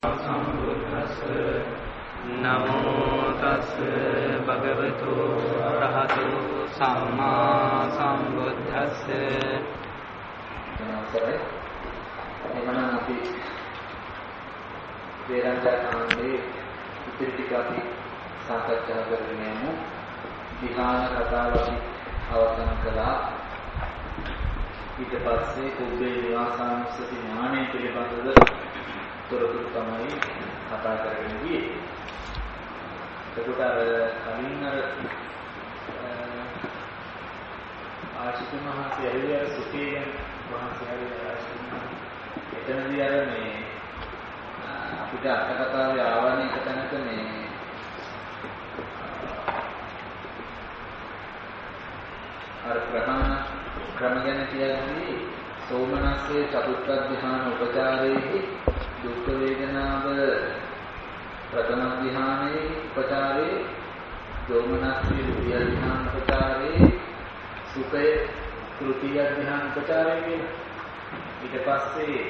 සම්බුද්දස්ස නමෝ තස්ස භගවතු අරහතු සම්මා සම්බුද්දස්ස. නමස්කාරයි. එමනම් අපි වේරංජානන්දේ ඉතිරි ටික අපි සාකච්ඡා කරගෙන යමු. ධ්‍යාන කතාව අපි අවසන් කළා. ඊට පස්සේ කුබ්බේ නිවාසානුස්සති ඥානය පිළිබඳව තොරතුරු තමයි කතා කරගෙන ගියේ. එතකොට කලින් ආශිත මහසී ඇවිල්ලා සුඛයෙන් මහසී ඇවිල්ලා එතනදී මේ අපිට අට කතාවේ ආවනේ එක තැනක මේ ප්‍රධාන ක්‍රම ගැන කියන්නේ සෝමනස්සේ චතුත්ථ ධ්‍යාන උපචාරයේ දුක් වේදනාව ප්‍රථම ධ්‍යානයේ උපචාරයේ දෝමනස්සේ ද්විතිය ධ්‍යාන උපචාරයේ සුඛය තෘතිය ධ්‍යාන උපචාරයේ කියන ඊට පස්සේ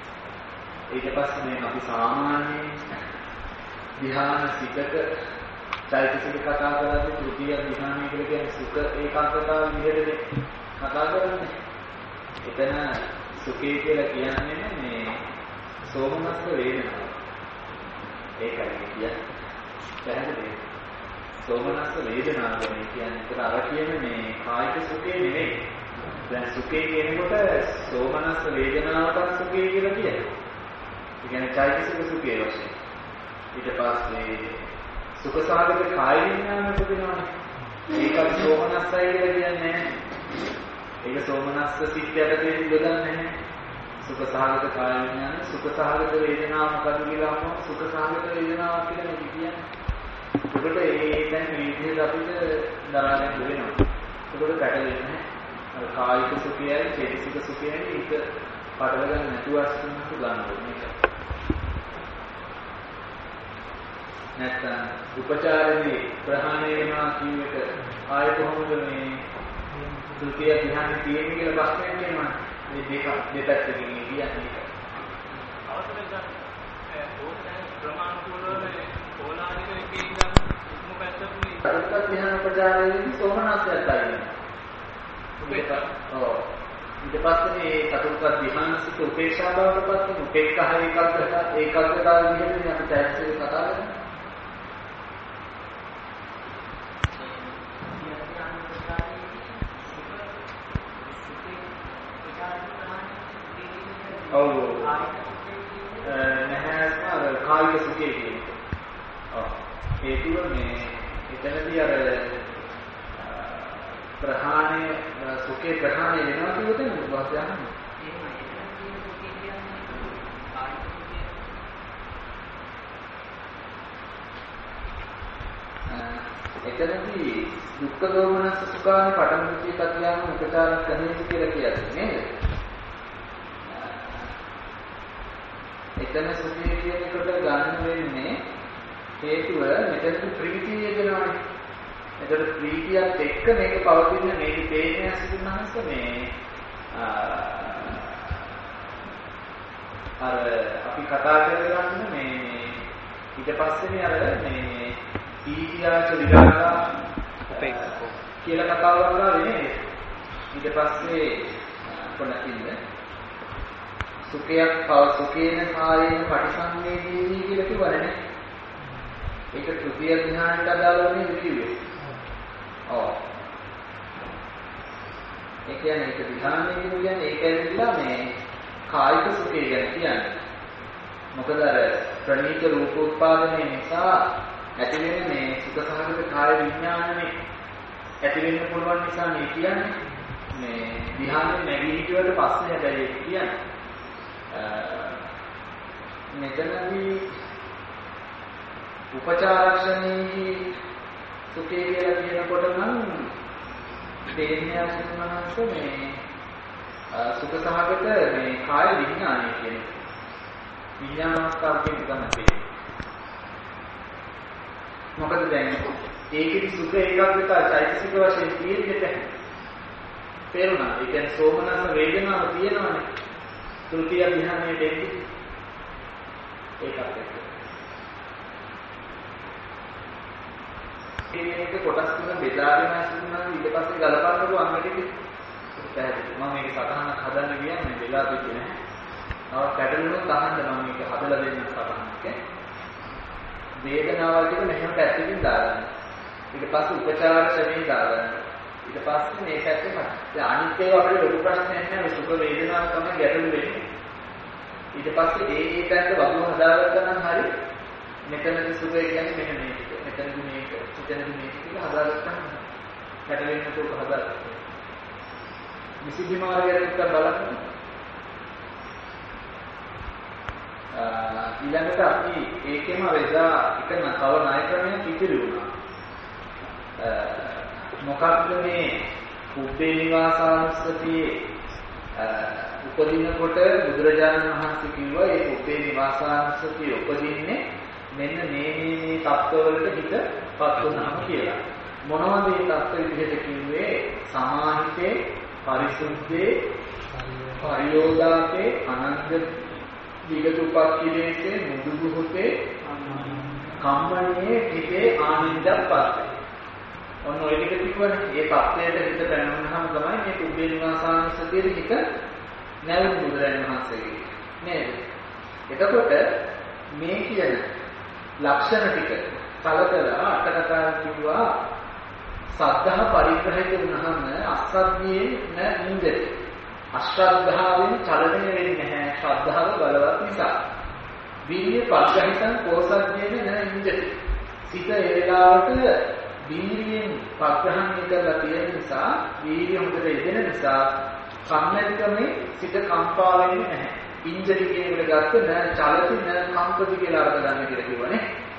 මේ අපි සාමාන්‍ය ධ්‍යාන සිතක චෛතසික කතා කරද්දී තෘතිය ධ්‍යානය කියලා කියන්නේ සුඛ ඒකාග්‍රතාව විදිහට කතා කරන්නේ. එතන සුඛය කියලා කියන්නේ මේ සෝමනස්ස වේදනාව. ඒකයි කියන්නේ. පැහැදිලිද? සෝමනස්ස වේදනාව කියන්නේ අර කියන මේ කායික සුඛය නෙවෙයි. දැන් සුඛය කියනකොට සෝමනස්ස වේදනාවට සුඛය කියලා කියනවා. ඒ කියන්නේ චෛතසික සුඛය වශයෙන්. ඊට පස්සේ සුඛසාගත කාය විඥාන උපදිනවනේ. ඒකත් සෝමනස්සයි කියලා කියන්නේ. ඒක සෝමනස්ස සිත්යටදී යොදන්නේ නැහැ. සුඛසහගත කාය විඥාන සුඛසහගත වේදනාව මොකද කියලා අහනවා. සුඛසහගත වේදනාව කියලා කියන්නේ. ඒකට දැන් මේ විදිහට අපිට දරා ගන්න වෙනවා. ඒකට පැටලෙන්නේ නැහැ. අර කායික සුඛයයි චේතසික සුඛයයි ඒක පටල ගන්න නැතුව අස්තුනට ගන්න ඕනේ. නැත්නම් උපචාරයේ ප්‍රහාණය වෙනවා කියන එක ආයෙ කොහොමද මේ තෘතිය ධ්‍යානෙ තියෙන්නේ කියලා ප්‍රශ්නයක් එනවා. මේ දෙපැත්තකින් කියන්නේ. අවසරයි සර්. ඕකෙන් ප්‍රමාණිකවල ඕලානික එකේ ඉඳන් උතුම් පැත්තකුනේ. චතුත්ථ ධ්‍යාන උපචාරයේදී සෝමනස්සයත් ආයෙත්. ඊට පස්සේ මේ චතුත්ථ ධ්‍යාන සිත උපේක්ෂා බවට පස්සේ උපේක්ඛා ඒකාග්‍රතාව විදිහට අපි චෛතසික කතා කරනවා. ඔව් නැහැ කායික සුඛය කියන්නේ. හේතුව මේ එතනදී අර ප්‍රහාණය සුඛේ ප්‍රහාණය වෙනවා කියොත් මොකක්ද යන්නේ? එතනදී දුක්ඛ දෝමනස්ස සුඛානේ පඨම ද්විතීය කතියාම උපචාර කරන්නේ කියලා කියන්නේ නේද? එතන සුඛය කියනකොට ගන්න වෙන්නේ හේතුව මෙතන ප්‍රීතිය කියනවානේ. එතකොට ප්‍රීතියත් එක්ක මේක පවතින මේක තේන්නේ අසිතුනහස මේ අර අපි කතා කරගන්න මේ ඊට පස්සේ අර මේ ඊතියාච විරාගා උපේක්ඛෝ කියලා කතාවක් කරලා වෙන්නේ. ඊට පස්සේ කොනකින්ද සුඛයක් පව සුඛේන කායේන පටිසංවේදී කියලා කිව්වනේ. ඒක තෘතිය ධ්‍යානට අදාළවනේ කිව්වේ. ඔව්. ඒ කියන්නේ ඒක ධ්‍යානයේ කියන්නේ ඒක ඇවිල්ලා මේ කායික සුඛය ගැන කියන්නේ. මොකද අර ප්‍රණීත රූප උත්පාදනය නිසා ඇති වෙන මේ සුඛසහගත කාය විඥානනේ ඇති වෙන්න පුළුවන් නිසා මේ කියන්නේ මේ ධ්‍යානෙ නැගී හිටියට පස්සේ හැබැයි කියන්නේ මෙතනදී උපචාරක්ෂණී සුඛය කියලා කියනකොට නම් තේන්නේ අසුනහස මේ සුඛ සහගත මේ කාය විඥානය කියන විඥානාස්කාරකේ තමයි. මොකද දැන් ඒකේ සුඛ ඒකාග්‍රතාව චෛතසික වශයෙන් තියෙන්නේ තේරුණා. ඒ කියන්නේ සෝමනස්ස වේදනාව තියෙනවනේ. තෘතිය ධ්‍යානයේ දෙන්නේ. ඒකත් එක්ක. මේක කොටස් තුන බෙදාගෙන අසුනා ඊට පස්සේ ගලපන්නකො අංගටි පැහැදිලි. මම මේක සටහනක් හදන්න කියන්නේ වෙලා දෙන්නේ නැහැ. තව පැටලුණොත් අහන්න මම මේක හදලා දෙන්න සටහනක්. වේදනාවල් ටික මෙහෙම පැත්තකින් දාගන්න. ඊට පස්සේ උපචාර ශ්‍රේණිය දාගන්න. ඊට පස්සේ මේ පැත්තේ දැන් අනිත් ඒවා අපිට ලොකු ප්‍රශ්නයක් නැහැ. සුඛ වේදනාව තමයි ගැටලු වෙන්නේ. ඊට පස්සේ ඒ පැත්ත වගුව හදාගත්තා නම් හරි. මෙතනදී සුඛය කියන්නේ මෙන්න මේක. මෙතනදී මේක. මෙතනදී මේක කියලා හදාගත්තා නම් පැටලෙන්න තෝක හදාගත්තා. විසුද්ධි මාර්ගයට බලන්න. ඊළඟට අපි ඒකෙම වෙදා එක තව ණය ක්‍රමයක් ඉතිරි වුණා. මොකක්ද මේ උබ්බේ නිවාසානුස්සතියේ උපදිනකොට බුදුරජාණන් වහන්සේ කිව්වා ඒ උබ්බේ නිවාසානුස්සතිය උපදින්නේ මෙන්න මේ තත්ත්වවලට හිතපත් වුණාම කියලා. මොනවද මේ තත්ත්ව විදිහට කිව්වේ? සමාහිතේ, පරිසුද්ධේ, පරියෝදාතේ, අනන්ත විගතුපක්ඛිලේසේ, මුදුබුහුතේ, කම්මණේ, හිතේ ආනින්දප්පත්තේ. ඔන්න ඔය ටික කිව්වනේ. ඒ තත්ත්වයට හිත පැනවුනහම තමයි මේ උබ්බේ නිවාසානුස්සතියේ හිත නැවුම් බුදුරජාණන් වහන්සේගේ නේද? එතකොට මේ කියන ලක්ෂණ ටික කලකලා අටකතා කිව්වා සද්ධා පරිග්‍රහිත වුණාම අසද්ධියේ න ඉන්දේ. අශ්‍රද්ධාවෙන් චලනය වෙන්නේ නැහැ. ශ්‍රද්ධාව බලවත් නිසා. වීර්ය පරිග්‍රහිතං කෝසද්ධියේ න ඉන්දේ. සිත ඒ වෙලාවට වීර්යයෙන් පරිග්‍රහණය කරලා තියෙන නිසා, වීර්ය හොඳට යෙදෙන නිසා සම්මතිකමේ සිත කම්පා වෙන්නේ නැහැ. ඉන්ජරි කියන එක ගත්ත න චලති න කම්පති කියලා අර්ථ ගන්න කියලා කිව්වනේ.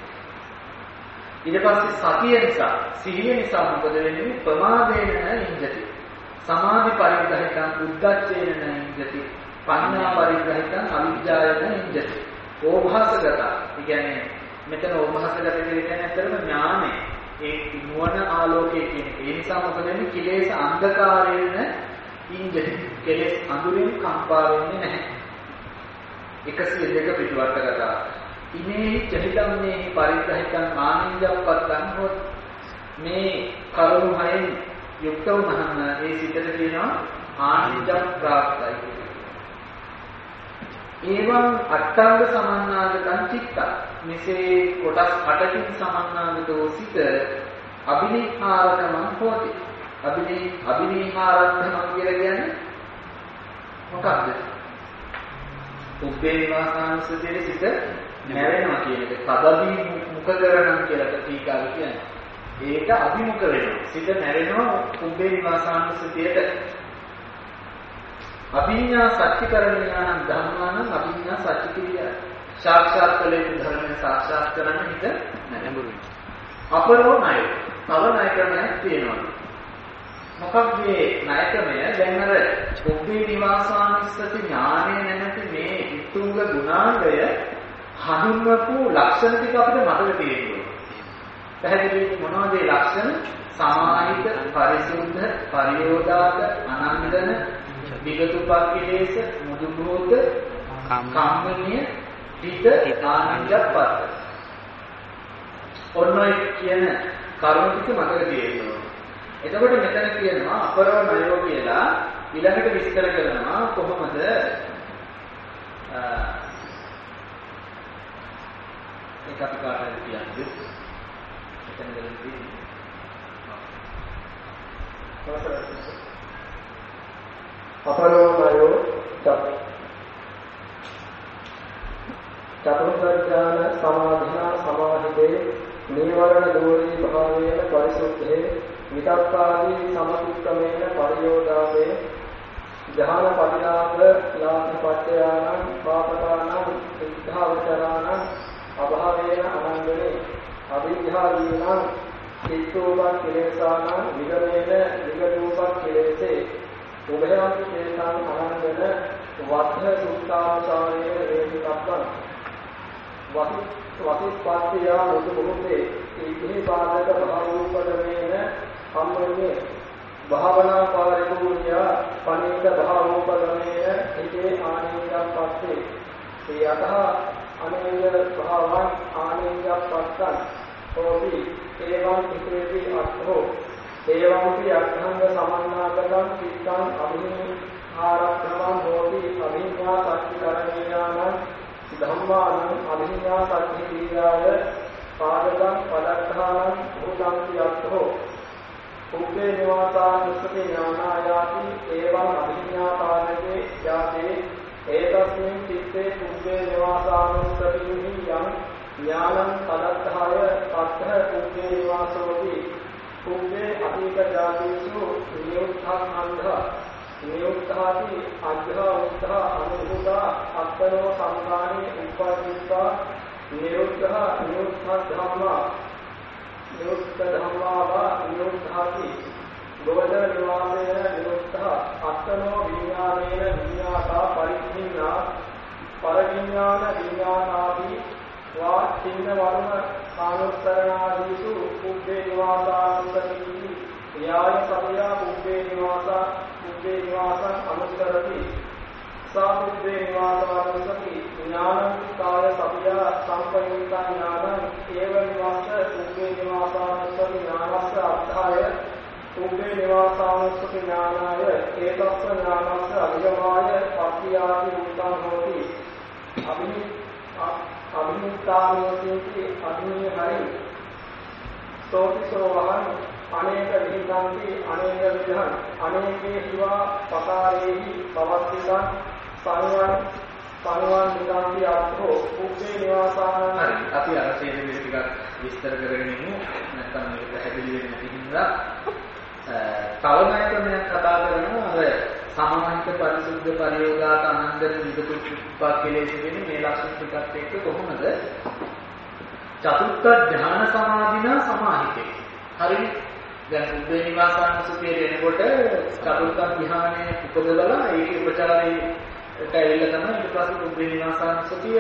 ඊට පස්සේ සතිය නිසා, සිහිය නිසා මොකද වෙන්නේ? ප්‍රමාදේන ඉන්ජති. සමාධි පරිග්‍රහිතං උද්දච්චේන ඉන්ජති. පඤ්ඤා පරිග්‍රහිතං අවිජ්ජායන ඉන්ජති. ඕභාසගත. ඒ කියන්නේ මෙතන ඕභාසගත කියන්නේ ඇත්තටම ඥානෙ. ඒ නුවණ ආලෝකයේ කියන එක. ඒ නිසා මොකද වෙන්නේ? කිලේශ අන්ධකාරයෙන් ඉන්ජති. කෙලෙස් අඳුරෙන් කම්පා වෙන්නේ නැහැ. 102 පිටුවට කතා. ඉමේහි චෛතන්‍යේහි පරිග්‍රහිතං ආනින්ජප්පත්තං හොත්. මේ කරුණු හයෙන් යුක්ත වුණාම ඒ සිතට කියනවා ආනින්ජප් ප්‍රාප්තයි කියලා. ඒවං අට්ඨංග සමන්නාගතං චිත්ත. මෙසේ කොටස් 8කින් සමන්නාගතෝ සිත අබිනිහාරකමං හොති. අබිනිහාරක්ඛම කියලා කියන්නේ මොකක්ද? උබ්බේ නිවාසානුස්සතියේ සිත නැරෙනවා කියන එක. තදදී මුඛකරණම් කියලා ටීකාව කියන්නේ. ඒක අභිමුඛ වෙනවා. සිත නැරෙනවා උබ්බේ නිවාසානුස්සතියට. අභිඥා සත්‍යකරණානම් ධම්මානම් අභිඥා සත්‍යක්‍රියා. සාක්ෂාත් කළේ ධර්මයේ සාක්ෂාත් කරන්න හිත නැඹුරු වෙනවා. අපරෝ ණය. තව ණය ක්‍රමයක් තියෙනවා. මොකක්ද මේ ණය ක්‍රමය? දැන් අර උබ්බේ නිවාසානුස්සති ඥානය නැමැති මේ උතුංග ගුණාංගය හඳුන්වපු ලක්ෂණ ටික අපිට මතක තියෙනවා. පැහැදිලි මොනවද මේ ලක්ෂණ? සමාහිත, පරිසුද්ධ, පරියෝදාත, අනන්දන, විගතුපක්ඛිලේශ, මුදුබෝධ, කම්මනීය, හිත ආනන්දප්පත්. ඔන්නයි කියන කරුණු ටික මතක තියෙනවා. එතකොට මෙතන කියනවා අපරව ණයෝ කියලා ඊළඟට විස්තර කරනවා කොහොමද ඒක අපි කාටද කියන්නේ එතන දෙන්නේ අපරව ණයෝ චතුර්ථඥාන සමාධිනා සමාහිතේ නීවරණ දෝරී භාවේන පරිසුද්ධේ විතක්කාදී සමතුක්කමේන පරියෝදාවේ ජහන පටිලාභ ලාභපත්‍යානං පාපකානං සිද්ධාවචරානං අභාවේන අනන්දනේ අවිජ්ජාදීනං චිත්තෝපක් කෙලේසානං විගමේන විගතෝපක් කෙලේසේ උභයන්ති චේතං අනන්දන වද්ධ සුත්තාචාරේන වේදිකප්පං වතිපත්තියා මුතු මුතේ ඉති පාදක භාවෝපදමේන සම්මන්නේ භාවනා පාරිපූර්ණ්‍ය පණිත භාවෝපදමේන හිතේ ආනන්දම් පස්සේ යතහ අනේය භාවං ආනේයප්පත්තං හෝති ඒවං හිතේති අත්ථෝ ඒවංපි අර්ථංග සමන්නාගතං චිත්තං අභිඤ්ඤාරක්ඛමං හෝති අභිඤ්ඤා සච්චිකරණීයානං ධම්මානං අභිඤ්ඤා සච්චිදීයාය පාදකං පදක්ඛානං භූතං අත්ථෝ උපේ නිවාසානුස්සති ඥානායාති ඒවං අභිඤ්ඤා පාදකේ යාතේ ඒතස්මින් චිත්තේ උපේ නිවාසානුස්සතිහි යං ඥානං පදක්ඛාය තත්ථ උපේ නිවාසෝති උපේ අධික ජාතිසු නියුක්ඛං නියුක්ඛාති අජ්ජා උත්ථා අනුභූතා අත්තනෝ සංඛානේ උපදිත්වා නියුක්ඛ ධම්මා නියුක්ඛ ධම්මාවා නියුක්ඛාති ගෝචර නිවාසේන නියුක්ඛ අත්තනෝ විඥානේන විඥාතා පරිච්ඡින්නා පරවිඥාන විඥානාදී වා චින්න වර්ණ ආනුස්සරණාදීසු උපේ නිවාසානුස්සති යාය සමයා උපේ නිවාසං අනුස්සරති සා උපේ නිවාසානුස්සති ඥානං කාය සමයා සංපයුක්ත ඥානං ඒව නිවාස උපේ නිවාසානුස්සති ඥානස්ස අර්ථාය උපේ නිවාසානුස්සති ඥානාය ඒතස්ස ඥානස්ස අභිගමාය පත්‍යාති උත්තං හෝති අභිමුක්තානුස්සති අභිනී හරි සෝතිසෝ වහං අනේක විහිංසන්ති අනේක විධං අනේකේ හිවා පකාරේහි පවස්සිතං සංවන් නිකාන්ති අත්ථෝ උපේ නිවාසාන. හරි අපි අර තේරෙන විදිහ ටිකක් විස්තර කරගෙන ඉමු. නැත්නම් මේක පැහැදිලි වෙන්නේ නැති හින්දා තවමයකම කතා කරනවා අර සමාහිත පරිසුද්ධ පරියෝගාත අනන්තර විදුප්පා කෙලෙස් වෙන්නේ මේ ලක්ෂණ ටිකත් එක්ක කොහොමද චතුත්ථ ධ්‍යාන සමාධිනා සමාහිතේ. හරිනේ. දැන් උද්දේ නිවාසානුස්සතිය එනකොට චතුත්ථ ධ්‍යානයේ උපදවලා ඒකේ උපචාරයට ඇවිල්ලා තමයි ඊට පස්සේ උද්දේ නිවාසානුස්සතිය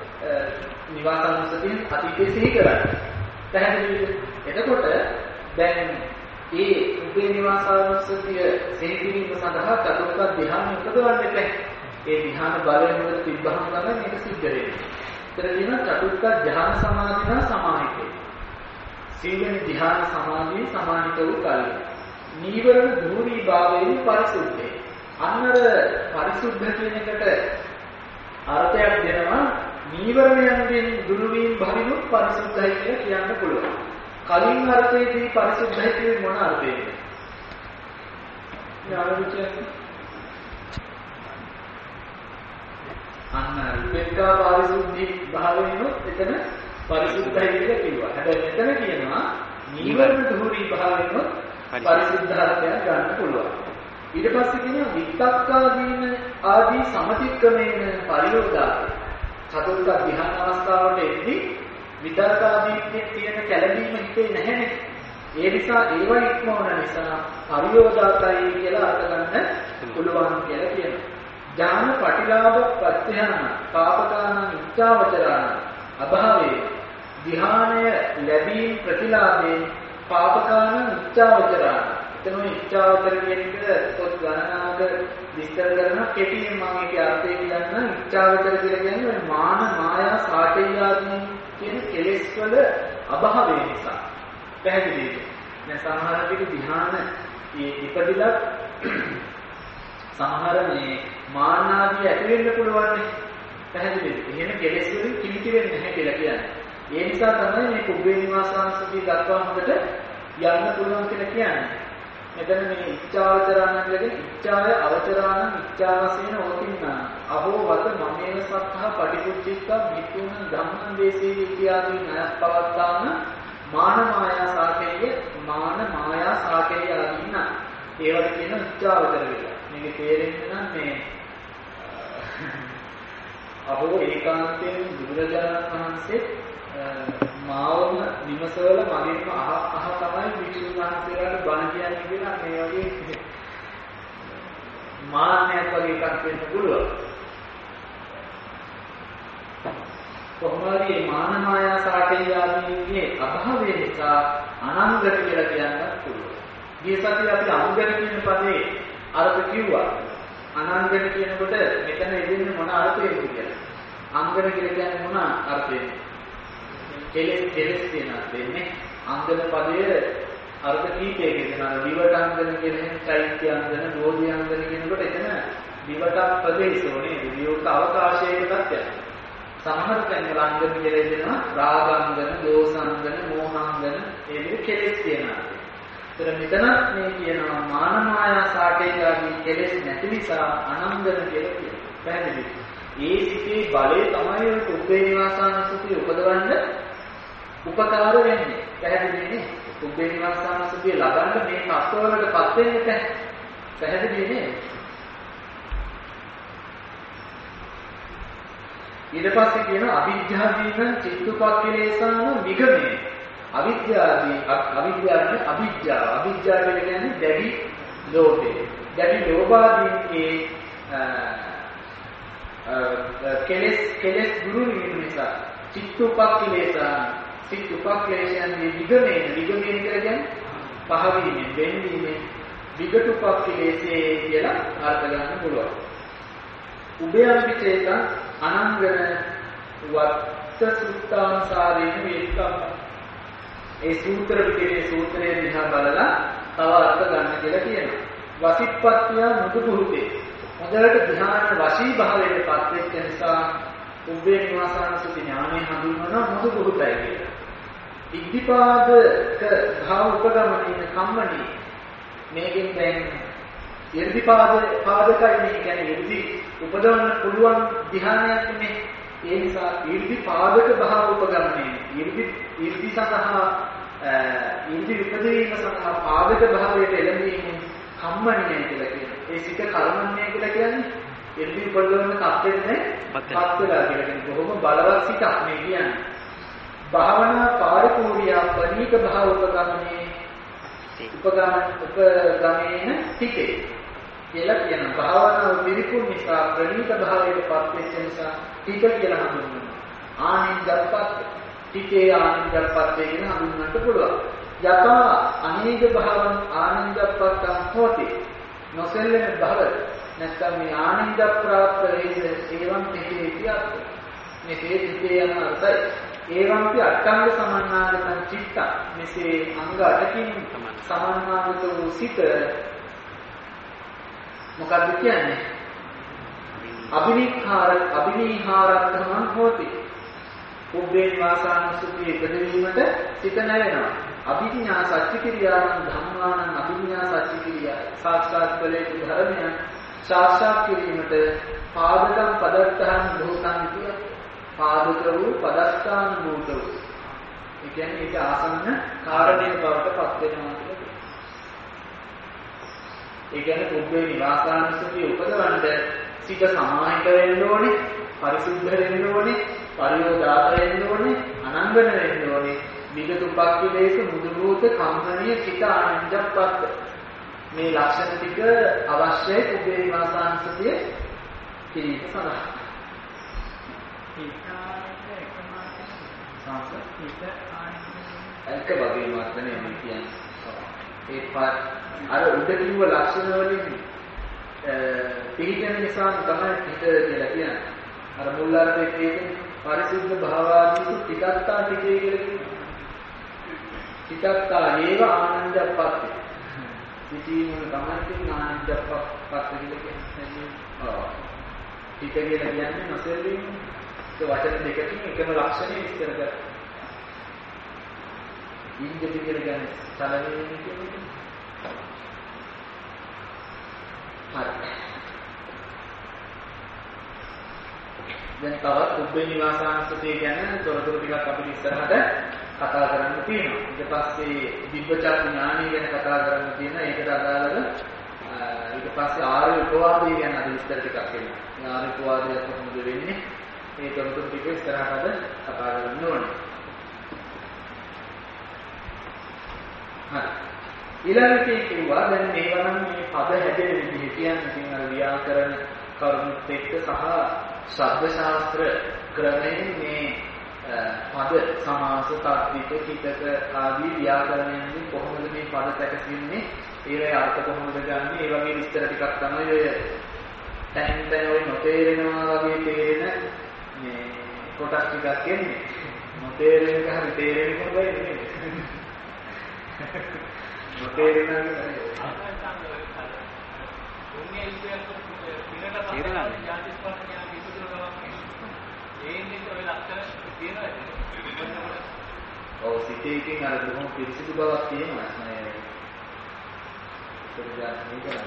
අතීතයේ සිහි කරන්නේ. පැහැදිලිද? එතකොට දැන් ඒ උද්දේ නිවාසානුස්සතිය සිහි කිරීම සඳහා චතුත්ථ ධ්‍යාන උපදවන්න බෑ. ඒ ධ්‍යාන බලයෙන් මොකද තිබ්බහම තමයි මේක සිද්ධ වෙන්නේ. ඒතර කියන චතුත්ථ ධ්‍යාන සමාධිනා සමාහිතේ. සීලෙන් ධ්‍යාන සමාධිය සමාහිත වූ කල්හි නීවරණ ධූරී භාවයෙන් පරිසුද්ධේ. අන්නර පරිසුද්ධ කියන එකට අර්ථයක් දෙනවා නීවරණයන්ගෙන් දුරු වීම භවිනුත් පරිසුද්ධයි කියලා කියන්න පුළුවන්. කලින් අර්ථයේදී පරිසුද්ධයි කියන්නේ මොන අර්ථයේද? ඥානවිචය. අන්න උපේක්ඛා පරිසුද්ධි භාවයෙන්ොත් එතන පරිසුද්ධයි කියලා කිව්වා. හැබැයි මෙතන කියනවා නීවරණ ධූරී භාවයෙන්ොත් පරිසුද්ධාර්ථය ගන්න පුළුවන්. ඊට පස්සේ කියනවා විත්තක්කාදීන ආදී සමතික්‍රමේන පරියෝදාත. චතුර්ථ ධ්‍යාන අවස්ථාවට එද්දී විතර්කාදීත්වයේ තියෙන කැළඹීම හිතේ නැහැනේ. ඒ නිසා ඒව ඉක්මවන නිසා පරියෝදාතයි කියලා අර්ථ ගන්න පුළුවන් කියලා කියනවා. ඥාන පටිලාභ ප්‍රත්‍යාන පාපකාන ඉච්ඡාවචරාන අභාවේ ධ්‍යානය ලැබීම් ප්‍රතිලාභේ පාපකාන ඉච්ඡාවචරාන. එතන ඉච්ඡාවචර කියන එක පොත් ගණනාක විස්තර කරන කෙටියෙන් මම ඒකේ අර්ථය කියන්න. ඉච්ඡාවචර කියලා කියන්නේ මාන මායා සාඨේයාදී කියන කෙලෙස් වල අභාවය නිසා. පැහැදිලිද? දැන් සමහර විට ධ්‍යාන ඉපදිලා සමහර මේ මාන්නාදී ඇති වෙන්න පුළුවන් නේ. පැහැදිලිද? එහෙම කෙලෙස් වලින් කිලිටි වෙන්නේ නැහැ කියලා කියන්නේ. ඒ නිසා තමයි මේ කුබ්බේ නිවාසාංශදී දක්වා හොඳට යන්න පුළුවන් කියලා කියන්නේ. මෙතන මේ ඉච්ඡාවචරාණ කියන්නේ ඉච්ඡාය අවචරාණ ඉච්ඡාවසේන ඕතින්නා අහෝ වත මමේන සත්තා පටිපුච්චිත්තා විතුන ධම්මං දේශේ ඉත්‍යාදී ණයක් පවත්තාන මාන මායා සාකේය ආදීන ඒවට කියන ඉච්ඡාවචර කියලා. මේක තේරෙන්න නම් මේ අහෝ ඒකාන්තයෙන් බුදුරජාණන් වහන්සේ මාවම විමසවල මගෙන්ම අහ තමයි වික්ෂුන් වහන්සේලාට බණ කියන්නේ කියලා මේ වගේ මාන්නයක් වගේ එකක් වෙන්න පුළුවන්. කොහොමද මේ මාන මායා සාකේය ආදීන්ගේ අභාවය නිසා අනංගත කියලා කියන්නත් පුළුවන්. ගිය සතියේ අපි අංගත කියන පදේ අර්ථ කිව්වා. අනංගත කියනකොට මෙතන එදින්නේ මොන අර්ථයක්ද කියලා. අංගන කියලා කියන්නේ මොන අර්ථයෙන්ද? කෙලෙස් කියන අර්ථයෙන්නේ. අංගන පදයේ අර්ථ කීපයකින් දෙනවා. දිවට අංගන කියන්නේ චෛත්‍ය අංගන, බෝධි අංගන කියනකොට එතන දිවට ප්‍රදේශෝනේ දිව්‍යෝක අවකාශයකටත් යනවා. සමහර තැන්වල අංගන කියලා දෙනවා රාගාංගන, දෝසාංගන, මෝහාංගන ඒ විදිහට කෙලෙස් කියනවා. ඒතර මෙතන මේ කියනවා මාන මායා සාඨේයාදී කෙලෙස් නැති නිසා අනංගන කියලා කියනවා. පැහැදිලිද? ඒ සිටේ බලය තමයි ඔය උබ්බේ නිවාසානුස්සතිය උපදවන්න උපකාර වෙන්නේ. පැහැදිලිද නේ? උබ්බේ නිවාසානුස්සතිය ලබන්න මේ තත්ත්වවලටපත් වෙන්න බෑ. පැහැදිලිද නේ? ඊට පස්සේ කියනවා අවිජ්ජාදීන චිත්තුපක්ඛලේසාන විගමේ. අවිජ්ජාදී අවිජ්ජානේ අවිජ්ජා කියන්නේ දැඩි ලෝභය. දැඩි ලෝභාදීන්ගේ කෙලෙස් දුරු වීම නිසා චිත්තුපක්ඛලේසාන චිත්තුපක්ඛලේශයන්ගේ විගමේ කියලා කියන්නේ පහවීමෙන් වෙන්වීමෙන් විගතුපක්ඛලේසේ කියලා අර්ථ ගන්න පුළුවන්. උභයම්පිචේත අනංගන වත්ත සුත්තාංසාරේන වේක්කම්. ඒ සූත්‍ර පිටේ සූත්‍රයේ දිහා බලලා තව අර්ථ ගන්න කියලා කියනවා. වසිප්පත්තිය මුදුපුරුතේ. මොදලට ධ්‍යාන වශී භාවයට පත් වෙච්ච නිසා උබ්බේ නිවාසානුස්සති ඥානෙ හඳුන්වන මුදුපුරුතයි කියලා. ඉද්ධිපාදක භාව උපගමනින කම්මනි මේකෙන් දැන් ඉර්ධිපාදකයි මේ කියන්නේ ඉර්ධි උපදවන්න පුළුවන් ධ්‍යානයක් නේ. ඒ නිසා ඉර්ධිපාදක භාව උපගමනයේ ඉර්ධි සඳහා ඉර්ධි උපදවීම සඳහා පාදක භාවයට එළඹීමෙන් කම්මණිය කියලා කියනවා. ඒ සිත කර්මණ්‍ය කියලා කියන්නේ ඉර්ධි උපදවන්න තත්ත්වෙන්නේ පත් වෙලා කියලා කියන්නේ. බොහොම බලවත් සිතක් මේ කියන්නේ. භාවනා පාරිපූර්ණිය පණීක භාව උපගමනයේ උපගමනේන තිකේ කියලා කියන භාවනාව පිරිපුන් නිසා ප්‍රණීත භාවයට පත් වෙච්ච නිසා ටික කියලා හඳුන්වනවා. ආනින්දප්පත් ටිකේ ආනින්දප්පත් කියන හඳුන්වන්නට පුළුවන්. යතා අනේජ භාවං ආනින්දප්පත්තං හෝති. නොසෙල්ලෙන භව නැත්නම් මේ ආනින්ද ප්‍රාප්තරේද ඒවම් ටිකේ කියත් මේ ටිකේ යන අර්ථය ඒවම්පි අට්ඨංග සමන්නාගතං චිත්ත මෙසේ අංග 8කින් සමන්නාගත වූ සිත මොකක්ද කියන්නේ? අබිනීහාරත්තමං හෝති. උබ්බේ වාසානුසුතිය ඉදවීමට සිත නැවෙනවා. අභිඥා සත්‍ය කිරියානම් ධම්මානම් අභිඥා සත්‍ය කිරියා සාක්ෂාත් කළේ ධර්මයන් සාක්ෂාත් කිරීමට පාදකම් පදත්තහන් භූතං කිය. පාදක වූ පදස්ථාන භූත වූ. ඒ කියන්නේ ඒක ආසන්න කාරණේ බවට පත් වෙනවා කියලා. ඒ කියන්නේ උබ්බේ නිවාසානුස්සතිය උපදවන්න සිත සමාහිත වෙන්න ඕනේ, පරිසුද්ධ වෙන්න ඕනේ, පරියෝදාත වෙන්න ඕනේ, අනංගන වෙන්න ඕනේ. විගතුපක්ඛලේස මුදුරූත කම්මණීය චිත ආනන්දප්පත්. මේ ලක්ෂණ ටික අවශ්‍යයි උබ්බේ නිවාසානුස්සතිය කිරීම සඳහා. එක වගේ මාත්‍රනේ මේ කියන්නේ. ඒ අර උඩ කිව්ව ලක්ෂණ වලින් පිළිගැන නිසා තමයි හිත කියලා කියන්නේ. අර මුල් අර්ථයේ තියෙන පරිසුද්ධ භාවාදී ටිකත්තා ටිකේ කියලා කියනවා. ටිකත්තා ඒව ආනන්දප්පත්. ඉතින් තමයි තියෙන ආනන්දප්පත් කියලා කියන්නේ. ටික කියලා කියන්නේ නොසෙල්වීම. ඒ වචන දෙකකින් එකම ලක්ෂණය විස්තර කරනවා. ඉන්ද්‍රිය කියලා කියන්නේ සලනේ කියන්නේ. හරි. දැන් තවත් උබ්බේ නිවාසානුස්සතිය ගැන තොරතුරු ටිකක් අපිට ඉස්සරහට කතා කරන්න තියෙනවා. ඊට පස්සේ දිබ්බචක්ඛු ඥානය ගැන කතා කරන්න තියෙනවා. ඒකට අදාළව ඊට පස්සේ ආර්ය උපවාදය ගැන අද විස්තර ටිකක් එනවා. ආර්ය උපවාදය කොහොමද වෙන්නේ? ඒ තොරතුරු ටික ඉස්සරහට කතා කරන්න ඕනේ. හරි. ඊළඟට කිව්වා දැන් මේවා නම් මේ පද හැදෙන විදිහ කියන්නේ ඉතින් අර ව්‍යාකරණ කරුණුත් එක්ක සහ ශබ්ද ශාස්ත්‍ර ක්‍රමයෙන් මේ පද සමාස තාත්වික පිටක ආදී ව්‍යාකරණයෙන් කොහොමද මේ පද සැකසෙන්නේ ඒවේ අර්ථ කොහොමද ගන්නෙ ඒ වගේ විස්තර ටිකක් තමයි ඔය තැන් ඔය නොතේරෙනවා වගේ තේරෙන මේ කොටස් ටිකක් එන්නේ. නොතේරෙන එක හරි තේරෙන එක වෙන්නේ නේද? නොතේරෙන එක ඔව් සිතේකින් අර බොහොම පිරිසිදු බවක් තියෙනවා නේද? ඒක දැන්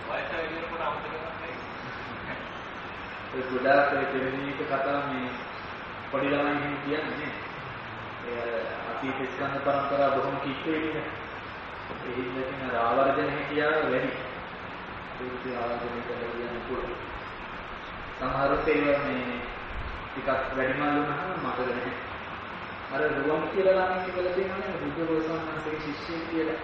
ඒ ගොඩාක් ඒ දෙවෙනික කතාව මේ පොඩි ළමයි එහෙම කියන්නේ ඒ අතීත ස්කන්ධ පරම්පරාව බොහොම කිච්චේනේ. ඒ හින්දා ආවර්ජන හැකියාව වැඩි. ඒක ආවර්ජනය කරලා කියන්න පුළුවන්. සමහරවිට ඒවා මේ ටිකක් වැඩිමල් වුණාම මතක නැහැ. අර රුවන් කියලා ළමයි කියලා තියෙනවනේ බුද්ධ ගෝසාමහන්සේගේ ශිෂ්‍යයෙක් කියලා.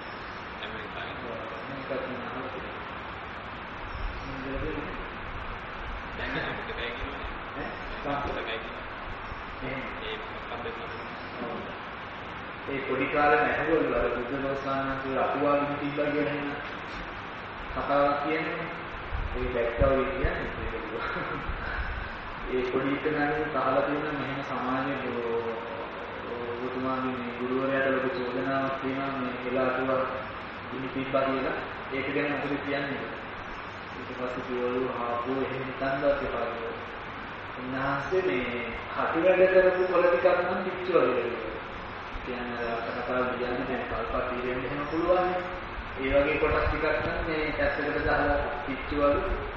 ඒ පොඩි කාලේ නැහවලු අර බුද්ධ ගෝසාමහන්සේ අතුවාගෙන තිබ්බා කියන කතාවක් කියන්නේ ඒ දැක්කා ඔය කියන්නේ ඒ පොඩි කෙනාගේ කහලා තියෙන මෙහෙම සමාජයේ ඔබතුමාගේ මේ ගුරුවරයාට ලොකු චෝදනාවක් තියෙනවා මේ එලාටුව ඉනි තිබ්බා කියලා ඒක ගැන මොකද කියන්නේ ඊට පස්සේ කිව්වලු ආපෝ එහෙම හිතන්නවත් එපා කියලා. උන්වහන්සේ මේ කටු වැඩ කරපු පොලිටිකක් නම් පිටුවල කියන්නේ කතාව කියන්නේ දැන් කල්පා తీරෙන්න එහෙම පුළුවන්. ඒ වගේ කොටස් ටිකක් නම් මේ ඇත්තකට දාලා පිටුවල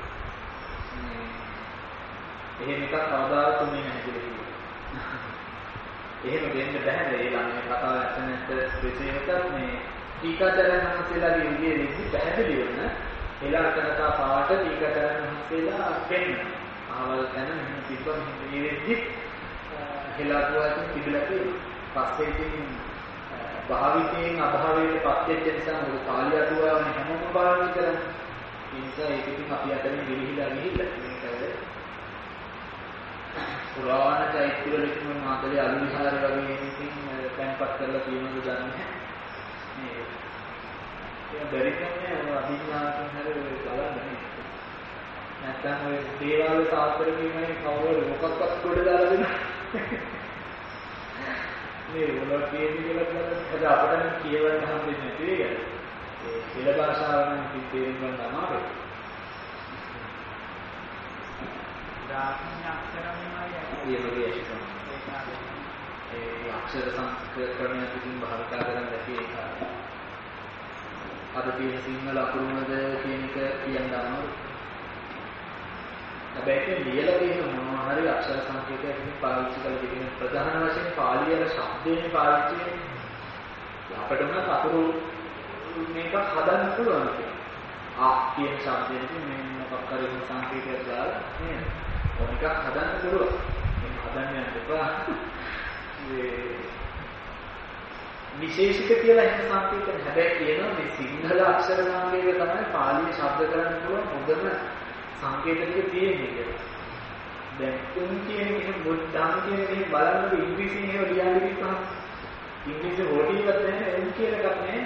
එහෙම එකක් කවදාවත් තුනේ නැහැ කියලා කිව්වා. එහෙම වෙන්න බෑ මේ ළමයි කතාව ඇත්ත නැත්ත ප්‍රතිශේධයක් මේ ටීකාචාර්යන් වහන්සේලාගේ විදිහේ විදි පැහැදිලි වෙන එලාකටා පාට ටීකාචාර්යන් වහන්සේලා පෙන්න. ආවල් ගැන මෙහෙම තිබ්බා මෙහෙම වෙද්දි එලාකුවාට තිබිලා තියෙනවා. පස්සේ ඉතින් භාවිතයෙන් අභාවයට පත්වෙච්ච නිසා මොකද කාලිය අටුවාවනේ හැමෝම පාවිච්චි කරන්නේ. ඒ නිසා ඒක ඉතින් අපි අතරින් ගිලිහිලා මේක පුරාණ චෛත්‍යවල ඉන්න මාතලේ අලු විහාර වගේ එකකින් තැන්පත් කරලා තියෙනවද දන්නේ නැහැ. මේ බැරි කන්නේ අභිඥාකින් හරි බලන්නේ. නැත්නම් ඔය දේවාල සාස්ත්‍ර කියනනේ කවුරු මොකක්වත් කොට දාලා දෙනවා. මේ වල කියන්නේ කියලා කියන්නේ අපිට කියවන්න හම්බෙන්නේ නැති එක. ඒ පිළ භාෂාව නම් තේරුම් ගන්න අමාරුයි. ඒ අක්ෂර සංස්කරණයකින් භාවිතා කරන දැකේ ඒක. අද තියෙන සිංහල අකුරුමද කියන එක කියන්න අමාරුයි. හැබැයි ලියලා තියෙන මොනවා හරි අක්ෂර සංකේතයකින් පාවිච්චි කරලා තියෙන ප්‍රධාන වශයෙන් පාලි වල ශබ්දයෙන් පාවිච්චි වෙන අපිට උනත් අකුරු මේක හදන්න පුළුවන් කියලා. කියන ශබ්දයෙන් මේ මොකක් හරි සංකේතයක් දාලා නේද? මොකක් හදන්න පුළුවන්. මේ හදන්න යන්න එපා. මේ විශේෂිත කියලා එක සංකේතයක් හැබැයි කියනවා මේ සිංහල අක්ෂර සංකේතය තමයි පාලියේ ශබ්ද කරන්න පුළුවන් හොඳම සංකේත ටික තියෙන්නේ කියලා. දැන් තුන් කියන එක බුද්ධාම කියන එක බලන්න ඉංග්‍රීසියෙන් ඒව ලියන්න කිව්වහම ඉංග්‍රීසි හොටිවත් නැහැ එම් කියන එකක් නැහැ.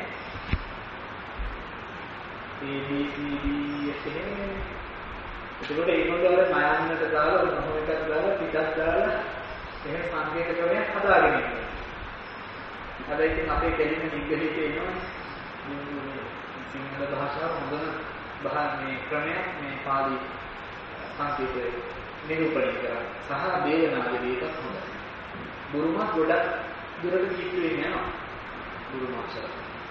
A B C D එහෙම. ඒකට ඒනොල්වල මයන්නට දාලා මොහොත එකක් දාලා පිටක් දාලා එහෙම සංකේත ක්‍රමයක් හදාගෙන ඉන්නවා. හැබැයි ඉතින් අපේ දෙලින් ඉංග්‍රීසි එනවා සිංහල භාෂාව හොඳම මේ ක්‍රමයක් මේ පාලි සංකේතය නිරූපණය කරා සහ දේවනාගරී එකක් හොඳයි. බුරුම ගොඩක් දුරට කිට්ටු වෙන්නේ යනවා. බුරුම අක්ෂර.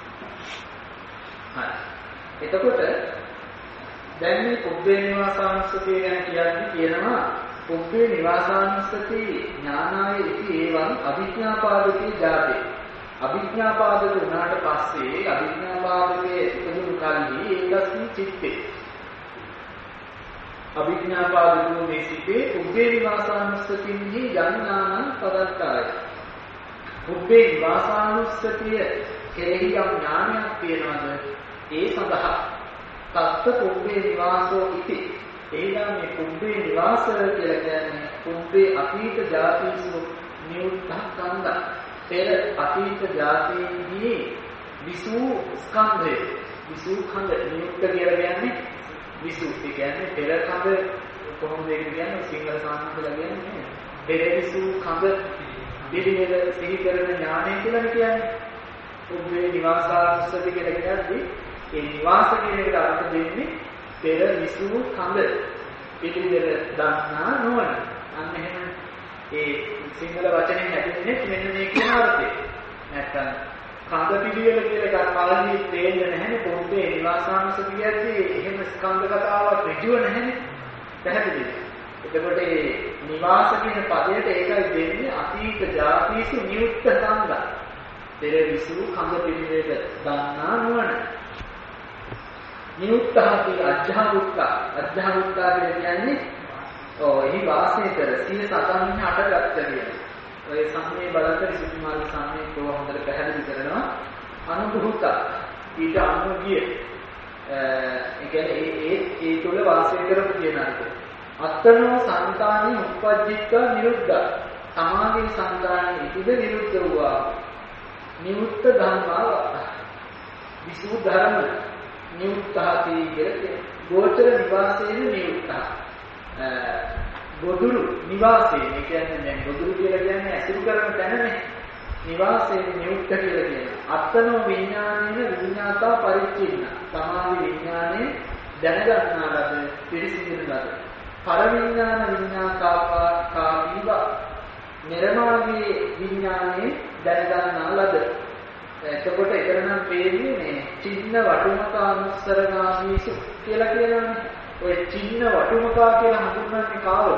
හරි. එතකොට දැන් මේ පුබ්බේ නිවාසානුස්සතිය ගැන කියනවා පුබ්බේ නිවාසානුස්සති ඥානාය ඉති ඒවං අභිඥාපාදකේ ජාතේ. අභිඥාපාදක වුණාට පස්සේ අභිඥාපාදකයේ ඉදුණු කල්හි ඒකස්මි චිත්තේ අභිඥාපාදකෝ මේ සිටේ පුබ්බේ නිවාසානුස්සතින්හි යන්නානං පදත්තාය. පුබ්බේ නිවාසානුස්සතිය කෙරෙහි යම් ඥානයක් තියෙනවද ඒ සඳහා තත්ත පුබ්බේ නිවාසෝ ඉති. එහෙනම් මේ පුබ්බේ නිවාස කියලා කියන්නේ පුබ්බේ අතීත ජාතිසු නියුත්තං පෙර අතීත ජාතීන්හි විසූ ස්කන්ධය විසූ ඛණ්ඩ නියුක්ත කියලා කියන්නේ විසූ කියන්නේ පෙර ඛණ්ඩ කොහොමද ඒක කියන්නේ සිංහල සාමාන්‍යලා කියන්නේ පෙරවිසු කඳ පිළිවෙල සිහි කරන ඥානය කියලා කියන්නේ. උබ්බේ නිවාසානුස්සති කියලා කියද්දී ඒ නිවාස කියන එකට අර්ථ දෙන්නේ පෙරවිසු කඳ පිළිවෙල දන්නා නුවණ. අන්න එහෙම ඒ සිංහල වචනේ හැදෙන්නේ මෙන්න මේ කියන අර්ථය. නැත්තම් කඳ පිළිවෙල කියලා පාලියේ තේන්නේ නැහැනේ පොතේ නිවාසානුස්සති කියද්දී එහෙම ස්කන්ධ කතාවක් ඍජුව නැහැනේ. පැහැදිලිද? එතකොට මේ නිවාස කියන පදයට ඒකයි දෙන්නේ අතීත ජාතිසු නියුක්ත සංග. පෙරවිසු කඳ පිළිවෙල දන්නා නුවණ. නියුක්තහති අජ්ජාවුක්තා. අජ්ජාවුක්තා කියන්නේ එහි වාසය කර සීල සතන්හි අටගත්ත කියන. ඔය සම්මේ බලතර සිතුමාල සම්මේ කෝ හොඳට පැහැදිලි කරනවා. අනුභූත ඊට අනුගිය ඒ කියන්නේ ඒ තුල වාසය කරපු කියන අර්ථය. අත්තනෝ සංතානි උපජ්ජිත්ව නිරුද්ධ. සමාගයේ සංතානි ඉද නිරුද්ධ වූවා. නියුක්ත ධර්මව විසු ධර්ම නියුක්තහති කියන්නේ ගෝචර නිවාසයේ නියුක්ත. ගොදුරු නිවාසයේ ඒ කියන්නේ දැන් ගොදුරු කියලා කියන්නේ ඇසුරු කරන තැනනේ. නිවාසයේ නියුක්ත කියලා කියනවා. අත්තනෝ විඥානේන විඥාතා පරිච්ඡින්න. සමාධි විඥානේ දැනගන්නා ලද පිරිසිදු ලද. පරවිඥාන විඥාකාපීව නිර්මාණයේ විඥානේ දැනගන්නා ලද. එතකොට එතන නම් පේන්නේ මේ චින්න වටුමකා අනුස්සරණාමීසු කියලා කියනවානේ. ඔය චින්න වටුමකා කියලා හඳුන්වන්නේ කාවද?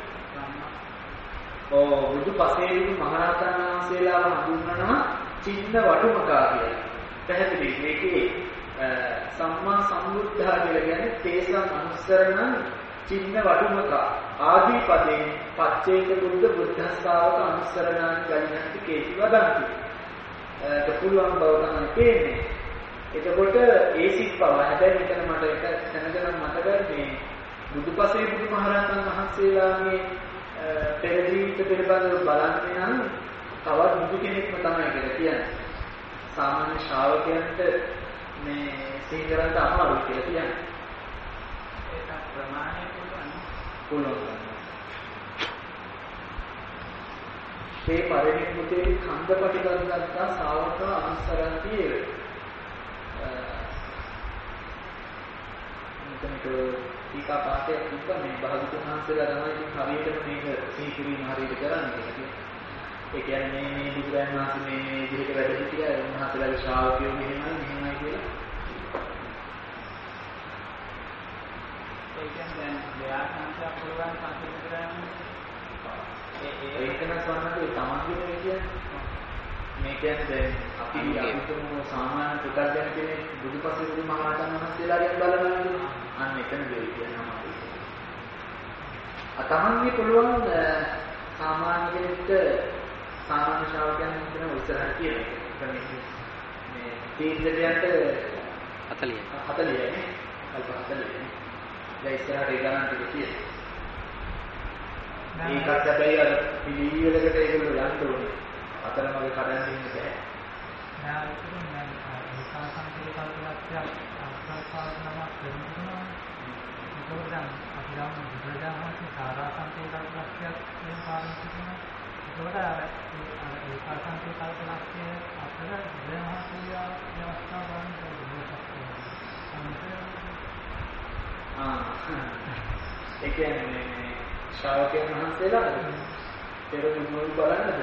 බුදු පසේවිදු මහරහතන් වහන්සේලාව හඳුන්වනවා චින්න වටුමකා කියලා. පැහැදිලි. මේකේ සම්මා සම්බුද්ධා කියලා කියන්නේ තේසං අනුස්සරණ චින්න වටුමකා ආදී පදේ පච්චේක බුද්ධ බුද්ධස්සාවක අනුස්සරණාන් ගණන්ති කේති වදන්ති. පුළුවන් බව තමයි පේන්නේ. එතකොට ඒ සිත් පව හැබැයි මෙතන මට එක දැනගන්න මතකයි මේ බුදුපසේ බුදුමහරහතන් වහන්සේලාගේ පෙර ජීවිත පිළිබඳව බලන්නේ නම් තවත් බුදු කෙනෙක්ම තමයි කියලා කියන්නේ. සාමාන්‍ය ශ්‍රාවකයන්ට මේ සීකරන්න අමාරුයි කියලා කියන්නේ. ඒක ප්‍රමාණය පුළුවන්. මේ පරිණිමුතේ ඛණ්ඩපටිපදගතා ශාවක අනුසරන්ති මෙතනට ටීකා පාඨයක් තිබ්බා මේ භාගතුන් වහන්සේලා තමයි හරියටම මේක සීකිරීම හරියට කරන්නේ. ඒ කියන්නේ මේ බුදුරජාණන් වහන්සේ මේ විදිහට වැඩ සිටියා උන්වහන්සේලාගේ ශ්‍රාවකයෝ මෙහෙමයි කියලා. ඒ කියන්නේ දෙයක් සංසාර පුළුවන් සංකේත කරන්නේ ඒකන සම්මතේ තමන්ගේ කියන්නේ මේ කියන්නේ දැන් අපි අතුතුම සාමාන්‍ය පුතග්ජන කෙනෙක් බුදුපසේ බුදුමහරහතන් වහන්සේලාගෙන් බලනවා අන්න එතන දෙවි කියනවා. තමන්ගේ පුළුවන් සාමාන්‍ය කෙනෙක්ට සාමාන්‍ය ශ්‍රාවකයන් කියන උත්තරයක් කියන එක. මේ තීර්ථයන්ට 40යි. 40යි නේ. කල්ප 40යි. දැන් ඉස්සරහට ඒ ගණන් ටික තියෙනවා. මේකත් හැබැයි අර පිළිවෙලකට ඒගොල්ලෝ යන්න ඕනේ. අතරමඟ කඩන්න ඉන්න බෑ. නායකතුමා ඒකාසංකේ කල්පනාක්ෂය අත්පාදනම කරනවා. ඒකෝදන් අපි ගාම බුදුරජාණන්සේ සාරාංශකේ කල්පනාක්ෂය කියන කාරණා කියනවා. ඒකට අර ඒකාසංකේ කල්පනාක්ෂය අතර බුදුරජාණන්සේ අවස්ථාව ඒ කියන්නේ ශ්‍රාවකයන් වහන්සේලා පෙර මුල් බලන්නද?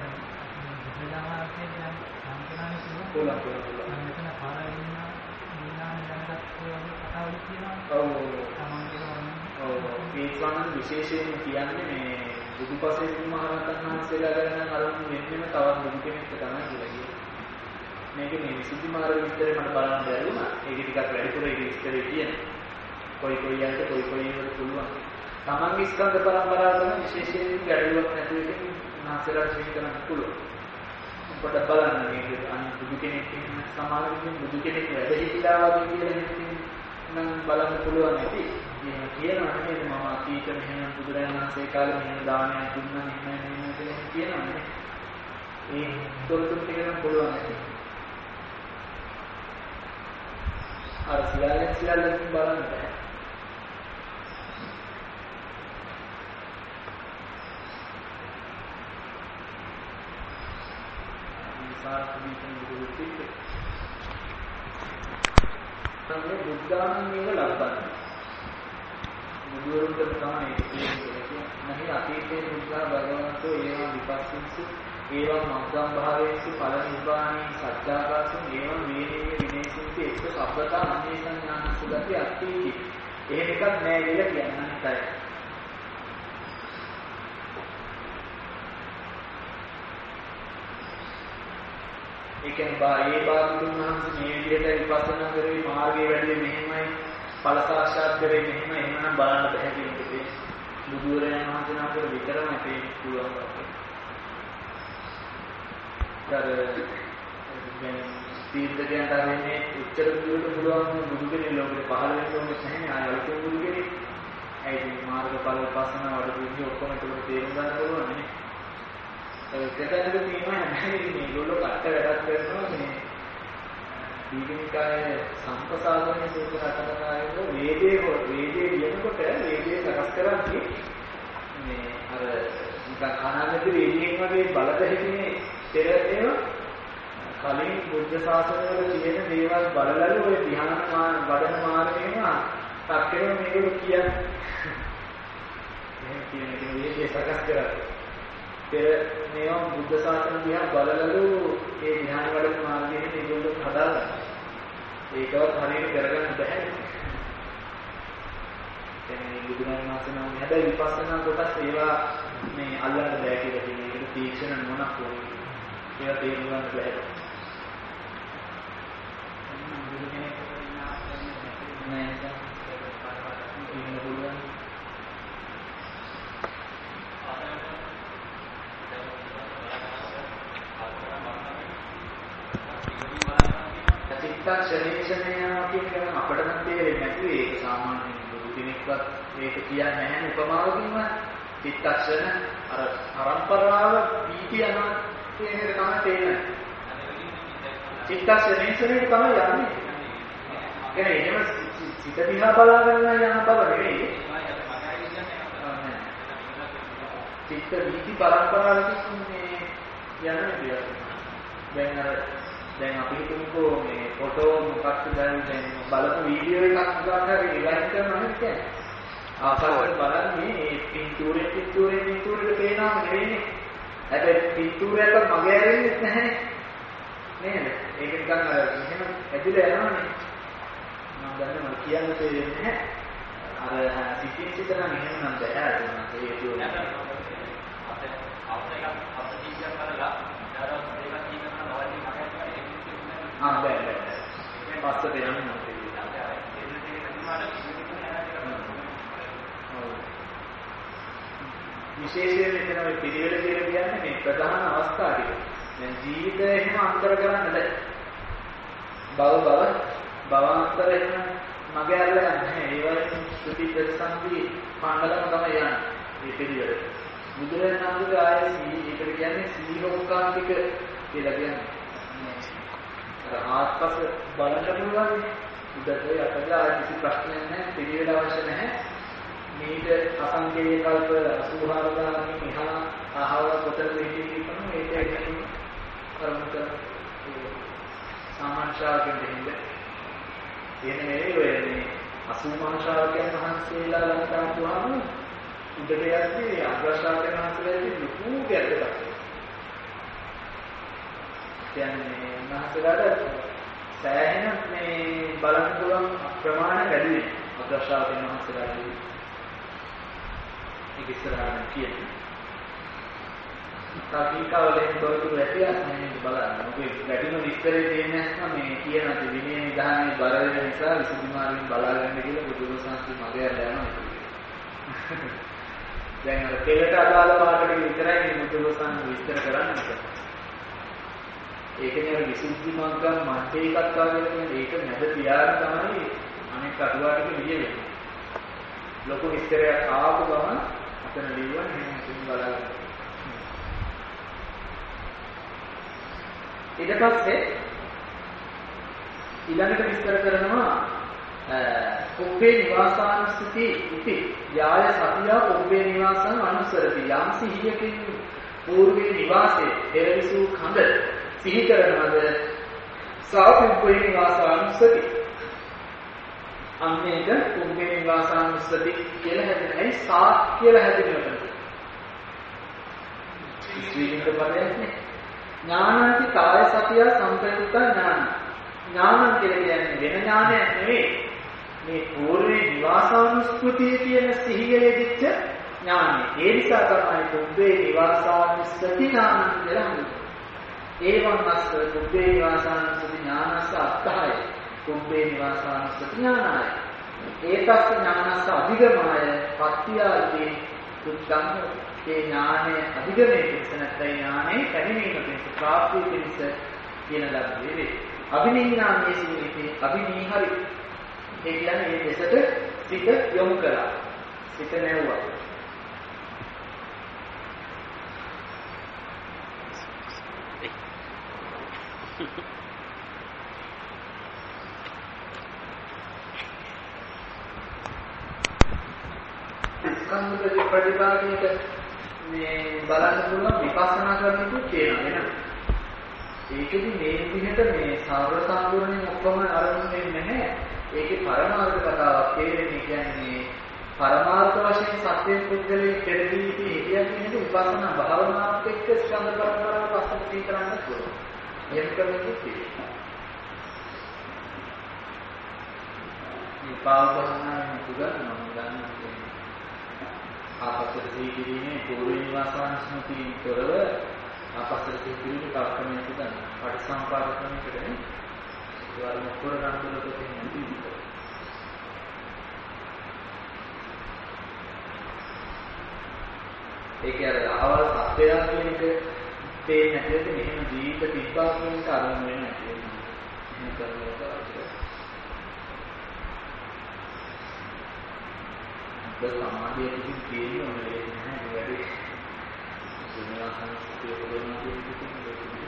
විශේෂයෙන් කියන්නේ මේ බුදුපසේ බුදුමහරහතන් වහන්සේලා ගැන අරුන් වෙන්නම තවත් බුදු කෙනෙක් තමයි කියලා කියන්නේ. මේක මේ විසුද්ධි මාර්ග විස්තරේ මට බලන්න බැරි වුණා. ඒක ටිකක් වැඩිපුර ඒක විස්තරේ තියෙනවා. කොයි යන්න කොයි වල පුළුවන්. තමන්ගේ ස්කන්ධ පරම්පරාව තමයි විශේෂයෙන් ගැටලුවක් නැති එකකින් නාසරට ශ්‍රී කරන්න පුළුවන්. පොඩ බලන්න මේක අනිත් බුදු කෙනෙක් ඉන්න සමාජයෙන් බුදු කෙනෙක් වැඩ සිටිලා වගේ කියලා හිතින් නම් බලන්න පුළුවන් ඇති. එහෙම කියනවා නේද මම අතීත මෙහෙම බුදුරජාණන් වහන්සේ කාලේ මෙහෙම දානයක් දුන්නා මෙහෙම කියලා කියනවා නේ. ඒ තොරතුරු ටික නම් පුළුවන් ඇති. අර සියල්ලෙන් බලන්න බෑ. විකාශ දීපන බුදුත්තික තමයි බුද්ධානන් මේක ලබන්නේ බුදුරුන්ට තමයි ඒක කියන්නේ නැහැ අතීතයේ බුද්ධ භගවන්තෝ ඒවා විපස්සීසු ඒවා මග්ගම් භාවයේසු ඵල නිබ්බාණී සත්‍යාකාසු ඒවා වේනේ විනේසින්ති එක්ක සබ්බතා අනේසං ඥාන සුගති අත්ථීති එහෙම එකක් නෑ කියලා කියන්නේ නැහැ. ඒ කියන්නේ බාහිර බාදුන් වහන්සේ මේ විදිහට විපස්සනා කරේ මාර්ගයේ වැඩි මෙහෙමයි ඵල සාක්ෂාත් කරේ මෙහෙමයි එහෙමනම් බලන්න බැහැ කියන එකේ බුදුරජාණන් වහන්සේනාට විතරමයි තේරුම් පුළුවන්. දැන් තීර්ථකයන්ට ආන්නේ උත්තර දුන්න පුළුවන් බුදු කෙනෙක් ලෝකෙට පහළ වෙන්න ඕනේ නැහැ ආයතන බුදු කෙනෙක්. ඒ මාර්ගඵල විපස්සනා වඩපු ඔක්කොම ඒක තේරුම් ගන්න පුළුවන් නේ. ඒකටද තියෙනවා නැහැ මේගොල්ලෝ කට වැඩක් කරනවා මේ දීගනිකායේ සම්පසාදනයේ සූත්‍ර රටකතාවේ වේදේ ලියනකොට වේදේ සකස් කරන්නේ මේ අර නිකන් කනාමැද වේදයෙන් වගේ බලදැහිනේ පෙරේව කලින් බුද්ධ ශාසනවල තියෙන දේවල් බලලලු ඔය ධ්‍යාන වඩන මාර්ගයේම තාක්කේම මේගොල්ලෝ කියන්නේ එහෙම කියන එක වේදේ සකස් කරන්නේ පෙර මේවා බුද්ධ ශාසන දිහා බලලලු ඒ ධ්‍යාන වඩන මාර්ගයේ මේගොල්ලෝ හදාගන්න. ඒකවත් හරියට කරගන්න බැහැ. එන්නේ බුදුරජාණන් වහන්සේ නම් හැබැයි විපස්සනා කොටස් ඒවා මේ අල්ලන්න බෑ කියලා කියන එක තීක්ෂණ මොනක් වුනේ. ඒවා තේරුම් ගන්න බෑ. බුදු කෙනෙක් නෑ ඉන්න පුළුවන්. ශරීරණය කියන අපිට නම් තේරෙන්නේ නැති ඒක සාමාන්‍ය බුදු කෙනෙක්වත් මේක කියන්නේ නැහැ උපමාවකින්ම චිත්තක්ෂණ අර පරම්පරාව පීති අනාත්මයේ තමයි තේරෙන්නේ චිත්තක්ෂණේ තමයි යන්නේ කියන්නේ එහෙම චිත්ත දිහා බලාගෙන යන බව නෙවෙයි චිත්ත වීති පරම්පරාවකින් මේ යන්නේ කියලා දැන් අපි හිතමුකෝ මේ ෆොටෝ මොකක්ද දැන් බලපු වීඩියෝ එකක් මොකක් හරි ඉලයින් කරනවා කියන්නේ ආසාවෙන් බලන්නේ මේ පින්තූරෙට පේනවම නෙවෙයිනේ හැබැයි පින්තූරයට මගේ ඇරෙන්නේ නැහැ නේද ඒක නිකන් අර එහෙම ඇදිලා යනවනේ මම දන්නේ මම කියන්න තේරෙන්නේ නැහැ අර සිතින් සිතන මෙහෙම නම් බෑ ඒක දුවන බෑ පස්සට යන්න විශේෂයෙන් මෙතන ඔය පිළිවෙල කියලා කියන්නේ මේ ප්‍රධාන අවස්ථා ටික. දැන් ජීවිතය එහෙම අන්තර කරන්න බෑ. භවාන්තර එහෙම මගේ අරලා නැහැ. ඒ වගේ ශ්‍රුති ප්‍රතිසන්දි පාණ්ඩලම තමයි යන්නේ. මේ පිළිවෙල. බුදුරජාණන් වහන්සේ ආයේ ඒකට කියන්නේ සීලෝකාන්තික කියලා කියන්නේ. ආත්පස බලන්න පුළුවන් උඩට යටට කිසි ප්‍රශ්නයක් නැහැ පිළිවෙල අවශ්‍ය නැහැ මේක අසංකේය කල්ප 84000 මිහා ආහාර කොටල දෙකකින් කියනවා මේක එකකින් කර්මක සාමාන්‍ය ශ්‍රාවකෙන් දෙන්නේ එහෙම නෙවෙයි ඔය මේ 80 මහා ශ්‍රාවකයන් වහන්සේලා ලංකාවට වහම උඩට යද්දී අග්‍ර ශ්‍රාවකයන් වහන්සේලාගේ ලොකු ගැටයක් කියන්නේ මහසලාට සෑහෙන මේ බලන්න පුළුවන් ප්‍රමාණය වැඩි වෙනවා අග්‍රශාවකයන් වහන්සේලාගේ ඒක ඉස්සරහට කියන්නේ තාකිකාවලෙන් තොරතුරු ඇතියක් නෙමෙයි බලන්න මොකද වැඩිම විස්තරේ දෙන්නේ නැත්නම් මේ කියන විනය නිධානයේ බර වෙන නිසා විසුද්ධි මාර්ගයෙන් බලාගන්න කියලා බුදුරජාණන් මගේ යනවා දැන් අර පෙළට අදාළ පාඩක විතරයි මේ බුදුරජාණන් විස්තර කරන්නේ ඒකනේ විසුද්ධි මාර්ගම් මැදේ එකක් වගේ කියන්නේ ඒක නැද තියාගෙන තමයි අනෙක් අටුවාටික ලියෙන්නේ. ලොකු විස්තරයක් ආපු ගමන් අතන ලියුවා එහෙනම් බලන්න. ඊට පස්සේ ඊළඟට විස්තර කරනවා උපේ නිවාසානුස්සති ඉති යාය සතිය උපේ නිවාසං අනුසරති යම් සිහියකින් పూర్වේ නිවාසයේ පෙරවිසු කඳ සිහි කරනවද? සාපුබ්බේ නිවාසානුස්සති. අන්නේක පුබ්බේ නිවාසානුස්සති කියලා හැදෙනයි සා කියලා හැදෙනවා. ස්ත්‍රීලිංග පදයක්නේ. ඥානන්ති කාය සතිය සම්ප්‍රයුක්ත ඥාන. ඥානන් කියලා කියන්නේ වෙන ඥානයක් නෙවෙයි. මේ පූර්වේ නිවාසානුස්මෘතිය කියන සිහියේ දිච්ච ඥානය. ඒ නිසා තමයි පුබ්බේ නිවාසානුස්සති ඥාන කියලා හඳුන්වන්නේ. ඒවං අස්ස පුබ්බේ නිවාසානුස්සති ඥානස්ස අත්තහය. පුබ්බේ නිවාසානුස්සති ඥානයි. ඒතස්ස ඥානස්ස අධිගමය පත්‍යාදී දුක්ඛං. ඒ ඥානය අධිගමයේ පිණිස නැත්නම් ඥානයේ පැමිණීම පිණිස ප්‍රාප්තිය පිණිස කියන ලබ්ධේ වේ. අභිනිඥානයේ සිටින්නේ අභිනීහරි. ඒ කියන්නේ මේ දෙසට සිත යොමු කළා. සිත නැවුවා. ස්කන්ධ ප්‍රතිපාදනයේ මේ බලන්න පුළුවන් විපස්සනා කරනකොට කියනවා නේද? ඒකෙදි මේ විදිහට මේ සාවර සම්පූර්ණයෙන් ඔක්කොම අරමුණු වෙන්නේ නැහැ. ඒකේ පරමාර්ථ කතාවක් තේරෙන්නේ කියන්නේ පරමාර්ථ වශයෙන් සත්‍ය පුද්ගලයේ පෙරදී හිතියක් කියන විපස්සනා භාවනාවත් එක්ක ස්කන්ධ පරම්පරාව පස්සට තී කරන්න පුළුවන්. එහෙම කරන්නේ තියෙනවා. මේ පාවභාවනාවේ පුදුම නම් ගන්න ආපස්සට දීගිරීමේ පූර්ව නිවාසානුස්මෘතියෙන් තොරව ආපස්සට දීගිරීමේ කාර්යමය පුදන පටිසම්පාද ක්‍රමයකටනේ ඒවල මොකර ගන්නකොට තියෙනවා. ඒක අර ආවල් සත්‍යයක් කියන එක තේන්නේ නැතිවෙත් මෙහෙම ජීවිත තිබ්බා කියන එක අරමුණ වෙන්නේ නැති වෙනවා. එහෙම කරනවා. සමාධියකින් තියෙන්නේ මොනේ නැහැ වැඩි විනාශනස්තිය පොදෙනවා කියන්නේ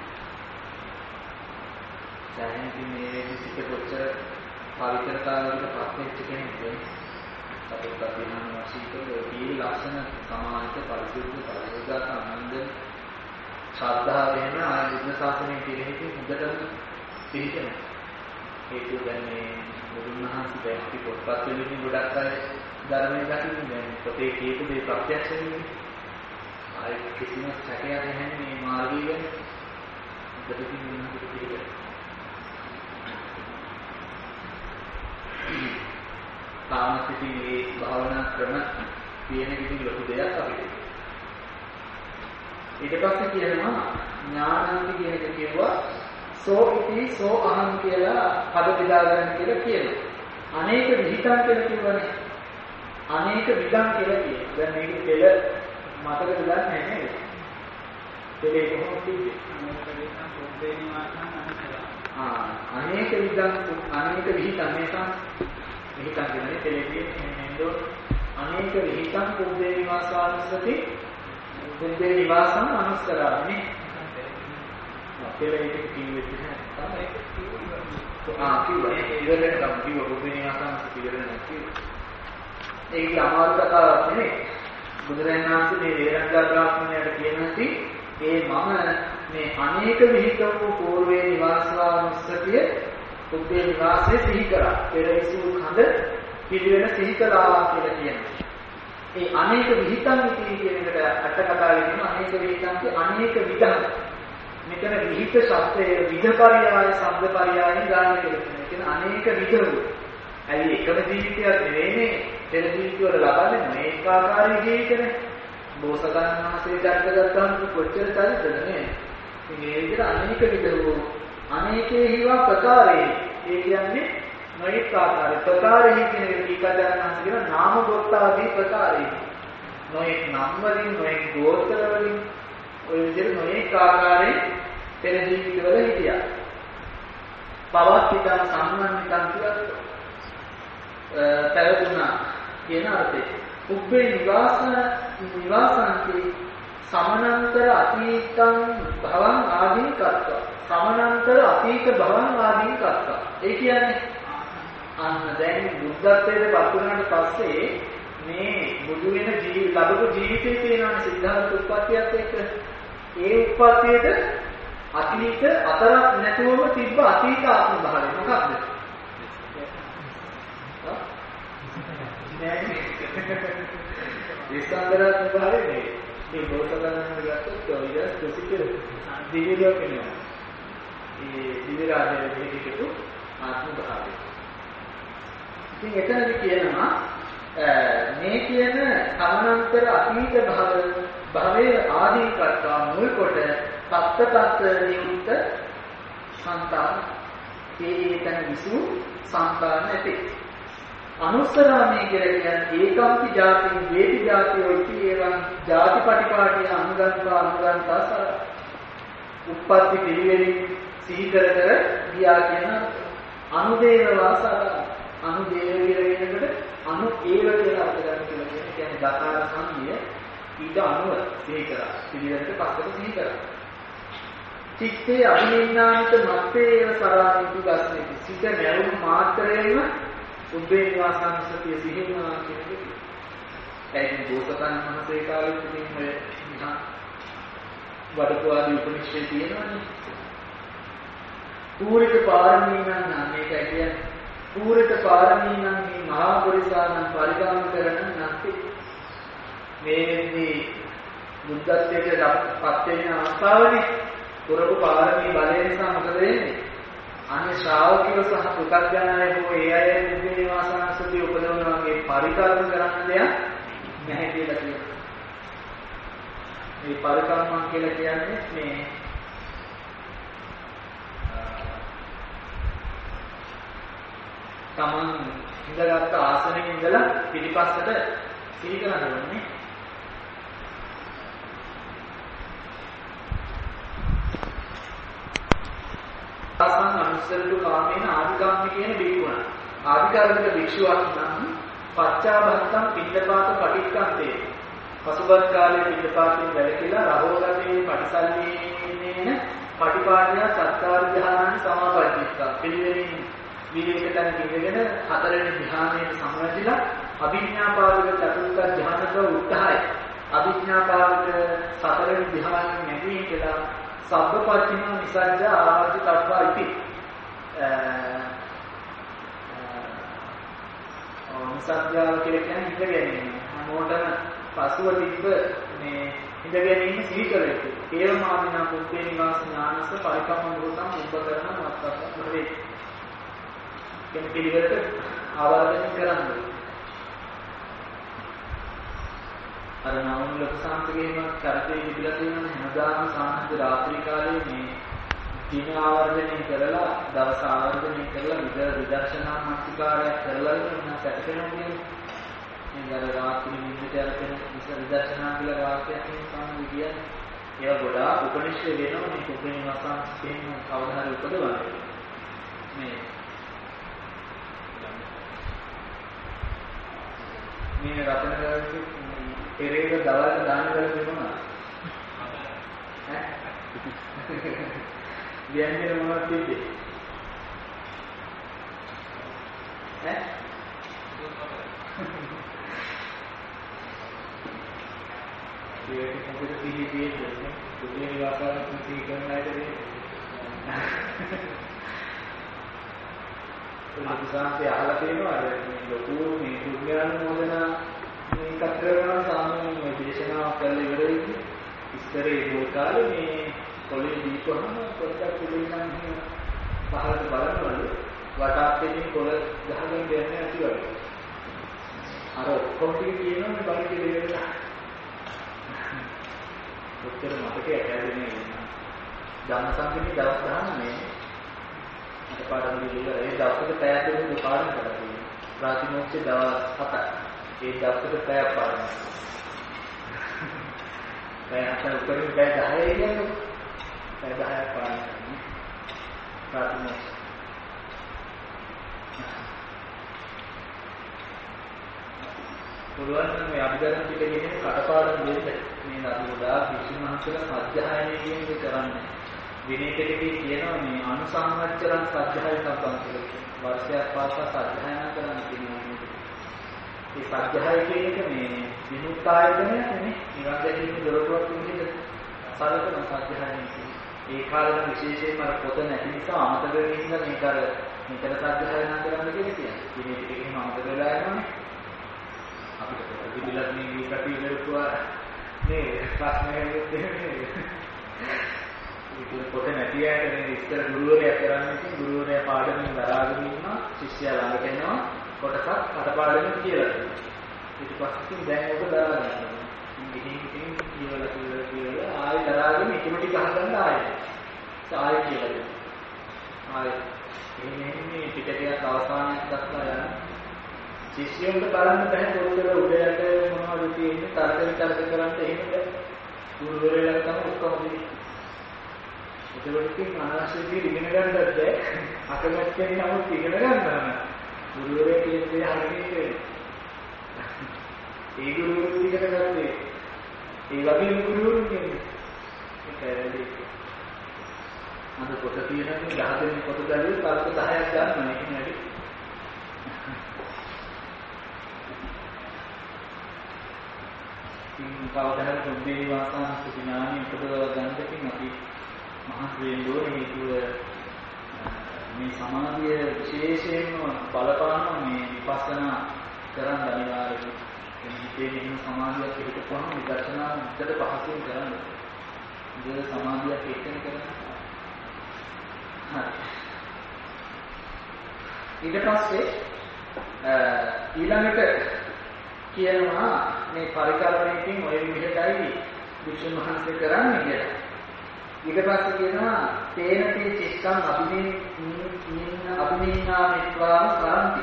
දැනෙන්නේ මේ විසිට කොච්චර පවිත්‍රතාවයකට පත්වෙච්ච කෙනෙක්ද අපේ ප්‍රතිහාන වශයෙන් ඒ ලක්ෂණ සමාහිත පරිසුද්ධ පරිවර්තක ආනන්ද ශ්‍රද්ධාව වෙන ආය බුද්ධ ශාසනයේ පිළිහිදී හොඳටම පිළිගන්න ඒක දැන්නේ බුදුන් වහන්සේ දැන් අපි පොත්පත් වලින් ගොඩක් අය ධර්මයේ දකින්නේ පොතේ කියපු දේ ප්‍රත්‍යක්ෂ වෙන්නේ ආයි කිසිම සැකයක් නැහැ මේ මාර්ගය ගැන දෙපිටින් මොනවද කියන්නේ තාමසිතී මේ භාවනා ක්‍රම තියෙන කිසි ලොකු දෙයක් අපිට ඊට පස්සේ කියනවා ඥානන්ති කියන එක කියුවා සෝ ඉති සෝ අහං කියලා පද බෙදා ගන්න කියලා කියනවා අනේක විහිතං කියලා කියවනේ අනේක විදං කියලා කියනවා. දැන් මේක පෙළ මතක දෙයක් නැහැ නේද? පෙළේ කොහොමද තියෙන්නේ? අනේක විදං අනේක විහිතං මේකන් විහිතං කියන්නේ පෙළේ නේද? අනේක විහිතං පුබ්බේ නිවාසානුස්සති පුබ්බේ නිවාසං අනුස්සරාමි. පෙළේ එක කිව්වෙත් නැහැ. ඒක කිව්වා. කිව්වා. ඉවරට ගමු කිව්වා පුබ්බේ නිවාසානුස්සති ඉවරට කිව්වා. ඒකේ අමාරු කතාවක් නෙමෙයි. බුදුරජාණන් වහන්සේ මේ වේරංගා බ්‍රාහ්මණයට කියනති ඒ මම මේ අනේක විහිත වූ పూర్වේ නිවාසානුස්සතිය පුබ්බේ නිවාසයේ සිහි කරා. පෙරවිසු කඳ පිළිවෙල සිහි කළා කියලා කියනවා. ඒ අනේක විහිතන් කියන එකට අට කතාවේ තියෙන අනේක විහිතන්ගේ අනේක විදං. මෙතන විහිත ශබ්දයේ විදපරියාය ශබ්දපරියායෙන් ගන්න කියලා කියන අනේක විදවු. ඇයි එකම ජීවිතයක් නෙවෙයිනේ පෙර ජීවිතවල ලබන්නේ මේක ආකාරයේ ජීවිතනේ බෝසතාණන් වහන්සේ චරිත ගත්තාම කොච්චර චරිතද නේ ඉතින් මේ විදිහට අනේක විදවෝ අනේකේ හිවා ප්‍රකාරේ ඒ කියන්නේ නොඑක ආකාරයේ ප්‍රකාරෙහි කියන විකාරයන් කියන නාම ගෝත්‍රාදී ප්‍රකාරේ නොඑක නම් වලින් නොඑක ගෝත්‍ර වලින් ඔය විදිහට නොඑක ආකාරයේ පෙර ජීවිතවල හිටියා පවත්ිතන සම්මන්විතන් කියලා පැවතුණා කියන අර්ථය. උබ්බේ නිවාසන්ති සමනන්තර අතීතං භවං ආදීන් කත්වා. සමනන්තර අතීත භවං ආදීන් කත්වා. ඒ කියන්නේ අන්න දැන් බුද්ධත්වයට පත් වුණාට පස්සේ මේ බුදු වෙන ලැබපු ජීවිතේ තියෙනවානේ සිද්ධාර්ථ උත්පත්තියත් එක්ක. ඒ උත්පත්තියට අතීත අතරක් නැතුවම තිබ්බ අතීත ආත්ම භාවය මොකක්ද? විස්තරාත්මක භාවය නේ. මේ බෝසතාණන් ගත්තොත් ඔය ස්පෙસિෆික් දිව්‍ය ලෝක වෙනවා. ඒ දිව්‍ය රාජ්‍යයේ විදිහට ආත්ම භාවය. ඉතින් එතනදි කියනවා මේ කියන සමානතර අතීත භවයේ ආදී කරතා මුල් කොට තත්ත නියුක්ත සංතාන ඒකන විසු සංතාන ඇති අනුස්සරාමේ කියලා කියන්නේ ඒකාන්ති ජාති වේදි ජාති ඔයිති ඒවන් ජාතිපටිපාටිය අනුගන්තා සර උප්පත්ති පිළිවෙලින් සිහි කර ගියා කියන අනුදේව වාසාර අනුදේව කියනකොට අනු ඒව කියලා අර්ථ ගන්න කියලා කියන්නේ දකාර සංගිය ඊට අනුව සිහි කරා පිළිවෙලට පස්සට සිහි කරා චිත්තේ අභිනින්නාන්ත මත්තේ ඒව සරාමිති ගස්නේ සිත නැවුම් මාත්‍රයෙන්ම උබ්බේ නිවාසංසතිය සිහිනවා කියන එක. ඒකෙන් බෝසතාණන් වහන්සේ කාලේ ඉතින් ඔය වඩපුවාදී උපනිෂේ තියෙනවනේ. පූරිත පාරමීනන් නම් මේක කියන්නේ පූරිත පාරමීනන් මේ මහා පුරිසානන් පරිගාම කරන නැති මේ බුද්ධත්වයට පත් වෙන අවස්ථාවනේ පුරපු පාරමී බලය නිසා මොකද වෙන්නේ? අනේ ශ්‍රාවකයෝ සහ පුතග්ජනයෝ හෝ ඒ අය මුගේ නිවාසාංශදී උපදවන වගේ පරිකල්ප කරන්න දෙයක් නැහැ කියලා කියනවා. මේ පරිකල්පන කියලා කියන්නේ මේ තමන් ඉඳගත් ආසනයේ ඉඳලා පිටිපස්සට සිහි කරන්න ඕනේ. ආසන්න අනුස්සරතු කාමේන ආධිකාම්ම කියන බික්කුණ. ආධිකාරමික භික්ෂුවක් නම් පච්චාභත්තම් පිණ්ඩපාත පටික්කන්තේ. පසුබත් කාලයේ පිණ්ඩපාතයෙන් වැළකීලා රහෝගතේ පටිසල්ලීනේන පටිපාටිය සත්කාර ධ්‍යානානි සමාපජ්ජිත්තා. පිළිවෙලින් විවේකතන කිවගෙන හතරවෙනි ධ්‍යානයේ සමවැදිලා අභිඥාපාදක චතුර්ථ ධ්‍යානක උත්හාය. අභිඥාපාදක සතරවෙනි ධ්‍යානයේ නැගී කියලා සබ්බපච්චින නිසජ්ජ ආවර්ති තත්වා ඉති නිසජ්ජාව කියලා කියන්නේ ඉඳ ගැනීම. මොඩන පසුව තිබ්බ මේ ඉඳ ගැනීම සිහි කරේතු. ඒව මාදිනා පුත්තේ නිවාස ඥානස පරිකම්ම මුරුතම් උපකරණ මත්තක් නෙවේ. කියන පිළිවෙලට ආවර්තනය කරන්නේ. අර නවම ලොකු සාන්තිගේම කරතේ ඉඳලා තියෙන හැමදාම සාන්ති රාත්‍රී කාලේ මේ දින ආවර්ජනය කරලා දවස් ආවර්ජනය කරලා විදර්ශනා මානසිකාරයක් කරලා ඉන්න සැකසෙනවා කියන්නේ. මේ අර රාත්‍රී නිින්දට යන විදර්ශනා කියලා වාක්‍යයක් සාමාන්‍ය කියන්නේ. ඒවා ගොඩාක් උපනිෂේ වෙනවා මේ කුපේ වසංස්කේම කවදා හරි උපදවන්නේ. මේ රතනගාරේ පෙරේද දවල්ට දාන කරලා දෙනවා. ව්‍යංජන මොනවද තිබ්බේ? ඒක මොකද පිළිදෙන්නේ? දුන්නේ නිවාසාවක් සිහි කරන අයද ලොකුසාන්තේ අහලා තියෙනවා මේ ලොකු මේ පුණ්‍යානුමෝදනා මේක කරනවා සාමාන්‍යයෙන් දේශනාවක් කරලා ඉවරයි. ඉස්තරේ ඒ කාලේ මේ කොළේ දීපහම පොඩ්ඩක් පිළිගන්න පහළට බලනවලු වටාපිටින් කොළ ගහගෙන දෙන්නේ නැති වගේ. අර ඔක්කොම කියනවා මේ බණ කියලා. ඔච්චර මතකයේ ඇදෙන්නේ ධම්මසංගමේ දවස් 19 අර පාඩම් දීලා ඒ දවසට පැය දෙකක් පාඩම් කරලා තියෙනවා. ප්‍රාතිමෝක්ෂ දවස් 7ක්. ඒ දවසට පැය පාඩම්. පැය 7 උඩින් පැය 10 කියන්නේ පැය 10ක් පාඩම් කරනවා. ප්‍රාතිමෝක්ෂ. පුළුවන් මේ අභිධර්ම පිටකේ කටපාඩම් දෙන්න මේ නඩුවදා විසුණුහන්සලා සත්‍යයනේ කියන එක කරන්නේ. විනය පිටකේ කියනවා මේ අනුසංවච්චරන් සත්‍යයයි සම්බන්ධ කියලා. වර්ෂයක් පාසා සත්‍යයනා කරන්න කියනවා. මේ සත්‍යයයි කියන එක මේ විමුක්තායතනය නෙමෙයි. නිවන් දැකීමේ දොරටුවක් විදිහට සලකන සත්‍යයයි කියන්නේ. ඒ කාලේ විශේෂයෙන්ම අර පොත නැති නිසා අමතක වෙන නිසා මේක අර මෙතන සාධ්‍යයනා කරන්න කියලා කියන්නේ. ඉතින් මේක එහෙම අමතක වෙලා යනවනේ. අපිට ප්‍රතිබිලක් මේ කටිවිලකුවා නේ ප්‍රශ්නයක් දෙන්නේ. ඒක පොත නැති අයට මේ ඉස්තර ගුරුවරයා කරන්නේ ඉතින් ගුරුවරයා පාඩමින් දරාගෙන ඉන්නවා ශිෂ්‍යයා ළඟට එනවා කොටසක් අතපාඩමින් කියලා දෙනවා. ඊට පස්සේ දැන් ඔබ දරාගන්න. ඉතින් කියලා ආයෙ දරාගෙන එකම ටික අහගන්න ආයෙ කියලා දෙනවා. ආයෙ මේ පිටකයක් අවසානයක් දක්වා යන ශිෂ්‍යයන්ට බලන්න බෑ පොතේ උඩයට මොනවද තියෙන්නේ තර්ක විතර්ක කරන්න එහෙම බෑ. ගුරුවරයා තමයි ඔක්කොම දෙන්නේ. ඒකවලින් අනාශීදී ඉගෙන ගන්නත් බෑ. අකමැත්තෙන් නමුත් ඉගෙන ගන්නවා. ගුරුවරයා කියන දේ හරියට ඒ ගුරුවරු ඉගෙන ගන්නේ ඒ වගේ ගුරුවරු කියන්නේ ඒකයි. අද පොත තියෙනනේ 10 දෙනෙක් පොත දැරුවේ තර්ක 10ක් ගන්නවා ඒක නෙවෙයි. ඉතින් කවදාහරි පොඩ්ඩේ වාසන සුඥානි උපදව ගන්නකින් අපි මහත්වෙන් දෝනේ හේතුව මේ සමාධිය විශේෂයෙන්ම බලපාන මේ විපස්සනා කරන් අනිවාර්යයි. මේ හිතේ සමාධියක් පිටපොහම විදර්ශනා උත්තර පහසුවෙන් කරන්න. ඒ සමාධියක් එක්කෙන කරන්න. ඊට පස්සේ ඊළඟට කියනවා මේ පරිකල්පනයකින් ඔය විදිහටයි වික්ෂුන් වහන්සේ කරන්නේ කියලා. ඊට පස්සේ කියනවා තේනති චිත්තං අභිනීනාමිත්වාම සරන්ති.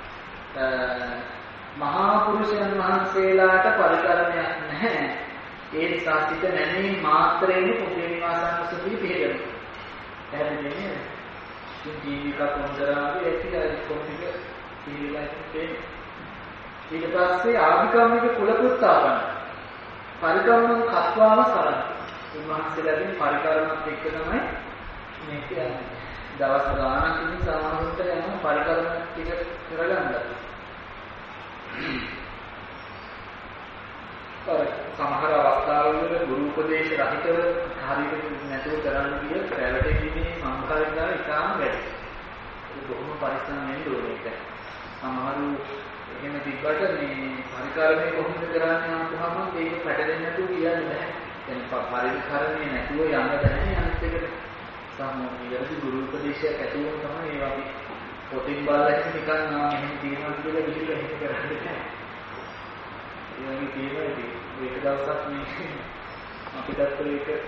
මහා පුරුෂයන් වහන්සේලාට පරිකල්පනයක් නැහැ. ඒ නිසා සිත නැමී මාත්‍රයෙන් පුද්ගල නිවාසන්න සුපිරි පිළිගන්නවා. පැහැදිලි නේද? ඉතින් ජීවික කොන්දරාවේ ඇතිලා කොම්පියුටර් පිළිලා ඉන්නේ. ඊට පස්සේ ආධිකාමික කුලපුත්තාපන්න පරිකර්මන කත්වාම සරණ. උන්වහන්සේලාගෙන් පරිකර්මනත් එක්ක තමයි මේ කියන්නේ. දවස් ගානක් ඉන්න සාමාන්‍යයට යන පරිකර්මන ටික කරගන්නවා. සමහර අවස්ථාවල ගුරු උපදේශ රහිතව හරියට නැතුව කරන්න ගිය පැවැටීමේ සම්භාවිතාව ඉතාම වැඩි. ඒක බොහොම පරිස්සම් වෙන්න ඕනේ ඒක. සමහරු එහෙම තිබ්බට මේ පරිකාරණය කොහොමද කරන්නේ අහුවම මේක පැටලෙන්නේ නැතුව කියන්නේ නැහැ. දැන් පරිකාරණය නැතුව යන්න බැහැ අනිත් එකට සම්මෝධියදී ගුරු උපදේශයක් ඇතුළම තමයි ඒ වගේ පොතින් බලලා නිකන් මෙහෙම තියෙනවා කියලා විහිළු එහෙම කරන්නේ නැහැ. ඒ වගේ තියෙනවා ඒක දවසක් මේ අපිටත් ඒක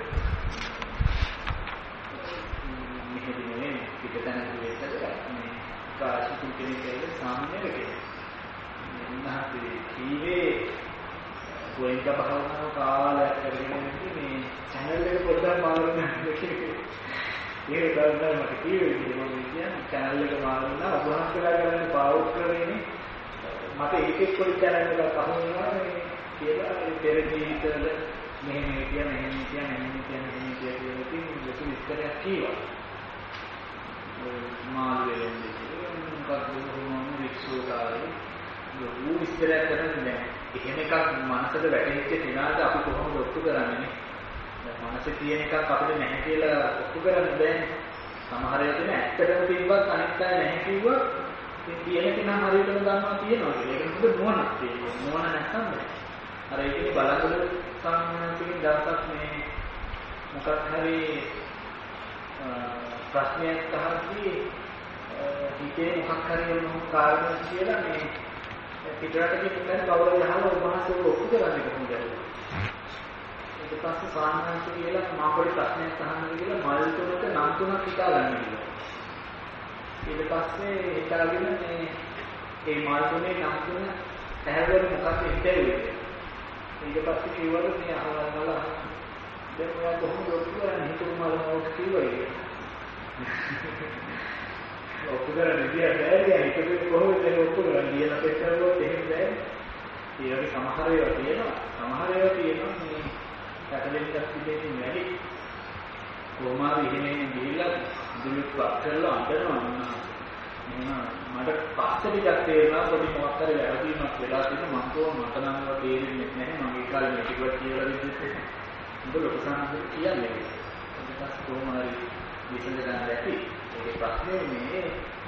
මෙහෙදිනේ පිටතන දෙයක් මේ කාශිතු කෙනෙක් සාමාන්‍ය වෙකේ. උන්වහන්සේ කීවේ ගෝයික භාවනාව කාලයක් කරගෙන ඉන්නේ channel එක පොඩ්ඩක් මාරු කරන්න කියලා. ඒක තමයි මට කිව්වේ මම කියන්නේ channel එක මාරු වුණා අභාසකලා කරන්න පාවුත් කරන්නේ මට ඒකෙත් පොඩි channel එකක් අහු වෙනවා මේ කියලා ඒ පෙර ජීවිතවල මෙහෙම කියන්නේ ලොකු විස්තරයක් කියනවා. මාළු වෙලෙන්නේ මොකක්ද මොන වික්ෂෝකාරේ ලොකු විස්තරයක් කරන්නේ නැහැ. එහෙම එකක් මනසට වැටෙච්ච කෙනාට අපි කොහොමද ඔප්පු කරන්නේ නේ? මනසේ තියෙන එකක් අපිට නැහැ කියලා ඔප්පු කරන්න බෑනේ. සමහර වෙලාවට ඇත්තටම තිබ්බත් අනිත් අය නැහැ කිව්වොත් ඉතින් තියෙන කෙනා හරියටම දන්නවා තියෙනවා කියලා. ඒක මොකද නුවණක් තියෙනවා. නුවණ නැත්නම් බෑ. අර ඒකේ බලගල සම්මතකින් දවසක් මේ මොකක් හරි ප්‍රශ්නයක් අහද්දී හිතේ මොකක් හරි මොන කාරණයක් කියලා මේ පිටරටදී පුතන් කවුරුද අහලා උභාසක ඔප්පු කරන්නේ කොහොමද? ඊට පස්සේ සාමාන්‍යයෙන් කියලා මම පොඩි ප්‍රශ්නයක් අහන්න කියලා මල් තුනක නම් තුනක් හිතා ගන්න කියලා. ඊට පස්සේ හිතාගෙන මේ මල් තුනේ නම් තුන පැහැදිලිව මොකක්ද හිතෙන්නේ? ඊට පස්සේ කිව්වලු මේ අහවල් වල දැන් ඔයා කොහොමද ඔප්පු කරන්නේ? හිතුව මල මොකක්ද කිව්වයි. ඔප්පු කරන්නේ බැහැ ඒක කොහොමද ඔප්පු කරන්නේ කියලා පෙන්නනකොට එහෙම බැහැ. ඒ වගේ සමහර ඒවා තියෙනවා. සමහර ඒවා තියෙනවා මේ කැටලෙන්ටක් පිටේකින් වැඩි. කොමාරි එහෙම ගිහිල්ලා දුලුත් වක් කරලා අඬනවා. මට පස්සේ ටිකක් තේරුණා පොඩි මොකක් හරි වැරදීමක් වෙලා තියෙන මම මට නම් තේරෙන්නේ නැහැ. මම ඒ කාලේ මේක කියලා විදිහට මොකද ලොකු සාහනයක් කියන්නේ. පස්සේ කොහොම හරි විසඳ ගන්න ඇති. ඒකේ ප්‍රශ්නේ මේ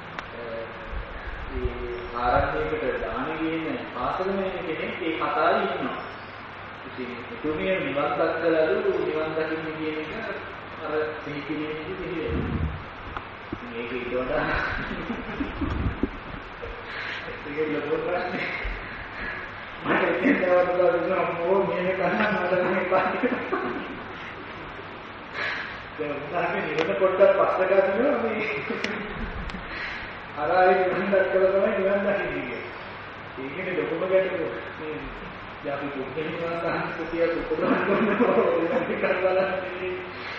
ආරම්භයකට දාන ගියන ආසගම වෙන කෙනෙක් ඒ කතාවේ ඉන්නවා. ඉතින් තුමිය නිවන් දක්කලලු නිවන් දකින්න කියන එක අර සිහිකිරීමේදී පිළිවෙල. මේක ඊට වඩා ඒක ලොකු ප්‍රශ්නයක්. මට හිතෙනවා මොකද මේ කන්න මට මේ පාටි. දැන් උදාහරණයක් නිවන පොඩ්ඩක් පස්සට ගන්නවා මේ අරයි නිවන් දැක්කලා තමයි නිවන් දකින්නේ. ඒකනේ ලොකුම ගැටලුව. මේ අපි දුක්ඛ නිවන් දහන සතිය උපදවන්න ඕනේ කරවලා මේ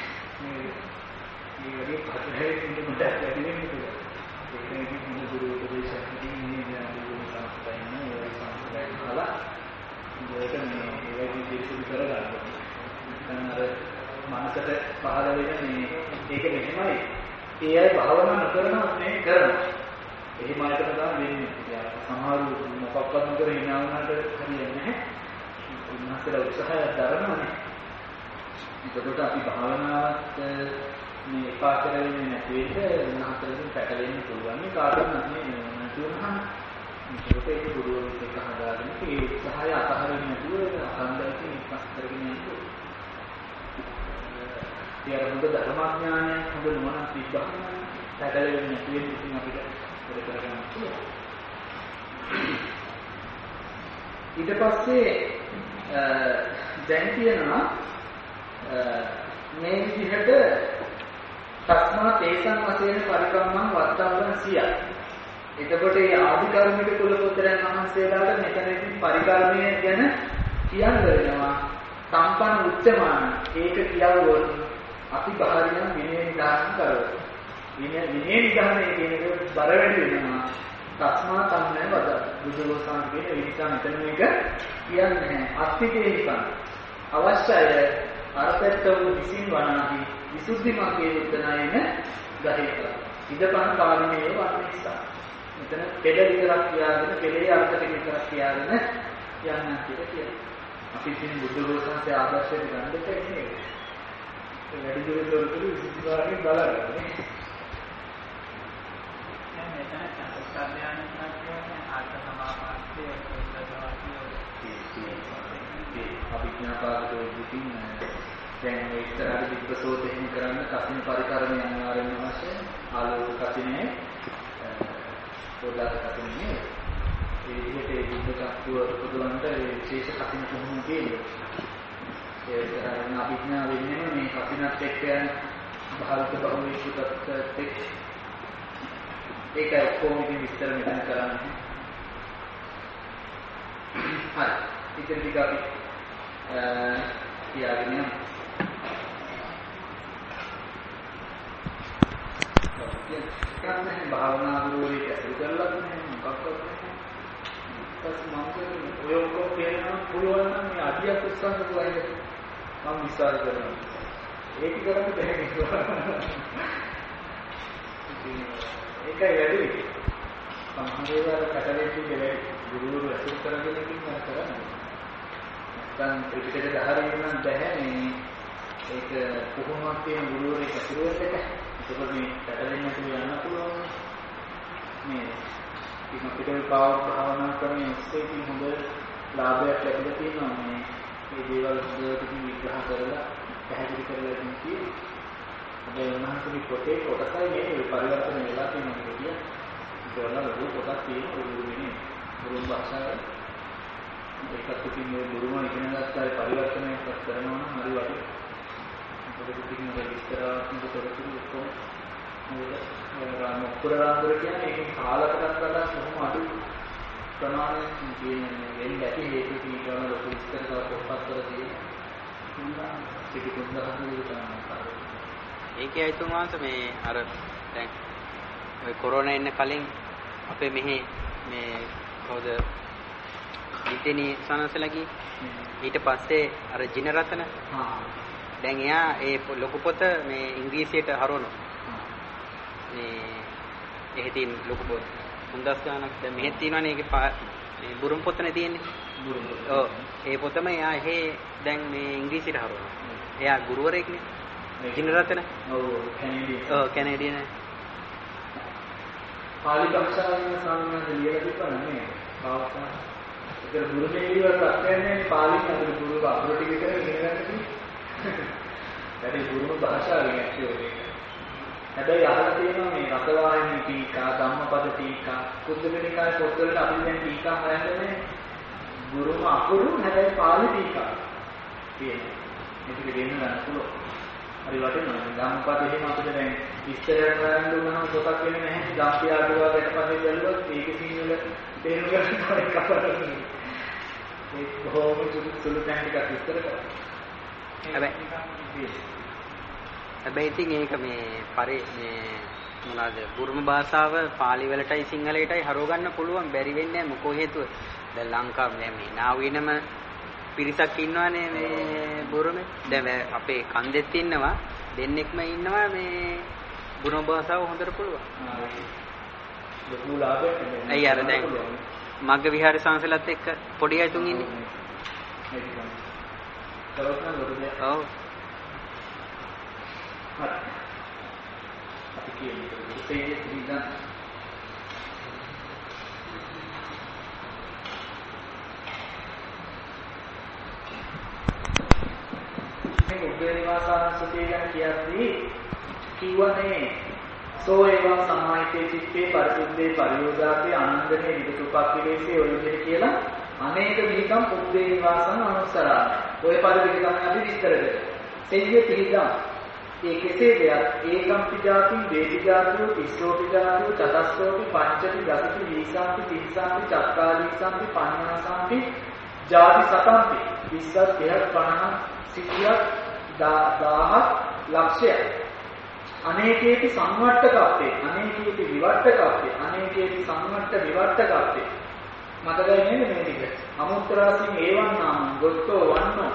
වගේ පතරේ ඉන්න කොට වැඩි වෙන්නේ. ඒකනේ කිසිම ගුරු උපදේශයක් දෙන්නේ නෑ දුරු සංස්කෘතියන ඒ සංස්කෘතිය හලා ඒක මේ ඒ වගේ දේශු කරගන්න. නැත්නම් අර මනසට පහළ වෙන මේ ඒක මෙහෙමයි. ඒ අය භාවනා නොකරනවා නේ කරනවා. එහෙම අයට තමයි වෙන්නේ. සමහරු මොකක්වත් නොකර ඉන්නා වුණාට හරියන්නේ නැහැ. උන්වහන්සේලා උත්සාහය දරනවානේ. ඒකට අපි භාවනාවත් මේ එපා කරන්නේ නැති වෙන්න උන්වහන්සේලාගෙන් පැටලෙන්න පුළුවන්. මේ කාටවත් නැහැ නැතුණා. ඒකට ඒක ගුරුවරුත් එක්ක හදාගෙන ඒ උත්සාහය අතහරින්න නැතුව අසන්දරකින් ඉස්පස් කරගෙන යන්න. ඒ හොඳ ධර්මඥානය හොඳ නුවණක් තිබ්බහම පැටලෙන්නේ නැති වෙන්න ඉතින් අපිට කරගන්න පුළුවන්. ඊට පස්සේ දැන් කියනවා මේ විදිහට තස්මා තේසං වශයෙන් පරිකම්මං වත්තංගං සිය. එතකොට මේ ආදි කර්මික කුල පුත්‍රයන් වහන්සේලාට මෙතනදී පරිකර්මය ගැන කියන්න වෙනවා. සම්පන්න උච්චමාන ඒක කියවුවොත් අපි බාහිරින් විනය නිදාන කරනවා. විනය නිදානයේ කියන එක බර වැඩි වෙනවා. තස්මා තමයි වද බුදුරෝසාන් කියන විදිහට මෙතන මේක කියන්නේ නැහැ. අත්තිකේ හිතන්න. අවශ්‍යය අර්ථත්ව විසින් වනාහි විසුද්ධි මාර්ගයේ උත්තනයන ගහිත. ඉදපන් කාලිනේ වර්ණිස්සා. මෙතන පෙළ විතරක් කියාගෙන පෙළේ අර්ථ ටික විතරක් කියාගෙන යන්න කියලා කියනවා. අපි ඉතින් බුදුරෝසාන්ගේ ආදර්ශයට ගන්න දෙන්නේ. ඒ වැඩි දුරට විසුද්ධි මාර්ගයෙන් බලන්න. අභිඥාපාදෝ ඉතින් දැන් මේ ඉස්සරහට විප්‍රසෝත එහෙම කරන්න කසින පරිකරණය අනිවාර්යයෙන්ම අවශ්‍යයි. ආලෝක කසිනේ පොඩ්ඩක් කසිනේ ඒ විදිහට ඒ බුද්ධ චක්කුව උපදවන්නට ඒ විශේෂ කසින කොහොමද කියන්නේ? ඒ කරන අභිඥා වෙන්නේ මේ කසිනත් එක්ක යන භාවිත බහුවිශිතත් එක්ක ඒක ඔක්කොම ඉතින් විස්තර මෙතන කරන්නේ. හරි. ඉතින් ටික අපි කියාගෙන යමු. කියන්නේ භාවනා ගුරුවරයෙක් ඇසුරු කරලා නැහැ මොකක්වත් නැහැ. ඊපස් මම කියන්නේ ඔය ඔක්කොම කියනවා පුළුවන් නම් මේ අඩියක් උස්සන්න පුළුවන් එක මම විශ්වාස කරනවා. ඒක කරන්න බැහැ කියලා. ඒකයි වැඩි. සම්පූර්ණ කටලෙන්නේ දෙවයි ගුරුවරු ඇසුරු කරගෙන ඉන්න කරන්නේ. නැත්නම් ත්‍රිපිටක දහරින් නම් බැහැ මේ ඒක කොහොමවත් තියෙන ගුරුවරයෙක් ඇසුරු වෙන්න එක. ඒක මේ කටලෙන්නේ නැතුව යන්න පුළුවන්. මේ ඉතින් අපිට භාවනා කරන ඉස්සේ ඉතින් හොඳ ලාභයක් ලැබිලා තියෙනවා මේ දේවල් හොඳට විග්‍රහ කරලා පැහැදිලි කරලා තියෙනවා. ඒ උන්වහන්සේගේ පොතේ කොටසයි මේ පරිවර්තන වෙලා තියෙනවා කියන්නේ. ඒකවල ලොකු කොටක් තියෙනවා උරුමනේ. උරුම භාෂාව. ඒකත් ඉතින් මේ උරුම ඉගෙන ගත්තා පරිවර්තනයක් කරනවා නම් හරි වටිනවා. මොකද ඉතින් මේ විස්තරාත්මක තොරතුරු ඔක්කොම මොකද කියන්නේ ඒකේ කාලකටත් වඩා කොහොම අඩු ප්‍රමාණයක් කියන්නේ වෙන්නේ ඇති හේතු කීකරන ලොකු විස්තර පොත්පත් වල තියෙනවා. ඒක පොත්පත්වල තමයි. ඒකයි තුමාන්ත මේ අර දැන් ඔය කොරෝනා එන්න කලින් අපේ මෙහි මේ කවුද ඉතිනි සනසලගී ඊට පස්සේ අර ජිනරතන දැන් එයා ඒ ලොකු පොත මේ ඉංග්‍රීසියට හරවනවා මේ එහෙ තියෙන ලොකු පොත හුඟක් ගානක් දැන් මෙහෙත් තියෙනවනේ ඒකේ මේ බුරුම් පොතනේ තියෙන්නේ බුරුම් පොත. ඔව් ඒ පොතම එයා එහෙ දැන් මේ ඉංග්‍රීසියට හරවනවා. එයා ගුරුවරයෙක්නේ. ගිනරතන ඔව් කැනේඩියන්. ඔව් කැනේඩියන්. පාලි භාෂාවෙන් සාමාන්‍යයෙන් ලියලා තිබුණා නේ. භාෂා. ඒක බුරුමේ ඉවත් අත්දැන්නේ පාලියෙන් අපිට බුරු වපුර ටික කරගෙන ඉගෙන ගන්න තියෙන්නේ. ඒක බුරුම භාෂාවෙන් ඇක්ටිව්. හැබැයි අහලා තියෙනවා මේ රසවාහිනී ටීකා, ධම්මපද ටීකා, කුද්දකනිකායේ පොත්වල අපි දැන් ටීකා හොයන්නේ ගුරුම අකුරු හැබැයි පාලි ටීකා තියෙනවා. මේක දෙන්න ගන්න පුළුවන්. හරි වටිනවා. ධම්මපද එහෙම අපිට දැන් ඉස්සරහට හොයන්න උනහම පොතක් වෙන්නේ නැහැ. ධම්පියාඩුවා ගැටපදේ බැලුවොත් ඒක සිංහල තේරුම් ගන්න තමයි කපරන්නේ. මේ බොහොම සුළු තැන් ටිකක් විස්තර කරා. හැබැයි ඉතින් ඒක මේ මොනවාද බුරුම භාෂාව පාලි වලටයි සිංහලයටයි හරව ගන්න පුළුවන් බැරි වෙන්නේ මොකෝ හේතුව දැන් ලංකාවේ මේ නාවිනම පිරිසක් ඉන්නවානේ මේ බුරුමේ දැන් අපේ කන්දෙත් ඉන්නවා දෙන්නෙක්ම ඉන්නවා මේ බුරුම භාෂාව හොඳට පුළුවන් ලොකු ලාභයක් නේ අය අර දැන් මග්ග විහාර සංසලත් එක්ක පොඩි අයතුන් ඉන්නේ ඔව් අපි කියන්නේ ඉතින් ඉතින් මේ උපේනිවාසානුස්සතිය ගැන කියද්දී කිව්වනේ සෝ එවං සමාහිතේ චිත්තේ පරිසුද්ධේ පරියෝදාතේ ආනන්දනේ විදුප්පක්ඛිලේසේ ඔය විදිහට කියලා අනේක විහිකම් උපේනිවාසන අනුස්සරා ඔය පද දෙක තමයි අපි විස්තර කරන්නේ සෙය්‍ය පිළිදා ඒ කෙසේ දෙයක් ඒකම් පිජාතින් වේදිජාතිය තිස්සෝපි ජාතිය චතස්සෝපි පංචති දසති විසාපි තිස්සාපි චත්තාලීසාපි පඤ්ඤාසාපි ජාති සතම්පි 20ක් 30ක් 50ක් 1000ක් ලක්ෂයක් අනේකේති සංවට්ඨකප්පේ අනේකේති විවට්ඨකප්පේ අනේකේති සංවට්ඨ විවට්ඨකප්පේ මතකයි නේද මේ ටික අමුත්‍රාසින් ඒවන් නාම ගොත්තෝ වන්නෝ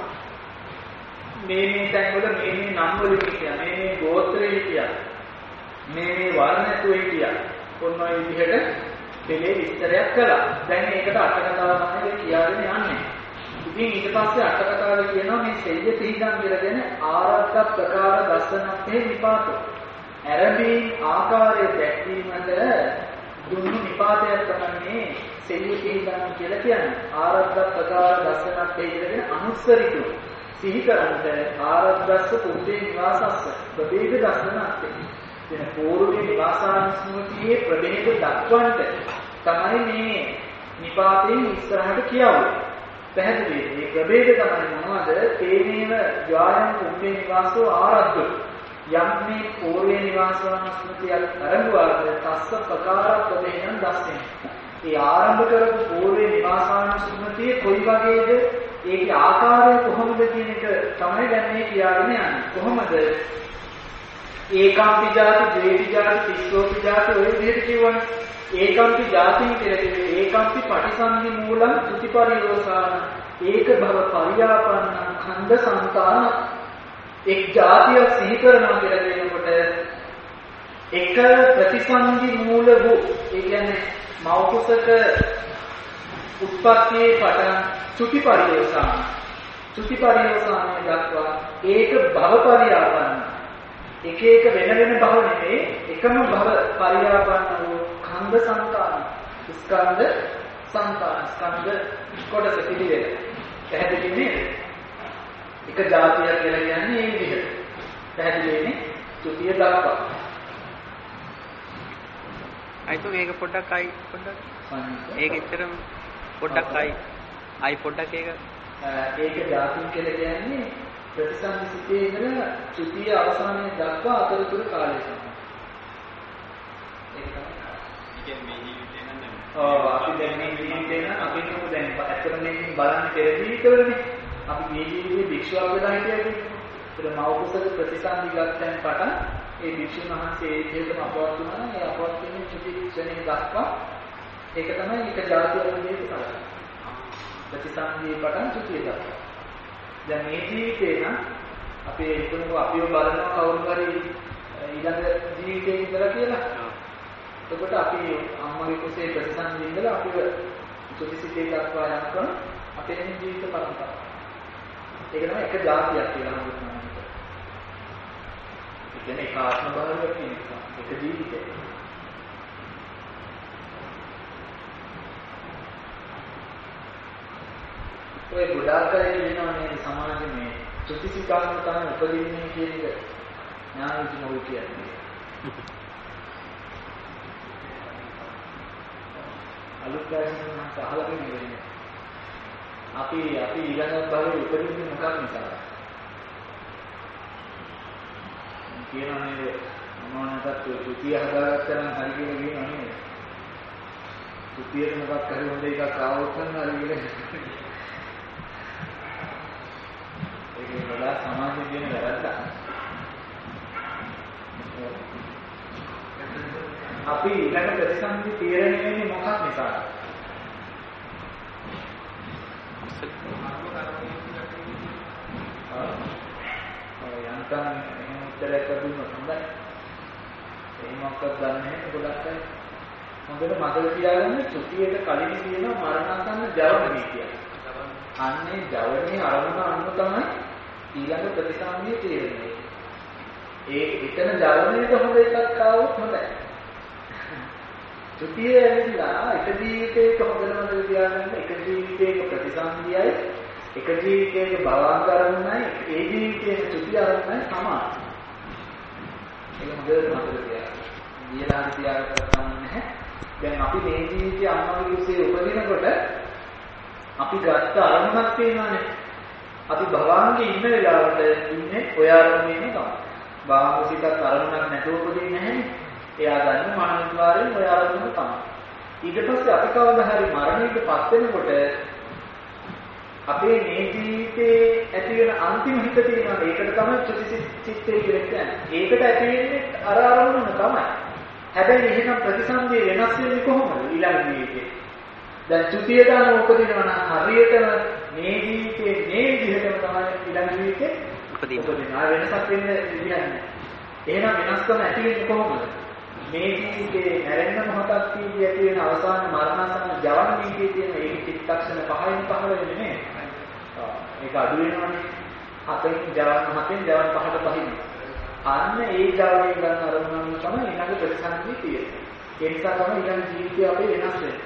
මේ තැන් වල මේ නම් වලින් කියන මේ ගෝත්‍රේ කියන මේ වර්ණතුයි කියන ඔන්න ඔය විදිහට දෙලේ විස්තරයක් කළා. දැන් මේකට අට කතාව තමයි කියාගෙන යන්නේ. ඉතින් ඊට පස්සේ අට කතාවේ කියනවා මේ සෙය්‍ය පිහිටන් කියලා කියන ආරද්ධ ප්‍රකාර දස්සනත්තේ විපාකෝ. ආරම්භී ආකාරයේ දැක්වීමට දුන්නු විපාකයක් තමයි සෙය්‍ය පිහිටන් කියලා කියන්නේ. ආරද්ධ ප්‍රකාර දස්සනත්තේ කියලා කියන අනුස්සරිතු සිහි කරන්ට ආරද්ධස්ස පුද්දේ නිවාසස්ස ප්‍රභේද දස්සනත්තේ කියන පූර්වේ නිවාසානුස්මෘතියේ ප්‍රභේද දක්වන්නට තමයි මේ නිපාතයෙන් ඉස්සරහට කියවුවේ. පැහැදිලි මේ ප්‍රභේද තමයි මොනවද? තේනේව ඥායම් පුද්දේ නිවාසෝ ආරද්ධ යම් මේ පූර්වේ නිවාසානුස්මෘතියක් ආරම්භවාද තස්ස ප්‍රකාර ප්‍රභේදං දස්සෙන්. ඒ ආරම්භ කරපු පූර්වේ නිවාසානුස්මෘතිය කොයි වගේද? ඒකේ ආකාරය කොහොමද කියන එක තමයි දැන් මේ කියාගෙන යන්නේ. කොහොමද? ඒකම්පි ජාති, ද්වේපි ජාති, තිස්සෝපි ජාති ඔය විදිහට කියවනේ. ඒකම්පි ජාති කියලා කියන්නේ ඒකම්පි පටිසන්ධි මූලං ත්‍ුතිපරියෝසාන ඒක භව පරියාපන්න ඛණ්ඩ සංතාන එක් ජාතියක් සිහි කරනවා කියලා කියනකොට එක ප්‍රතිසන්ධි මූල වූ ඒ කියන්නේ මෞකසක උත්පත්තියේ පටන් චුතිපරියෝසානය දක්වා ඒක භව පරියාපන්න එක එක වෙන වෙන භව නෙමෙයි එකම භව පරියාපන්න වූ ඛණ්ඩ සංතාන ස්කන්ධ කොටස පිළිවෙල පැහැදිලි නේද? එක જાතියක් කියලා කියන්නේ මේ විදිහට පැහැදිලි වෙන්නේ චුතිය දක්වා. අයිතු මේක පොඩ්ඩක් ඒක ඇත්තටම පොඩ්ඩක් අයි පොඩ්ඩක් ඒක જાතිය කියලා කියන්නේ ප්‍රතිසන්දිසිතේ ඉඳලා චුතිය අවසානයේ දක්වා අතරතුර කාලය තමයි. ඒක තමයි. මේ ජීවිතේ නම් අපි දැන් මේ ජීවිතේ නම් අපි නෝ දැන් ඇත්තටම මේකෙන් බලන්න පෙර ජීවිතවලනේ. අපි මේ ජීවිතේ භික්ෂුවක් වෙලා හිටියා කියන්නේ. ඒක මෞකසක ප්‍රතිසන්දි ගත්තෙන් පටන් ඒ භික්ෂුන් වහන්සේ ඒ විදිහටම අපවත් වුණා නම් ඒ අපවත් වෙන චුති ක්ෂණේ දක්වා ඒක තමයි එක જાතියක් විදිහට කරන්නේ. ප්‍රතිසන්දියේ පටන් චුතිය දක්වා. දැන් මේ ජීවිතේ නම් අපේ හිතමුකෝ අපිව බලනවා කවුරු හරි ඊළඟ ජීවිතේ ඉඳලා කියලා. එතකොට අපි අම්මගේ කුසේ ප්‍රතිසන්දියේ ඉඳලා අපිව චුතිසිතේ දක්වා යනකොට අපේ ජීවිත පරම්පරාව. ඒක තමයි එක જાතියක් කියලා හඳුන්වන්නේ. ඒ කියන්නේ ඒක ආත්ම භාවයක් කියන එක ජීවිතය. ඔය ගොඩාක් අය කියනවා නේද සමාජයේ මේ චුතිසිකාංග තමයි උපදින්නේ කියන එක ඥානවිච මොකද කියන්නේ. අලුත් කාරණා නම් අහලා ඉන්නේ. අපි ඊළඟ භවයේ උපදින්නේ මොකක් නිසාද? කියනවා නේද මොනවාටත් චුතිය හදාගත්තා නම් හරි කියලා කියනවා නේද? චුතියට මොකක් හරි හොඳ එකක් ආවොත් නම් හරි කියලා. ඒක වඩා සමාජයේ තියෙන වැරද්දක්. අපි ඊළඟ ප්‍රතිසන්දි තීරණය වෙන්නේ මොකක් නිසාද? යන්තම් එහෙම උත්තරයක් දුන්නොත් හොඳයි. එහෙමවත් දන්නේ නැහැ ගොඩක් අය. හොඳට මතක තියාගන්න චුතියට කලින් කියනවා මරණාසන්න ජවනී කියලා. අන්නේ ජවනී අරමුණ අනුව තමයි ඊළඟ ප්‍රතිසන්දියේ තීරණය. එතන ජවනීට හොඳ එකක් ආවොත් හොඳයි. චුතිය ඇවිල්ලා එක ජීවිතයක හොඳම දේ තියාගන්න එක ජීවිතයක ප්‍රතිසන්දියයි එක ජීවිතයක භවංකරණයි ඒ ජීවිතයේ චුතිය අරමුණයි සමානයි. ඒක හොඳට මතක තියාගන්න. ඊළඟ තියාගන්න නැහැ. දැන් අපි මේ ජීවිතයේ අම්මාගේ කුසේ උපදිනකොට අපි ගත්ත අරමුණක් තියෙනවානේ. අපි භවංගේ ඉන්න වෙලාවට ඉන්නේ ඔය අරමුණේම තමයි. භවංගසිතත් අරමුණක් නැතුව උපදින්නේ නැහැනේ. එයා ගන්න මනෝද්වාරයෙන් ඔය අරමුණ තමයි. ඊට පස්සේ අපි කවදා හරි මරණයටපත් වෙනකොට අපේ මේ ජීවිතේ ඇති වෙන අන්තිම හිත තියෙනවා. ඒකට තමයි චුතිචිත්තය කියලා කියන්නේ. ඒකට ඇති වෙන්නේ අර අරමුණම තමයි. හැබැයි එහෙනම් ප්‍රතිසන්දිය වෙනස් වෙන්නේ කොහොමද? ඊළඟ ජීවිතේ. දැන් චුතියට අනුව උපදිනවා නම් හරියටම මේ ජීවිතේ මේ විදිහටම තමයි ඊළඟ ජීවිතේ උපදිනවා. වෙනසක් වෙන්නේ නැහැ. එහෙනම් වෙනස්කම ඇති වෙන්නේ කොහොමද? මේ ජීවිතේ නැරෙන්න මොහොතක් තියදී ඇති වෙන අවසාන මරණාසන්න ජවන් නීතියේ තියෙන ඒ චිත්තක්ෂණ 5න් 5 වෙන්නේ නේ. ඒක අඩු වෙනවනේ. 7න් ජවන් 5ට පහින්. අන්න ඒ ජවයේ ගන්න අරමුණ තමයි ඊළඟ ප්‍රතිසන්දිය තියෙන්නේ. ඒ නිසා තමයි ඊළඟ ජීවිතය අපේ වෙනස් වෙන්නේ.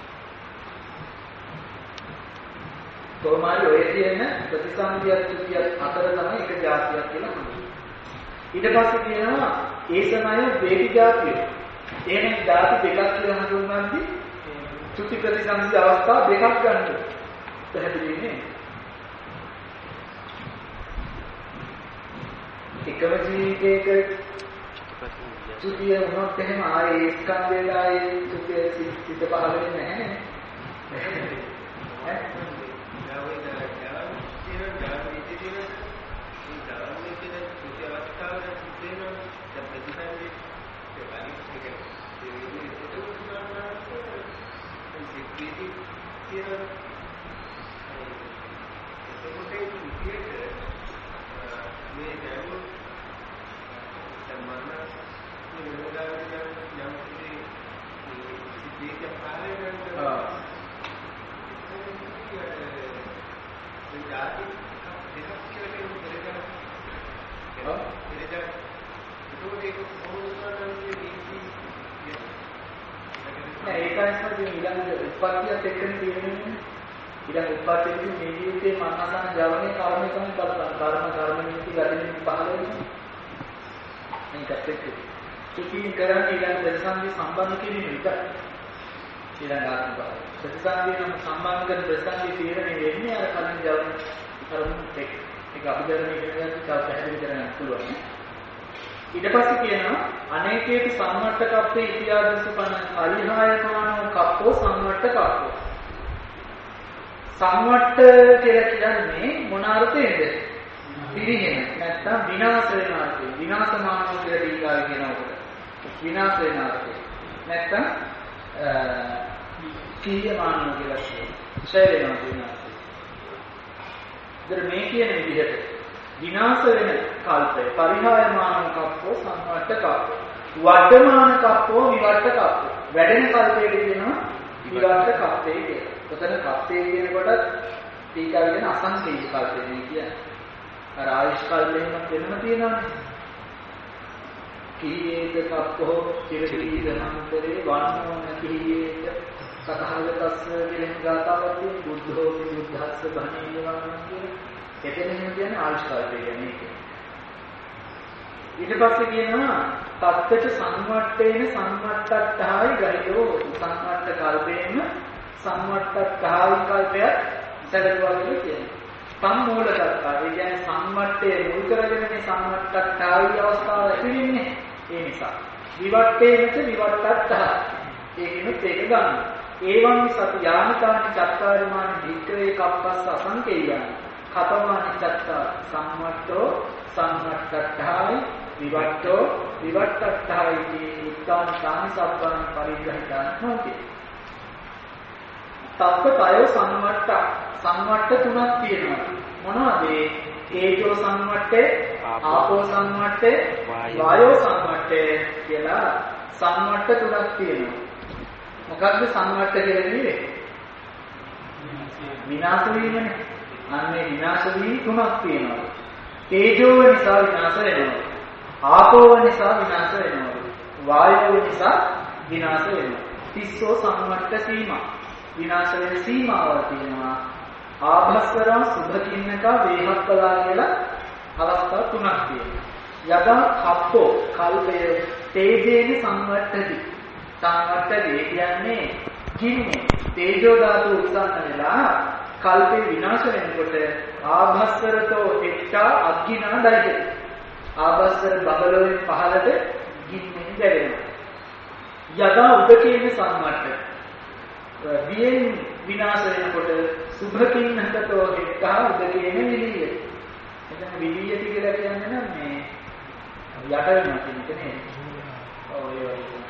කොහොමද ඔය කියන ප්‍රතිසන්දියක් චුතියක් අතර තමයි එක જાතියක් කියලා හඳුන්වන්නේ. ඊට පස්සේ කියනවා ඒසමය වේදි જાතිය. එහෙනම් જાති දෙකක් කියලා හඳුන්වන්නේ චුති ප්‍රතිසන්දි අවස්ථා දෙකක් ගන්න. පැහැදිලි නේ? එකම ජීවිතයක චුතිය වුණොත් එහෙම ආයේ ස්කන්ධයලා ඒ චුතිය සිත් පහළ වෙන්නේ නැහැ නේ. උපත්තියත් එක්කනේ තියෙන්නේ. ඊළඟ උපත්තියේදී මේ ජීවිතේ මනසන ජවනේ කර්මයේ තමයි බලපං කර්ම නිමිති ගැටෙන්නේ පහළ වෙනවා. මේකත් එක්ක. චුතිය කරන්නේ ඊළඟ ප්‍රතිසන්දි සම්බන්ධ කිරීම විතරයි. ඊළඟ ආත්ම භාවය. ප්‍රතිසන්දි නම් සම්බන්ධ කරන ප්‍රතිසන්දි තීරණය වෙන්නේ අර කලින් ජවන කර්මත් එක්ක. ඒක අභිධර්මයේ ඉගෙනගන්න තව පැහැදිලි කරගන්න පුළුවන්. ඊට පස්සේ කියනවා අනේකේත සම්මට්ඨකප්පේ ඉතිආදසපන පරිහායමානෝ කප්පෝ සම්මට්ඨකප්පෝ. සම්මට්ඨ කියලා කියන්නේ මොන අර්ථයෙන්ද? පිරිහෙන නැත්නම් විනාශ වෙන අර්ථයෙන්. විනාශමානෝ කියලා දීගාවේ කියනකොට විනාශ වෙන අර්ථය. නැත්නම් කීයමානෝ කියලා කියනවා. ඡය වෙනවා කියන අර්ථය. ඉතින් මේ කියන විදිහට විනාශ වෙන කල්පය පරිහායමාන කප්පෝ සම්වට්ට කප්පෝ වර්තමාන කප්පෝ විවට්ට කප්පෝ වැඩෙන කල්පයට කියනවා විවට්ට කප්පේ කියලා. ඔතන කප්පේ කියනකොට ටීකාවේ කියන අසංකේය කල්පේ කියන්නේ. අර ආයුෂ් කල්පේම වෙනම තියෙනවානේ. කීයේත කප්පෝ චිරකීදනන්තරේ වන්නෝන කීයේත කතාවතස්ස කියන ගාතාවක් තියෙන බුද්ධෝ බුද්ධස්ස බණේවන්න කියන එතන කියන්නේ ආවිෂ්කාරය කියන්නේ ඒක. ඊට පස්සේ කියනවා තත්තච සංවට්ඨේන සංවට්ඨත්තායි ගහිතෝ සංවට්ඨ කල්පේන සංවට්ඨත්තායි කල්පය සැලකුවා කියලා කියනවා. සම්මූලකත්තා ඒ කියන්නේ සංවට්ඨයේ මුල් කරගෙන මේ සංවට්ඨත්තායි අවස්ථාව ඇතිවෙන්නේ ඒ නිසා. විවට්ඨේනච විවට්ඨත්තා ඒකිනුත් ඒක ගන්න. ඒවං සති යානිකානි චත්තාරිමානි වික්‍රේ කප්පස්ස අසංකේයං කතමානි චත්තා සංවට්ඨෝ සංවට්ඨත්තායි විවට්ඨෝ විවට්ඨත්තායි උත්තාන සාමි සබ්බානි පරිග්‍රහිතාන හොති. තත්ත්වය සංවට්ඨ තුනක් තියෙනවා. මොනවද? තේජෝ සංවට්ඨේ, ආපෝ සංවට්ඨේ, වායෝ සංවට්ඨේ කියලා සංවට්ඨ තුනක් තියෙනවා. මොකක්ද සංවට්ඨ කියලා කියන්නේ? විනාශ වීමනේ. අන්නේ විනාශ වීම තුනක් තියෙනවා. තේජෝ නිසා විනාශ වෙනවා. ආපෝ නිසා විනාශ වෙනවා. වායෝ නිසා විනාශ වෙනවා. තිස්සෝ සංවට්ඨ සීමා. විනාශ වෙන සීමාවල් තියෙනවා. ආභස්සරං සුභකින්නක වේහක්කලා කියලා අවස්ථා තුනක් තියෙනවා. යදා කප්පෝ කල්පය තේජේන සංවට්ඨති. සංවට්ඨදී කියන්නේ කින්නේ තේජෝ ධාතු උත්සන්න වෙලා කල්පේ විනාශ වෙනකොට ආභස්සරතෝ එක්තා අග්ගිනා දයිද. ආභස්සර බබලෝෙන් පහළට ගින්නෙන් දැවෙනවා. යදා උදකේන සංවට්ඨති වියෙන් විනාශ වෙනකොට සුභකින්නකතෝ එක්තා උදකේන විලිය. එතන විලියති කියලා කියන්නේ නම් මේ යට වෙනවා කියන එක නේ. ඔව් ඒ වගේ.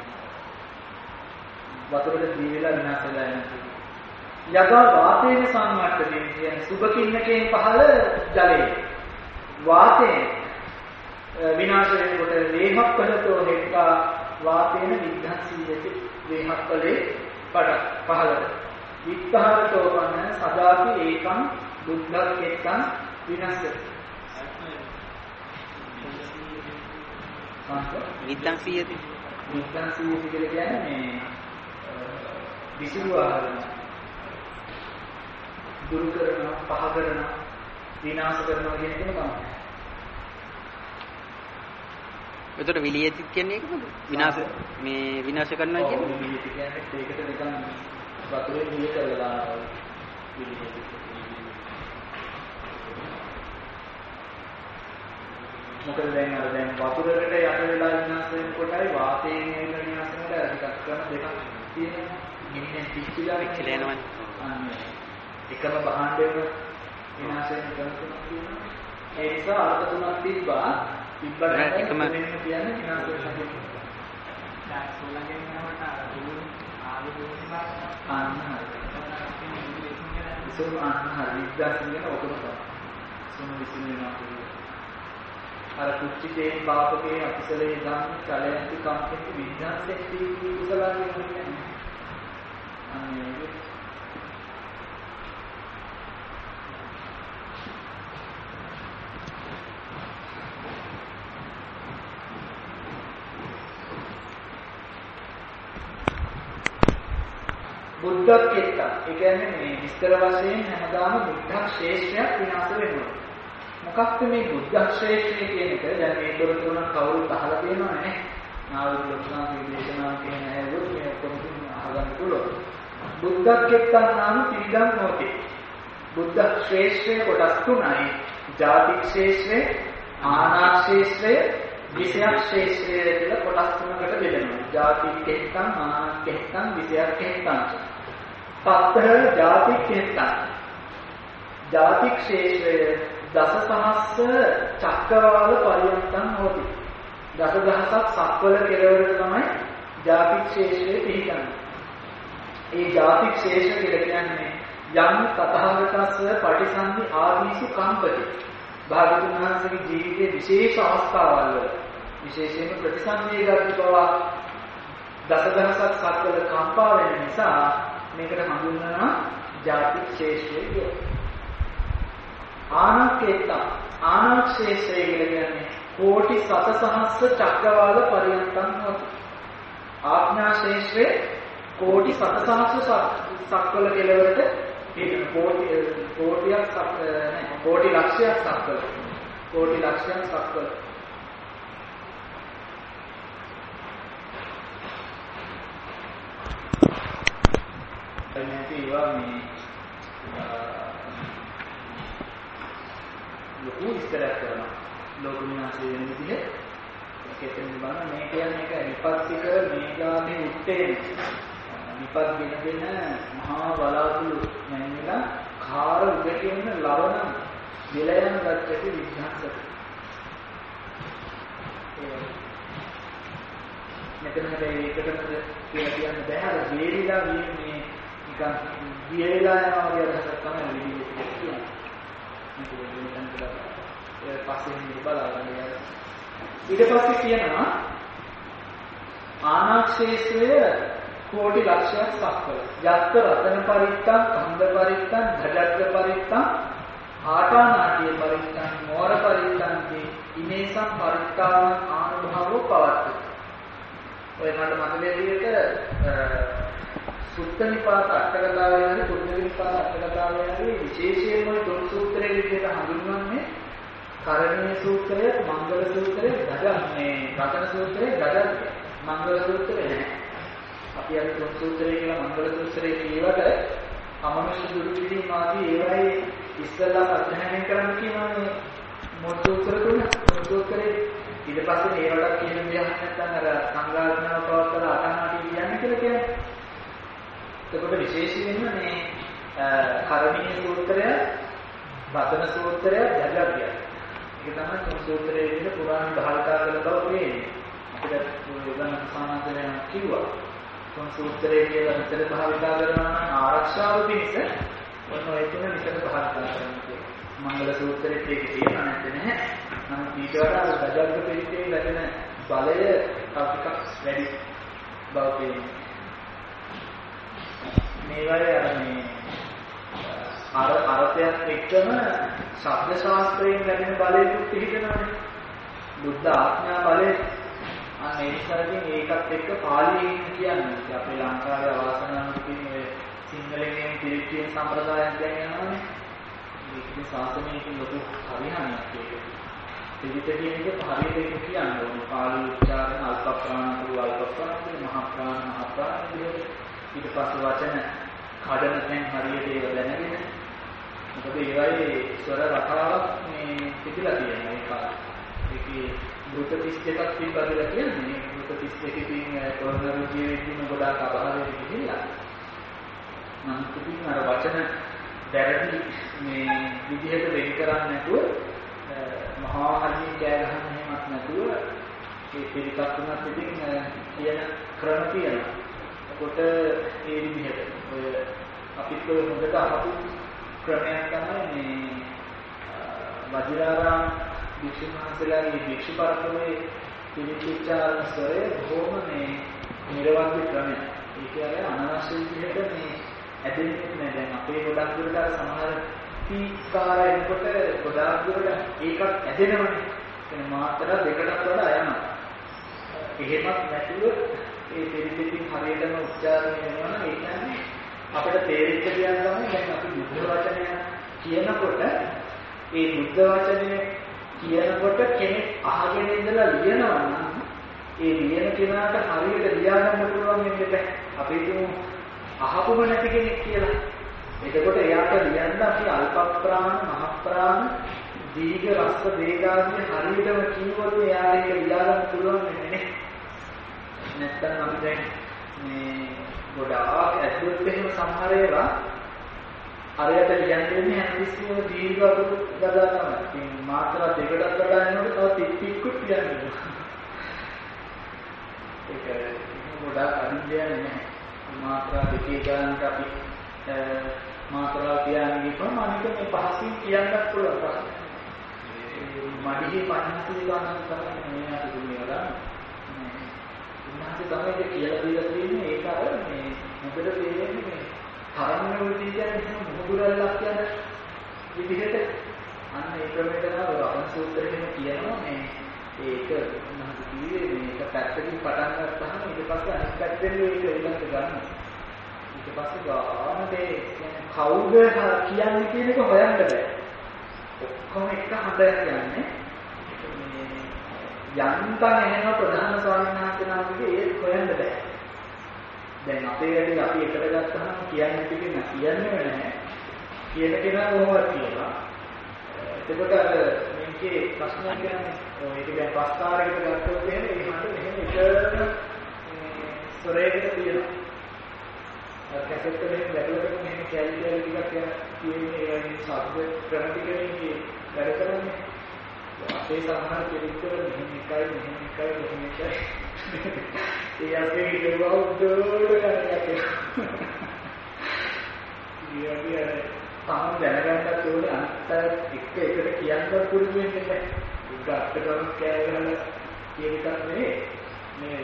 වතුරට දී වෙලා විනාශ වෙලා යනවා. යදා වාතේන සංවට්ඨනේ කියන්නේ සුභකින්නකෙන් පහළ ජලය. වාතේ විනාශ වෙනකොට වේහක්කලතෝ එක්තා වාතේන විද්ධාසීයති වේහක්කලේ පහළ විත්තහරතෝ වන සදාපි ඒකං බුද්ධක්කෙත්තං විනස්ස විද්දංසීයති විද්දංසීයති කියලා කියන්නේ මේ විසිරුවා දුරු කරන පහ කරන විනාශ කරනවා කියන එක තමයි. එතකොට විලියති කියන්නේ ඒකද? විනාශ මේ විනාශ කරනවා කියන්නේ විලියති කියන්නේ ඒකට නිකන් වතුරේ නිය කරලා විලියති. මොකද දැන් වතුරකට යට වෙලා විනාශ වෙනකොටයි වාතයෙන් එන විනාශ වෙනකොට ටිකක් ක්‍රම දෙකක් තියෙනවා. ගින්නෙන් පිච්චිලා යනවනේ. එකම භාණ්ඩයක විනාශ වෙන ක්‍රම තුනක් තියෙනවා. ඒ නිසා අර්ථ තුනක් තිබ්බා. එකම කියන්නේ විනාශ වෙන හැටි. සෝලගෙන් යනකොට ආලු දුන්නා විද්‍යාසින් ඔතන සුණු විසින් වෙනවා. අර කුච්චිතේ පාපකේ අකුසලේ දාන චලයන්ති කම්පෙති විද්‍යාසෙක්ති කුසලයෙන් කියන්නේ. අනේ බුද්ධක්කෙත්ත ඒ කියන්නේ මේ විස්තර වශයෙන් හැමදාම බුද්ධක් ශ්‍රේෂ්ඨයක් විනාශ වෙනවා. මොකක්ද මේ බුද්ධක් ශ්‍රේෂ්ඨය කියන එක? දැන් මේ තොරතුරක් කවුරුත් අහලා තියෙනවනේ නේ. නාවුත් ලක්ෂණ විදේශනා කියන හැවොත් මේ ඔක්කොම අහගන්න පුළුවන්. බුද්ධක්කෙත්තන් නම් ත්‍රිවිධම් නොති. බුද්ධ ශ්‍රේෂ්ඨය කොටස් තුනයි. ජාතික් ශ්‍රේෂ්ඨය, ආනාක් ශ්‍රේෂ්ඨය, විෂයක් ශ්‍රේෂ්ඨය කියලා කොටස් තුනකට බෙදෙනවා. ජාතික් කෙත්තන්, ආනාක් කෙත්තන්, විෂයක් කෙත්තන්. තත්තර ජාතික් කෙත්තන්. ජාතික් ශ්‍රේෂ්ඨය දසසහස්ස චක්‍රවාල පරියන්තං හොති. දසදහසක් සක්වල කෙරවලට තමයි ජාතික් ශ්‍රේෂ්ඨය පිළිගන්නේ. ඒ ජාතික් ශ්‍රේෂ්ඨ කියලා කියන්නේ යම් තථාගතස්ස පටිසන්ධි ආදීසු කම්පති. භාගතුන් වහන්සේගේ ජීවිතයේ විශේෂ අවස්ථාවල් වල විශේෂයෙන්ම ප්‍රතිසන්දිය ගන්න බව දසදහසක් සක්වල කම්පා වෙන නිසා මේකට හඳුන්වනවා ජාතික් ශ්‍රේෂ්ඨය කියලා. ආනාක්කේත ආනාක්ෂේත්‍රය කියන්නේ කෝටි සතසහස්ස චක්‍රවාල පරියන්තං හොති. ආඥා ශේෂ්ත්‍රයේ කෝටි සතසහස්ස සක්වල කෙලවරට තියෙන කෝටි ලක්ෂයක් සක්වල. කෝටි ලක්ෂයක් සක්වල. එන්නේ ඒවා මේ ලොකු විස්තරයක් කරනවා. ලෝකවිනාශය වෙන විදිහ ඒකෙන් බලන්න මේ කියන්නේ එක විපත්තික මේගාමේ උත්තේ විපත් වෙන මහා බලාතුළු නැන්නිලා කාර උදකින් ලවණ විලයන් ගත්තේ විඥාසක. මෙතන මේකටද කියලා කියන්න බෑ. අර වේලිලා මේ නිකන් ගියලා යනවා වගේ අදහසක් තමයි විදිහට කියන්නේ. මේක පස්සේ බලන්න. ඊට පස්සේ කියනවා ආනාක්ෂේත්‍රය කෝටි ලක්ෂයක් සක්වල. යත්ත රතන පරිත්තං, කන්ද පරිත්තං, ධජග්ග පරිත්තං, ආටානාටිය පරිත්තං, මෝර පරිත්තං ඉමේසං පරිත්තාන ආනුභවෝ පවත්ති. ඔය මට මතකයේ විදිහට සුත්ත නිපාත අටකතාවේ හරි කුද්දක නිපාත අටකතාවේ හරි විශේෂයෙන්ම තුන් සූත්‍රයේ විදිහට හඳුන්වන්නේ කරණීය සූත්‍රය, මංගල සූත්‍රය, රතන සූත්‍රය, ගජ මංගල සූත්‍රය නැහැ. අපි අර තුන් සූත්‍රය කියලා මංගල සූත්‍රය කියවට අමනුෂ්‍ය දුරු කිරීම ආදී ඒවායේ ඉස්සෙල්ලා අධ්‍යයනය කරන්න කියනවානේ මොන සූත්‍ර තුන. සූත්‍රේ ඊට පස්සේ මේවට කියන විදිහ නැත්නම් අර සංගායනාව පවත්වලා අටහාටි කියන්නේ කියලා කියන්නේ. එතකොට විශේෂයෙන්ම මේ කරණීය සූත්‍රය, රතන සූත්‍රය, ජග්ගය. ඒක තමයි තුන් සූත්‍රයේ විදිහට පුරාණ භාවිතා කරන බව පේන්නේ. අපිට උදාන සමාන්තරය කිව්වා. තුන් සූත්‍රයේ කියලා විතර භාවිතා කරනවා නම් ආරක්ෂාව පිණිස ඔන්න ඔය තුන විතර භාවිතා කරනවා. මංගල සූත්‍රයේ ඒක තියෙනවා නැහැ. නමුත් ඊට වඩා ගජග්ග පිළිතේ ලැබෙන බලය තව ටිකක් වැඩි බව පේනවා. මේවායේ අර්ථයක් එක්කම ශබ්ද ශාස්ත්‍රයෙන් ලැබෙන බලයකුත් පිළිගන්නවානේ. බුද්ධ ආඥා බලය අන්න ඒ නිසාකින් ඒකත් එක්ක පාලියෙන් කියන්නේ අපේ ලංකාවේ අවාසනාවක් තියෙන ඔය සිංහලෙන් පිළිච්චිය සම්ප්‍රදායක් දැන් යනවානේ. මේකේ ශාසනයකින් ලොකු හරිහානියක් ඒක. පිළිපෙත කියන එක හරියට ඒක කියන්න ඕනේ. පාලි උච්චාරණ අල්ප ප්‍රාණ අල්ප ප්‍රාණ මහා ප්‍රාණ මහා ප්‍රාණ ඊට පස්සේ වචන කඩන තැන් හරියට ඒව දැනගෙන මොකද ඒවයේ ස්වර රටාවක් මේ පිටිලා තියෙනවා ඒ කාලේ. ඒකේ වෘත 32ක් පිළිබඳව කියන්නේ වෘත 32 කින් කොරෝනා ජීවිතේදී ගොඩාක් අභාවයට ගිහිල්ලා. නම් පිටින් අර වචන දැරටි මේ විදිහට වෙන් කරන්නේ නැතුව මහා හරිය කෑ ගහන්න එහෙමත් නැතුව ඒ පිළිකක් තුනක් පිටින් කියන ක්‍රම තියෙනවා. කොට ඒ විදිහට ඔය අපිත් ඔය හොඳට අහපු ක්‍රමයක් තමයි මේ වජිරාරාම භික්ෂුන් වහන්සේලාගේ භික්ෂු පරපුරේ පිළිචාරණ ස්වරය බොහොම මේ නිර්වද්‍ය ක්‍රමය. ඒ කියන්නේ අනවශ්‍ය විදිහට මේ ඇදෙන්නේ නැහැ. දැන් අපේ ගොඩක් දුරට අර සමහර පීකාරයෙන්කොට ගොඩාක් දුරට ඒකත් ඇදෙනවනේ. ඒ මාත්‍ර දෙකකට වඩා යනවා. එහෙමත් නැතුව ඒ පිළිපෙතින් හරියටම උච්චාරණය වෙනවා නම් ඒ කියන්නේ අපිට තේරෙන්න කියන තමයි දැන් අපි බුද්ධ වචනය කියනකොට ඒ බුද්ධ වචනය කියනකොට කෙනෙක් අහගෙන ඉඳලා ලියනවා නම් ඒ ලියන කෙනාට හරියට ලියා ගන්න පුළුවන් වෙන්නේ අපි හිතමු අහපුම නැති කෙනෙක් කියලා. එතකොට එයාට ලියන්න අපි අල්ප ප්‍රාණ මහ ප්‍රාණ දීඝ රස්ස වේගාදී හරියටම කිව්වොත් එයාට ඒක ලියා ගන්න පුළුවන් වෙන්නේ නැහැ. නැත්තම් අපි දැන් මේ ගොඩාක් ඇද්දුත් එහෙම සමහර ඒවා හරියට ලියන්නේ හැමතිස්සෙම දීර්ඝ අකුරු ගදා තමයි. ඉතින් මාත්‍රා දෙකකට වඩා යනකොට තව ටිකක් කියන්නේ. ඒක ගොඩාක් අදින්නේ නැහැ. මාත්‍රා දෙකේ ගානට අපි මාත්‍රා කියන්නේ කොහොම අනික මේ පහසින් කියන්නත් පුළුවන්. මඩිහි 50 ගානක් තමයි මේ අද දුන්නේ ගන්න. උන්වහන්සේ තමයි කියලා දීලා තියෙන්නේ ඒක අර මේ මොකද තේරෙන්නේ මේ තරංග වලදී කියන්නේ මොහුදුරල්ලක් කියන විදිහට අන්න ඒ ක්‍රමයට නම රහන් සූත්‍රයෙන් කියනවා මේ ඒක මම කිව්වේ මේක පැත්තකින් පටන් ගත්තාම ඊට පස්සේ අනිත් පැත්තෙන් ඒක ඊළඟට ගන්න. ඊට පස්සේ ගානට කියන්නේ කවුද කියන්නේ කියන එක හොයන්න බෑ. ඔක්කොම එක හදයක් යන්නේ. යන්තම් එහෙම ප්‍රධාන ස්වාමීන් වහන්සේ නමකගේ ඒක හොයන්න බෑ. දැන් අපේ වැඩි අපි එකට ගත්තාම කියන්නේ නැහැ. කියන කෙනා කොහොමද කියලා. එතකොට අර මේකේ ප්‍රශ්නයක් කියන්නේ ඒක දැන් පස්කාරයකට ගත්තොත් එහෙම ඒකට මෙහෙම එකම ස්වරයකට තියෙනවා. අර කැසට් එකේ වැටුලකට මෙහෙම කැලියල් ටිකක් කියන්නේ ඒ වගේ ශබ්ද ක්‍රමටිකනේ වැඩ කරන්නේ. අපේ සමහර පිළිතුර මෙහෙම එකයි. ඒ අපේ ඉතිවව උඩට යනවා. තාම දැනගන්නත් ඕනේ අනිත් එක්ක එකට කියන්නත් පුරුදු වෙන්න බෑ. ඒක අත්කරන කෑගහන කියන එකක් නෙවෙයි. මේ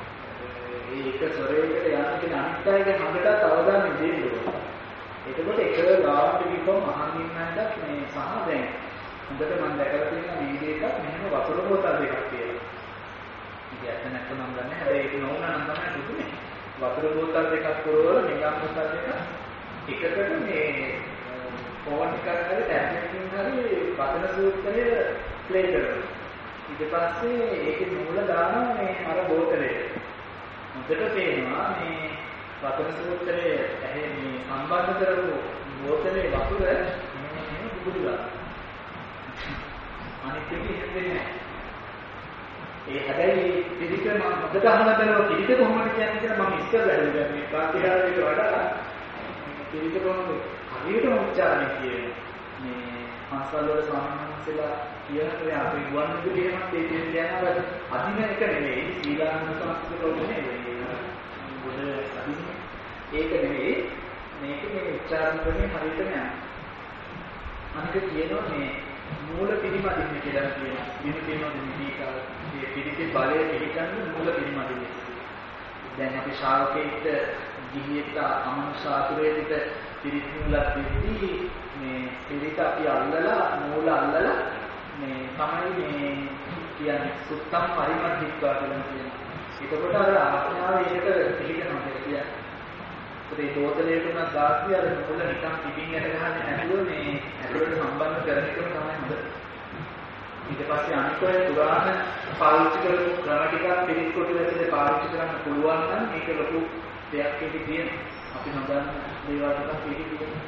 ඒක ස්වරයකට යන්න කියන අනිත් අයගේ හඟටත් අවධානය දෙන්න ඕනේ. එතකොට එක ගාවට ගිහම අහන් ඉන්නකට මේ සහ දැන් හොඳට මම දැකලා තියෙන වීඩියෝ එකක් මෙහෙම වතුර බෝතල් දෙකක් තියෙනවා. ඉතින් ඇත්ත නැත්නම් මම දන්නේ හැබැයි ඒක නෝනා නම් තමයි දුන්නේ. වතුර බෝතල් දෙකක් පුරවලා මෙගා බෝතල් දෙකක් එකකට මේ ෆෝන් එකක් හරි ටැබ්ලට් එකකින් හරි වදන සූත්‍රය ප්ලේ කරනවා. ඊට පස්සේ ඒකේ මූල දානවා මේ අර බෝතලේ. හොඳට පේනවා මේ වදන සූත්‍රයේ ඇහි මේ සම්බන්ධ කරපු බෝතලේ වතුර මෙහෙම බුදු දානවා. අනිත් එක ඉන්නේ නැහැ. ඒ හැබැයි පිළික මම හොඳට අහලා බලනවා පිළික කොහොමද කියන්නේ කියලා මම ඉස්සර බැලුවා මේ ප්‍රාතිහාරයට වඩා පිළික කොහොමද හරියටම උච්චාරණය කියන්නේ මේ පන්සල් වල ස්වාමීන් වහන්සේලා කියන අපේ ගුවන් විදුලියමත් ඒ කියන්නේ යනවා අදින එක නෙමෙයි ශ්‍රීලාංකික සංස්කෘතිය නෙමෙයි බුදු අදින ඒක නෙමෙයි මේක මේ උච්චාරණ ක්‍රමයේ හරියටම යනවා අනික කියනවා මේ මූල පිළිමදින්න කියලා කියනවා දින තියෙනවා දිනීකා මේ පිළිකේ බලය පිළිගන්න මූල පිළිමදින්න දැන් අපි ශාවකෙක්ට ගිහියෙක්ට අමනුෂාතුරේට පිරිත් මුලක් දෙද්දී මේ පිරිත අපි අල්ලලා මූල අල්ලලා මේ තමයි මේ කියන්නේ සුත්තම් පරිමද්ධිත්වා කියලා කියනවා. එතකොට අර ආඥාව ඒකට පිළිගන්නවා කියන්නේ. ඒ දෝතලේට උනත් දාස්තිය අර මුල නිකන් පිටින් යට ගහන්නේ නැතුව මේ ඇතුළට සම්බන්ධ කරන එක තමයි හොඳ. ඊට පස්සේ අනිත් ඔය පුරාණ පාවිච්චි කරපු ක්‍රම ටිකක් පිරිත් කොට ඇතුලේ පාවිච්චි කරන්න පුළුවන් නම් මේක ලොකු දෙයක් ඒකේ තියෙනවා. අපි නොදන්න දේවල් ටිකක් ඒකේ තියෙනවා.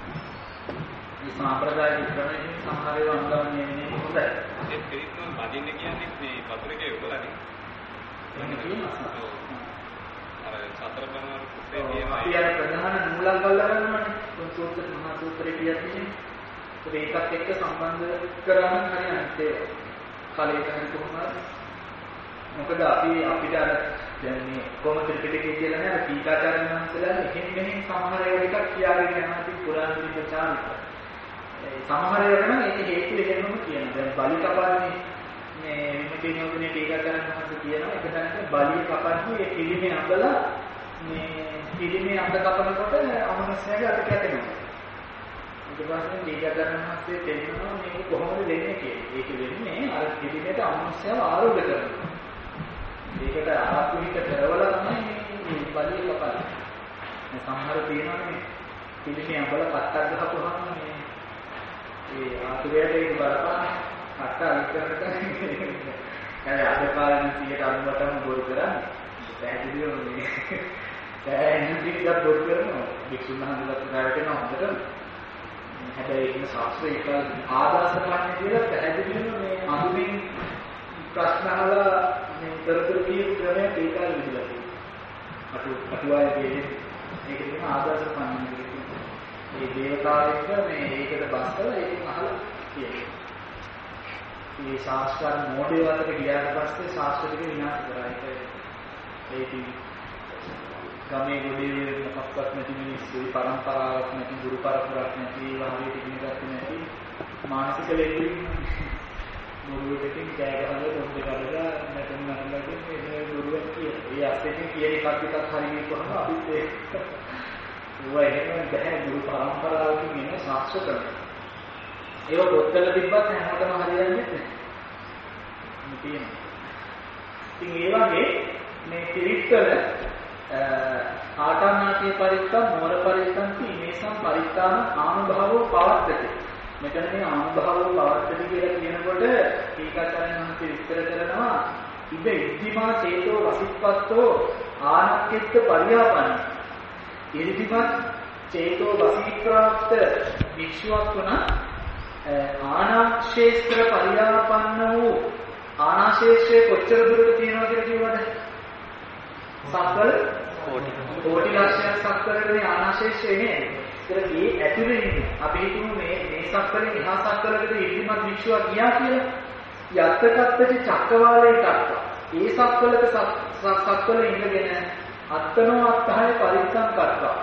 මේ සම්ප්‍රදායික ක්‍රමයෙන් සමහර ඒවා අනුගමනය වෙන්නේ හොඳයි. ඒ පිරිත් නෝ වදින්න කියන්නේ මේ වතුරේ යොදලානේ. එහෙනම් කියනවා. අර සතර බණ කුසේ කියනවා. අපි අර ප්‍රධාන මූලක් අල්ලගන්නවනේ. සූත්‍ර මහා සූත්‍රේ කියන්නේ. ඒකත් එක්ක සම්බන්ධ කරාම හරියන්නේ ඒක. කලයට හරි කොහොමද? මොකද අපිට අර දැන් මේ කොම ත්‍රිපිටකය කියලා නේද පීඨාචාර්ය මහන්සලා එහෙන් මෙහෙන් සමහර ඒවා ටිකක් කියාගෙන යනවා ඉතින් පුරාණ විචාරිත. සමහර ඒවා නම් ඒක හේතු දෙකම කියනවා. දැන් බලි කපන්නේ මේ විමුක්තියෝගනේ පීඨාචාර්ය මහන්සලා කියනවා එක තැනක බලි කපන්නේ ඒ පිළිමේ අඹලා මේ පිළිමේ අඹ කපනකොට අමනස්යගේ අත කැටෙනවා. ඊට පස්සේ පීඨාචාර්ය මහන්සලා දෙන්නවා මේක කොහොමද වෙන්නේ කියලා. ඒක වෙන්නේ අර පිළිමේට අමනස්යව ආරෝධ කරනවා. ඒකට ආත්මික කරවල තමයි මේ බලය කපන්නේ. මේ සමහර තියෙනවානේ පිළිමේ අඹල පත්තක් ගහපුවාම මේ ඒ ආතුරයට ඒක බලපාන අට අවිතරකට يعني අද කාලේ 90%ම බොරු කරන්නේ. පැහැදිලිව මේ පැහැදිලිව බොරු කරනවා. වික්ෂුණහන්ලත් රැවටෙනවා හොඳට. හැබැයි ඒක ශාස්ත්‍රීය ආදාස ගන්න කියලා පැහැදිලිව මේ අඳුමින් ප්‍රශ්න අහලා මේ උත්තර කියපු ක්‍රමයක් ඒකාල විදිහට. අටුවායේ මේක තමයි ආදාස පන්නේ කියන්නේ. මේ දේවතාවෙක් මේ ඒකට බස්සලා ඒකෙන් අහලා කියන්නේ. මේ ශාස්ත්‍රාන් මොඩේ වලට ගියාට පස්සේ ශාස්ත්‍රික විනාශ කරා ඒක ගමේ ගොඩේ මොකක්වත් නැති මිනිස්සු පරම්පරාවක් නැති ගුරු පරපුරක් නැති වහලට ඉගෙන ගන්න නැති මානසික ලෙඩින් ගුරුවරයෙක්ගෙන් කෑ ගහලා පොඩ්ඩ කරලා නැතුම් නරඹගෙන මේ ගුරුවරයෙක් කියන. ඒ අස්තෙන් කියන එකක් හරියට කොහොමද අපිත් ඒක එහෙම බෑ ගුරු පරම්පරාවකින් එන සාක්ෂි කරනවා. ඒක පොත්වල තිබ්බත් හැමෝටම හරියන්නේ නැහැ. තියෙනවා. ඉතින් ඒ වගේ මේ පිරිත්වල ආටානාටි පරිත්තම් මෝර පරිත්තම්ති මේසම් පරිත්තාන ආනුභාවෝ පවත්තති. මෙතන මේ ආනුභාවෝ පවත්තති කියලා කියනකොට ඊකතරන් නම් විස්තර කරනවා ඉබ ඉද්ධිමා චේතෝ වසිප්පත්තෝ ආනක්කෙත්ත පරියාපන්න. ඉර්ධිමත් චේතෝ වසීප්‍රාප්ත වික්ෂුවක් වුණා ආනාශේෂ්ත්‍ර පරියාපන්න වූ ආනාශේෂ්ත්‍රයේ කොච්චර දුරට තියෙනවා කියලා කිව්වද? සක්වල කෝටි ලක්ෂයක් සක්වලනේ ආනාශේෂ්ත්‍රය නේ. ඒතර මේ ඇතුලේ ඉන්නේ අපි හිතමු මේ සක්වලේ එහා සක්වලකට ඉර්ධිමත් වික්ෂුවක් ගියා කියලා. යත්තකත්තච චක්කවාලේ කත්තා. ඒ සක්වලක සක්වල ඉඳගෙන අත්තනෝ අත්තහය පරිත්තම් කත්තා.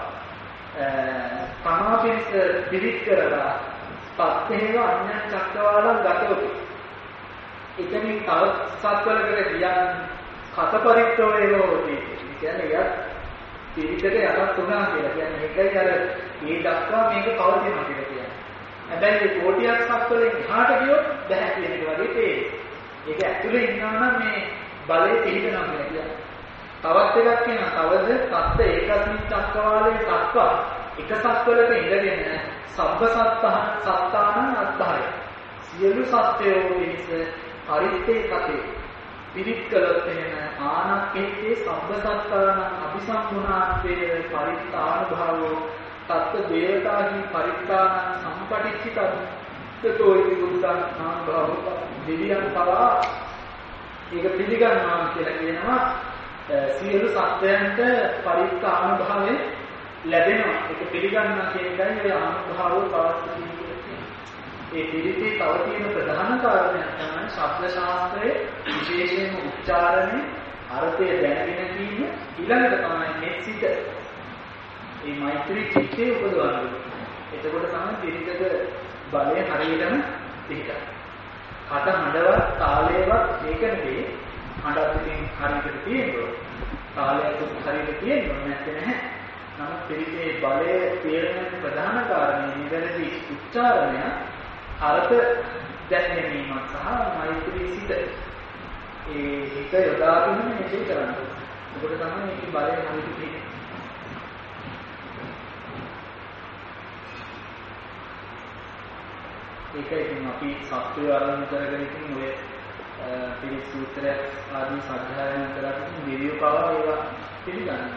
තමාපින්ස පිළිත් කරලා පත්තේව අඤ්ඤ චක්කවාලං ගතෝති. එතනින් තව සක්වලකට ගියන් කත පරිත්තෝ වේලෝති. කියන්නේ යක් පිළිතට යටත් වුණා කියලා. කියන්නේ ඒකයි අර මේ දක්වා මේක පවතිනවා කියලා කියන්නේ. හැබැයි මේ කෝටියක් සක්වලෙන් එහාට ගියොත් බෑ කියන එක වගේ තේරෙයි. ඒක ඇතුලේ ඉන්නවා නම් මේ බලය පිළිගනවා කියලා කියන්නේ. තවත් එකක් කියනවා තවද සත්ත ඒකස්මින් චක්කවාලේ සත්වා එක සක්වලක ඉඳගෙන සබ්බ සත්තාන අත්හය. සියලු සත්වයෝ පිණිස පරිත්තේ කතේ පිරිත් කළොත් එහෙම ආනක්කෙත්තේ සබ්බ සත්තාන අபிසම්මුණාත්තේ පරිත්තානුභාවෝ තත්ත දේවතාහි පරිත්තාන සම්පටිච්චිතං තතෝ ඉති බුද්ධං නාමභාවෝ දෙවියන් පවා ඒක පිළිගන්නවා කියලා කියනවා. සියලු සත්වයන්ට පරිත්තානුභාවය ලැබෙනවා. ඒක පිළිගන්නවා කියන එකයි ඒ අනුභාවෝ පවත්වන කියලා කියන්නේ. ඒ පිළිපේ තව තියෙන ප්‍රධාන කාරණයක් තමයි ශබ්ද ශාස්ත්‍රයේ විශේෂයෙන්ම උච්චාරණේ අර්ථය දැනගෙන කීම ඊළඟට තමයි මේ සිත. මේ මෛත්‍රී චිත්තේ උපදවන්නේ. එතකොට තමයි පිළිදක බලය හරියටම පිළිගන්නේ. කට හඬවත් තාලයවත් ඒක නෙවෙයි. හඬත් ඉතින් හරියට තියෙනවා. තාලයක් හරියට තියෙනවා නැත්නම් නැහැ. නමුත් පිළිදේ බලය තේරෙන ප්‍රධාන කාරණේ නිවැරදි උච්චාරණය අර්ථ දැනගැනීම සහ මෛත්‍රී සිත. ඒ හිත යොදාගෙන මේක කරන්නේ. ඒකට තමයි මේකේ බලය හරියට තියෙන්නේ. ඒකයි ඉතින් අපි සත්‍ය ආරම්භ කරගෙන ඉතින් ඔය පිළිස් සූත්‍රය ආදී සත්‍යයන් කරලා ඉතින් වීඩියෝ පවා ඒවා පිළිගන්නවා.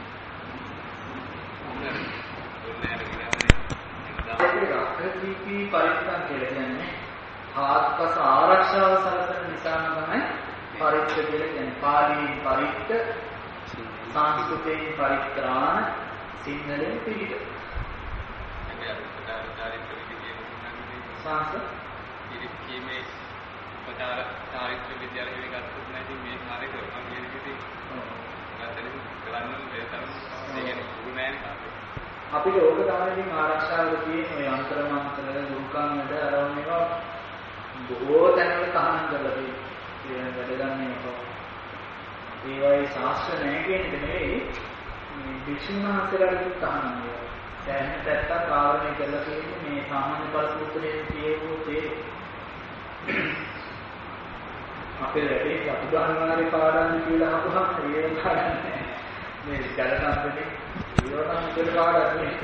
ඒකයි පරිත්තම් කියලා කියන්නේ ආත්පස ආරක්ෂාව සලසන නිසා තමයි පරිත්ත කියලා කියන්නේ. පාලියෙන් පරිත්ත, සංස්කෘතයෙන් පරිත්‍රාණ, සිංහලෙන් පිළිගන්න. සංස ඉරිකීමේ උපචාර චාරිත්‍ර විද්‍යාලයේ ගත්තොත් නැති මේ කාර්ය කරනවා කියන එකදී ගත්තලු කරන්න දෙතරම් දෙන්නේ උගුණෑනේ. අපිට ඕක තමයි ආරක්ෂාවල තියෙන ඔය අන්තර මන්ත්‍ර දුර්ගම් වල අරන් මේවා බොහෝ තැන්වල තහනම් කරලා තියෙනවා. ඒ වැඩ ගන්න එක. ඒ වගේ ශාස්ත්‍ර නැහැ කියන එක නෙවෙයි මේ වික්ෂුන් වහන්සේලාගේ තහනම් වෙනවා. දැන් පැත්තක් ආවරණය කරලා තියෙන්නේ මේ සාමාන්‍ය පරිසුත්‍රයේ කියවෝ තේ අපේ රටේ අපුදානවාරේ පාඩම් කියලා අහපුවම ඒ පාඩම් මේ ජනසම්පතේ ඒවනම් ඉතල පාඩම් නේ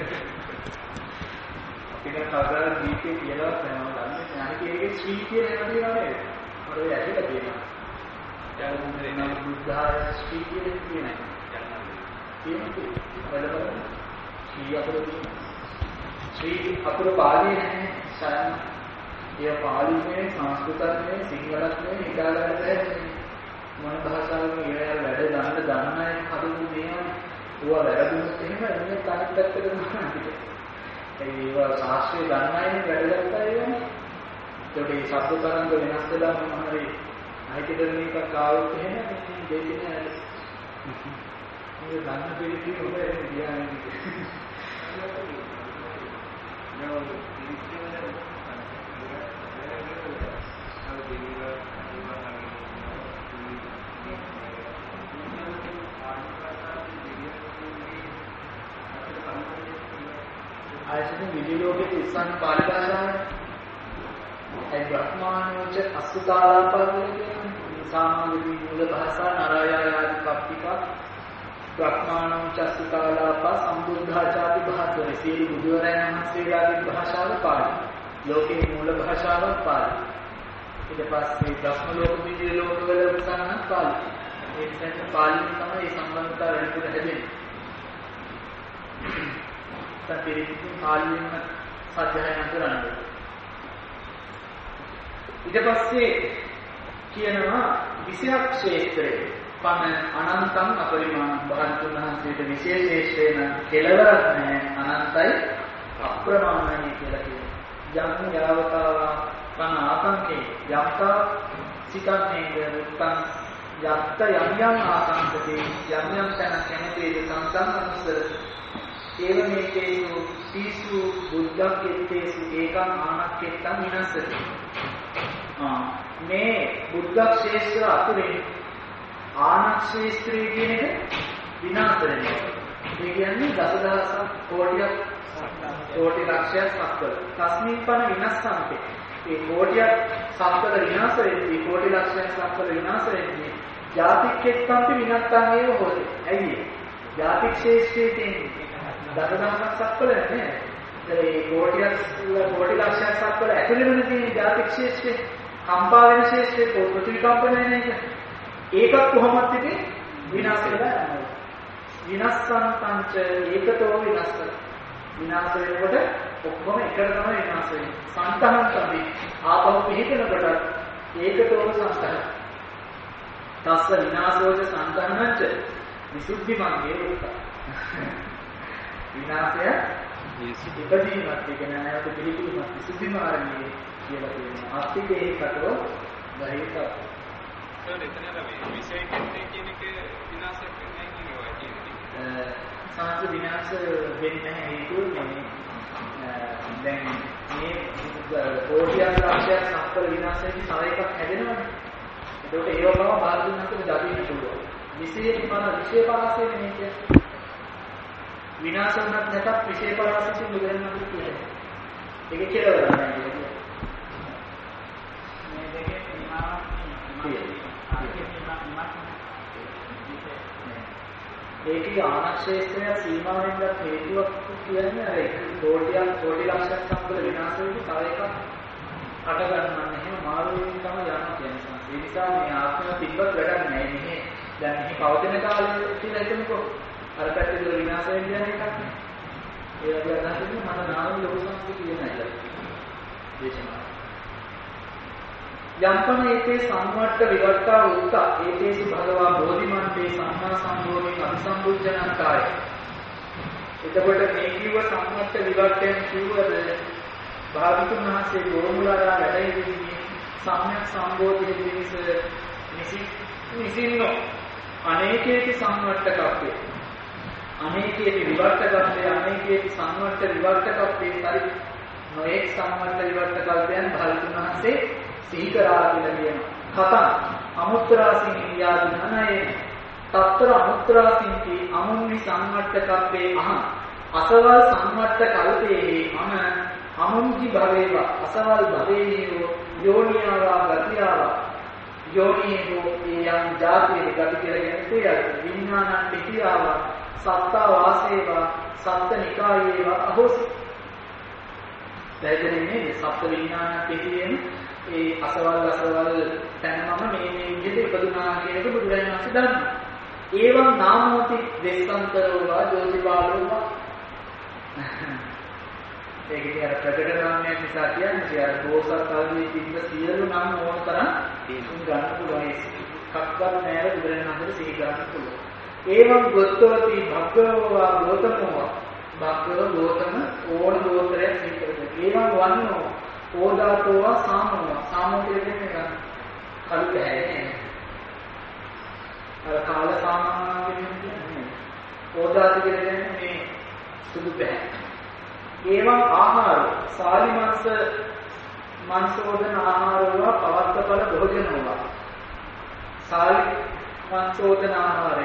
අපිට කවදාද දීපේ කියලා තමයි දන්නේ නැහැ. ඒකේ ශ්‍රී කියන එක තියෙනවා නේද? ඔය ඇහිලා තියෙනවා. දැන් මුදේ නම් බුද්ධාය ශ්‍රී කියන එක තියෙනවා. ශ්‍රී අපුර පාළිය නැහැ සරණ. ඒ පාළියේ සංස්කෘතයේ සිංහලයේ හිතාගන්න බැහැ. මොන භාෂාවකින් ඉවර වැඩ දන්න අය හදපු මේවා ඒවා වැරදුනොත් එහෙම එන්නේ තනිත් පැත්තකට යනවා. ඒවා ශාස්ත්‍රය දන්න අය වැඩගත්තා ඒවානේ. ඒකට මේ ශබ්ද තරංග වෙනස් වෙලා මොන හරි අයිතිකරණ එකක් ආවොත් එහෙම දෙන්නේ නැහැ. මේ දන්න පිළිතුරු හොඳයි කියන්නේ. ආයතන විදිලෝකේ ඉස්සන් පාලි භාෂාවේ ඒ බ්‍රහ්මානෝච අසුතාලාපා කියන්නේ සාමාන්‍ය මූල භාෂා නරායායාදි කප්පිකා ප්‍රඥානං චස්සිකාලාපා සම්බුද්ධාචාති භාෂාවේ සීල බුදුරයන් වහන්සේලාගේ භාෂාව පාළි. ලෝකේ මූල භාෂාව පාළි. ඊට පස්සේ බ්‍රහ්ම ලෝක විදිය ලෝකවල උසන්න පාළි. ඒ නිසා පාළි තමයි සම්බන්ධතාවය වෙනකොට හැදෙන්නේ. සතිරිතින් පාළියෙන්ම සත්‍යයන් කරන්නේ. ඊට පස්සේ කියනවා විෂයක් ක්ෂේත්‍රයේ පන අනන්තං අපරිමාණ භාගතුන් වහන්සේට විශේෂයෙන් කෙලවරක් නැහැ අනන්තයි අප්‍රමාණයි කියලා කියනවා. යම් යාවතාවා පන ආතංකේ යම්තා සිතන්නේ උත්තං යත්ත යම් යම් ආතංකේ යම් යම් තැන කැමතිද සංසං අනුස්සර ඒවමේකේසු තීසු බුද්ධක්කේතේසු ඒකං ආනක්කේතං විනස්සති. මේ බුද්ධ ක්ෂේත්‍ර අතුරේ ආනක් ක්ෂේත්‍රය කියන එක විනාශ වෙනවා. ඒ කියන්නේ දසදහසක් කෝටියක් කෝටි ලක්ෂයක් සත්වල. තස්මින්පන විනස්සන්තේ. ඒ කෝටියක් සත්වල විනාශ වෙන්නේ කෝටි ලක්ෂයක් සත්වල විනාශ වෙන්නේ ජාතික්කෙත්තන්ති විනත්තන් ඒව හොතේ. ඇයි ඒ? ජාතික් ක්ෂේත්‍රයේ තියෙන දසදහසක් සත්වල නේ. ඒ කෝටි ලක්ෂයක් සත්වල ඇතුළේම තියෙන ජාතික් ක්ෂේත්‍රයේ කම්පා වෙන ක්ෂේත්‍රයේ ප්‍රතිවිකම්පනය නේද? ඒකත් කොහොමද ඉතින් විනාශ වෙලා යනවා. විනාශසන්තංච ඒකතෝ විනාශ. විනාශ වෙනකොට ඔක්කොම එකට තමයි විනාශ වෙන්නේ. සන්තහන් තමයි ආපහු පිහිටනකොට ඒකතෝ සන්තහන්. තස්ස විනාශෝච සන්තහනංච විසුද්ධි මාර්ගයේ උත්ත. විනාශය ඉපදීමත් කියන නැවත පිළිතුරුමත් විසුද්ධි මාර්ගයේ කියලා කියනවා. අත්තිකේ කතෝ බහිත. එතන මේ විශේෂයෙන් කියන එක විනාශයක් වෙන්නේ කියනවා කියන්නේ. සාන්ත විනාශ වෙන්නේ නැහැ හේතුව මේ දැන් මේ කෝටියක් ලක්ෂයක් සම්පල විනාශයෙන් තව එකක් හැදෙනවනේ. ඒකට ඒව බව බාහිරින්කට දකින්න පුළුවන්. විශේෂ පරාසයෙන් මේක විනාශ වුණත් නැතත් විශේෂ පරාසයෙන් බුදුරජාණන් කියන්නේ. ඒක කියලා ගන්න කියන්නේ. මේ දෙකේ ඒකේ ආනක්ෂේත්‍රය සීමාවෙන්වත් හේතුවක් කියන්නේ අර කෝටි ලක්ෂයක් සම්බල විනාශ වෙන්නේ තව එකක් අට ගන්නන්න එහෙම මාරු වෙන තමයි යන්න කියන්නේ. ඒ නිසා මේ ආත්ම තිබ්බත් වැඩක් නැහැ. මෙහි දැන් මෙහි පවතින කාලේ කියලා හිතමුකෝ. අර පැත්තේ විනාශ වෙන්න යන එකක් නේ. ඒ වගේ අදහසකින් මම නාම ලෝක සංස්කෘතිය නෑ. දේශනා යම්පන ඒකේ සංවට්ට විවට්ටා උත්තා ඒකේසු භගවා බෝධිමන්තේ සම්මා සම්බෝධි අභිසම්බුද්ධනන්තාය. එතකොට මේ කිව්ව සංවට්ට විවට්ටෙන් කිව්වද භාගතුන් වහන්සේ ගෝමුලාරා වැඩහිදී සම්‍යක් සම්බෝධිය දිවිස නිසින්නෝ අනේකේති සංවට්ට කප්පේ අනේකේති විවට්ට කප්පේ අනේකේති සංවට්ට විවට්ට කප්පේ පරි නොඑක් සංවට්ට විවට්ට කල්පයන් භාගතුන් වහන්සේ සිහි කරා කියලා කියනවා. කතං අමුත්‍රාසින් ඉන්දියාදුනනයේ තත්තර අමුත්‍රාසින්ති අමුන්නි සංවට්ට කප්පේ අහං අසවල් සංවට්ට කල්පේ අමුන්ති භවේව අසවල් භවේනියෝ යෝනියාවා ගතියාවා යෝනියෝ යම් ජාතියේ ගති කියලා කියන්නේ විඥානං පිටියාවා සත්තා වාසේවා සත්ත නිකායේවා අහෝසි. දැනෙන්නේ සත්ත්ව විඥාන පිටියෙන් ඒ අසවල් තැනම මේ විදිහට ඉපදුනා කියන එක බුදුරජාණන් වහන්සේ දන්නවා. ඒවම් නාමෝති දෙස්සන්තරෝවා ජෝතිපාලෝවා. ඒකේ අර ප්‍රකට නාමයක් නිසා කියන්නේ අර දෝසත් ආදී තිබ්බ සියලු නම් ඕන තරම් ගන්න පුළුවන්. කක්වත් නැහැ බුදුරජාණන් වහන්සේ සිහි කරන්න පුළුවන්. ඒවම් ගොත්තවති භග්ගවවා ගෝතමෝවා. භග්ගව ගෝතම ඕන ගෝත්‍රයක් සිහි කරගන්න. ඒවම් වන්නෝ ඕදාතෝවා සාමෝවා. සාමෝ කියන්නේ කලු බෑනේ. අර කාල සාමාන්‍යයෙන් කියන්නේ ඕදාත කියන්නේ මේ සුදු බෑ. ඒවම් ආහාර සාලි මංසෝදන ආහාරෝවා පවත්තපල භෝජනෝවා. සාලි මංසෝදන ආහාරය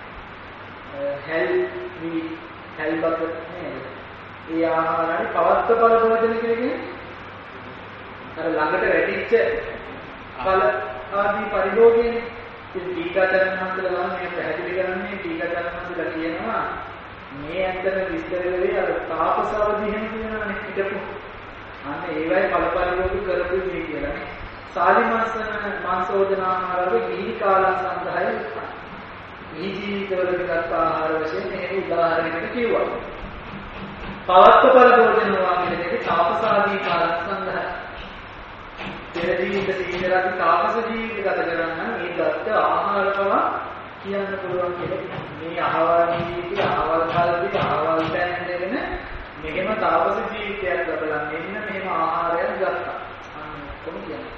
හැල්බත් නේද? ඒ ආහාරයි පවත්තපල භෝජන කියන්නේ අර ළඟට වැටිච්ච ආදී පරිභෝගයනේ. ඉතින් ටීකාචාර්ය මහත්තයා මේ පැහැදිලි කරන්නේ ටීකාචාර්ය මහත්තයා කියනවා මේ ඇත්තට විස්තර කරේ අර තාපසවදී එහෙම කියනවානේ හිටපු. අන්න ඒවයි පළපරිභෝග කරපු මේ කියලා. මාංශෝදනාහාරවල ගිහි කාලසන්දහය මේ ජීවිතවලදී ගත් ආහාර වශයෙන් මේක උදාහරණයකට කිව්වා. පවත්වපල භෝජනවා කියන එක තාපසාදී කාලසන්දහය. පෙර ජීවිත සීලරති තාපස ජීවිත ගත කරන්න මේ ගත්ත ආහාර පවා කියන්න පුළුවන් කියලා. මේ අහවල් ජීවිතය අහවල් කාලෙදී අහවල් තැන් දෙගෙන මෙහෙම තාපස ජීවිතයක් ලැබලා මෙන්න මෙහෙම ආහාරයක් ගත්තා. අන්න කොහොමද කියන්නේ?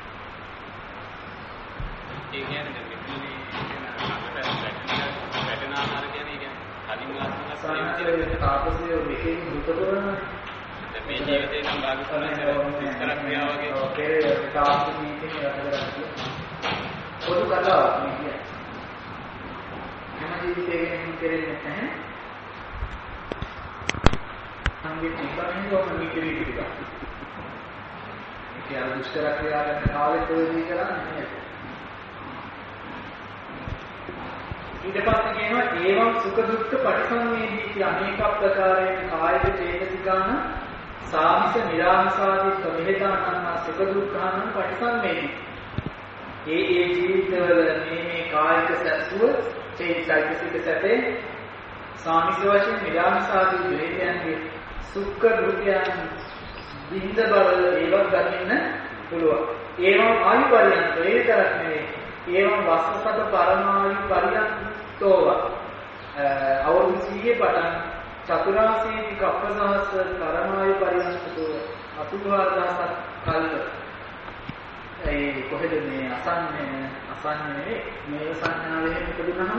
ඒ කියන්නේ මෙතනදී කියන අපිට වැටෙන ආහාර කියන්නේ කලින් වාසනාවක් තාපසය මෙකේ දුක කරනවා. මේ ජීවිතේ නම් භාගතුන් විස්තර ක්‍රියාව වගේ ඔකේ තාපස ජීවිතේ රටදරන්නේ. පොදු කතාවක් මේ කියන්නේ. හැම ජීවිතයකම කෙරෙන්නේ නැහැ. සංගීත ඉබ්බන්නේ කොහොමද මේකේ විදිහට. ඒක අර දුෂ්කර ක්‍රියා කරන කාලෙත් ඔයදී කරන්නේ. ඊට පස්සේ කියනවා ඒවම් සුඛ දුක්ඛ පටිසංවේදී අනේක ප්‍රකාරයෙන් කායික චේතසිකාන සාමිස නිරාමසාදී ප්‍රමේදානන්න සුඛ දුක්ඛාන පටිසංවේදී. ඒ ජීවිතවල මේ කායික සැපුව චේතසික සැපේ සාමිස වශයෙන් නිරාමසාදී ද්වේතයන්ගේ සුඛ දුක්ඛයන් බින්ද බව ඒවත් ගන්න පුළුවන්. ඒවම් ආයු පරියන්ත ඒ තරක් නෙවෙයි. ඒවම් වස්සසත පරමායු පරියන්තෝව අවුරුදු 100 පටන් චතුරාසීති කප්පසහස්ස පරමායු පරියන්තෝව 84000ක් කල්ල ඒ කොහෙද මේ අසන්නේ මේ සංඥාවේ ඉපදුනහම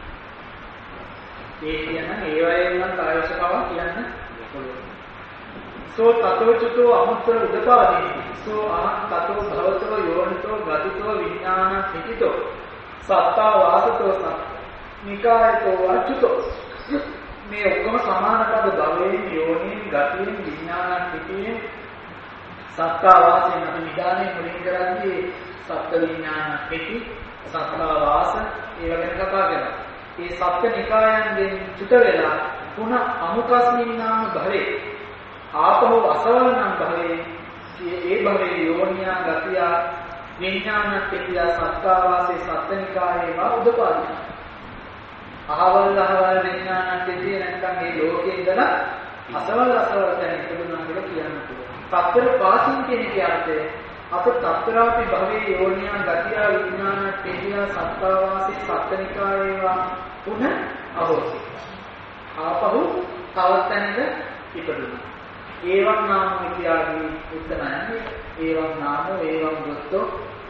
ඒ කියන ඒ වගේම කායශකව කියන්න පුළුවන්. සෝ තතෝචතෝ අමුත්තර උදපාදී සෝ අහං තතෝ භවතෝ යෝනිතෝ ගතිතෝ විඥාන පිටිතෝ සත්තා වාසතෝ නිකායතෝ අච්චුතෝ මේ ඔක්කොම සමාන පද භවයෙන් යෝනින් ගතියෙන් විඥාන පිටියෙන් සත්තා වාසයෙන් අපි නිදානේ මුලින් කරන්නේ සත්ත්ව විඥාන පිටි සත්තා වාස ඒව ගැන කතා කරනවා. මේ සත්ත්ව නිකායන්ගෙන් චුත වෙලා පුන අමුකස්මින් නාම භවේ ආපහු අසවල් නම් භවේ ඒ භවේ යෝනියා ගතිය විඥාන පිටිය සත්තාවාසේ සත්ත්වනිකායේවා උදපාදී. අහවල් විඥාන පිටිය නැත්නම් මේ ලෝකේ ඉඳලා අසවල් තැන ඉපදුනා කියලා කියන්න පුළුවන්. තත්තර පාසින් කියන අර්ථය අප තත්තරාපි භවේ යෝනියා ගතිය විඥාන පිටිය සත්තාවාසේ සත්ත්වනිකායේවා පුන අහෝසි. ආපහු තවත් තැනක ඉපදුනා. ඒවම් නාම විද්‍යාවේ උත්තරයන්නේ ඒවම් නාමෝ ඒවම් වෘත්තෝ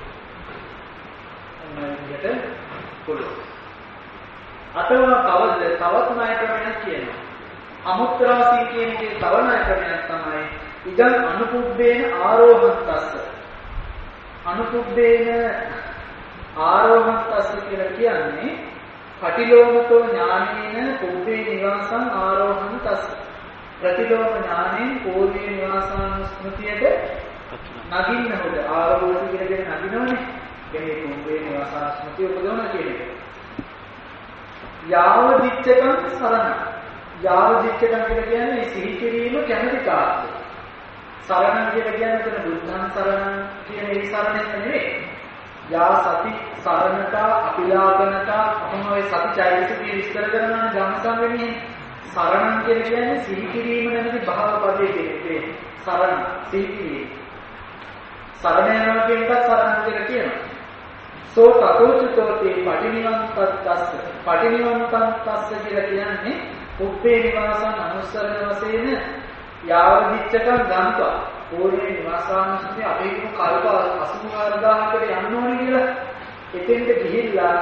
අන්නයට පුළුවන්. අතවන තවත් ණය ක්‍රමයක් කියනවා. අමුත්‍රාසී කියන එකේ තව ණය ක්‍රමයක් තමයි ඉදන් අනුපුබ්බේන ආරෝහත්තස්ස. අනුපුබ්බේන ආරෝහත්තස්ස කියලා කියන්නේ පටිලෝමතෝ ඥානේන පුබ්බේ නිවාසං ආරෝහණතස්ස. ප්‍රතිලෝම ඥානෙන් පූර්වේ නිවාසානුස්මෘතියට නගින්න හොද ආරෝහණ කියලාගෙන නගිනවනේ. එන්නේ පූර්වේ නිවාසානුස්මෘතිය උපදවන කියන එක. යාව දිච්ඡකං සරණ. යාව දිච්ඡකං කියලා කියන්නේ සිහි කිරීම කැමැති කාර්යය. සරණ කියලා කියන්නේ එතන බුද්ධං සරණ කියන ඒ සරණ නෙවෙයි. යා සති සරණතා අපිලාපනතා අපමණ සතිචෛතසිකය විස්තර කරනවා ධම්මසංගමයේ. සරණ කියන්නේ සිහි කිරීම නැමැති භාව පදයේ තියෙන්නේ සරණ සිහි කිරීම. සරණ යනවා කියන එකත් සරණ කියලා කියනවා. සෝ තතෝචතෝති පටිනිවන්තස්ස පටිනිවන්තස්ස කියලා කියන්නේ උප්පේ නිවාසං අනුස්සරණ වශයෙන් යාවදිච්චකම් ගන්නවා. පූර්වේ නිවාසානුස්සතිය අපේ කිව්ව කල්ප 84000කට යන්න ඕනේ කියලා එතෙන්ට ගිහිල්ලා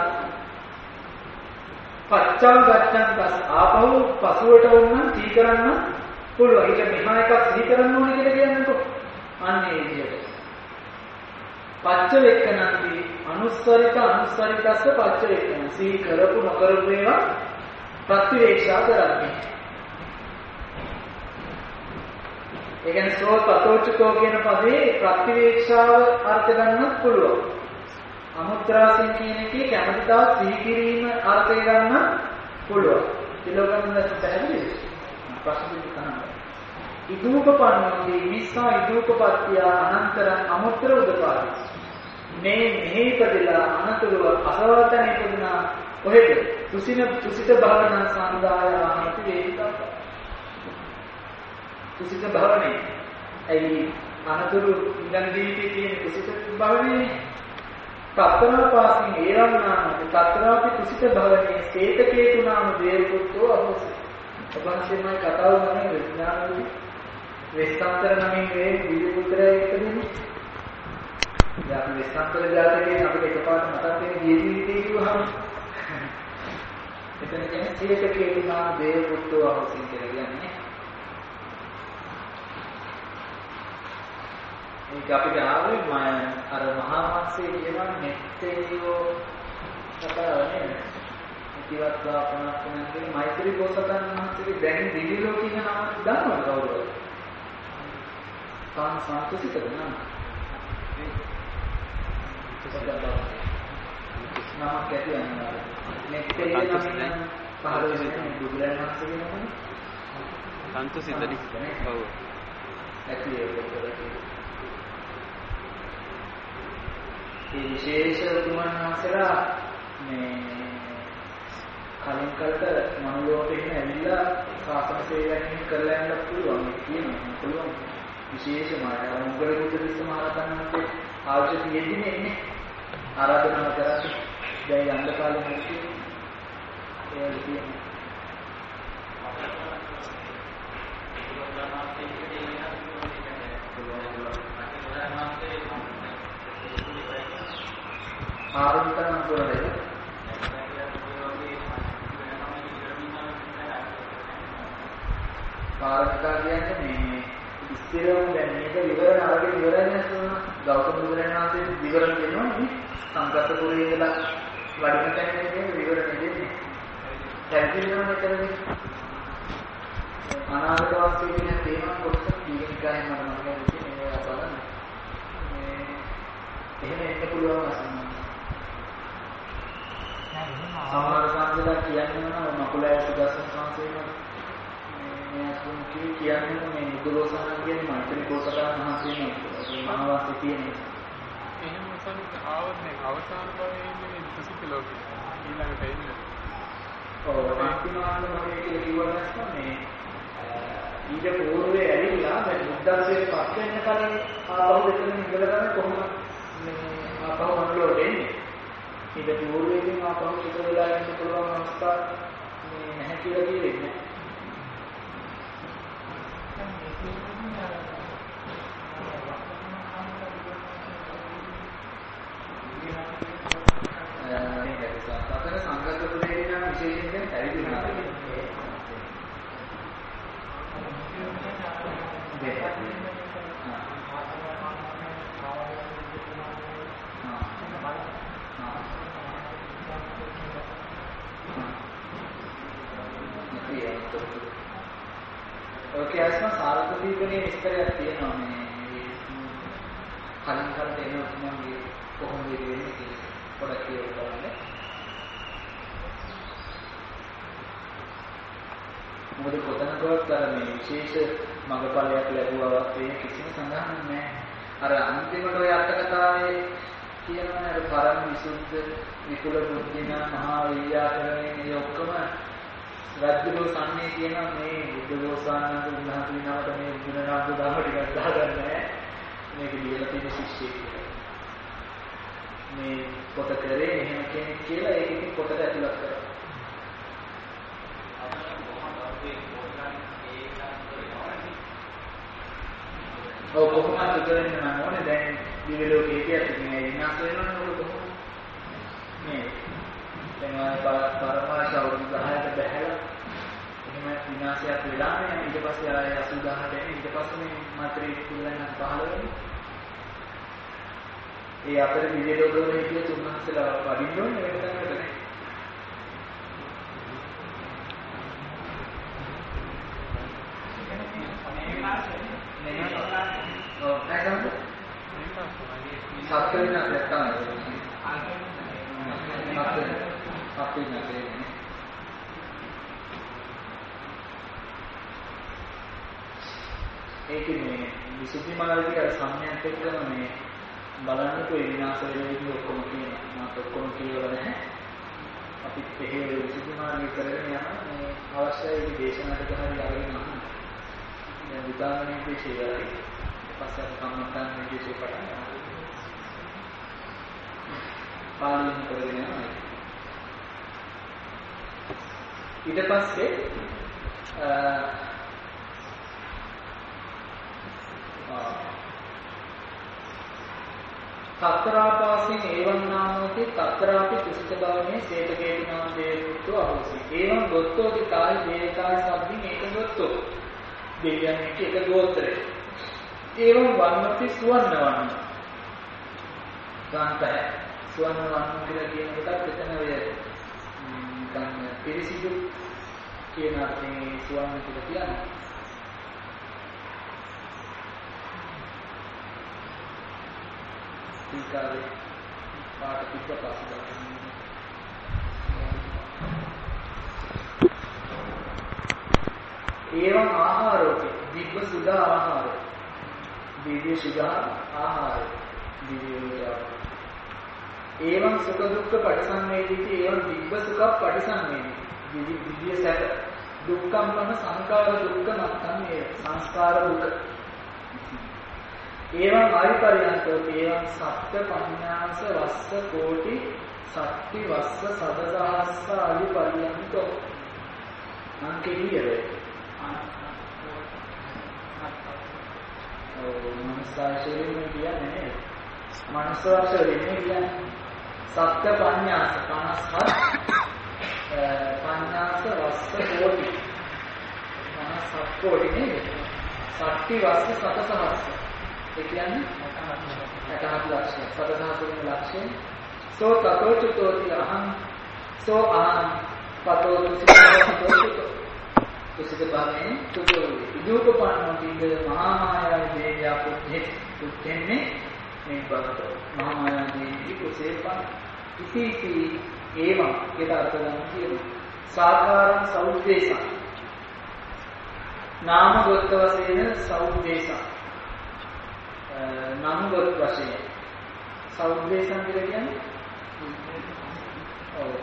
පච්චං ගච්ඡන් පස් ආපහු පසුවට වුණනම් සිහි කරන්න පුළුවන්. ඒක මෙහා එකක් සිහි කරන්න ඕනේ කියලා කියන්නකෝ. අන්නේ විදියට. පච්ච වේකනන්දී අනුස්සරිතස්ස පච්ච වේකන. සිහි කරපු නොකරපු ඒවා ප්‍රතිවේක්ෂා කරන්නේ. ඒ කියන්නේ සෝ තතෝචතෝ කියන පදේ ප්‍රතිවේක්ෂාව අර්ථ ගන්නත් පුළුවන්. අමුත්‍රාසීන් කියන එකේ කැමැතිතාව සිහි කිරීම අර්ථය ගන්න පුළුවන්. තිලෝකම් දැන් පැහැදිලිද? ප්‍රශ්න දෙකක් අහන්න. ඉදූපපන්නෝදී මිස්සා ඉදූපපත්තිය අනන්තර අමුත්‍ර උදපාදි. මේ මෙහි ඉපදලා අනතුරුව අසවතන ඉපදුනා කොහෙද? තුසිත භවනා සම්දාය ආහති වේදිකා. තුසිත භවනේ. ඇයි අනතුරු ඉඳන් දීපේ තියෙන තුසිත භවනේ? තත්තරා පාසින් ඒරම්නාම තත්තරාපි තුසිත භවනේ සේතකේතු නාම දේවපුත්තෝ අහෝසි. ඔබන්සේමයි කතාව ගන්නේ විඥානවල වෙස්සන්තර නමින් මේ දිව්‍ය පුත්‍රයෙක් ඉපදුනේ. දැන් අපි වෙස්සන්තර ජාතකයේ අපිට එකපාරට මතක් වෙන ජීවිතේ කිව්වහම එතන කියන්නේ සේතකේතු නාම දේවපුත්තෝ අහෝසි කියලා කියන්නේ. ඒක අපිට ආවේ අර මහා වංශයේ කියනවා මෙත්තේයෝ කතාවනේ. ඉතිවත් අපනක්කනගේ මෛත්‍රී බෝසතාණන් වහන්සේගේ දැන් දිව්‍ය ලෝකේ ඉන්න නම දන්නවද කවුරුද? සන්තුසිතද නම? නමක් ඇති වෙනවා. මෙත්තේය නම් පහළ වෙන්නේ බුදුරජාණන් වහන්සේගේ නමනේ. සන්තුසිතනේ. ඔව්. ඇති ඒක. ඒ විශේෂ උතුමන්වහන්සේලා මේ කලින් කලට මනුලෝකෙට ඇවිල්ලා ශාසන සේවයක් කරලා යන්න පුළුවන් කියනවා. විශේෂමයි මොග්ගල බුදුරිස්ස මහරහතන් වහන්සේ අවශ්‍ය තියෙන්නේ ඉන්නේ ආරාධනා කරලා දැන් යන්න කාලෙ නැති ඒ කියන්නේ ආරම්භන කරලා පාරමිතා කියන්නේ මේ ඉස්තිරවම දැන් මේක විවරණ අරගෙන ඉවරයි නේද? ගෞතම බුදුරජාණන් වහන්සේ විවරණ දෙනවා නේ. සංගතපුරේ ඉඳලා වඩින තැනදී විවරණ දෙන්නේ. දැන් මෙතනදී අනාගත වාස්තුවේ කියන තේමා කොටස දීර්ඝකාලීන මම කියන්නේ මේවා බලන්න. එහෙම එන්න පුළුවන් අසන්න. සමහර සංකල්ප කියන්නේ නම් මකුලෑ සුදස්සන් සංසේන මේ අසුන් කියන්නේ මේ බුදුරෝසන කියන්නේ මෛත්‍රී බෝසතාණන් වහන්සේ මහා වාස්තු තියෙන. එහෙම සංකල්ප ආවන්නේ අවසාන භවයේ ඉන්නේ තුසිත ලෝකේ. ඊළඟට එන්නේ. ඔව් අන්තිමාන්ත භවයේ කියලා කිව්වම මේ ඊට පූර්වයේ ඇවිල්ලා දැන් බුද්ධත්වයට පත් වෙන්න කලින් ආපහු දෙතන ඉඳලා ගන්න කොහොමද මේ ආපහු මනෝලට එන්නේ. ඊට පූර්වයෙන් ආපහු චිත වෙලා යන්න පුළුවන් අවස්ථා මේ නැහැ කියලා කියන්නේ. අතර සංගත පුරේ නම් විශේෂයෙන් පරිදිනවා. ඔකේ අස්ම සාරදීපනේ විස්තරයක් තියෙනවා මේ කලින් කලට එන උතුමන්ගේ කොහොමද වෙන්නේ කියලා පොඩක් කියලා බලන්න. මොකද කොතනකවත් අර මේ විශේෂ මඟපලයක් ලැබුවාවත් ඒ කිසිම සඳහන් නැහැ. අර අන්තිමට ඔය අර්ථ කතාවේ කියනවා අර පරම විසුද්ධ විකුල බුද්ධින මහා විද්‍යාකරණේ මේ ඔක්කොම රාජ්‍යලෝ සම්මේ කියන මේ බුද්ධ ගෝසානන්ද උන්වහන්සේනවට මේ ගුණනාම දාම ටිකක් දාගන්නේ මේක ලියලා තියෙන ශිෂ්‍යෙක් මේ පොත කරේ එහෙම කෙනෙක් කියලා ඒක ඉතින් පොතට ඇතුළත් කරා. ඔව් කොහොමද කරන්නේ නම් ඕනේ දැන් දිව්‍ය ලෝකයේ කියන්නේ මේ විනාශ වෙනවනේ කොහොමද මේ දැන් පරමාර්ථ අවුරුදු 10කට බැහැලා එහෙම විනාශයක් වෙලා නේ ඊට පස්සේ ආය 80000ට එන්නේ ඊට පස්සේ මේ මාත්‍රේ පුදුලන්න පහළ වෙන්නේ ඒ අතර දිව්‍ය ලෝකවල හිටිය තුන්වහන්සේලා වඩින්න ඕනේ මේක තමයි නේ ඔව් නැගමු සත්‍ය වෙනස් නැත්නම් ඒකේ මේ විසුද්ධි මාර්ගයේ අර සම්යත් එක්කම මේ බලන්නකෝ ඒ විනාශ වෙන විදිහ ඔක්කොම කියනවා. මාත් ඔක්කොම කියවලා නැහැ. අපි එහෙ විසුද්ධි මාර්ගය කරගෙන යනවා. මේ අවශ්‍යයි දේශනාවට ගහලා අරගෙන යනවා. දැන් උදාහරණයක් විශේෂයි. පස්සේ කම්මන්තන් විශේෂ පටන් ගන්නවා. පාලනය කරගෙන යනවා. ඊට පස්සේ තත්තරාපාසින් ඒවං නාමෝති තත්තරාපි කුසිත භවනේ සේතකේති නාම දේවුත්තු අවසි. ඒවං ගොත්තෝති කාය දේකාය සබ්බින් ඒක ගොත්තෝ. දෙවියන්ගේ එක ගෝත්‍රය. ඒවං වන්නති සුවන්න වන්න. ගාන්තය. සුවන්න වන්න කියලා කියන කොටත් එතන ඔය නිකන් පිරිසිදු කියන අර්ථයෙන් සුවන්න කියලා කියන්නේ. ඊකාවේ පාට පිටපස්ස ගන්න. ඒවං ආහාරෝති දිබ්බ සුදා ආහාරය. දිව්‍ය සුදා ආහාරය. දිව්‍ය උදාර. ඒවං සුඛ දුක්ඛ පටිසංවේදීති ඒවං දිබ්බ සුඛ පටිසංවේදී. දිව්‍ය සැප දුක්ඛම්පන සංකාර දුක්ඛ නැත්නම් ඒ සංස්කාර දුක. ඒවං ආයපරියන්තෝ ඒවං සත්ත්‍ය පඤ්ඤාස වස්ස කෝටි සත්ති වස්ස සදසහස්ස ආයපරියන්තෝ අංකේලියේ මනසාශයෙන් කියන්නේ මනසාශයෙන් කියන්නේ සත්ත්‍ය පඤ්ඤාස 57 පඤ්ඤාස වස්ස කෝටි 57 කෝටි නේද සත්ති වස්ස සදසහස්ස ඒ කියන්නේ 67 ලක්ෂය සදසහස්ස ලක්ෂය සෝ තතෝචතෝති අහං සෝ අහං පතෝති කුසිත භාවනේ තුතෝ විදුපපන්නෝ තින්ද මහා මායාවේ දේයා පුත්තෙන්නේ මේ බත මහා මායාවේ කුසේපන් ඉතිති ඒවං කියලා අර්ථ ගන්න කියනවා සාකාරං සෞද්දේශං නාම ගොත්ත වශයෙන් සෞද්දේශං නාම ගොත් වශයෙන් සෞද්දේශං කියලා කියන්නේ ඔව්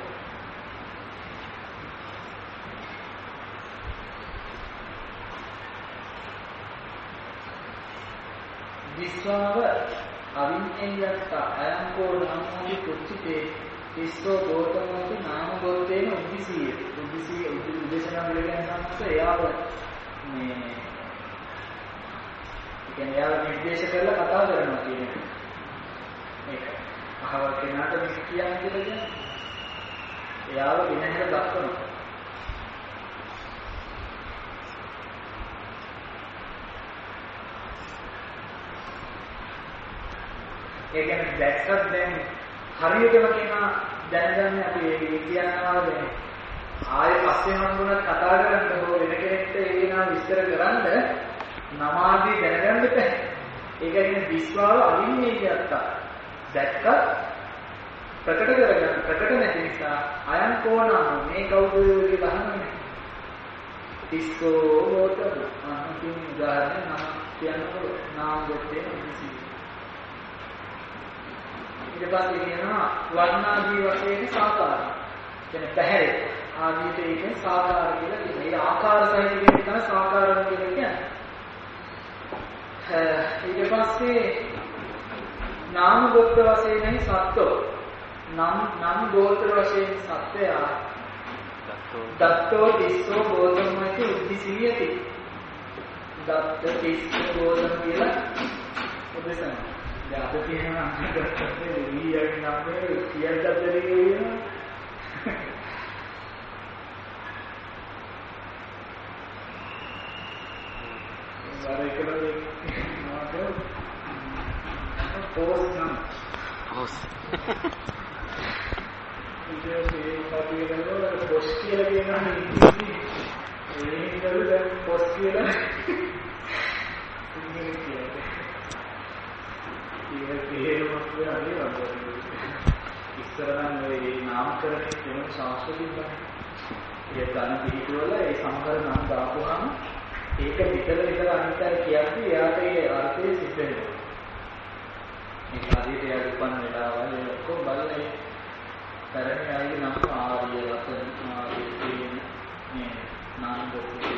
විස්වාව අවිඤ්ඤයත්ත අයංකෝ නාමෝදි කුච්චිතේ විස්සෝ ගෝතමෝති නාම ගෝතේන උද්දිසිය උද්දේශනා වලගෙන සම්මත එයාව මේ කියන්නේ එයාව නිර්දේශ කරලා කතා කරනවා කියන්නේ මේක අහවල් කෙනාට මේක කියන්නේ කියලා එයාව විනහර දක්වනවා ඒ කියන්නේ දැක්කත් දැන් හරියටම කියනවා දැනගන්න අපි ඒ කියනවා දැන් ආයෙ පස්සේ හම්බුණත් කතා කරන්න ඕන වෙන කෙනෙක්ට ඒ කෙනා විස්තර කරන්න නමාදී දැනගන්න බෑ. ඒක කියන්නේ විශ්වාව අවිඤ්ඤේයත්ත. දැක්කත් ප්‍රකට කරගන්න ප්‍රකට නැති නිසා අයං කෝණම මේ කවුද කියලා අහන්නේ. තිස්සෝ හොතම අන්තිම උදාහරණ නම් කියනකොට නාම දෙත්තේ කිසි ඊට පස්සේ කියනවා වර්ණාදී වශයෙන් සාකාර. කියන්නේ පැහැර ආදීට ඒක සාකාර කියලා කියනවා. ඒ ආකාර සහිත කියන එක සාකාරම් කියලා කියන්නේ. ඊට පස්සේ නාම ගෝත්‍ර වශයෙන් සත්ත්ව නම් ගෝත්‍ර වශයෙන් සත්‍යය දත්තෝ තිස්සෝ ගෝතමති උද්දිසියති. දත්ත තිස්සෝ ගෝතම කියලා උදෙසන දැන් අද තියෙන අන්තිමට වීයන් නම් කියන්නත් දෙන්නේ කියනවා. වාරයකදී මාතෝ පොස් නම් පොස් ඉතින් පාටියේදී පොස් කියලා කියනවා නේ. ඒකවල දැන් පොස් කියලා ඉන්නේ කියන්නේ. තේරුමක් වෙන්නේ වගේ. ඉස්සර නම් මේ නාමකරණය කියන සංස්කෘතිය ඒ ගන්න පිළිතුරල ඒ සමහර නම් දාපුවාම ඒක විතර අනිත් අය කියන්නේ එයාට ඒ අර්ථය සිද්ධ වෙනවා. මේ ආදියට එයා උපන් වෙලාවල් ඒ ඔක්කොම බලලා පැරණි ආයේ නම් ආර්ය රතන ආර්ය තේන මේ නාම දොස්සේ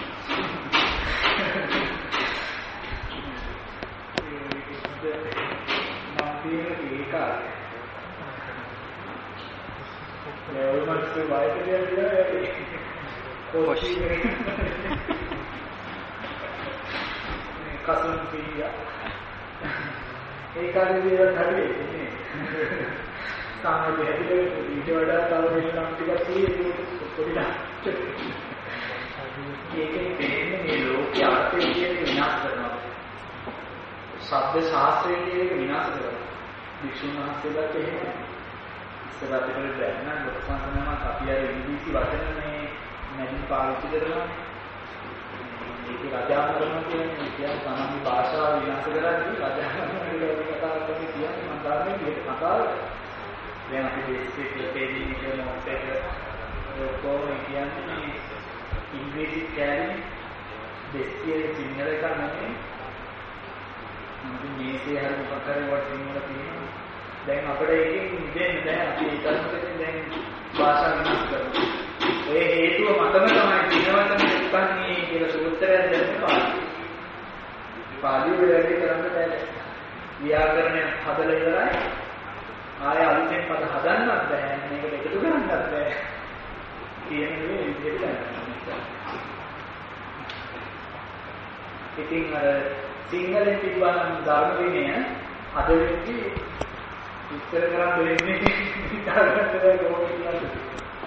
කසුන් පියා ඒ කාලේ දේවල් හරිනේ සාමාන්‍ය හැදිලේ ඊට වඩා තව වෙනනම් ටිකක් තියෙන්නේ පොඩිලා ඒකෙන් තේරෙන්නේ මේ ලෝකයේ අර්ථය කියන විනාශ කරනවා ශබ්ද ශාස්ත්‍රය කියන එක විනාශ කරනවා වික්ෂුන් වහන්සේලාට එහෙම ඉස්සරහට දැනන ලොක්සන්සනම අපි අර ඉංග්‍රීසි වචන මේ නැගින් පාවිච්චි කරනවා ඒක රජාමරණ කියන්නේ සාමාන්‍ය භාෂාව විනාශ කරන්නේ රජාමරණ කියලා කතා කරන්නේ කියන්නේ මම ගානේ මේක කතාව දැන් අපි දේශයේ තේදී කියන මොකක්ද කොහොමද කියන්නේ ඉංග්‍රීසි කියන්නේ දෙස්සියේ සිංහල එක නෙමෙයි මොකද මේසේ හරි මොකක් හරි වට සිංහල තියෙනවා දැන් අපිට ඒකෙන් මිදෙන්න දැන් අපි ඒකත් දැන් භාෂා විනාශ කරනවා ඒ හේතුව මතම තමයි දිනවතම උත්පන්නේ කියලා සූත්‍රයක් දැන්නේ පාළි වල වැඩි කරන්න බෑ ව්‍යාකරණය හදලා ඉවරයි ආය අලුතෙන් පද හදන්නත් බෑ මේකට එකතු කරන්නත් බෑ කියන දේ විදිහට ගන්නවා ඉතින් අර සිංහලෙන් තිබ්බනම් ධර්ම විනය අද වෙද්දී විස්තර කරන්න වෙන්නේ ඊටකට කොහොමද කියන්නේ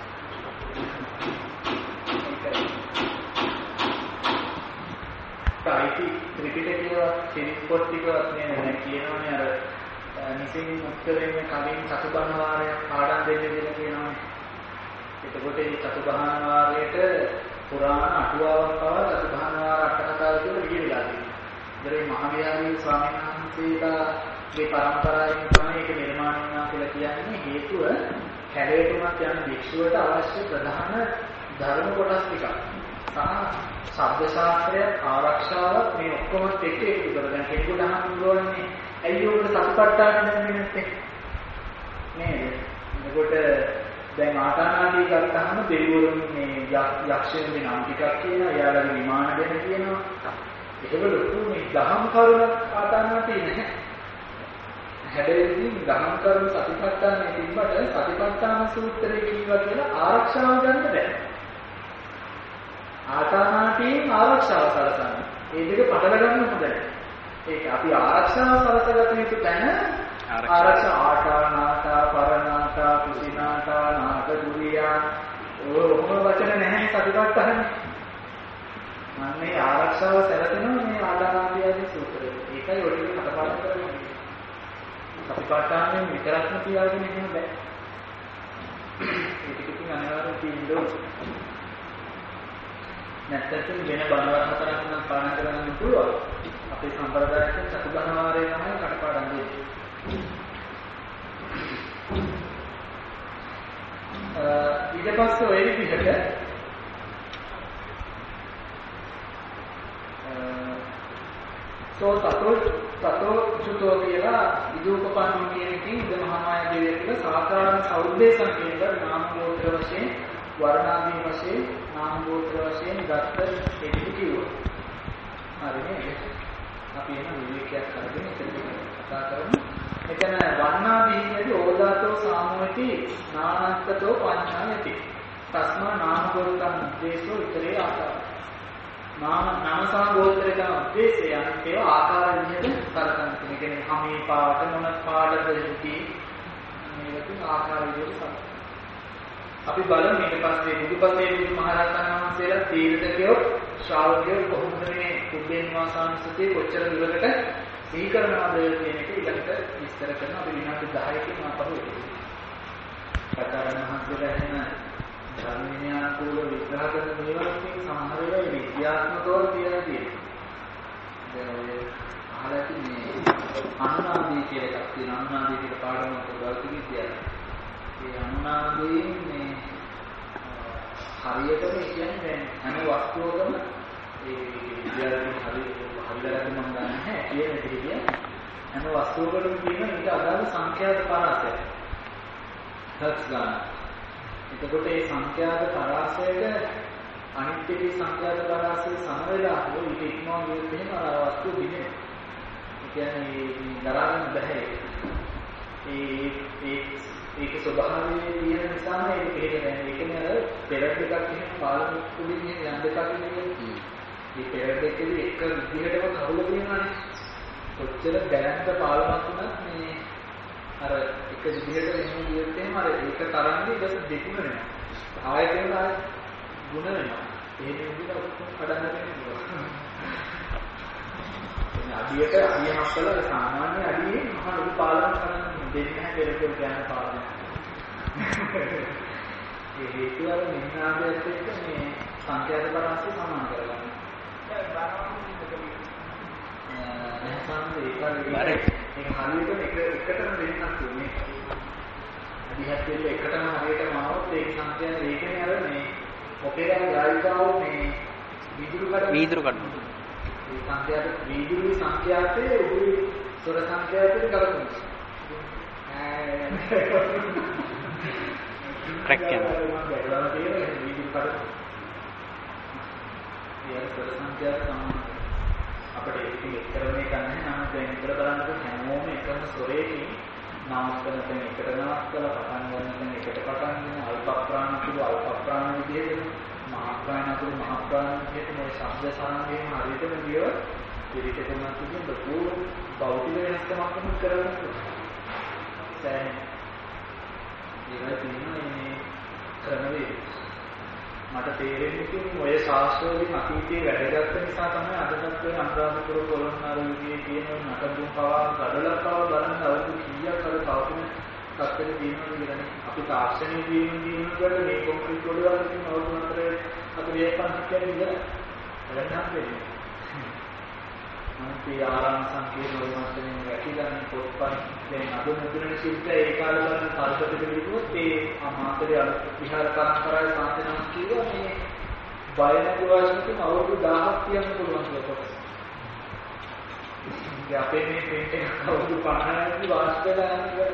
සාහිත්‍ය ත්‍රිපිටකය කෙනෙක් පොත් ටිකවත් නේ කියනවනේ අර නිසින් උත්තරයෙන් කලින් චතුබහන වාරයක් පාඩම් දෙන්න කියලා කියනවනේ. එතකොට මේ චතුබහන වාරයට පුරාණ අටුවාවක් පවා චතුබහන වාර අටකතාව කියලා විහිදලා තියෙනවා. ඉතින් මහවිහාරයේ ස්වාමීන් වහන්සේලාගේ පරම්පරාවෙන් තමයි ඒක නිර්මාණය වුණා කියලා කියන්නේ හේතුව කැලේටුමක් යන භික්ෂුවට අවශ්‍ය ප්‍රධාන ධර්ම කොටස් ටිකක්. ශබ්ද ශාස්ත්‍රය ආරක්ෂාවක් මේ ඔක්කොම එක්ක එකතු කරගෙන කෙනෙකුට අහන්න ඕනේ ඇයි උඹට සතිපට්ඨාන දැනෙන්නේ නැත්තේ නේද එතකොට දැන් ආතානාදී ගත්තාම දෙවිවරුන් මේ යක්ෂයන්ගේ නම් ටිකක් කියනවා එයාලගේ විමාන දෙන්න කියනවා ඒක ලොකු මේ දහම් කරුණක් ආතානාදී නැහැ හැබැයි දහම් කරුණ සතිපට්ඨානේ තිබ්බට සතිපට්ඨාන සූත්‍රයේ කියනවා කියලා ආරක්ෂාව ගන්න බෑ ආතානාටියෙන් ආරක්ෂාව සලසන්න. ඒ දෙක පටල ගන්න හොඳයි. ඒක අපි ආරක්ෂාව සලසගත යුතු තැන ආරක්ෂා ආටානාටා පරණාටා කුසිනාටා නාට දුරියා ඔය වචන නැහැ සතිපට්ඨානේ. මම මේ ආරක්ෂාව සැලසෙනවා මේ ආතානාටියගේ සූත්‍රයේ. ඒකයි ඔය ටික කතාපාඩම් කරන්නේ. සතිපට්ඨානෙන් විතරක්ම තියාගෙන ඉන්න බෑ. ඒක ටිකකින් අනිවාර්යෙන් තියෙන්න ඕනේ. නැත්නම් වෙන බණවර හතරක් නම් පාඩම් කරගන්න පුළුවන්. අපේ සම්ප්‍රදායෙන් චතුබහන වාරයේ තමයි කටපාඩම් දෙන්නේ. ඊට පස්සේ ඔය විදිහට තතෝ චුතෝ කියලා ඉදූපපන්න කියන එකකින් ඉද මහාමාය දේවිය කියලා සාකාරණ සෞද්දේශන කියන නාම ගෝත්‍ර වශයෙන් වර්ණාදී වශයෙන් නාම ගෝත්‍ර වශයෙන් ගත්ත දෙකක් කිව්වා. හරිනේ. අපි එන විවේකයක් කරගෙන ඉතින් කතා කරමු. මෙතන වර්ණාදීනදී ඕදාතෝ සාමෝති නානත්තතෝ පඤ්ඤායති. තස්මා නාම ගෝත්‍රං උද්දේශෝ ඉතරේ ආකාර. නාම සංගෝත්‍රයක උද්දේශය අන්තිම ආකාර විදිහට කරගන්න. ඒ කියන්නේ හැමී පාට මොන පාටද ඉති මේකකින් ආකාර විදිහට සම්පූර්ණ අපි බලමු ඊට පස්සේ බුදුපසේ බුදුමහරහතන් වහන්සේලා තීර්ථකයෝ ශ්‍රාවකයෝ කොහොමද මේ කුබ්බේන්වාසානුස්සතිය කොච්චර දුරකට සිහි කරනවද කියන එක ඊළඟට විස්තර කරන අපි විනාඩි 10කින් ආපහු එනවා. කතරණ මහත්මයා එහෙම ධර්ම විනයානුකූල විග්‍රහ කරන මේවාකින් සමහර වෙලාවට විද්‍යාත්මකව කියලා තියෙනවා. දැන් ඔය අහලා තියෙන්නේ අනුනාදී කියලා එකක් තියෙනවා. අනුනාදී කියලා පාඩමක් භෞතික විද්‍යාව. ඒ අනුනාදයෙන් මේ හරියටම කියන්නේ දැන් හැම වස්තුවකම විද්‍යාවේ හරියට මම දන්නේ නැහැ කියන විදිහට හැම වස්තුවකටම තියෙන ඊට අදාළ සංඛ්‍යාත පරාසය. හර්ට්ස් ගන්න. එතකොට මේ සංඛ්‍යාත පරාසයට අනිත් එකේ සංඛ්‍යාත පරාසය සම වෙලා හෝ ඊට ඉක්මවා ගියොත් එහෙම අර වස්තුව බිඳෙනවා. ඒ කියන්නේ දරා ගන්න බැහැ. ඒකේ ස්වභාවය තියෙන නිසා ඒක පිළිගන්නේ නැහැ. ඒ කියන්නේ අර පෙරඩ් එකක් එහෙම පාලන කුලින් යන දෙකක් නෙවෙයි. මේ පෙරඩ් එකේ එක විදිහටම කවුල තියෙනවානේ. කොච්චර දැනන්ත පාලනක් වුණත් මේ අර එක විදිහට එන්න ගියොත් එහෙම අර ඒක තරන්නේ ඊට දෙකම වෙනවා. ආයතන ගුණ වෙනවා. ඒ විදිහට ඔක්කොම කඩන්න වෙනවා. අඩියට අඩියක් කළා සාමාන්‍ය අඩියේ මහා ලොකු පාලනයක් කරන්න දෙන්නේ නැහැ පෙරට කියන පාලනය. ඒ හේතුව නින්නාදයට එක්ක මේ සංඛ්‍යාත පරාසය සමාන කරගන්න. ඒක හරියටම එකටම දෙන්නක් තියෙන්නේ. අඩියක් දෙල්ල එකටම හරියටම ආවොත් ඒක සංඛ්‍යාත ඒකනේ අර මේ ඔපෙරා ගායිකාව මේ වීදුරු කඩනවා. මේ සංඛ්‍යාත වීදුරු සංඛ්‍යාතයේ උඩු ස්වර සංඛ්‍යාතයට කලකුණා. ට්‍රැක් කරනවා. අපිට ඒක එක්තරම එකක් නැහැ. නම් දැන් ඉතල බලනකොට හැමෝම එකම ස්වරයකින් නාමස්කරන තැන එකට නාස්කලා පටන් ගන්න තැන එකට පටන් ගන්න අල්ප ප්‍රාණ තුරු අල්ප ප්‍රාණ විදිහට මහා ප්‍රාණ තුරු මහා ප්‍රාණ විදිහට මේ ශබ්ද සාරයෙන් හරියටම ගියව පිළිකෙතනක් කියන ලොකු භෞතික වෙනස්කමක් කරගන්න. දැන් ඒක තියෙන්නේ ක්‍රමවේද. මට තේරෙන්නේ ඔය ශාස්ත්‍රවලින් අතීතයේ වැඩගත් නිසා තමයි අදටත් ඔය අනුරාධපුර පොළොන්නරු විදිහේ තියෙන නටබුන් පවා ගඩොලක් පවා බලන්න අවුරුදු කීයක් අර පවතින තත්ත්වෙ තියෙනවා කියන්නේ. අපි තාක්ෂණයේ දිනුනකොට මේ කොන්ක්‍රීට් වල තියෙන අවුරුදු 4 40 50 වැඩක් වෙන්නේ. මේ ආරාම සංකේත වලට වැටිලා පොත්පත් දැන් අද මුද්‍රණ ශිල්පය ඒ කාලේ වල කල්පිත පිළිගුවොත් ඒ අමාත්‍ය විහාර පරම්පරාවේ සාන්තනම් කියනවා මේ බයනක වාසිකම අවුරුදු 1000ක් කියන්න පුළුවන් කියලා. ඉතින් අපේ මේ ප්‍රින්ට් එක අවුරුදු 50ක් වාසිකලා යනවා.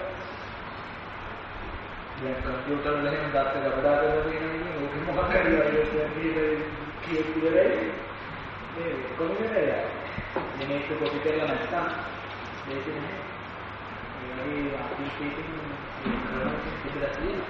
දැන් කම්පියුටර් වල එහෙම දාත ගබඩා කරලා තියෙනවා ඕක මොකක් හරි කියුවේ මේ කොහොමද මේක කොපි කරලා නැත්නම් මේක නෑ. මේ අපිටකින් ඉතිලා තියෙනවා.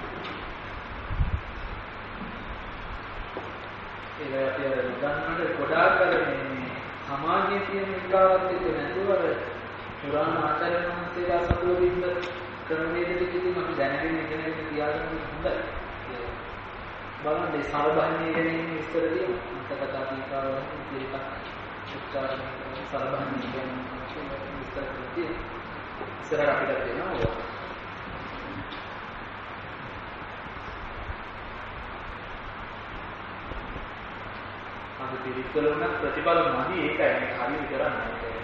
ඒක අපේ උදාහරණයක් ගොඩාක් කරන්නේ සමාජයේ තියෙන විකාරات එක්ක නැතුව පුරාණ ආචාර්යයන් වහන්සේලා සතුටින්ද ක්‍රමවේදෙක ඉතින් අපි දැනගෙන ඉගෙන තියාගන්න හොඳයි. බලන්න සරබන්නේ ගැන ඉස්සර තියෙනවා. අන්තකථා දීපාව ඉතිරිපත් උච්චාරණ සරබන්නේ ගැන ඉස්සර තියෙනවා. ඉස්සරහ අපිට තියෙනවා. අපි පිළිතුරු නම් ප්‍රතිඵල නැති ඒකයි මේ හරියට කරන්නේ.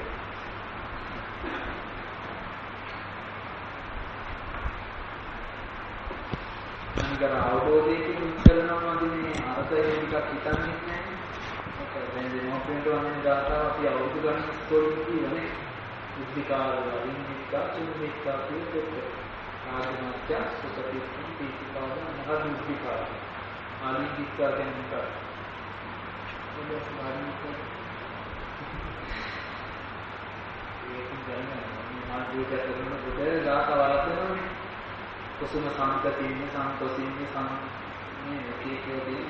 අනිකර අවබෝධයෙන් කරනවා මේ අර්ථය ටිකක් හිතන්නේ නැහැ. දැන් දෙමෝපියන්ට වන්නේ දාතාව අපි අවුරුදු ගණන් ඉස්කෝලේ කියවනේ. උද්දිකාර වලින්දිකා චුම්මිකා කියොත් ආදිමාත්‍ය සුපතිත්ති පීතිකාව මහදුද්දිකාර. ආදිද්දිකා කියන්නේ ඒක දැනගන්න බුදේ දාතාවලතනනේ. කුසුම සංකතින්නේ සන්තෝෂින්නේ මේ කීකෝදී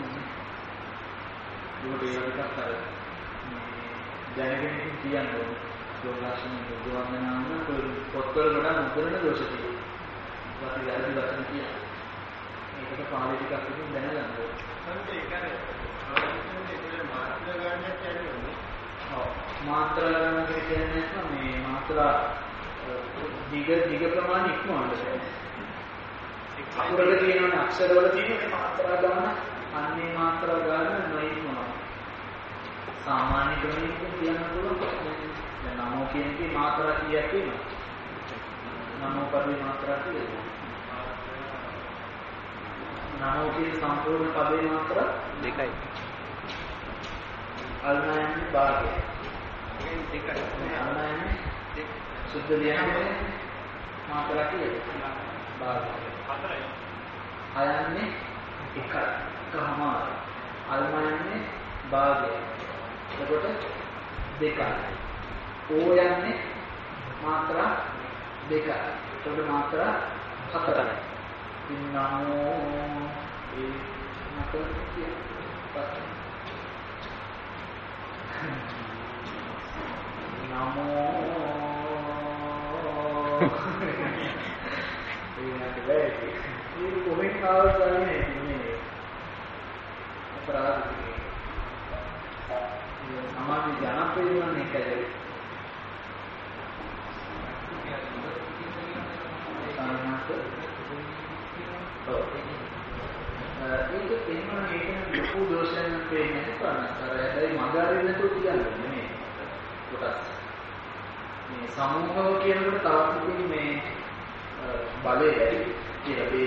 දුරේකට අර දැනගෙන කියන්නේ යෝගාසන යෝගවන්දනාම පොත්වල වඩා මුද්‍රණ දෝෂ තියෙනවා. අපි වැරදි වචන කියනවා. ඒකට පාළි ටිකක් ඉතින් දැනගන්න ඕනේ. ඒ කියන්නේ මාත්‍රා ගන්නත් කියන්නේ. ඔව් මාත්‍රා ගන්න කියන්නේ මේ මාත්‍රා දිග ප්‍රමාණය ඉක්මවන්න බෑ. අකුරවල තියෙනවනේ අක්ෂරවල තියෙන මාත්‍රා ගන්න අන්නේ මාත්‍රා ගන්න නොඉක්මනවා. සාමාන්‍ය ක්‍රමයකින් කියන්න පුළුවන්. දැන් නමෝ කියන එකේ මාත්‍රා කීයක් තියෙනවද? නමෝ පදේ මාත්‍රා කීයද? නමෝ කියන සම්පූර්ණ පදේ මාත්‍රා 2යි. අල්නායන්නේ භාගය. අල්නායන්නේ සුද්ධ ලියන්නේ මාත්‍රා කියලා. භාගය. අයන්නේ එකකමාර. අල්නායන්නේ භාගය. එතකොට දෙකයි. ඕ යන්නේ මාත්‍රා දෙකයි. එතකොට මාත්‍රා හතරයි. නමෝ ඒ මාත්‍රා නමෝ ඒ කොහෙන් ආවන්නේ මේ අපරාධ සමාජ ජනප්‍රිය වන එකයි ඒක තේරුම් ගන්න ලොකු දෝෂයක් වෙන්නේ නැහැ. හැබැයි මගාරින් නැතුව කියන්නේ නෙමෙයි. කොටස්. මේ සමූහව කියනකොට තාක්ෂණික මේ බලය වැඩි කියලා මේ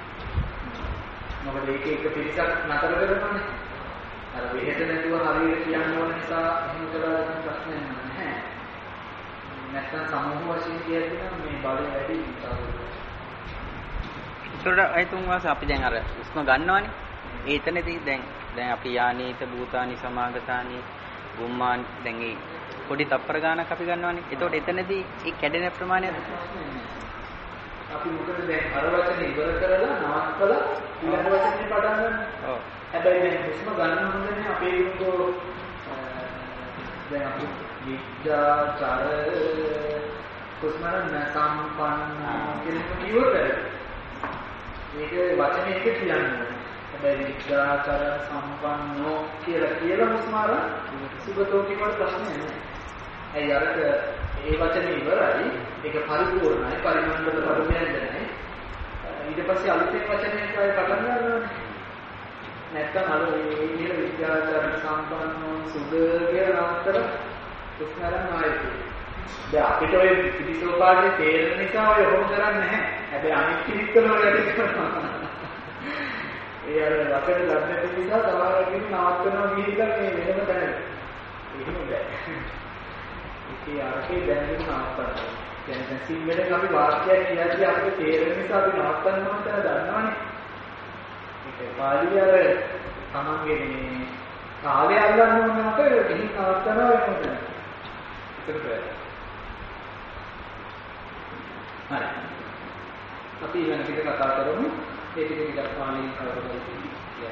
මොකද එක පිරිසක් නතර කරනවානේ. අර වෙහෙත නැතුව හරියට කියන්න ඕන නිසා එහෙම කළා නම් ප්‍රශ්නයක් නැහැ. නැත්නම් සමූහ වශයෙන් කියද්දී නම් මේ බලය වැඩි නිසා. ඒතකොට අයිතුන් වාස අපි දැන් අර උස්ම ගන්නවානේ. ඒ එතනදී දැන් අපි යානීත භූතානි සමාගතානි ගුම්මාන් දැන් ඒ පොඩි තප්පර ගානක් අපි ගන්නවානේ. ඒතකොට එතනදී ඒ කැඩෙන ප්‍රමාණය අපි මොකද දැන් අර වචනේ ඉවර කරලා නවත්තලා ඊළඟ වචනේ පටන් ගන්න. ඔව්. හැබැයි දැන් උස්ම ගන්න හොඳනේ අපේ විකෝ දැන් අපි විද්‍යාචාර කුස්මරන් සම්පන්න කියන කිව්වට මේක වචනේ එක කියන්නේ. හැබැයි විද්‍යාචාර සම්පන්නෝ කියලා මුස්මාර සුබතෝ කියන ප්‍රශ්නේ නෑ. ඇයි අරක ඒ වචනේ ඉවරයි. ඒක පරිපූර්ණයි. පරිමණ්ඩල පරිමයන්ද නැහැ. ඊට පස්සේ අලුතෙන් වචනයක් ආයෙ පටන් ගන්නවා. නැත්තම් අර මේ කියන විද්‍යාචාර සම්පන්නෝ සුබ කියලා නතර මුස්මාරන් ආයෙත්. දැන් අපිට ඔය පිටිසෝපාඩේ තේරෙන නිසා ඔය ඔහොම කරන්නේ නැහැ. හැබැයි අනිත් පිළිතුර වලට කරනවා. ඒ අර වචන ලබන නිසා සමහරවිට නවත්තනවා ගිහිල්ලා මේ වෙනම තැන. එහෙම බෑ. ඒකේ අර්ථය දැනගෙන නවත්තනවා. දැන් සිංහලෙන් අපි වාක්‍යයක් කියද්දී අපිට තේරෙන නිසා අපි නවත්තන්න ඕන තැන දන්නවනේ. ඒක පාලිය අර තමන්ගේ මේ කාලය අල්ලන්න ඕනකට ගිහින් නවත්තනවා වෙනවා. ඒක හරි. අපි ඊළඟ ටික කතා කරමු. ඒ ටික ටිකක් පාලියෙන් කවදාවත් කියන්නේ.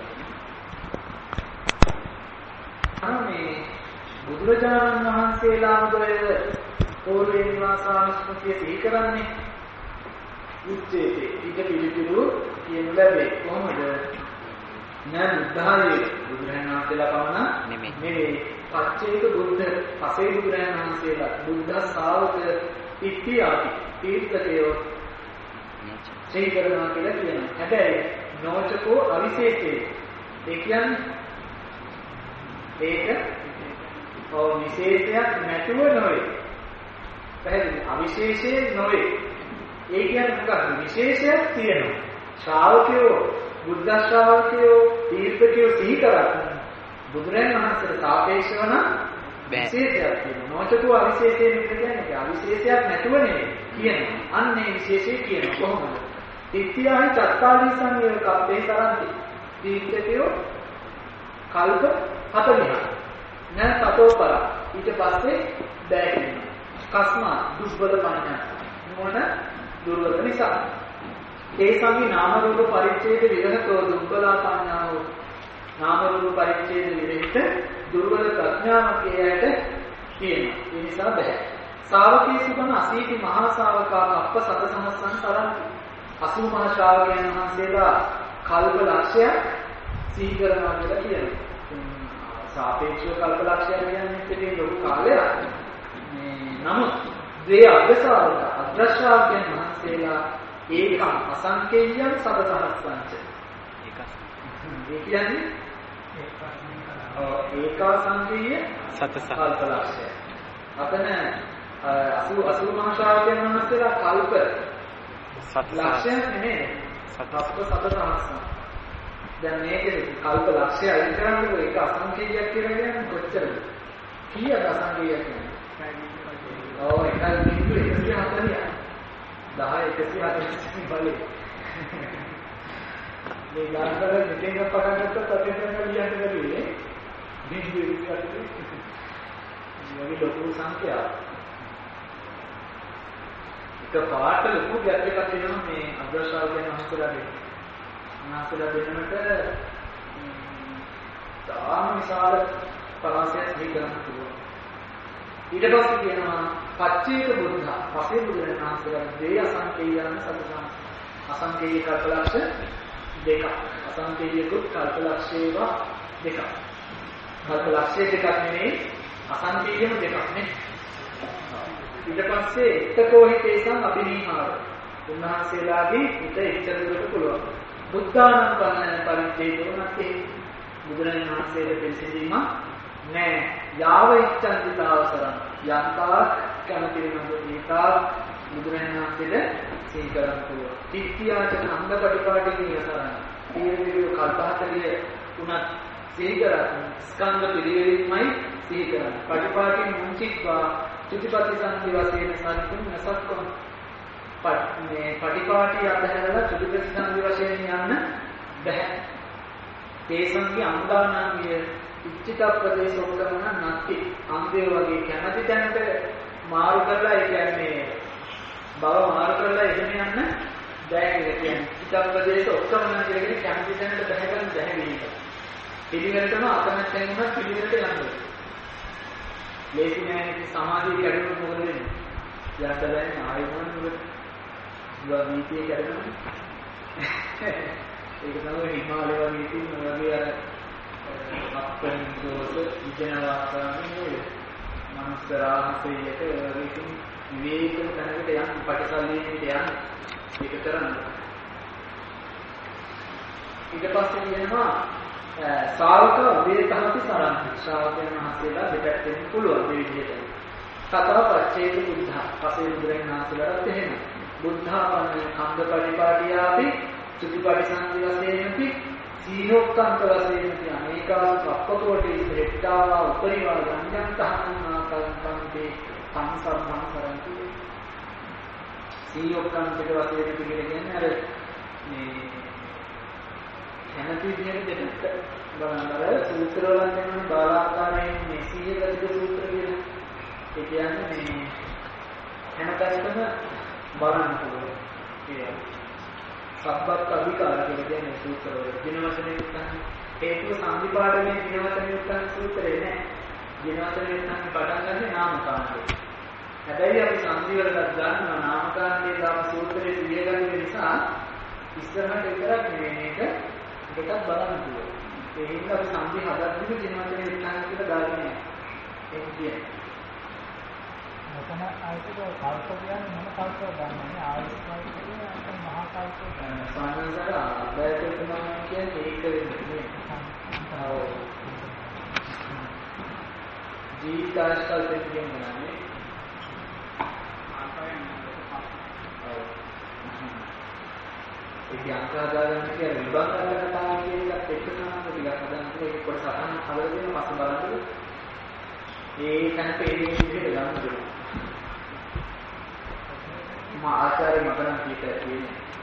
මේ බුදුරජාණන් වහන්සේලා මොකද පොරේ නිවාසානුස්මතිය සිහි කරන්නේ? උච්චේතේ ඊට පිළිතුරු කියනු ලැබේ. කොහොමද? නා බුද්ධාවේ බුදුරජාණන් වහන්සේලා පවණ නෙමෙයි. පච්චේක බුද්ධ පසේ බුදුරජාණන් වහන්සේලා බුද්ධ ශාවක ඉත්‍යාදි තීර්ථකයෝ සිහි කරනවා කියලා කියනවා. හැබැයි නෝචකෝ අවිශේෂේ. ඒ කියන්නේ ඒක විශේෂයක් නැතුව නොවේ. පැහැදිලි. අවිශේෂයෙන් නොවේ. ඒ කියන්නේ මොකක්ද? විශේෂයක් තියෙනවා. ශ්‍රාවකයෝ බුද්ධ ශ්‍රාවකයෝ තීර්ථකයෝ සිහි කරන්නේ බුදුරජාණන් වහන්සේට සාපේක්ෂව නම් විශේෂයක් තියෙනවා. නොචකෝ අවිශේෂයෙන් කියන්නේ අවිශේෂයක් නැතුව නෙවෙයි කියනවා. අන්නේ විශේෂය කියනවා. කොහොමද? තිත්‍යාහි චත්තාලි සංයෝග කප්පේ තරන්ති. තීර්ථකයෝ කල්ප 40. නැ තතෝපර ඊට පස්සේ බෑකිනවා. කස්මා දුබ්බල පඤ්ඤා. මොන දුර්වල නිසා. ඒ සංගි නාම රූප පරිච්ඡේද විරහතෝ දුබ්බලා පඤ්ඤාව. නාම රූප පරිච්ඡේද විරහිත දුර්වල ප්‍රඥාවක් එයට තියෙනවා. ඒ නිසා බෑ. ශාවකී සුබන අසීති මහා ශාවකා අප්ප සතසහස්සන් තරන්ති. 80 මහා ශ්‍රාවකයන් වහන්සේලා කල්ප ලක්ෂයක් සිහි කරනවා කියලා කියනවා. සාපේක්ෂව කල්ප ලක්ෂයක් කියන්නේ ඉතින් ලොකු කාලයක්. නමුත් ද්වේ අග්‍රශාවක අග්‍රශාවකයන් වහන්සේලා ඒකම් අසංකේයයන් සතසහස්සංච. ඒ කියන්නේ ඒකාසංකේය සතසහ කල්ප ලක්ෂය. අතන 80 මහා ශ්‍රාවකයන් වහන්සේලා කල්ප ලක්ෂයක් නෙමෙයි. සතසහස්සං. දැන් මේකේ කල්ප ලක්ෂය අයින් කරනකොට ඒක අසංකේයයක් කියලා කියන්නේ කොච්චරද? කීයද අසංකේයයක් කියන්නේ? ඔව් 1.140. 10 බලේ. මේ දාතර මෙතෙන් පටන් ගත්තත් අතෙන් ලියන්න බැරිනේ. මේ ලොකු සංඛ්‍යාවක්. එක පාට ලොකු ගැප් එකක් තියෙනවා මේ අග්‍රශාවකයන් වහන්සේලාගේ. උන්වහන්සේලා දෙන්නට තාම විශාල පරාසයක් සිහි කරන්න පුළුවන්. ඊට පස්සේ කියනවා පච්චේක බුද්ධ පසේ බුදුරජාණන් වහන්සේලා දෙය අසංකේයයන් සතුටන් අසංකේය කල්පලක්ෂ දෙකක් අසංකේයකුත් කල්පලක්ෂේවා දෙකක් කල්පලක්ෂය දෙකක් නෙමෙයි අසංකේයම දෙකක් නේ. ඊට පස්සේ එතකෝ හිතේසං අභිනීහාර උන්වහන්සේලාගේ හිත එච්චර දුරට පුළුවන්. බුද්ධානම් පරිච්ඡේදෝ නැති බුදුරජාණන් වහන්සේලා පිළිසෙදීම නෑ යාව ඉච්ඡන් දිතාවසරං යන්තා කැමති වෙනකොට ඒකා බුදුරජාණන් වහන්සේට සිහි කරන්න පුළුවන්. තිත්‍යාච අංගපටිපාටිකී යසරණ තීරවිරු කල්පහතලිය උනත් සිහි කරන්නේ ස්කන්ධ පිළිවෙලින්මයි සිහි කරන්නේ. පටිපාටින් මුංචිත්වා චුතිපටි සංකේ වශයෙන් සම්පූර්ණ නැසක්කම මේ පටිපාටි අධහැරලා චුතිපටි සංකේ වශයෙන් යන්න බෑ. තේසංගේ අංගානාමිය ඉච්ඡිත ප්‍රදේශ ඔක්කොම නැති අන්දේ වගේ කැමැති තැනට මාරු කරලා ඒ කියන්නේ බව මාරු කරලා එහෙම යන්න බෑ කියලා කියන්නේ. ඉච්ඡිත ප්‍රදේශ ඔක්කොම නැති කියන්නේ කැමැති තැනට බහැ ගන්න බැහැ වීම. පිළිවෙලටම අකමැත්තෙන් උනත් පිළිවෙලට යන්න. මේක නෑ සමාධිය කැඩුණොත් මොකද වෙන්නේ? යන්න බැහැ ආයෙ මොනවද? නීතිය කැඩෙනවා. ඒක තමයි හිමාලය වගේ තියෙන වගේ අර අපෙන් දෝෂ ඉගෙනවා කරන්නේ මනස රාහසයක වගේ විවේක තැනකට යන්න පටිසල්ලියට යන්න ඒක කරන්න. ඊට පස්සේ කියනවා ශාවක වේතහති සරන්ති ශ්‍රාවකයන් වහන්සේලා දෙපැත්තෙන් පුළුවන් මේ විදිහට. කතා පච්චේක බුද්ධ පසේ බුදුරජාණන් වහන්සේලාට එහෙම බුද්ධාපන්න කන්ද පරිපාටියාපි චුතිපටි සංකේ වශයෙන්පි සීලෝක්කාන්ත වශයෙන්පි අනේකාසු අප්පකෝටි ශ්‍රේෂ්ඨාවා උපරිවා ගඤ්ඤන්තහනා කල්පන්තේ සංසම්මං කරන්ති. සීලෝක්කාන්ත වශයෙන්පි කියන්නේ අර මේ කැමති විදිහට දෙකට බලන්න අර සූත්‍ර වල තියෙන බාලාකාරයෙන් මේ සීලගත සූත්‍ර කියන ඒ කියන්නේ මේ හැමතැනම බලන්න පුළුවන්. ඒ සබ්බත් අධිකාර කියන්නේ සූත්‍ර වල දිනවචනේ උත්සන්න හේතුව සංදිපාඩමේ දිනවචනේ උත්සන්න සූත්‍රේ නෑ. දිනවචනේ උත්සන්න පටන් ගන්නේ නාමකාණ්ඩේ. හැබැයි අපි සංදි වලට ගන්නවා නාමකාණ්ඩේ දාම සූත්‍රයේ පිළිගන්න නිසා ඉස්සරහට විතරක් නෙවෙයි මේක දෙකක් බලන්න පුළුවන්. ඒ හින්දා අපි සංදි හදද්දී දිනවචනේ උත්සන්න කියලා දාන්නේ නෑ. ඒක කියන්නේ මොකන ආයතක කල්ප කියන්නේ මොන කල්ප ගන්නන්නේ ආයත කල්ප කියන්නේ මහා කල්ප ගන්න. සාමාන්‍යයෙන් ආයතක කියන්නේ ඒක වෙන්නේ. ඔව්. ජීවිතාස් කල්පෙන් කියන්නේ ආකාරයෙන් ඔව්. ඒක අංක හදාගන්න කියන්නේ විභාග කරලා කතා කියන එකත් එක්ක තමයි ටිකක් හදන්න ඒක කොට සටහන් හදලා දෙන්න පස්සේ බලන්න. ඒ තැනට ඒ විදිහට ගන්න ඕනේ. මා ආචාර්ය මගනම් කියන්නේ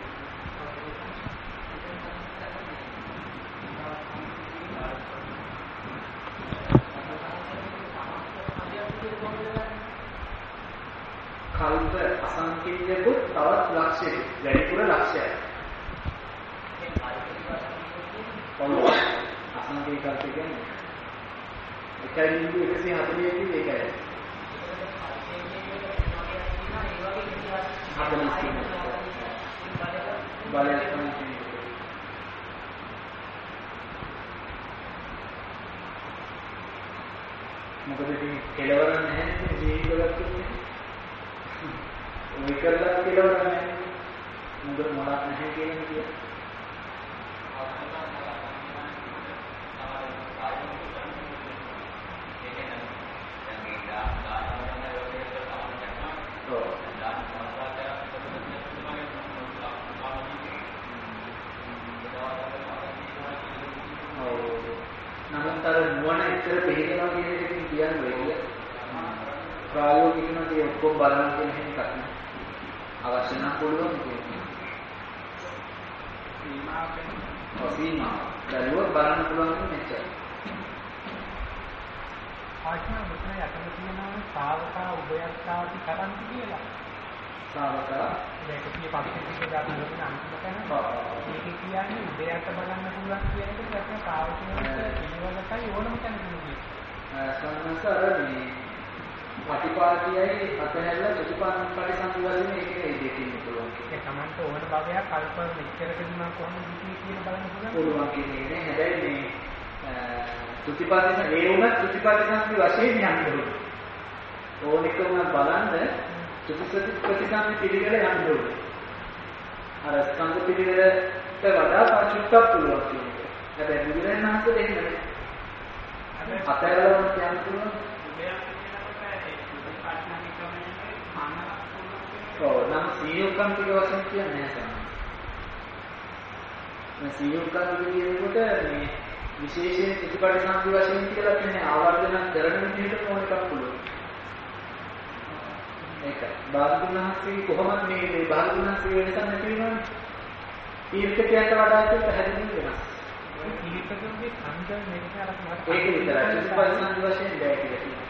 කල්ප අසංකේයකුත් තවත් ලක්ෂයක වැඩිපුර ලක්ෂයක්. අසංකේය කල්ප කියන්නේ 1.140 ඒකයි. මොකද ඉතින් කෙලවර නැහැ නේ ජීවිතවලත් කියන්නේ. ඔය කරලා කෙලවර නැහැ. මොකද මොනක් නැහැ කියන්නේ. නුවණ එච්චර පිළිගනවා කියන එකකින් කියන්නේ වෙන්නේ. ප්‍රායෝගිකව මේ ඔක්කොම බලන්න කියන එකක් නෑ. අවශ්‍ය නම් පුළුවන් කියන්නේ. සීමා දරුවෝ බලන්න පුළුවන් මෙච්චර. ආත්ම මෙතන යටම තියෙනවා ශාවකා උභයස්ථාති කරන්ති කියලා. ශාවකා මේක කිය පස්සේ දාන ලොකු අන්තිම තැන. මේක කියන්නේ උභයස්ථ බලන්න පුළුවන් කියන එක තමයි ශාවකයන්ට පිළිවෙලකයි ඕනම කෙනෙකුගේ. සම්මතරදී පටිපාටියයි අතහැරලා සුතිපාටිසං වලින් ඒකේ දෙකින් පුළුවන්. ඒ තමන්ට ඕන භාවයක් කල්ප මෙච්චරකදී මම කොහොමද ජීවිතේ කියන බලන්න පුළුවන් කියන්නේ නේ. හැබැයි මේ සුතිපාටිසං ඒ වුණත් සුතිපාටිසං වශයෙන් යන්න ඕනේ. ඕනිකම බලන්න සුතිපටිසං පිළිවෙල යන්න ඕනේ. අර ස්කන්ධ පිළිවෙලට වඩා පරිචුක්තක් පුළුවන් කියන්නේ. හැබැයි බුදුරජාණන් වහන්සේ දෙන්නේ අතහැරලා යන්න පුළුවන්. නම් සීයෝකම්පික වශයෙන් කියන්නේ නැහැ තමයි. මේ සීයෝකම්පික කියනකොට මේ විශේෂයෙන් ප්‍රතිපටිසන්ධි වශයෙන් කියලා කියන්නේ ආවර්ජන කරන විදිහට ඕන එකක් පුළුවන්. ඒක බාලතුන්හන්සේ කොහොමද මේ බාලතුන්හන්සේ වෙනසක් නැති වෙනවනේ. තීර්ථකයන්ට වඩා ඒක පැහැදිලි වෙනස්. තීර්ථකයන්ගේ ඡන්ද මේක අර ඒක විතරයි ප්‍රතිපටිසන්ධි වශයෙන් බෑ කියලා කියනවා.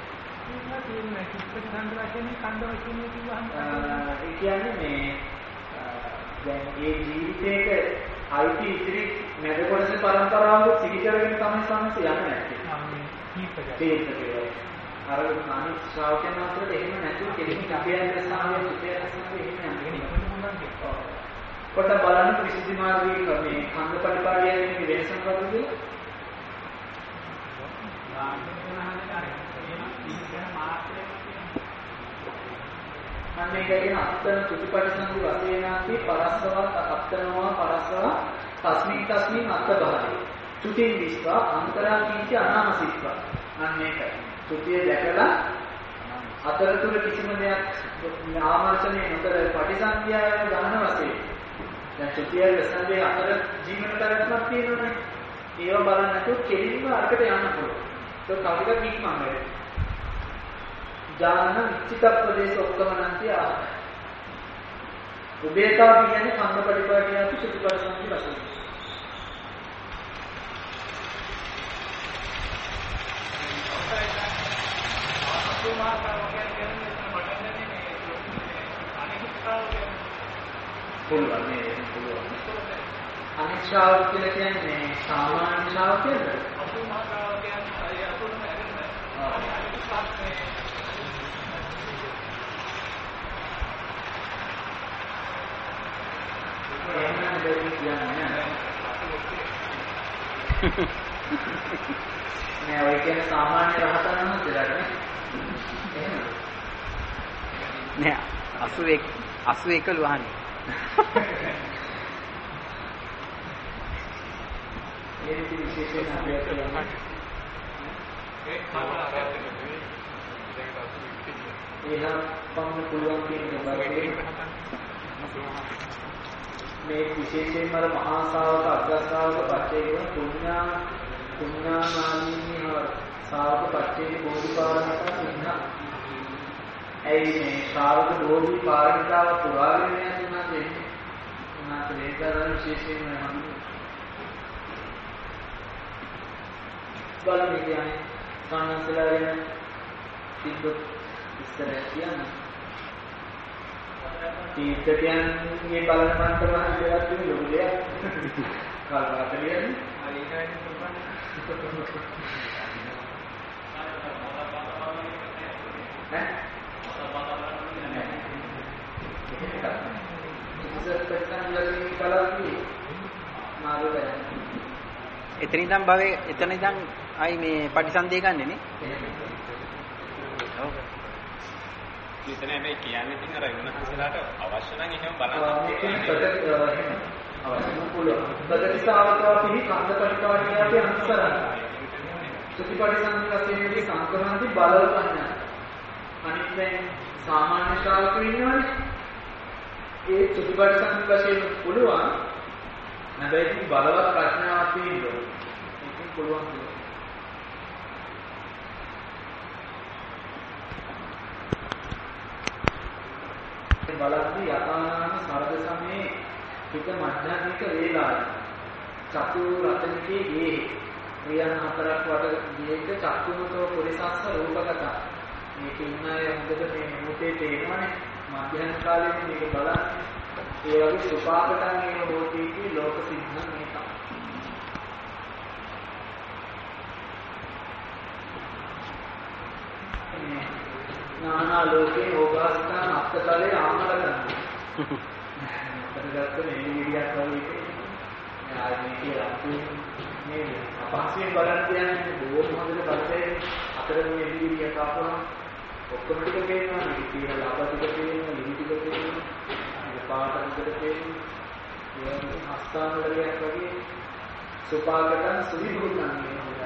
ඒ කියන්නේ මේ දැන් ඒ ජීවිතේක අයිති ඉතිරි මැද කොටසේ පරම්පරාව සිහි කරගෙන තමයි සම්මත යන්නේ නැත්තේ. තීර්ථකයෝ. අර අනිත් ශ්‍රාවකයන් අතරට එහෙම නැතුව කෙලින් අපේයන් දසාවේ සුපේරසනාවේ එහෙම යන්නේ. කොට බලන්න විසුද්ධි මාර්ගයේ මේ ඛණ්ඩපටිපාටියගේ වෙනස මොකක්ද කියලා? අන්නේ කියන අත්තන සුතිපටිසන්ධි වශයෙන්ාති පරස්සවත් අත්තනවා පරස්සව තස්මින් අත්ත බහරේ සුතින් විස්වා අන්තරා කිංච අනාමසිත්වා. අන්නේක සුතිය දැකලා අතරතුර කිසිම දෙයක් ආමර්ෂණය නොකර පටිසන්ධිය ගමන වශයෙන් දැන් සුතිය රසන්දේ අතර ජීවන කරත්මක් තියෙනවනේ. ඒව බලන්න නැතුව කෙලින්ම අරකට යන්න පුළුවන්. ඒක කවුරුද කික්මන්නේ? ඥාන විචිත ප්‍රදේශ ඔක්කොම නැති ආ. උබේතා කියන්නේ සම්පටිපාටියත් සුතිපටිසන්ධි වශයෙන්. පුළුවන් නේ පුළුවන්. අනිත් ශ්‍රාවක කියලා කියන්නේ සාමාන්‍ය ශ්‍රාවකයද? අසුමාතාව කියන්නේ අය අසුම නැගෙන්නේ. නෑ ඔය කියන්නේ සාමාන්‍ය රහතන් වහන්සේලාට නේ. එහෙමද? නෑ 81 ලුහන්නේ. ඒ විශේෂයෙන් අපි කියනවා. එහෙනම් පන්න පුළුවන් කියන මේ විශේෂයෙන්ම අර මහා ශාවක අග්‍රශාවක පච්චේක පුඤ්ඤානාමී ශාවක පච්චේක බෝධිපාරමිතා ඉන්න. ඇයි මේ ශාවක බෝධිපාරමිතාව පුරාගෙන යනවා කියන්නේ? උනාට මේකවල විශේෂයෙන්ම හඳුන්වනවා. බලන්න කියන්නේ සානසලා වෙන සිද්ධ ඉස්සර කියන්නේ තීර්ථකයන්ගේ බලන මන්ත්‍ර මහන්සියවත් වෙන ලොකු දෙයක්. කල්පනා කරන්නේ අයිනයි පුළුවන්. එතන ඉඳන් භවයේ එතන ඉඳන් ආයි මේ පටිසන්ධිය ගන්නෙ නේ. ඔව්. මෙතන මේ කියන්නේ ඉතින් අර උන්වහන්සේලාට අවශ්‍ය නම් එහෙම බලන්න අවශ්‍ය පුළුවන්. ප්‍රතිසාවකවා පිළි කන්දපටිපාටියාගේ අනුසරණ. සුතිපටිසන්ධි වශයෙන්දී සංකරණති බලව පඤ්ඤා. අනිත් දැන් සාමාන්‍ය ශ්‍රාවකයෝ ඉන්නවනේ. ඒ සුතිපටිසන්ධි වශයෙන් පුළුවන්. හැබැයි බලවත් ප්‍රඥාවක් තියෙනවා. ඒකෙන් පුළුවන්. බලද්දී යථානාම සරද සමේ හිත මධ්‍යමික වේලාවේ චතු රතනිකේ ගේ ක්‍රියන් හතරක් වට දීක චක්කුමතෝ පුරිසස්ස රූපගත මේක ඉන්න අය හොඳට මේ මොහොතේ තේරෙනවනේ මධ්‍යම කාලේ මේක බලන්න ඒ වගේ සුපාකටන් මේ මොහොතේදී ලෝක සිද්ධ මේක නානා ලෝකේ ඕගාස්ථාන අත්කලේ ආමල කරනවා. අපිට මේ විදියක් වගේ ආයේ කියලා මේ අපහසුයෙන් බලන්න කියන්නේ බොහොම හොඳට බලතේ අතර මේ විදියක් ආපුවම ඔක්කොම ටික පේනවා මේ කියන ලාභ ටික පේනවා ලිවි ටික පේනවා මේ පාට ටික පේනවා ඒ හස්තාවලියක් වගේ සුපාකටන් සුවිභූතන් වෙනවා.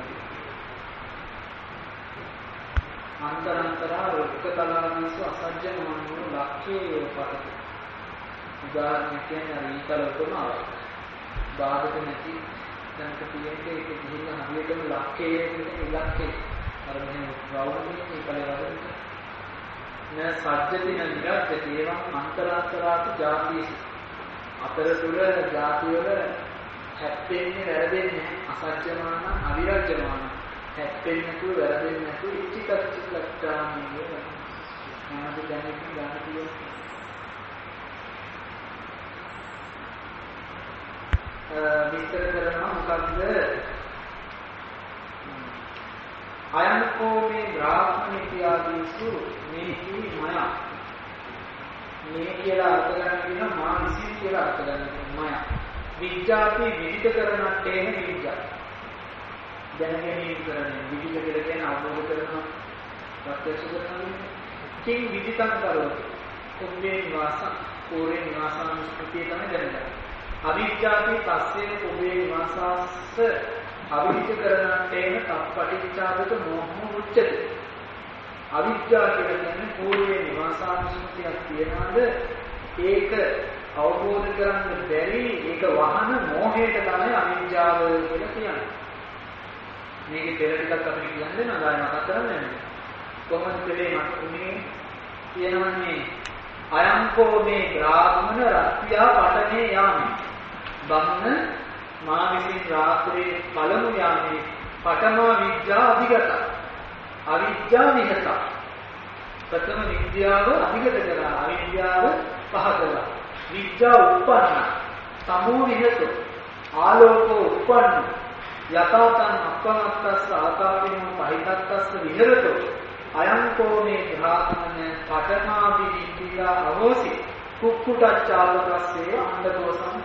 අන්තරාන්තරා රුක්කතලාදීසු අසජ්ජනමනෝ ලක්ඛේ පතති. උදාහරණයක් කියන්නේ රීතල උපමාව. බාධක නැති දැනට තියෙන්නේ ඒක ගිහින් හරියටම ලක්ඛේ කියන ඉලක්කේ. අර මෙහෙම වවුන්නේ ඒකල වදින්න. න සජ්ජති න නිරද්දති ඒවම් අන්තරාන්තරාති ජාතිසු. අතර තුල ජාති වල හැප්පෙන්නේ වැරදෙන්නේ අසජ්ජමාන අවිරජ්‍යමාන. හැප්පෙන්නේ නැතුව වැරදෙන්නේ නැතුව ඉච්චිකච්චිකච්චාමී මොනවද දැනෙන්නේ ගන්න තියෙන්නේ විස්තර කරනවා මොකද්ද අයන්කෝ මේ බ්‍රාහ්මණිකයාදීසු මේකි මය මේ කියලා අර්ථ ගන්න කියන මා විසින් කියලා අර්ථ ගන්න මය විඥාති විවිධ කරණට්ටේන විඥා දැනගැනීම කරන්නේ විවිධ කියලා කියන අවබෝධ කරනවා ප්‍රත්‍යක්ෂ කරනවා කිං විදිතං කරොත් කුම්භේ නිවාස පූර්වේ නිවාසානුස්මෘතිය තමයි දැනගන්න අවිජ්ජාති පස්සේ කුම්භේ නිවාසස්ස අවිජ්ජ කරණට්ටේන තප්පටිච්ඡාදක මොහො උච්චති අවිජ්ජා කියලා කියන්නේ පූර්වේ නිවාසානුස්මෘතියක් තියනවාද ඒක අවබෝධ කරගන්න බැරි ඒක වහන මොහේට තමයි අවිජ්ජාව කියලා කියන්නේ මේකේ පෙර ටිකක් අපිට කියන්න දෙනවා ගාන මතක් කරගන්න. කොහොමද පෙරේ මතුනේ කියනවන්නේ අයංකෝ මේ බ්‍රාහ්මණ රත්ත්‍යා පඨනේ යාමි. බම්න මා විසින් රාත්‍රියේ පළමු යාමේ පඨම විද්‍යා අධිගත. අවිද්‍යා විහත. ප්‍රථම විද්‍යාව අධිගත කරා අවිද්‍යාව පහ කළා. විද්‍යා උප්පන්න. සමෝ විහත. ආලෝකෝ උප්පන්න. යතාතං අපනත්තස්ස ආකාපිනෝ පහිතත්තස්ස විහෙරතෝ අයංකෝ මේ බ්‍රාහ්මණ පඨමාදි විද්‍යා අවෝසි කුක්කුටච්චාවකස්සේ අණ්ඩදෝසංහ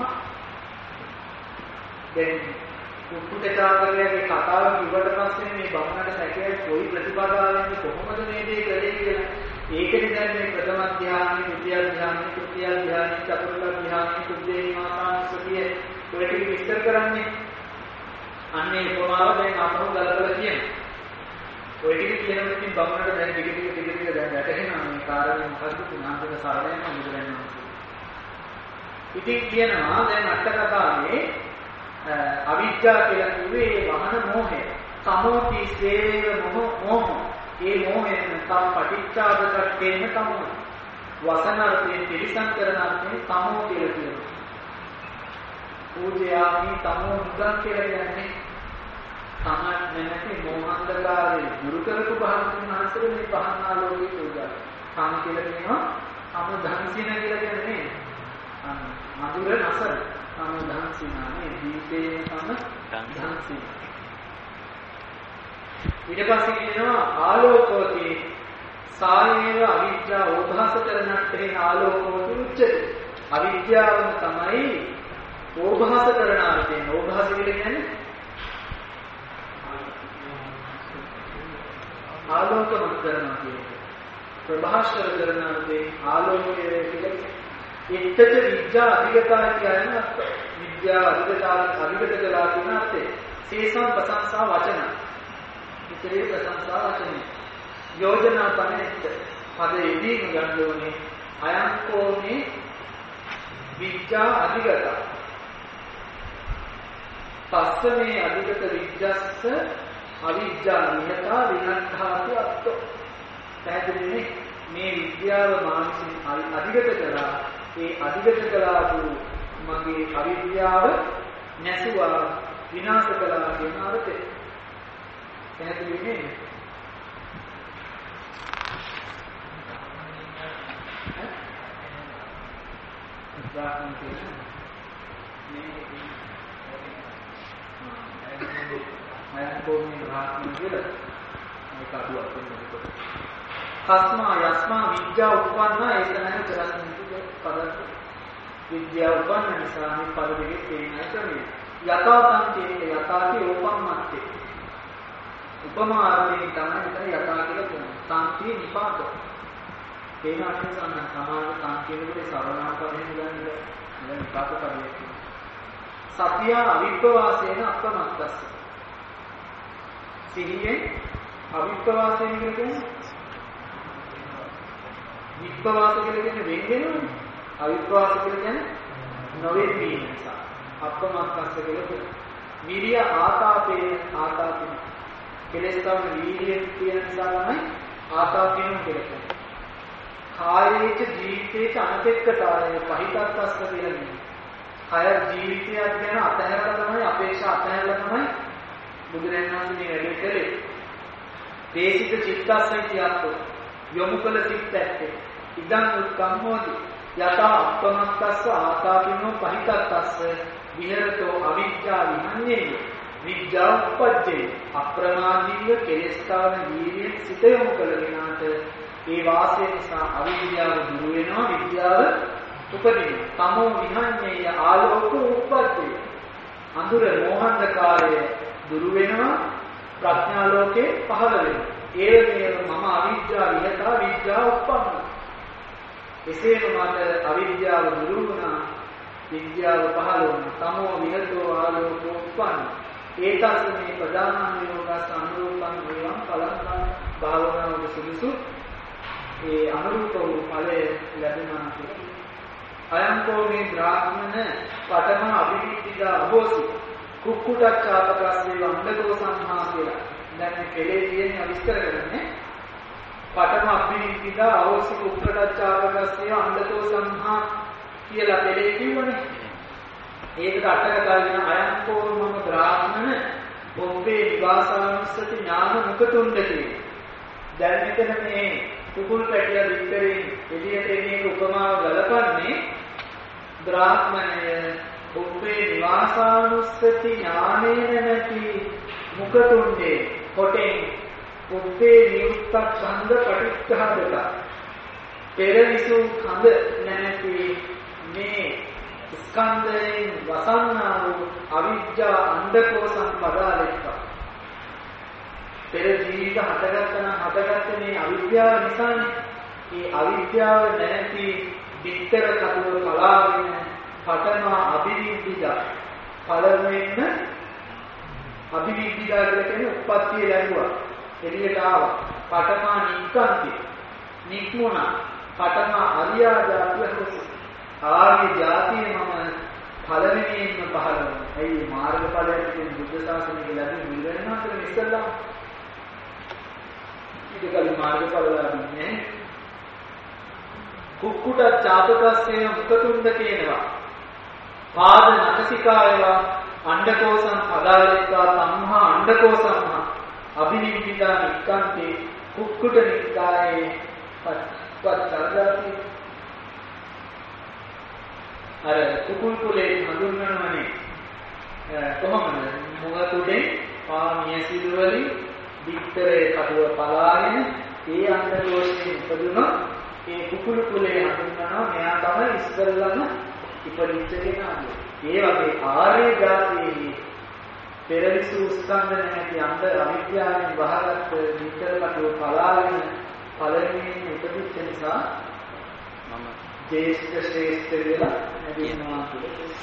දැන් කුක්කුටචාවකගේ කතාව කිව්වට පස්සේ මේ බමුණට සැකේ කොයි ප්‍රතිපදාවෙන්ද කොහොමද මේ දේ කරේ කියලා ඒකනේ දැන් මේ ප්‍රථම ධ්‍යානෙ ද්විතිය ධ්‍යානෙ තෘතිය ධ්‍යානෙ චතුර්ථ ධ්‍යානෙ කුද්දේ නිවාසානුස්සතිය ඔය ටික විස්තර කරන්නේ අන්නේ උපමාව දැන් අපහු ගලපලා කියනවා. ඔය ටික කියනකොට ඉතින් බමුණට දැන් ටික දැන් වැටහෙනවා මේ කාරණේ මොකද්ද තුනාන්තක සරණයන් හඳුනගන්නවා. ඉතින් කියනවා දැන් අට කතාවේ අවිජ්ජා කියලා කිව්වේ වහන මෝහය. සමෝති සේවේව මොහ. ඒ මෝහයෙන් තම පටිච්චාදකට්ඨේන තමෝ. වසනාර්ථයෙන් පිරිසම් කරන අර්ථයෙන් තමෝ කියලා කියනවා. පූජයාමි තමෝ මුදන් කියලා කියන්නේ තමන් නැති මෝහන්දකාරේ දුරු කරපු භාගතුන් වහන්සේ මේ පහනා ලෝකේ පූජා. තම කියලා කියනවා තම ධම්සින කියලා කියන්නේ මధుර නසර තම ධම්සිනානේ දීපේ තම ධම්සින. ඊට පස්සේ කියනවා ආලෝකෝති සායේව අවිද්‍යා ඕභාස කරනට්ඨේ ආලෝකෝති උච්චති. අවිද්‍යාවම තමයි ඕභාස කරන අර්ථයෙන් ඕභාස කියන්නේ ආලෝකමත් කරනවා කියන්නේ ප්‍රභාෂර කරන අර්ථයෙන් ආලෝකයේ කියන්නේ ඉත්තච විද්‍යා අධිගතා කියන විද්‍යාව අධිගත කළා කියන අර්ථය සේසම් ප්‍රශංසා වචන ඉතරේ ප්‍රශංසා වචන යෝජනා පනෙත් පදෙදී ගන්න ඕනේ අයංකෝනේ විද්‍යා අධිගතා පස්සමේ අධිගත විද්‍යස්ස අවිද්‍යා නිහතා විනද්ධාති අත්ත පැහැදිලිනේ මේ විද්‍යාව මානසික අධිගත කළා. ඒ අධිගත කළාතු මගේ අවිද්‍යාව නැසුවා විනාශ කළා කියන අර්ථය. පැහැදිලි වෙන්නේ? උදාහරණ දෙන්න. අයන්කෝමේ භාග්‍ය කියලා මේක අදුවක් වෙනකොට කස්මා යස්මා විද්‍යා උපන්නා ඒකනයි චරස්මිති පදත් විද්‍යා උපන්න නිසා මේ පද දෙකේ තේිනයි ක්‍රමය යථාතන්තේ යථාති ඕපම්මත්තේ උපමා ආරම්භයෙන් තමයි මෙතන යථා කියලා කියනවා සාන්ති නිපාත තේනාට සම්මත සමාන සාන්තියේදී සරණාපරයෙන් ගන්න නිපාත පදයක් සත්‍ය අවිප්පවාසේන අප්‍රමත්තස්ස සිහියෙන් අවිප්පවාසයෙන් කියන්නේ විප්පවාස කියලා කියන්නේ වෙන වෙනවනේ අවිප්පවාස කියලා කියන්නේ නොවෙන් වීම නිසා අප්‍රමත්තස්ස කියලා කියනවා විරිය ආතාපේ කෙලෙස්තම වීර්යයෙන් කියන නිසා තමයි ආතාපේන කියලා කියන්නේ කායේච ජීවිතේච අනපෙක්කතාවය පහිතත්ස්ස කියලා කියන්නේ කය ජීවිතයක් ගැන අතහැරලා තමයි අපේක්ෂා අතහැරලා තමයි බුදුරජාණන් වහන්සේ මේ වැඩේ කළේ. දේශිත චිත්තස්සයිතියත් යොමු කළ සිත් ඇත්තේ. ඉදන් උත්කම්මෝති යතා අප්පමත්තස්ස ආතාපිනෝ පහිතත්ස්ස විහෙරතෝ අවිද්‍යා විහඤ්ඤේ විද්‍යා උපජ්ජේ අප්‍රමාදීව කෙලස්කාන වීර්යයෙන් සිත යොමු කළ කෙනාට ඒ වාසය නිසා අවිද්‍යාව දුරු වෙනවා විද්‍යාව උපදින තමෝ විහඤ්ඤේය ආලෝක උප්පජ්ජේ අඳුර මෝහන්ධකාරය දුරු වෙනවා ප්‍රඥා ලෝකේ පහළ වෙනවා ඒ වගේම මම අවිද්‍යාව විහතා විද්‍යාව උප්පන්න එසේම මට අවිද්‍යාව දුරු වුණා විද්‍යාව පහළ වුණා තමෝ විහතෝ ආලෝක උප්පන්න ඒතස්ස මේ ප්‍රධාන නිරෝධස් අනුරූපං වේවං පලං භාවනාවේ සුදුසු ඒ අනුරූප වූ ඵලය ලැබෙනවා කියලා අයංකෝ මේ බ්‍රාහ්මණ පඨම අභිවිද්‍යා අභෝසි කුක්කුටච්ඡාපකස්සේ වණ්ඩකෝ සංහා කියලා. දැන් මේ කෙලේ තියෙන විස්තර කරන්නේ පඨම අභිවිද්‍යා අභෝසි කුක්කුටච්ඡාපකස්සේ වණ්ඩකෝ සංහා කියලා කෙලේ කිව්වනේ. ඒකට අටකතාවගෙන අයංකෝ මම බ්‍රාහ්මණ ඔබේ විවාසානුස්සති ඥාන මුකතුන්ද කියලා. දැන් මෙතන මේ කුකුල් පැටිය විස්තරේ එළියට එන්නේ උපමාව ගලපන්නේ බ්‍රාහ්මණය ඔබේ නිවාසානුස්සති ඥානේන නැති මුකතුන්ගේ කොටෙන් ඔබේ නියුක්ත ඡන්ද පටිච්චහදක පෙරවිසු කඳ නැති මේ ස්කන්ධයෙන් වසන්නා වූ අවිජ්ජා අන්ධකෝ සම්පදාලෙක්ක පෙර ජීවිත හටගත්තේ මේ අවිද්‍යාව නිසානේ. මේ අවිද්‍යාව නැති විතර කඩුව කලාවෙන පඨම අභිවිද්‍යා පළවෙනිම අභිවිද්‍යා කියලා කියන්නේ උප්පත්තිය ලැබුවා. එළියට ආවා. පඨම නික්කන්ති නික්මුණා. පඨම අරියා ජාතිය ආර්ය ජාතිය මම පළවෙනියෙන්ම පහළ වුණා. ඇයි මාර්ගඵලයෙන් කියන බුද්ධ ශාසනය ලැබෙන්නේ බුදුරජාණන් වහන්සේ ඉස්සල්ලා ඉතිකල් මාර්ගඵලලාභින්නේ කුක්කුට චාතකස්සේ මුකතුන්ද කියනවා පාද නකසිකායවා අණ්ඩකෝසං පදාලෙත්වා සම්හා අණ්ඩකෝසං අභිනිවිදා නික්කන්තේ කුක්කුට නිකායේ පච්චර්ජාති අර කුකුල් කුලේ හඳුන්වනවනේ කොහොමද මුගතුඩේ පාමිය සිදුවලින් වික්තරේ කඩුව පලාගෙන ඒ අන්දෝෂයෙන් ඉපදුනොත් ඒ කුකුල් කුලේ හඳුන්වනවා මෙයා තමයි ඉස්සරළම ඉපදිච්ච කෙනා. ඒ වගේ ආර්ය ජාතියේ පෙරවිසු ස්කන්ධ නැති අන්ද අවිද්‍යාවෙන් වහගත් වික්තර කඩුව පලාගෙන පළවෙනියෙන් ඉපදිච්ච නිසා මම ජේෂ්ඨ ශ්‍රේෂ්ඨ වෙලා නැගෙනවා කියලා.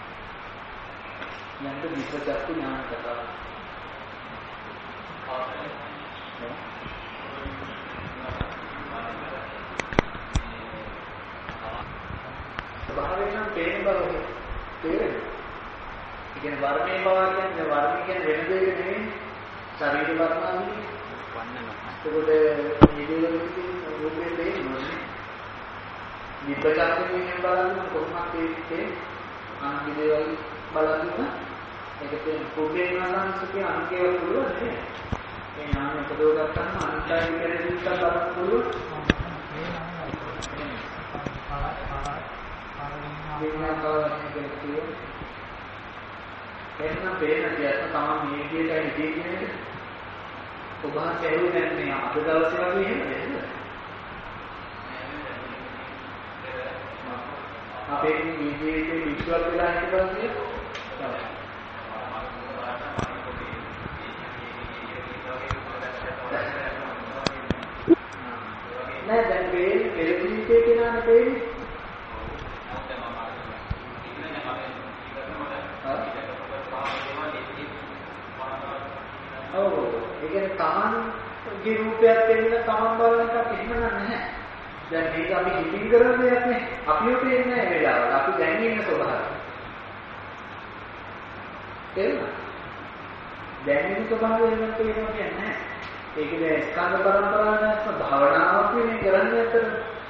යන්ත විපචක්කු ඥාන කතාව. ස්වභාවයෙන් තේරෙන බව තේරෙනවා. ඉතින් වර්ණේ බව කියන්නේ වර්ණ කියන්නේ වෙන දෙයක් නෙවෙයි. ශරීර වර්ණාවලිය. වන්නන. ඒකට මේ දේවල් රූපේ තේරෙන්නේ විපචාරයෙන් බලන්න කොහොමද ඒ අනුගේ දේවල් බලන්න ඒකත් පොඩ්ඩේ නාසංශකේ අනුකේව පුළුවන් නේ ඒ නාම එකදෝ ගත්තම අන්තයි කියලා බලන්න පුළුවන් එන්න පේන දෙයක් තමයි මේ විදිහට හිතේ කියන්නේ ඔබ හැරුවේ දැන් මේ අද දවසේ වගේ එහෙමද අපේ මේ ජීවිතේ විශ්වාස වෙලා හිටපස්සේ නෑ දැන් මේ ජීවිතේ කියනවානේ පේන්නේ ඔව් ඒ කියන්නේ තමන්ගේ රූපයක් දෙන්න තමන් බලන එකක් එහෙම නැහැ. දැන් මේක අපි හිතින් කරන දෙයක් නේ. අපිව පේන්නේ නැහැ ඒ වෙලාවට. අපි දැන් ඉන්න ස්වභාවය. තේරුණා? දැන් ඉන්න ස්වභාවය වෙනත් වෙනවා කියන්නේ නැහැ. ඒකේ ස්කන්ධ පරම්පරාවක් භාවනාවක් නේ කරන්නේ අතර.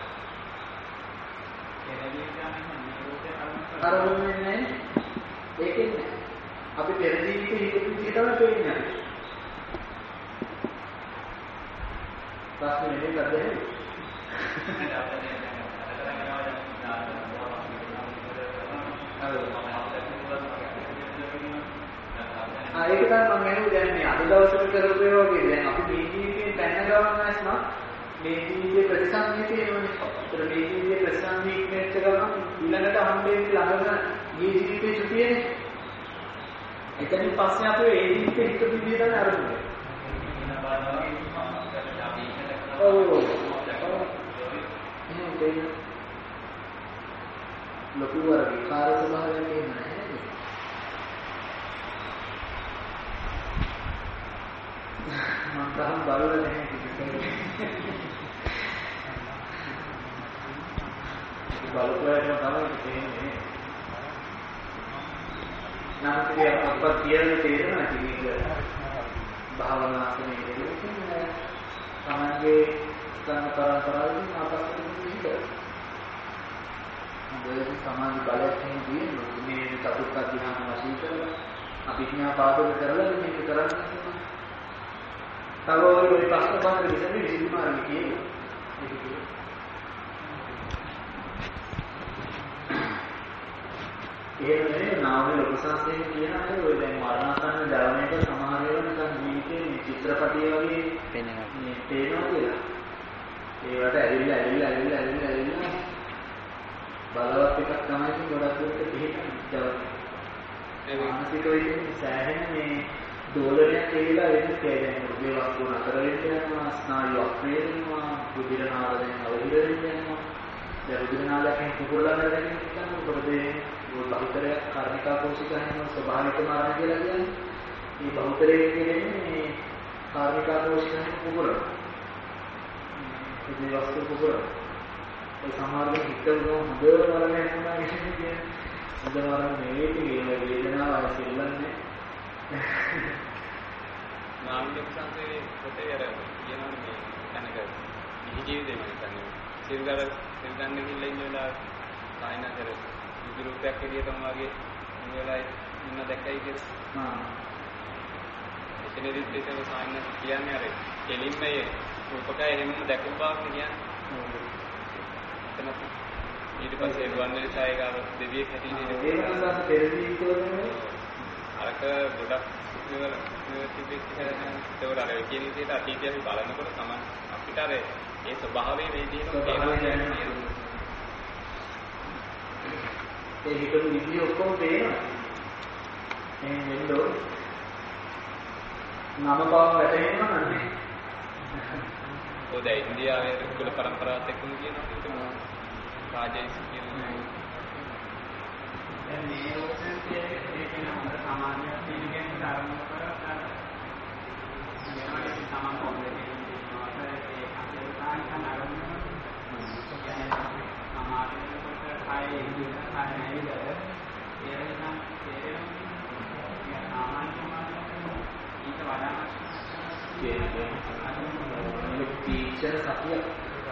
අරමුන්නේ නැහැ. ඒකෙන් නැහැ. අපි පෙර ජීවිතේ හිතපු විදිහ තමයි පේන්නේ. ප්‍රශ්නේ නෙමෙයි ගන්නේ. ඒක තමයි මම මෙහෙම දැන්නේ අද දවසේ කරපු ඒවා වගේ දැන් අපි මේ ජීවිතේ පැන ගවන්නස් නම් මේ ජීවිතේ ප්‍රතිසන්දිය තියෙනවනේ. ඒතර මේ ජීවිතේ ප්‍රතිසන්දිය ඉක්මෙච්ච ගමන් ඊළඟට හම්බෙන්නේ ළඟම මේ ජීවිතේ සුතියනේ. එතනින් පස්සේ අපි ඒ ජීවිතේ හිත විදිහට තමයි අරමුනේ. ලොකු වර විකාර ස්වභාවයක් නැහැ නේද? මම තාම බලලා නැහැ කිසිම. බලපෑම තමයි තියෙන්නේ. නැත්නම් අපත් කියන තේරෙනවා කිව්වද? භාවනාසනේ කියන්නේ තමන්ගේ ස්කන්ධ පරම්පරාවෙන් ආපස්සට ඉන්නේ. මොකද සමාධි බලයෙන් කියන්නේ මේ චතුර්ථ ධ්‍යාන වශයෙන් කරලා අභිඥා පාදක කරලා මේක කරන්නේ. තව ඔය ප්‍රශ්න පත්‍ර විසඳෙන්නේ විසඳුමාරි කියන්නේ. එහෙම නෙවෙයි නාමයේ ලොකු සංස්කෘතිය කියනවානේ ඔය දැන් මරණාසන්න ධර්මයක සමහර ඒවා නිකන් ජීවිතේ මේ චිත්‍රපටිය වගේ පේනවා කියලා. ඒවට ඇවිල්ලා බලවත් එකක් තමයි ගොඩක් දුරට පිළිගන්නේ. ඒ මානසික වේදනේ සෑහෙන මේ දෝලනයක් කියලා වෙන්නේ දැන් මේ වස්තු නතර වෙන්න යනවා ස්නායු අක්‍රිය වෙනවා රුධිර නාලයෙන් අවහිර වෙනවා. දැන් රුධිර නාලයෙන් කුකුරලා නැරෙන එක මොකද ඒ බහුතරයක් කාර්මිකා කෝෂිකායන ස්වභාවික මරණ කියලා කියන්නේ. මේ බහුතරයේ කියන්නේ මේ කාර්මිකා කෝෂිකායන කුකුරන. මේ වස්තු කුකුරන. ඒ සමහරවිට හිතවල හොඳ මරණයක් වුණා කියන්නේ. හොඳ මරණ නෙවෙයි ඒ වේදනාව ඇතිවෙන්නේ. නාමික සංසේ පොතේ අර කියනවා මේ තැනක නිහි ජීවිතේ මම හිතන්නේ සිල්ගන්න ගිහිල්ලා ඉන්න වෙලාව සායනතර විරුප්පයක් එළියටම වගේ මේ වෙලාවේ ඉන්න දැක්කයි කියලා. එතනදිත් ඒක සායන කියන්නේ අර කෙලින්ම ඒ රූපකය එහෙම දැකපු බවක් කියන්නේ. එතන ඊට පස්සේ වන්නේ සායකාර දෙවියෙක් හැටියට ඒක නිසා පෙරදී කියන්නේ අරක ගොඩක් ඒවල තිබෙච්ච ඒවල අර කියන විදිහට අතීතය අපි බලනකොට තමයි අපිට අර ඒ ස්වභාවයේ මේ විදිහටම තේරෙනවා. ඒ හිතේ විදිහ ඔක්කොම පේනවා. වෙන්නෝ නම බව වැටෙනවා නන්නේ. ඔය දැන් ඉන්දියාවේ කුල පරම්පරාවත් එක්කම කියනවා ඒක රාජයිස් කියන්නේ. දැන් මේ රෝගයන් කියන්නේ ඒක නම සමාජයක් තියෙන ධර්ම කරා මේවාගේ සමාන පොදේ තියෙනවා. ඒ අසලතාන් කරන අරමුණ සමාජයේ කොට කායේ ඉඳලා කායේ නේද? ඒරෙනම් තේරෙනවා. සාමාන්‍ය සමාජයක් ඊට වඩා කියන්නේ ටීචර් සතිය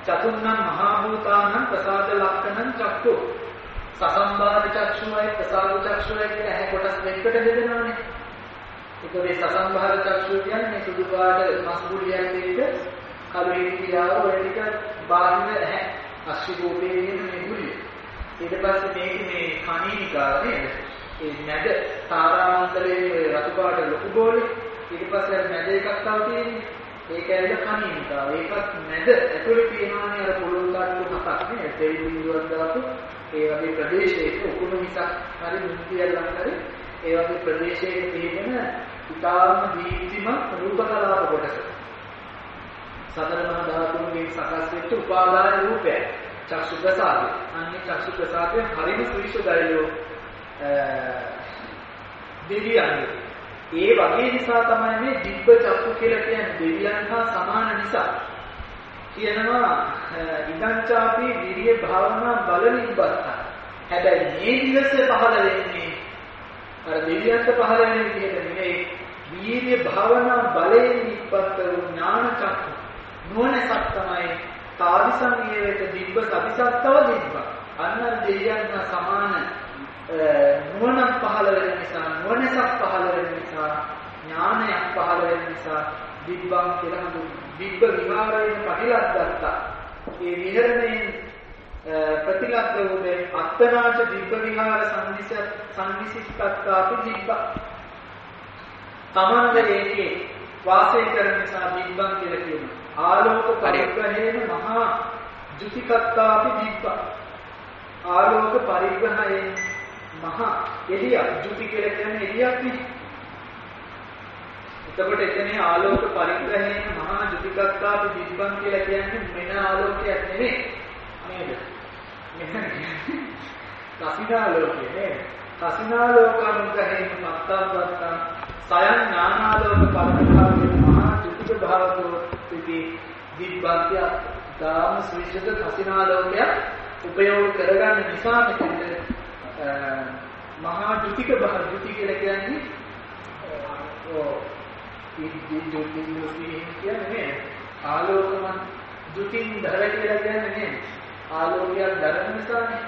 චතුන්නම් මහා භූතානම් ප්‍රසාද ලක්ෂණං චක්කු. සසම්බාධ චක්ෂුවයි ප්‍රසාද චක්ෂුවයි කියලා ඇහැ කොටස් දෙකකට බෙදෙනවානේ. ඒක මේ සසම්බාධ චක්ෂුව කියන්නේ සුදු පාට මස්ගුලියන් දෙක කළු හිතියාව ඔය ටික බාහිර ඇහැ අශ්විකෝපේ කියන මේ ගුලිය. ඊට පස්සේ මේක මේ කණීනිකා නේද? ඒ මැද තාරාමණ්ඩලයේ රතු පාට ලොකු බෝලේ ඊට පස්සේ මැද එකක් තව තියෙන්නේ. ඒක ඇවිල්ලා කණීනිකා. ඒකත් මැද ඇතුලේ තියෙනවානේ අර පොළොන් කාටු හතක් නේ. දෙවි බිඳුවක් දාපු ඒ වගේ ප්‍රදේශයක උකුණු මිසක් හරි මුන්තියල්ලක් හරි ඒ වගේ ප්‍රදේශයක තියෙන ඉතාම දීප්තිමත් රූප කලාප කොටස. සතර මහා ධාතුන්ගෙන් සකස් වෙච්ච උපාදාන රූපය. චක්ෂු ප්‍රසාදය. අන්නේ චක්ෂු ප්‍රසාදයෙන් හරිම සුවිශේෂයිලෝ දෙවියන්ගේ. ඒ වගේ නිසා තමයි මේ දිබ්බ චක්කු කියලා කියන්නේ දෙවියන් හා සමාන නිසා. කියනවා ඉදංචාපි විරිය භාවනා බල නිබ්බත්ත. හැබැයි මේ දිවසේ පහළ වෙන්නේ අර දෙවියන්ට පහළ වෙන විදිහට නෙවෙයි. විරිය භාවනා බලයෙන් නිබ්බත්ත ඥාන චක්කු. නුවණසක් තමයි තාවිසංයේත දිබ්බ සවිසත්තව දිබ්බ. අන්න දෙවියන් හා සමාන නුවණක් පහළ වෙන නිසා නුවණසක් පහළ වෙන නිසා ඥානයක් පහළ වෙන නිසා දිබ්බං කියලා හඳුන්වනවා. දිබ්බ විහාරයෙන් පටිලද්දත්තා. ඒ විහරණයෙන් ප්‍රතිලද්ද වූ අත්තනාච දිබ්බ විහාර සංවිසිතත්තාපි දිබ්බ. තමන්ගේ වාසය කරන නිසා දිබ්බං කියලා කියනවා. ආලෝක පරිග්‍රහයෙන් මහා ජුතිකත්තාපි දිබ්බ. ආලෝක පරිග්‍රහයෙන් මහා එළිය ජුති කියලා කියන්නේ එළියක් නේ. එතකොට එතනේ ආලෝක පරිග්‍රහයෙන් මහා ජුතිකත්තාපි දිබ්බං කියලා කියන්නේ මෙන්න ආලෝකයක් නෙමෙයි. නේද? කසිනාලෝකය නේද? කසිනාලෝකනුග්‍රහයෙන් මත්තවත්තං සයන් ඥානාලෝක පරිග්‍රහයෙන් මහා ජුතික භාවතෝ ඉති දිබ්බන්ත්‍ය දාම විශේෂ කසිනාලෝකය උපයෝග කරගන්න නිසා මෙතන මහා ජුතික භාව ජුති කියලා කියන්නේ කියන්නේ ආලෝකමත් දුකින් ධර කියලා කියන්නේ නේ ආලෝකයක් ධරන නිසානේ.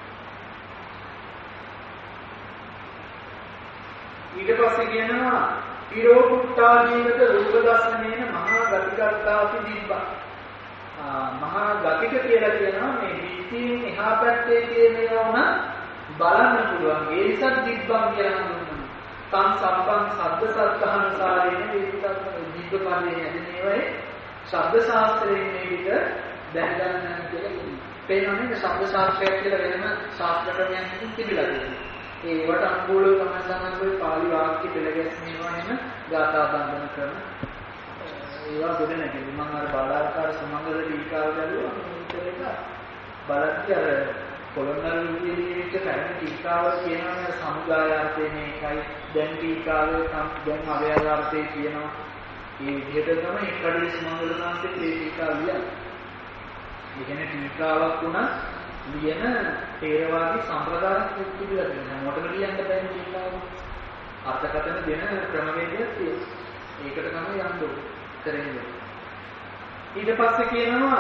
ඊට පස්සේ කියනවා පිරෝකුට්ටාදීනක රූප දර්ශනේන මහා ගතිකත්තාපි දිබ්බා. මහා ගතික කියලා කියනවා මේ විශ්ීන් එහා පැත්තේ තියෙනවා බලන්න පුළුවන්. ඒ නිසා දිබ්බම් කියලා හඳුන්වනවා. තං සම්පං සද්ද සත්තානුසාරේන වේදිතත් දිබ්බ පදේ හැදෙනේවයි ශබ්ද ශාස්ත්‍රයෙන් මේ විදිහ දැන ගන්න කියලා කියනවා. පේනවනේ ශබ්ද ශාස්ත්‍රය කියලා වෙනම ශාස්ත්‍ර ක්‍රමයක් තිබිලා තියෙනවා. ඒවට අනුකූලව තමයි සමහරවිට පාලි වාක්‍ය පෙළගැස්මේවා එන ගාථා බන්ධන ක්‍රම ඒවා ගොඩ නැගෙන්නේ. මම අර බාලාකාර සමංගල ටීකාව දැරුවා මේක බලද්දී අර පොළොන්නරු විදිහට පැරණි ටීකාවල කියනවා සමුදායාර්ථය මේකයි දැන් ටීකාවේ දැන් අවයාර්ථය කියනවා. මේ විදිහට තමයි එක්කඩේ සමංගල සාන්තේ ටීකාව ලියන්නේ. ඒ කියන්නේ ටීකාවක් වුණා ලියන තේරවාදී සම්ප්‍රදායක් තිබිලා තියෙනවා. මොකටද ලියන්න බැරි ටීකාව? අර්ථකථන දෙන ක්‍රමවේදයක් තියෙනවා. ඒකට තමයි යන්න ඕනේ කරන්නේ. ඊට පස්සේ කියනවා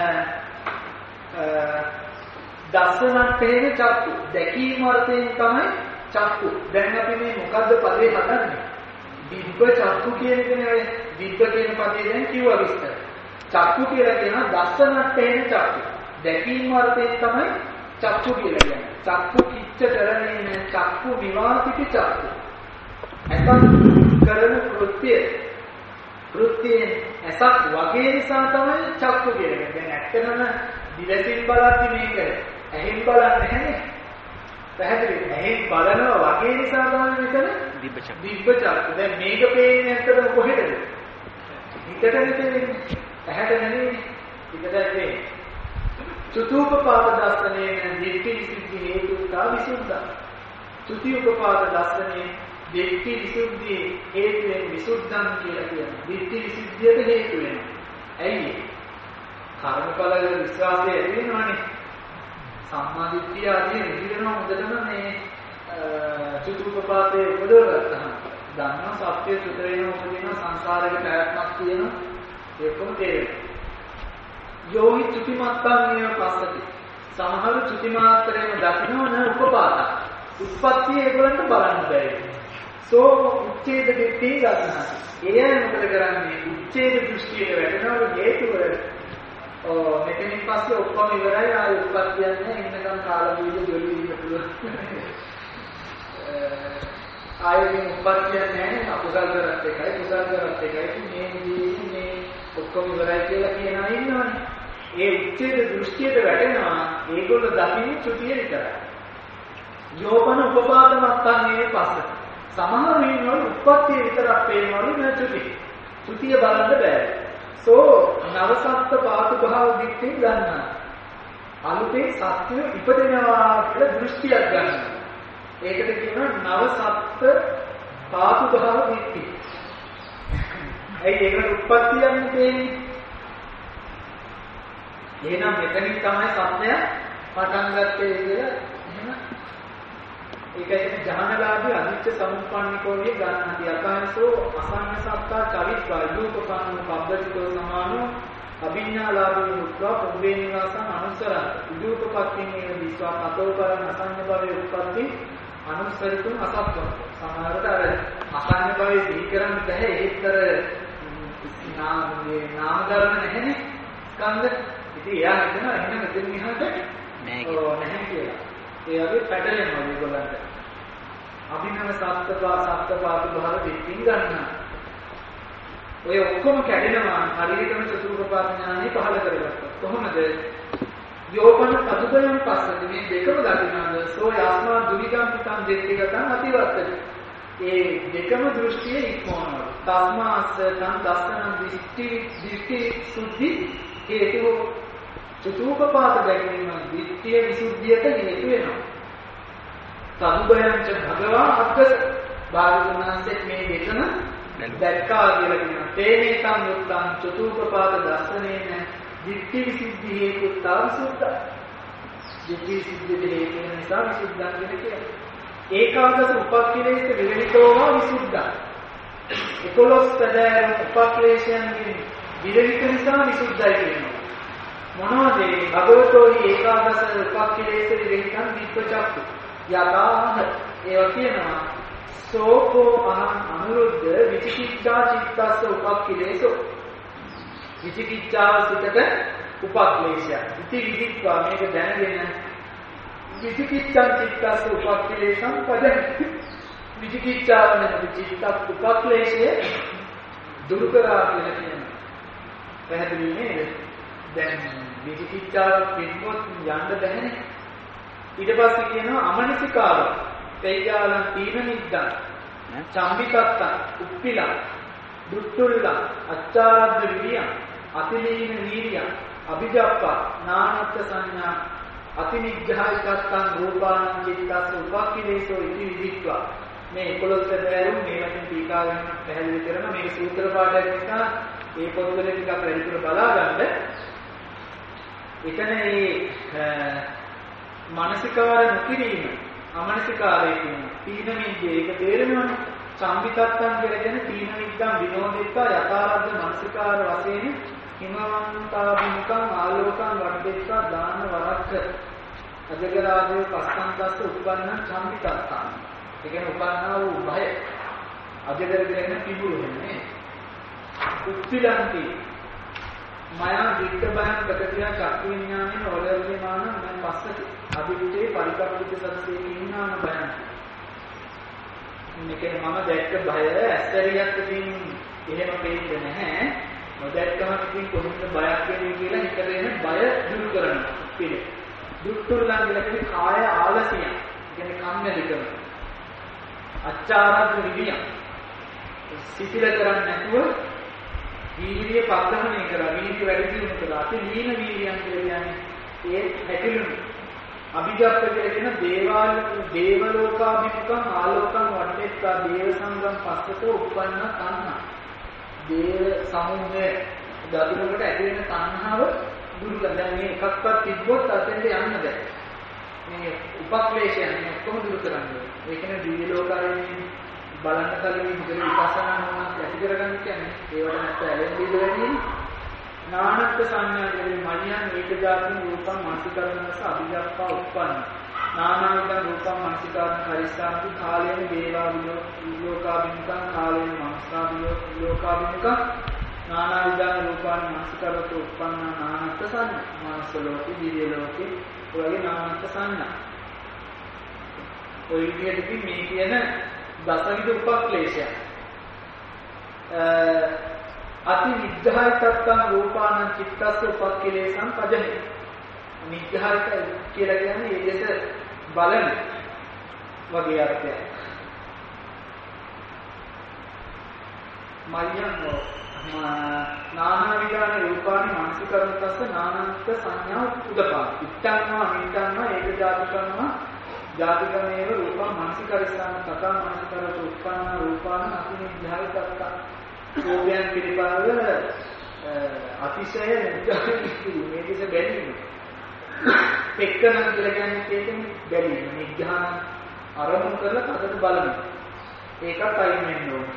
දස්සනට්ඨේන චක්කු. දැකීම අර්ථයෙන් තමයි චක්කු. දැන් අපි මේ මොකද්ද පදේ හදන්නේ? දිබ්බ චක්කු කියන එක නේ. දිබ්බ කියන පදේ දැන් කිව්වා විස්තර. චක්කු කියලා කියනවා දස්සනට්ඨේන චක්කු. දැකීම අර්ථයෙන් තමයි චක්කු කියලා කියන්නේ. චක්කු කිච්ච කරන්නේ චක්කු විවාතික චක්කු. එතන කරන කෘත්‍යයෙන් ඇසක් වගේ නිසා තමයි චක්කු කියන්නේ. දැන් ඇත්තටම දිවසින් බලද්දි මේක ඇහෙන් බලන්නේ නැහැ. පැහැදිලිද? ඇහෙන් බලනවා වගේ නිසා තමයි මෙතන දිබ්බ චක්කු. දැන් මේක පේන්නේ ඇත්තටම කොහෙද? හිතට නෙමෙයි. ඇහැට නෙමෙයි. හිතට නෙමෙයි. චතුූපපාද දර්ශනයෙන් දිට්ඨි විසුද්ධි හේතුතා විසුද්ධා. චතුූපපාද දර්ශනයේ දිට්ඨි විසුද්ධි හේතුයෙන් විසුද්ධං කියලා කියනවා. දිට්ඨි විසුද්ධියට හේතු වෙනවා. ඇයි? කර්මඵල විශ්වාසය ඇති වෙනවනේ. සම්මා දිට්ඨිය ආදී නිදිරනවා හොඳටම මේ චතුූපපාදයේ උපදවගත්තාම ධම්ම සත්‍ය සුත වෙන උපදින සංසාරයක පැවැත්මක් තියෙනවා. ඒකම තේරෙනවා. යෝහි චුති මත්තං පස්සති. සමහර චුති මාත්‍රේම දකින්නව න උපපාත. උත්පත්තිය ඒගොල්ලන්ට බලන්න බැහැ. සෝ උච්ඡේද දෙකේ ගන්නවා. ඒ අය මොකද කරන්නේ? උච්ඡේද දෘෂ්ටියට වැටෙනවල හේතුව මෙතනින් පස්සේ ඔක්කොම ඉවරයි. ආය උත්පත්තියක් නැහැ. ඉන්නකම් කාල වේද ජොලි ඉන්න පුළුවන්. ආයෙත් උත්පත්තියක් නැහැ. අකුසල් කරත් එකයි කුසල් කරත් එකයි මේ ඔක්කොම ඉවරයි කියලා කියනවා ඉන්නවනේ. ඒ උච්ඡේද දෘෂ්ටියට වැටෙනවා. ඒගොල්ලෝ දකින්නේ චුතිය විතරයි. යෝපන උපපාද මත්තන්නේ පස්ස. සමහර වෙනවල උත්පත්තිය විතරක් පේනවලු නැතුටි. චුතිය බලන්න බෑ. සෝ නවසත්ත පාතු භාව දික්කෙන් ගන්නවා. අලුතෙන් සත්‍ය ඉපදෙනවා කියලා දෘෂ්ටියක් ගන්නවා. ඒකට කියනවා නවසත්ත පාතු භාව දික්කෙ. ඒකට උත්පත්තියක් තියෙන්නේ. එහෙනම් මෙතනින් තමයි සත්‍යය පටන් ගත්තේ කියලා එහෙම ඒකයි ජහනලාභී අනිච්ච සමුප්පන්නිකෝණිය ගන්නති අකාංශෝ අසන්න සත්තා චවිත්වා යූපපන්න පබ්බතිතෝ සමානෝ අභිඥාලාභී මුත්වා පුබ්බේ නිවාසං අනුසරං යූපපක්ඛිනේ විස්වා කතෝ කරන අසන්න භවයේ උත්පත්ති අනුසරිතුම් අසත්වං සමහරට අර අසන්න භවයේ සිහි කරන්න බැහැ ඒත්තර නාම ධර්ම නැහැනේ ස්කන්ධ. ඉතින් එයා හිතනවා එහෙනම් මෙතන මෙහාට නැහැ කියලා. ඒ වගේ පැටලෙනවා මේගොල්ලන්ට. අභිනව සත්පාතු භාව දෙකින් ගන්නවා. ඔය ඔක්කොම කැඩෙනවා හරියටම චතුර්ථපාද ඥානෙ පහල කරගත්තා. කොහොමද? යෝපන පදුබයන් පස්සද මේ දෙකම දකින්නද සෝ යස්මා දුවිගම් පිටං දෙක්කගතං අතිවත්තද. ඒ දෙකම දෘෂ්ටිය ඉක්මවනවා. තස්මාස්ස තං දස්සනං දිට්ඨි සුද්ධි හේතු චතුූපපාත දැකීම දිට්ඨිය විසුද්ධියට හේතු වෙනවා. සමුදයන්ච භගවා අක්කස භාගතුනාන්සේ මේ දෙකම දැක්කා කියලා කියනවා. තේනේ තම් යුක්තං චතුූපපාත දර්ශනේන දිට්ඨි විසුද්ධි හේතු තාවිසුද්ධ. දිට්ඨි විසුද්ධිය හේතු නිසා විසුද්ධං කියනවා. ඒකාදස උපක්ඛිලේස විරහිතෝවා විසුද්ධං. 11 සැදෑරුම් උපක්ලේශයන්ගෙන් විරහිත නිසා විසුද්ධයි කියනවා. මොනවද භගවතෝහි ඒකාදස උපක්ඛිලේස විරහිතං විප්පචක්ඛු යතාහ. ඒවා කියනවා සෝකෝ අහං අනුරුද්ධ විචිකිච්ඡා චිත්තස්ස උපක්ඛිලේසෝ. විචිකිච්ඡාව සිතට උපක්ලේශය. ඉති විදිත්වා මේක දැනගෙන විචිකිච්ඡා චිත්තස්ස උපක්ඛිලේසං පදති. විචිකිච්ඡාව නැති චිත්ත උපක්ලේශය දුරු කරා කියලා කියනවා. පැහැදිලි නේද? දැන් විචිකිච්ඡාව පිටොත් යන්න බැහැනේ. ඊට පස්සේ කියනවා අමනසිකාව. තේජාලං තීන නිද්දං චම්බිකත්තං උප්පිලං දුට්ටුල්ලං අච්චාරද්ද විරියං අතිලීන වීරියං අභිජප්පා නානත්ත් සංඥා අතිනිග්ඝායිකත්තං රූපානං චිත්තස්ස උපක්ඛිලේසෝ ඉති විදිත්වා. මේ 11 සැදෑරුම් මේ වශයෙන් ටීකාවෙන් පැහැදිලි කරන මේ සූත්‍ර පාඩයක් නිසා ඒ පොත්වල ටිකක් වැඩිපුර බලා ගන්න. එතන මේ මානසිකාර නොකිරීම අමනසිකාරය කියන තීන විද්‍ය ඒක තේරෙනවනේ. සම්පිතත්තන් කියන තීන විද්‍යාව විනෝදිතා යථාර්ථ මානසිකාර වශයෙන් හිමවන්තාභිමුඛං ආලෝකං වඩ්ඩෙත්තා දාන වරක්ක අජගරාගේ පස්සන්තස්ස උප්පන්න සම්පිතත්තන්. ඒ කියන්නේ උපන්නා වූ භය අජගර කියන පිබුරු වෙන්නේ. උප්පිලන්ති මයා වික්ක බයං ප්‍රතික්‍රියා චක්ඛු විඥානයේ ඕලෝකමාන මම පස්සති අභිවිතේ පරිකප්පිත සත්‍යයේ විඥාන බයං. මේකේ මම දැක්ක බය ඇස්තරියක්කින් එහෙම පේන්නේ නැහැ. නොදැක්කම ඉතින් කොහොමද බයක් වෙන්නේ කියලා හිතගෙන බය දුරු කරනවා. පිළි දුක්තුල්ලා කියන්නේ කාය ආලසිය. කියන්නේ කම්මැලිකම. අච්චාරද්ද විදිය. සිතිල කරන්නේ නැතුව වීර්ය පක්ෂමණය කරා. වීර්ය වැඩි දියුණු කරා. අපි ලීන වීර්යයන් කියලා කියන්නේ ඒ හැකිලුණු. අභිජප්ප කියන දේවලෝකාභිමුඛං ආලෝකං වඩ්ඩෙත්තා දේව සංගම් පස්සතෝ උප්පන්න තණ්හා. දේව සමුහය දදුරකට ඇති වෙන තණ්හාව දුරු කරලා දැන් මේ එකක්වත් තිබ්බොත් අතෙන්ට යන්න බෑ. මේ උපක්ලේශයන් මේ ඔක්කොම දුරු කරන්නේ. ඒ කියන්නේ දිව්‍ය ලෝකාවෙන් බලන්න කලින් හොඳට විපස්සනා නොවන ඇති කරගන්න කියන්නේ ඒවට නැත්නම් ඇලෙන් දීද වැඩිනේ. නානත්ත් සංඥා කියන්නේ මනියන් ඒක જાතින් රූපං මානසිකරණස අභිජප්පා උප්පන්න. නානාවිධ රූපං මානසිකාරණ පරිස්සාන්ති කාලයෙන් දේවා විලෝකාභිමුඛං කාලයෙන් මානසා විලෝකාභිමුඛං නානාවිධ රූපාන් මානසිකරණත උප්පන්න නානත්ත් සංඥා. මානස ලෝකේ දිව්‍ය ලෝකේ ඔයගේ නානත්ත් සංඥා. ඔය විදිහට මේ කියන දසවිධ උපක්ලේශය අති නිග්‍රහයත්තං රූපානං චිත්තස්ස උපක්ඛලේසං පජහි. නිග්‍රහයක කියලා කියන්නේ ඒ දෙස බලන වගේ අර්ථයක්. මයං නානාවිධාන රූපානි මානසිකරණතස්ස නානත්ත් සංඥා උදපා. ඉත්තංවා නිත්තංවා ඒක ජාතිකංවා ජාතිකමේව රූපං මානසිකරස්සාන තථා මානසිකරත උත්පන්න රූපාන අති නිග්‍රහයත්තං රූපයන් පිළිබඳව අතිශය නිග්‍රහයි මේකේ බැලීම. පෙක්කන කියලා කියන්නේ ඒකනේ බැලීම. නිග්‍රහන අරමුණු කරලා කඩට බලන. ඒකත් අයින් වෙන්න ඕනේ.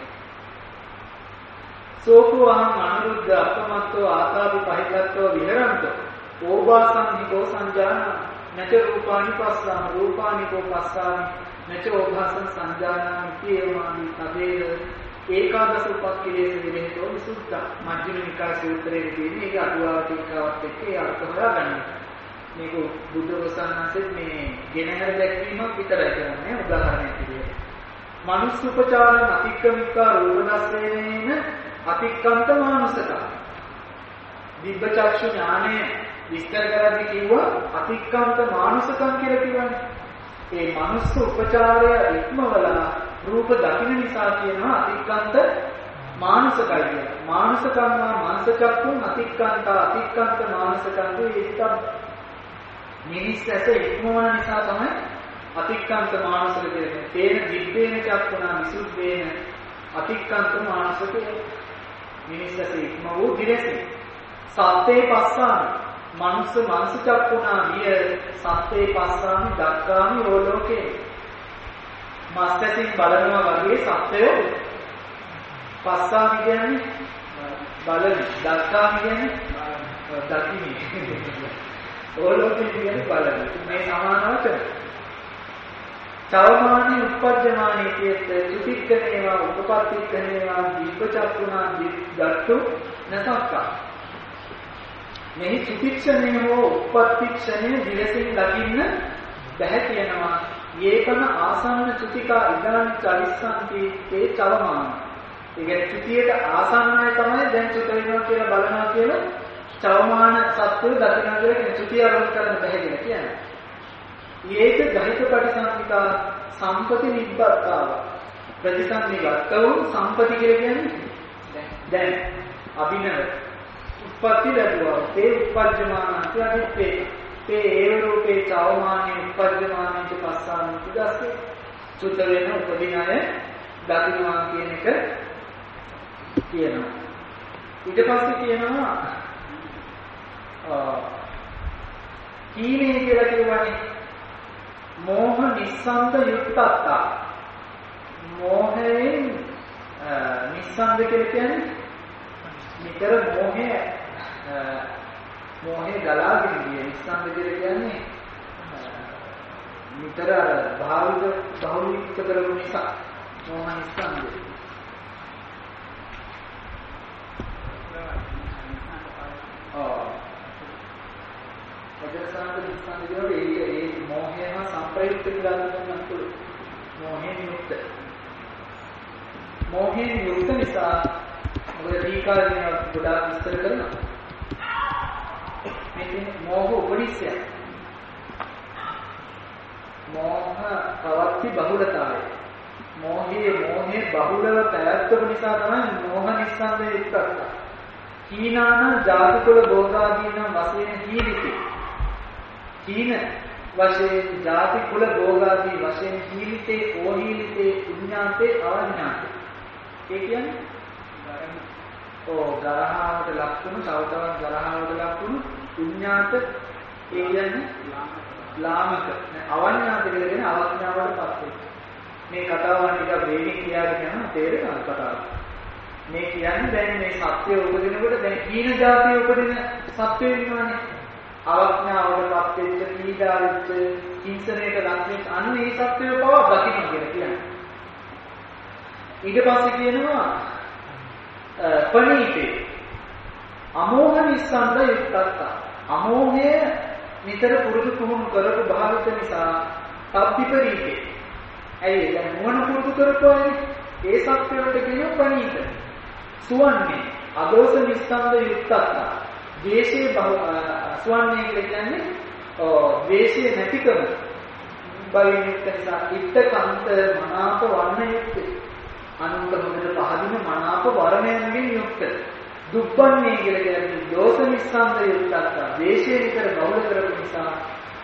සෝකෝ අහං අනුරුද්ධ අපමත්තෝ ආතාපි පහිතත්ව විහරන්තෝ ඕවාසං හිතෝ සංජාන නච රූපානි පස්සාම රූපානි කෝ පස්සාමි නච ඕභාසං සංජානාමි කියේමානි තදේව ඒකාදස උපක්ඛලේශ විරහිතෝ විසුද්ධ. මජ්ක්‍ධිම නිකාය සූත්‍රයේ තියෙන ඒ අටුවාව ටිකවත් එක්ක ඒ අර්ථ හොයාගන්න. මේක බුද්ධ වසන්නසෙත් මේ ගෙනහැර දැක්වීමක් විතරයි කරන්නේ උදාහරණයක් විදිහට. මනුස්ස උපචාරණ අතික්‍රමිකා රූපදස්සේන අතික්කන්ත මානසක. දිබ්බ චක්ෂු ඥානය විස්තර කරද්දී කිව්වා අතික්කන්ත මානසකම් කියලා කියවනේ. ඒ මනුස්ස උපචාරය ඉක්මවලා රූප දකින්න නිසා කියනවා අතික්කන්ත මානසකයි කියලා. මානසකම්මා මානසචක්කුන් අතික්කන්ත අතික්කන්ත මානසකම් ඒකත් මිනිස්සට ඉක්මවන නිසා තමයි අතික්කන්ත මානසක කියන්නේ. තේන දිබ්බේන චක්කුණා විසුද්ධේන අතික්කන්ත මානසක මිනිස්සට ඉක්ම වූ දිරසි. සත්‍යේ පස්සාමි මනුස්ස මානස චක්කුණා විය සත්‍යේ පස්සාමි දක්කාමි ඕලෝකේ. මාස්තසින් බලනවා වගේ සත්‍යය පස්සාමි කියන්නේ බලන දක්කාමි කියන්නේ දකිමි. ඕලෝකේ කියන්නේ බලන. මේ සමාන වචන. චවමානි උපපජ්ජමානි කියත සුතික්කනේවා උපපත්තික්කනේවා දීපචක්කුණා දත්තු නසක්කා. මෙහි සුතික්ෂණය හෝ උපපත්තික්ෂණය දිවසින් දකින්න බැහැ කියනවා. ඒකම ආසන්න චුතිකා ඉදාන චරිස්සන්ති ඒ චවමාන. ඒ කියන්නේ චුතියට ආසන්නයි තමයි දැන් චුත වෙනවා කියලා බලනවා කියලා චවමාන සත්‍යය දකිනවා කියලා කියන චුතිය අරමුණු කරන්න බැහැ කියලා කියන්නේ. ඒක ගහිත පටිසංවිතා සම්පති නිබ්බත්තාව. ප්‍රතිසංවිගතව සම්පති කියලා කියන්නේ දැන් අභිනව උප්පත්ති ලැබුවා. ඒ උපපජ්ජමාන කියද්දී ඒ රූපේ චවමානේ උපපජ්ජමානෙට පස්සාන ඉදස්සේ චුත වෙන උපදින අය දකින්නවා කියන එක කියනවා. ඊට පස්සේ කියනවා කීනේ කියලා කියවනේ මෝහ නිස්සන්ද යුක්තත්තා. මෝහයෙන් නිස්සන්ද කියලා කියන්නේ නිතර මෝහේ ගලාගෙන ගිය නිස්සන්ද කියලා කියන්නේ නිතර බහුලීකృత කරපු නිසා මෝහ නිස්සන්ද. වජරසාන්ත නිස්සන්ද කියනකොට ඒ මෝහයම සංප්‍රයුක්ත කියලා ගන්න පුළුවන්. මෝහයෙන් යුක්ත. මෝහයෙන් යුක්ත නිසා ඔය දීකාරණය ගොඩාක් විස්තර කරනවා. මේක මෝහ උපනිෂය. මෝහ ප්‍රවෘත්ති බහුලතාවය. මෝහයේ බහුලව පැවැත්වීම නිසා තමයි මෝහ නිස්සන්දේ යුක්තක. කීනාන ජාතිකුල භෝගාදීන වශයෙන් හීලිති. කීන වශයෙන් ජාතිකුල භෝගාදී වශයෙන් හීලිතේ ඕහීලිතේ පුඤ්ඤාතේ ආඥාතේ. ඒ කියන්නේ ගරහාවට ලක්ුණු සවතවන් ගරහාවට ලක්ුණු පුඤ්ඤාත ඒ කියන්නේ ලාමක අවඥාත කියලා කියන අවඥාවට පත් වෙනවා. මේ කතාවන් ටික වේගින් කියාගෙන යනවා තේරෙනවද කතාව? මේ කියන්නේ දැන් මේ සත්‍ය උපදිනකොට දැන් කීන જાතිය උපදින සත්‍ය වෙනවානේ. අවඥාවටපත් වෙච්ච පීඩාවෙච්ච හිංසනයට ලක්වෙච්ච අන්න ඒ සත්‍යය පවා දකින්න කියලා කියන්නේ. ඊට පස්සේ කියනවා පණීතේ අමෝහ නිස්සන්ද යුක්තත්ත. අමෝහය නිතර පුරුදු පුහුණු කරපු භාවිත නිසා තප්පිපරීතේ. ඇයි දැන් මොන පුරුදු කරපුවානේ? ඒ සත්‍යයට කියනවා පණීත. සුවන්නේ අදෝස නිස්සන්ද යුක්තත්ත. ද්වේෂයේ සුවන්නේ කියන්නේ ද්වේෂය නැතිකම බවින් යුක්ත නිසා ඉත්තකන්ත මනාප වර්ණ යුක්තේ. අනුන්ට හොඳට පහදින මනාප වර්ණයෙන් යුක්ත. දුප්පන්නේ කියලා කියන්නේ දෝෂ නිස්සන්ද යුක්තත්ත. ද්වේෂය විතර බහුල කරපු නිසා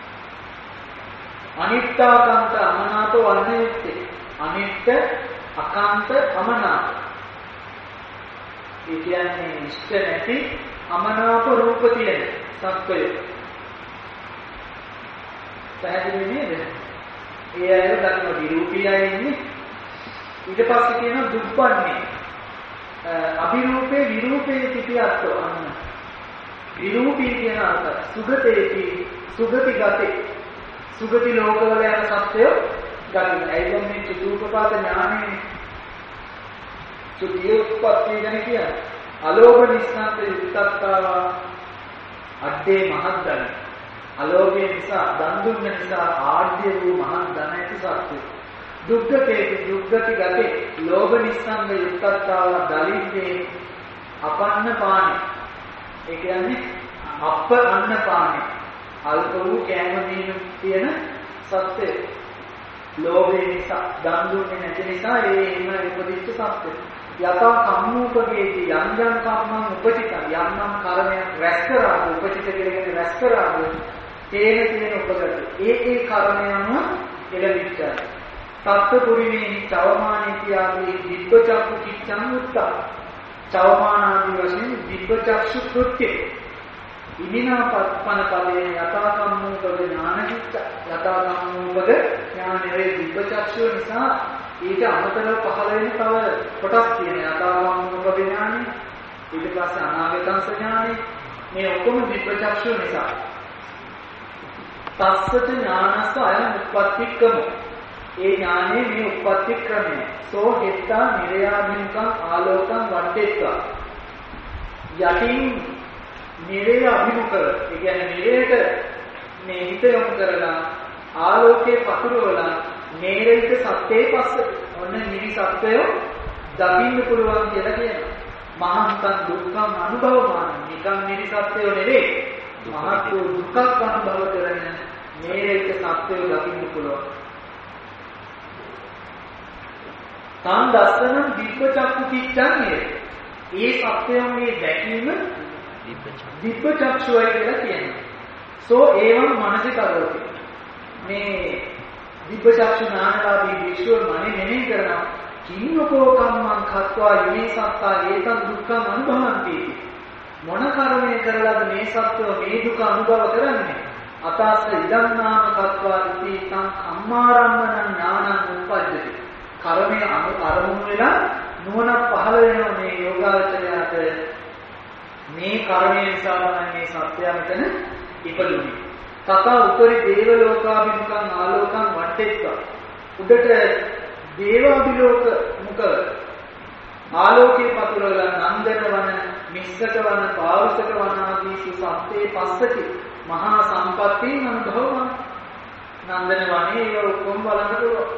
අනිත්‍යාකාන්ත අමනාප වර්ණ යුක්තේ. අනිත්‍ය අකාන්ත අමනාප. ඒ කියන්නේ ඉෂ්ට නැති අමනාප රූප තියෙන සත්වය. පැහැදිලි නේද? ඒ අය දක්න විරූපීලා ඉන්නේ. ඊට පස්සේ කියනවා දුප්පන්නේ. අභිරූපේ විරූපේ පිටියත්ව අන්න. විරූපී කියන අර්ථ සුගතේති සුගති ගතේ. සුගති ලෝකවල යන සත්‍යය ගන්න. ඒකම මේ චතුූපපාත ඥානෙ චුතියෝත්පත්ති ගැන කියන්නේ. අලෝභ නිස්සන්ත යුක්තත්තාවා අද්දේ මහත්දන. අලෝභය නිසා දන් දුන්න නිසා ආඩ්‍ය වූ මහත් ධන ඇති සත්‍යය. දුක්ඛේ දුක්ඛති ගතේ ලෝභ නිස්සන්ත යුක්තත්තාවා දලින්නේ අපන්න පානේ. ඒ කියන්නේ අප අන්න පානේ. අල්ප වූ කෑම දීම තියෙන සත්‍යය. ලෝභය නිසා දන් දුන්නේ නැති නිසා ඒ එහෙම උපදිච්ච සත්‍යය. යතා කම්මූපගේති යම් යම් කම්මං උපචිත යම් යම් කර්මයක් රැස් කරාද උපචිත කියලා රැස් කරාද තේන උපගත ඒ කර්මයන්ම එළවිච්චා සත්පුරිමේ චවමානීති ආදී දිබ්බචක්කු කිච්ඡං උත්තා චවමානාදී වශයෙන් දිබ්බචක්ෂු කෘත්‍ය ඉමිනා පත්පන පදේ යතා කම්මූපග ඥානචිත්ත යතා කම්මූපග ඥානේ දිබ්බචක්ෂු නිසා ඊට අමතරව පහළ වෙන තව කොටස් තියෙනවා. අතාවම ඥානෙ, ඊට පස්සේ අනාගතං ඥානෙ. මේ ඔක්කොම විපචක්ෂු නිසා. තස්සච ඥානස්ස අයං උප්පත්තික්කම. ඒ ඥානෙ මේ උප්පත්ති ක්‍රමය. සෝ හෙත්තා නිරයාභිමුඛං ආලෝකං වට්ටෙත්වා. යටින් නිරය අභිමුඛව. ඒ කියන්නේ නිරයට මේ හිත යොමු කරලා ආලෝකයේ පතුරවලා නේරිත සත්‍යයේ පස්සේ ඔන්න නිවි සත්‍යය දකින්න පුළුවන් කියලා කියනවා. මහාන්තං දුක්ඛං අනුභවමාන. නිකම් නිවි සත්‍යය නෙවෙයි. මහත් දුක්ඛක් අනුභව කරන නේරිත සත්‍යය දකින්න පුළුවන්. තං දස්සනං දිබ්බචක්කු කිච්ඡන්නේ. ඒ සත්‍යයේ දැකීම දිබ්බචක්ෂුවයි කියලා කියනවා. සෝ ඒවං මනසිකරෝති. මේ දිබ්බචක්ෂු ඥානලාභී විශ්ව මනේ මෙනෙහි කරනවා. කින්නකෝ කම්මං කତ୍වා යමේ සත්තා ඒතං දුක්ඛං අනුභවಂತಿ. මොන කර්මය කරලාද මේ සත්ව මේ දුක අනුභව කරන්නේ? අතස්ස ඉදං නාම කତ୍වා ඉති තං කම්මාරම්මන ඥානං උප්පජ්ජති. කර්මයේ අරමුණු වෙලා නුවණ පහළ වෙනවා මේ යෝගාවචරයට. මේ කර්මය නිසා තමයි මේ සත්‍යය මෙතන ඉපදුනේ. තථා උපරි දේව ලෝකාභිමුඛං ආලෝකං වට්ටෙත්වා. උඩට දේවාභිලෝක මුඛ ආලෝකේ පතුරවලා නන්දන වන, මිස්සක වන, පාවසක වන ආදී සත්‍යේ පස්සති මහා සම්පත්තිය අනුභවන. නන්දන වනේ ඒ ඔක්කොම බලන්න පුළුවන්.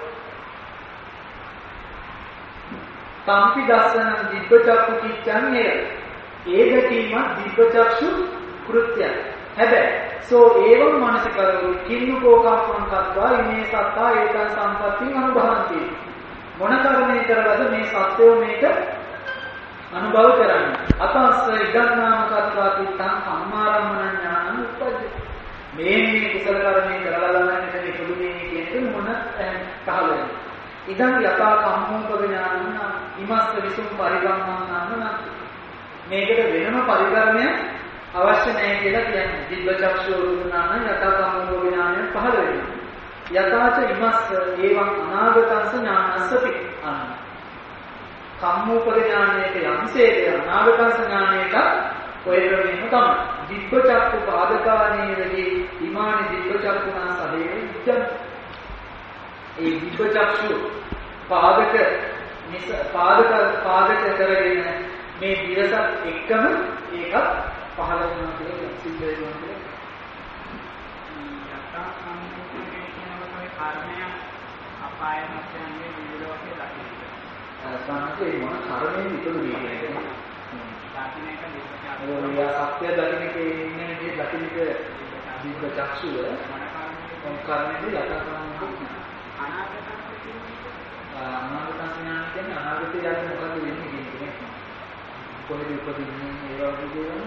සම්පි දස්සන දිබ්බචක්කු කිච්ඡන්නේ. ඒ දැකීම දිබ්බචක්ෂු කෘත්‍යය. හැබැයි සෝ ඒවං මනසිකරෝ කින්නකෝ කම්මං කତ୍වා ඉමේ සත්තා ඒතං සම්පත්තිං අනුභවಂತಿ. මොන කර්මයේ කරලාද මේ සත්‍යෝ මේක අනුභව කරන්නේ? අතස්ස ඉදන්නාම කତ୍වා තිත්තං සම්මාරම්මන ඥානං උප්පජ්ජති. මේ කුසල කර්මයේ කරලා ළඟට මේ පුදුමේ කියන එක මොන පහළ ඉදන් යතා කම්මෝප ඥානං ඉමස්ස විසුම් පරිගම්මං නන්න. මේකට වෙනම පරිගර්මයක් අවශ්‍ය නැහැ කියලා කියන්නේ. දිබ්බචක්ෂු උරුණාන යතා කම්මෝප ඥානය පහළ වෙනවා. යතාච ඉමස්ස ඒවං අනාගතං ඥානස්සති අන්න. කම්මූපක ඥානයට යම්සේද අනාගත ඥානයට ඔය ක්‍රමෙම තමයි. දිබ්බ චක්කු පාදකානීයදී ඉමානි දිබ්බ චක්කුනා සදේ විද්‍යන්. ඒ දිබ්බ චක්ෂු පාදක කරගෙන මේ දිවසත් එක්කම ඒක පහළ වෙනවා කියලා සිද්ධ වෙනවා කියලා. යථා සම්මුතියේ කියනකොට කර්මය අපාය මතයන්ගේ විවිධෝකේ දකින්න. සාමාන්‍යයෙන් මොන කර්මයෙන් ඉතුරුනේ කියන්නේ. දකින්න එක දෙකක්. ඔය සත්‍ය දකින්න කියන්නේ මේ දකින්න දිබ්බ චක්ෂුව මොන කර්මයේද යථා සම්මුතිය. අනාගත ඥාන කියන්නේ අනාගතේ යන්නේ මොකද වෙන්නේ කියන එක. කොහෙද උපදින්නේ ඒ වගේ දේවල්.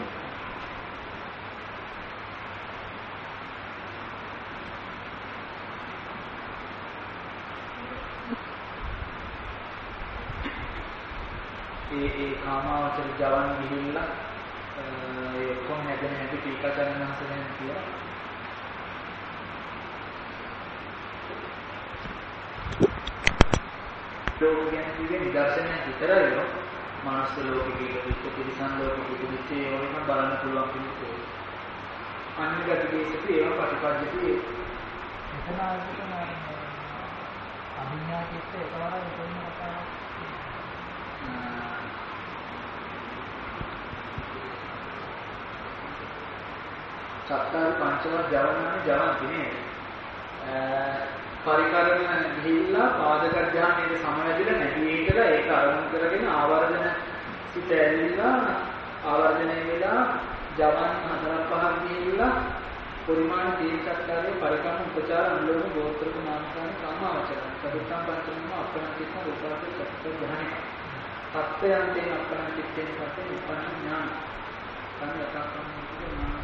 ඒ කාමාවචර ජවන් ගිහිල්ලා ඒ ඔක්කොම හැදෙන හැටි ටීකාචාර්යන් වහන්සේගෙන් කියලා. ලෝකයෙන් කියන්නේ නිදර්ශනයක් විතරයි නෝ. මානව ලෝකයේ පිටිපිටිසන් ලෝකයේ පිටිපිටේ වගේම බලන්න පුළුවන් කෙනෙක්. අනිගතකේසති ඒව ප්‍රතිපදිතී එතන අභිඥාකිට එකවරක් උපදින කතාවක්. සත්තාරි පංචව ජවනානේ ජවන්තිනේ. පරිකරණ ගිහිල්ලා පාදක ධානයේ සමවැදිලා නැති හිටලා ඒක අරමුණු කරගෙන ආවර්ජන සිත ඇවිල්ලා ආවර්ජනය වෙලා ජවන් හතරක් පහක් ගිහිල්ලා පරිමාණ තීර්ථකාරයේ පරිකරණ උපචාර අනුලෝම ගෝත්‍රක මානසාන කාමාවචර සදුත්තම් පංචමම අපරණිත රූපාවේ චක්ක ධානය සත්‍යයන්තේ අපරණිතෙන් සත්‍ය උපන්න ඥාන සංයතකම් ඥාන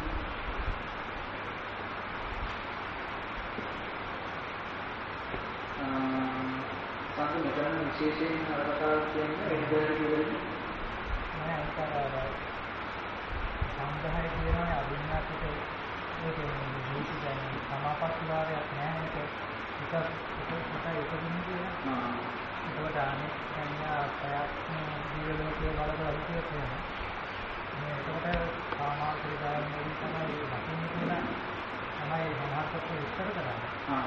සංකල්ප මෙතන විශේෂයෙන් අරකට කියන්නේ එක්දෙරේ කියන්නේ නෑ ඒක සම්බහය කියනවා අභිඥාකිට ඒක ජීවිත දැන සමාපatti භාවයක් නෑ මේක එක උපදින්නේ කියලා. ඒකට අනෙක් සංඥා ප්‍රයත්න ජීවලෝකයේ බලලා හිතේ මේ ඒකට සාමාන්‍ය ධර්මයෙන් තමයි දකින්න කියලා තමයි මහත්කම් විස්තර කරන්නේ.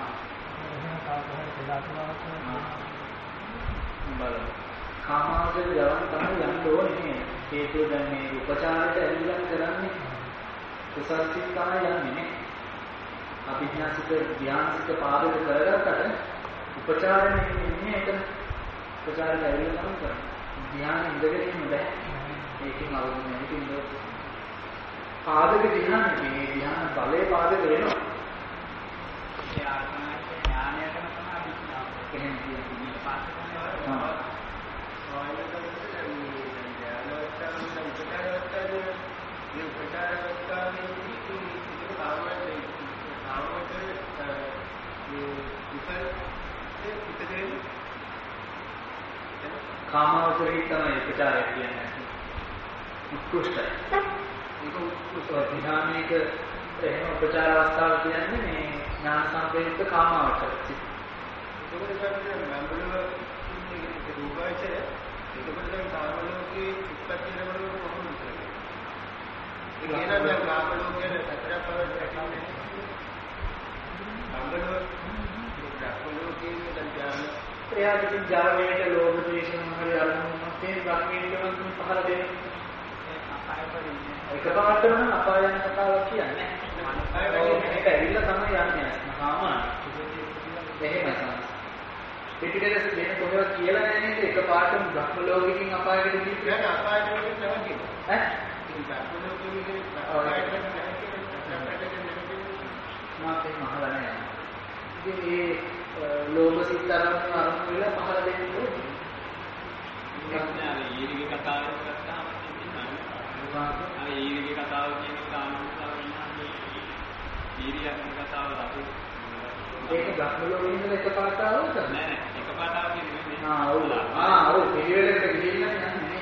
කාමාවචර ජවන් තමයි යන්න ඕනේ. හේතුව දැන් මේ උපචාරයට ඇවිල්ලා කරන්නේ කුසල්සිත තමයි යන්නේ. අභිඥාසික ධ්‍යානසික පාදක කරගත්තට උපචාරයෙන් ඉන්නේ එතන. උපචාරයට ඇවිල්ලා තමයි කරන්නේ. ධ්‍යාන ඉඳගෙන ඉන්න බෑ. ඒකෙන් අවුල් නැහැ. පාදක ධ්‍යාන කියන්නේ ධ්‍යාන බලයේ පාදක වෙනවා. ඒ ආර්ථනාවේ ඥානයටම තමයි අභිඥාව. එහෙම කියන්නේ පාදක කරනවා. කාමාවචරී තමයි උපචාරය කියන්නේ. උත්කෘෂ්ඨයි. ඒක උත්කෘෂ්ඨ ධ්‍යානයක එහෙම උපචාර අවස්ථාව කියන්නේ මේ ඥාන සම්ප්‍රයුක්ත කාමාවචරයි. ඒකවල ගන්න මම්බලව රූපාවචරය ඒකවල දැන් කාමලෝකයේ උත්පත්ති ලැබෙනකොට කොහොමද කරන්නේ? ඒ කියනවා දැන් කාමලෝකයේ සතර පවර රැකන්නේ. මම්බලෝකයේ දැන් ඥාන එයාට ජාවයට ලෝභ ද්වේෂ මොහොතේ අරමුණක් තියෙන බක්මීන්කම පහළ දෙන එකපාරටම නම් අපාය යන කතාවක් කියන්නේ මේක ඇවිල්ලා තමයි යන්නේ සාමාන්‍ය එහෙමයි තමයි පිටිකරස් දෙන කොහෙවත් කියලා නැහැ නේද එකපාරටම බ්‍රහ්ම ලෝකෙකින් අපායකට ගිහින් අපායට යන්නේ නැහැ ඈ ඉතින් බ්‍රහ්ම ලෝකෙකින් අපායට යන්නේ මාතේ මහලා නැහැ ඉතින් ඒ ලෝභ සිත්තරම් අරමුණු වෙලා පහළ දෙන්නේ ඕනේ. අර ඊරිගේ කතාව ගත්තාම තියෙනවා. අර ඊරිගේ කතාව කියන කාමතාව ඉන්නේ. ඊරියක් කතාව ලබු. ඒක ගහලෝ ඉන්න එකපාරට ආවද? නෑ නෑ එකපාරට ආව කියන්නේ ඔව්. ඔව් පිළිවෙලකට ගිහිල්ලා යන්නේ නේ.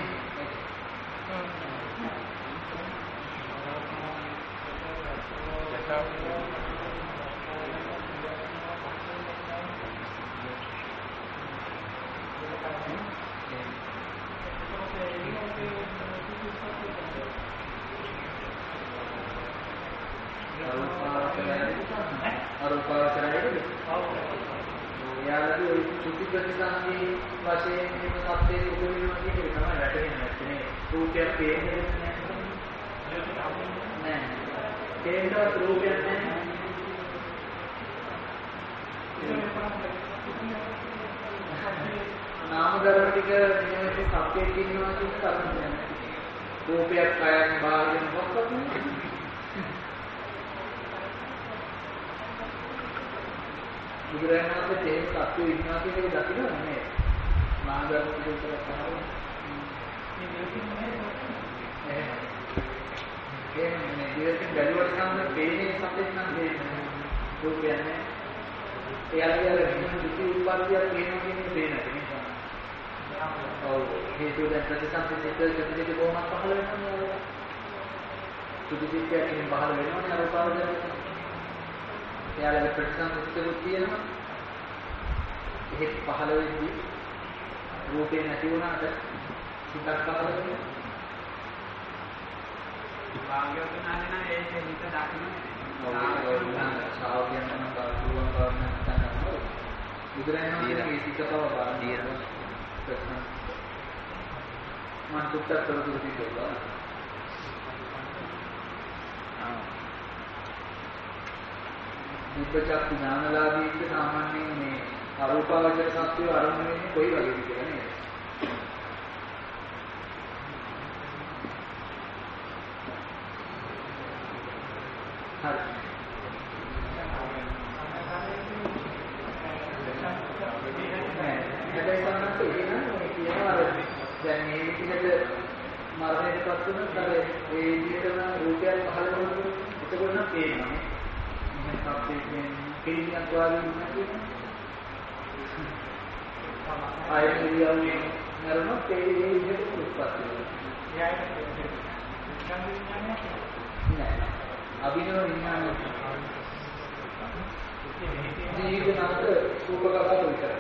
අරූපාවචරයද? යාළුවෝ ඔය චුති ප්‍රතිසන්දී වශයෙන් මේ සත්‍යයේ උපදිනවා කියන එක තමයි වැටෙන්නේ නැත්තේ. රූපයක් පේන්නේ නැහැ. පේනවත් රූපයක් නැහැ. නාම ධර්ම ටික මේ සත්‍යයේ ඉන්නවා කියන තරන්නේ. රූපයක් කායයක් බාහිරින් මොකක්ද? බුදුරජාණන් වහන්සේ තේම සත්‍ය ඉන්නවා කියන එක දකින්නද නේ? නාම ධර්ම ටික විතර තමයි. මේ දිවසින් බැලුවට නම් පේන්නේ සත්‍යෙත් නම් දෙන්නේ. රූපයක් නැහැ. එයාගේ අර විමුක්ති උත්පත්තියක් පේනවා කියන එක දෙන්නේ නැහැ. ඔව් හේතුව දැන් ප්‍රතිසංසිත කොහොමද පහළ වෙනවද? සුදුසිතයෙන් පහළ වෙනවනේ අර පාවදෙන. එයාලගේ ප්‍රතිසංසිතකුත් තියෙනවා. ඒක පහළ වෙද්දී රූපේ නැති වුණාට සිතක් පහළ වෙනවා. භාග්‍යවතුන් ඒ හිත දකින්න ශාවකයන් නම් බලුවන් කරන්න තමයි. බුදුරජාණන් වහන්සේ සිත බව බලන ප්‍රශ්න මම උත්තර කරපු දෙයක්. විපචක් ඥානලාභීන්ට සාමාන්‍යයෙන් මේ අරූපාවචර සත්‍යය ආරම්භ වෙන්නේ කොයි වගේද කියලා නේද? හරි. දැන් මේ විදිහට මරණයටපත් වුණොත් අර ඒ විදිහටම රූපයක් පහළ වෙනකොට එතකොට නම් පේනවා. මම සත්‍යයෙන් පිළිගන්න ගාලින් නැතිනම් ආයෙත් නරනොත් ඒ විදිහට උත්පත් වෙනවා. නෑ. අභිනව විඥානය ජීවිතනාත සූපකපත විතරයි.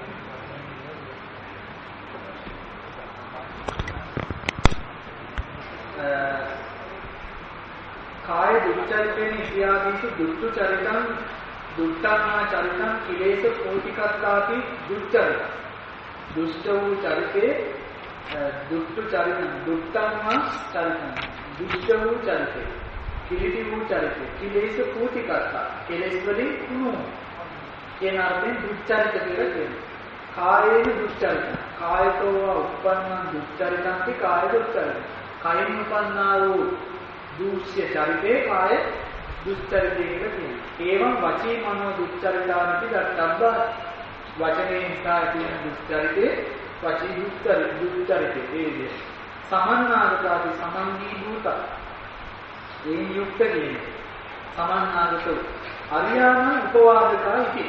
කාය දුක්චරිතේන ඉතියාදීසු දුක්ඛ චරිතං දුක්ඛානා චරිතං කිලේශ කෝටිකත්තාපි දුක්චරිත. දුෂ්ට වූ චරිතේ දුක්ඛ චරිතං දුක්ඛානා චරිතං දුෂ්ට වූ චරිතේ කිලිටි වූ චරිතේ කිලේශ කෝටිකත්තා කෙලෙස් වලින් කුණු කියන අර්ථයෙන් දුක්චරිත කියලා කියනවා. කායේන දුක්චරිත කායතෝ උප්පන්නං දුක්චරිතං කාය දුක්චරිත කයින් උපන්නා වූ දුෂ්‍ය චරිතේ කාය දුෂ්චරිතය කියලා කියනවා. ඒවම් වචී මනෝ දුෂ්චරිතානිති දත්තබ්බ වචනේ නිසා කියන දුෂ්චරිතේ වචී දුෂ්චරිතේ ඒ සමන්නාගතාති සමන්දී භූත ඒ යුක්ත කියන සමන්නාගත අරියාණ උපවාදකා ඉති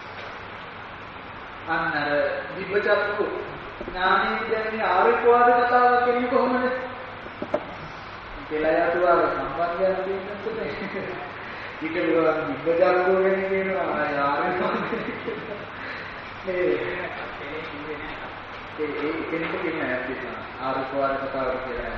අන්නර විභජක්කු ඥානෙදි දැන් මේ ආරිකවාද කතාව කියන්නේ කොහොමද? කෙලයතුවාද සම්බන්ධයක් තියෙනවද? ඊට වඩා විභජක්කෝ වෙන කියනවා ආරිකවාද ඒ කෙනෙක් කියන්නේ ඇත්තටම ආරිකවාද කතාව කියලා.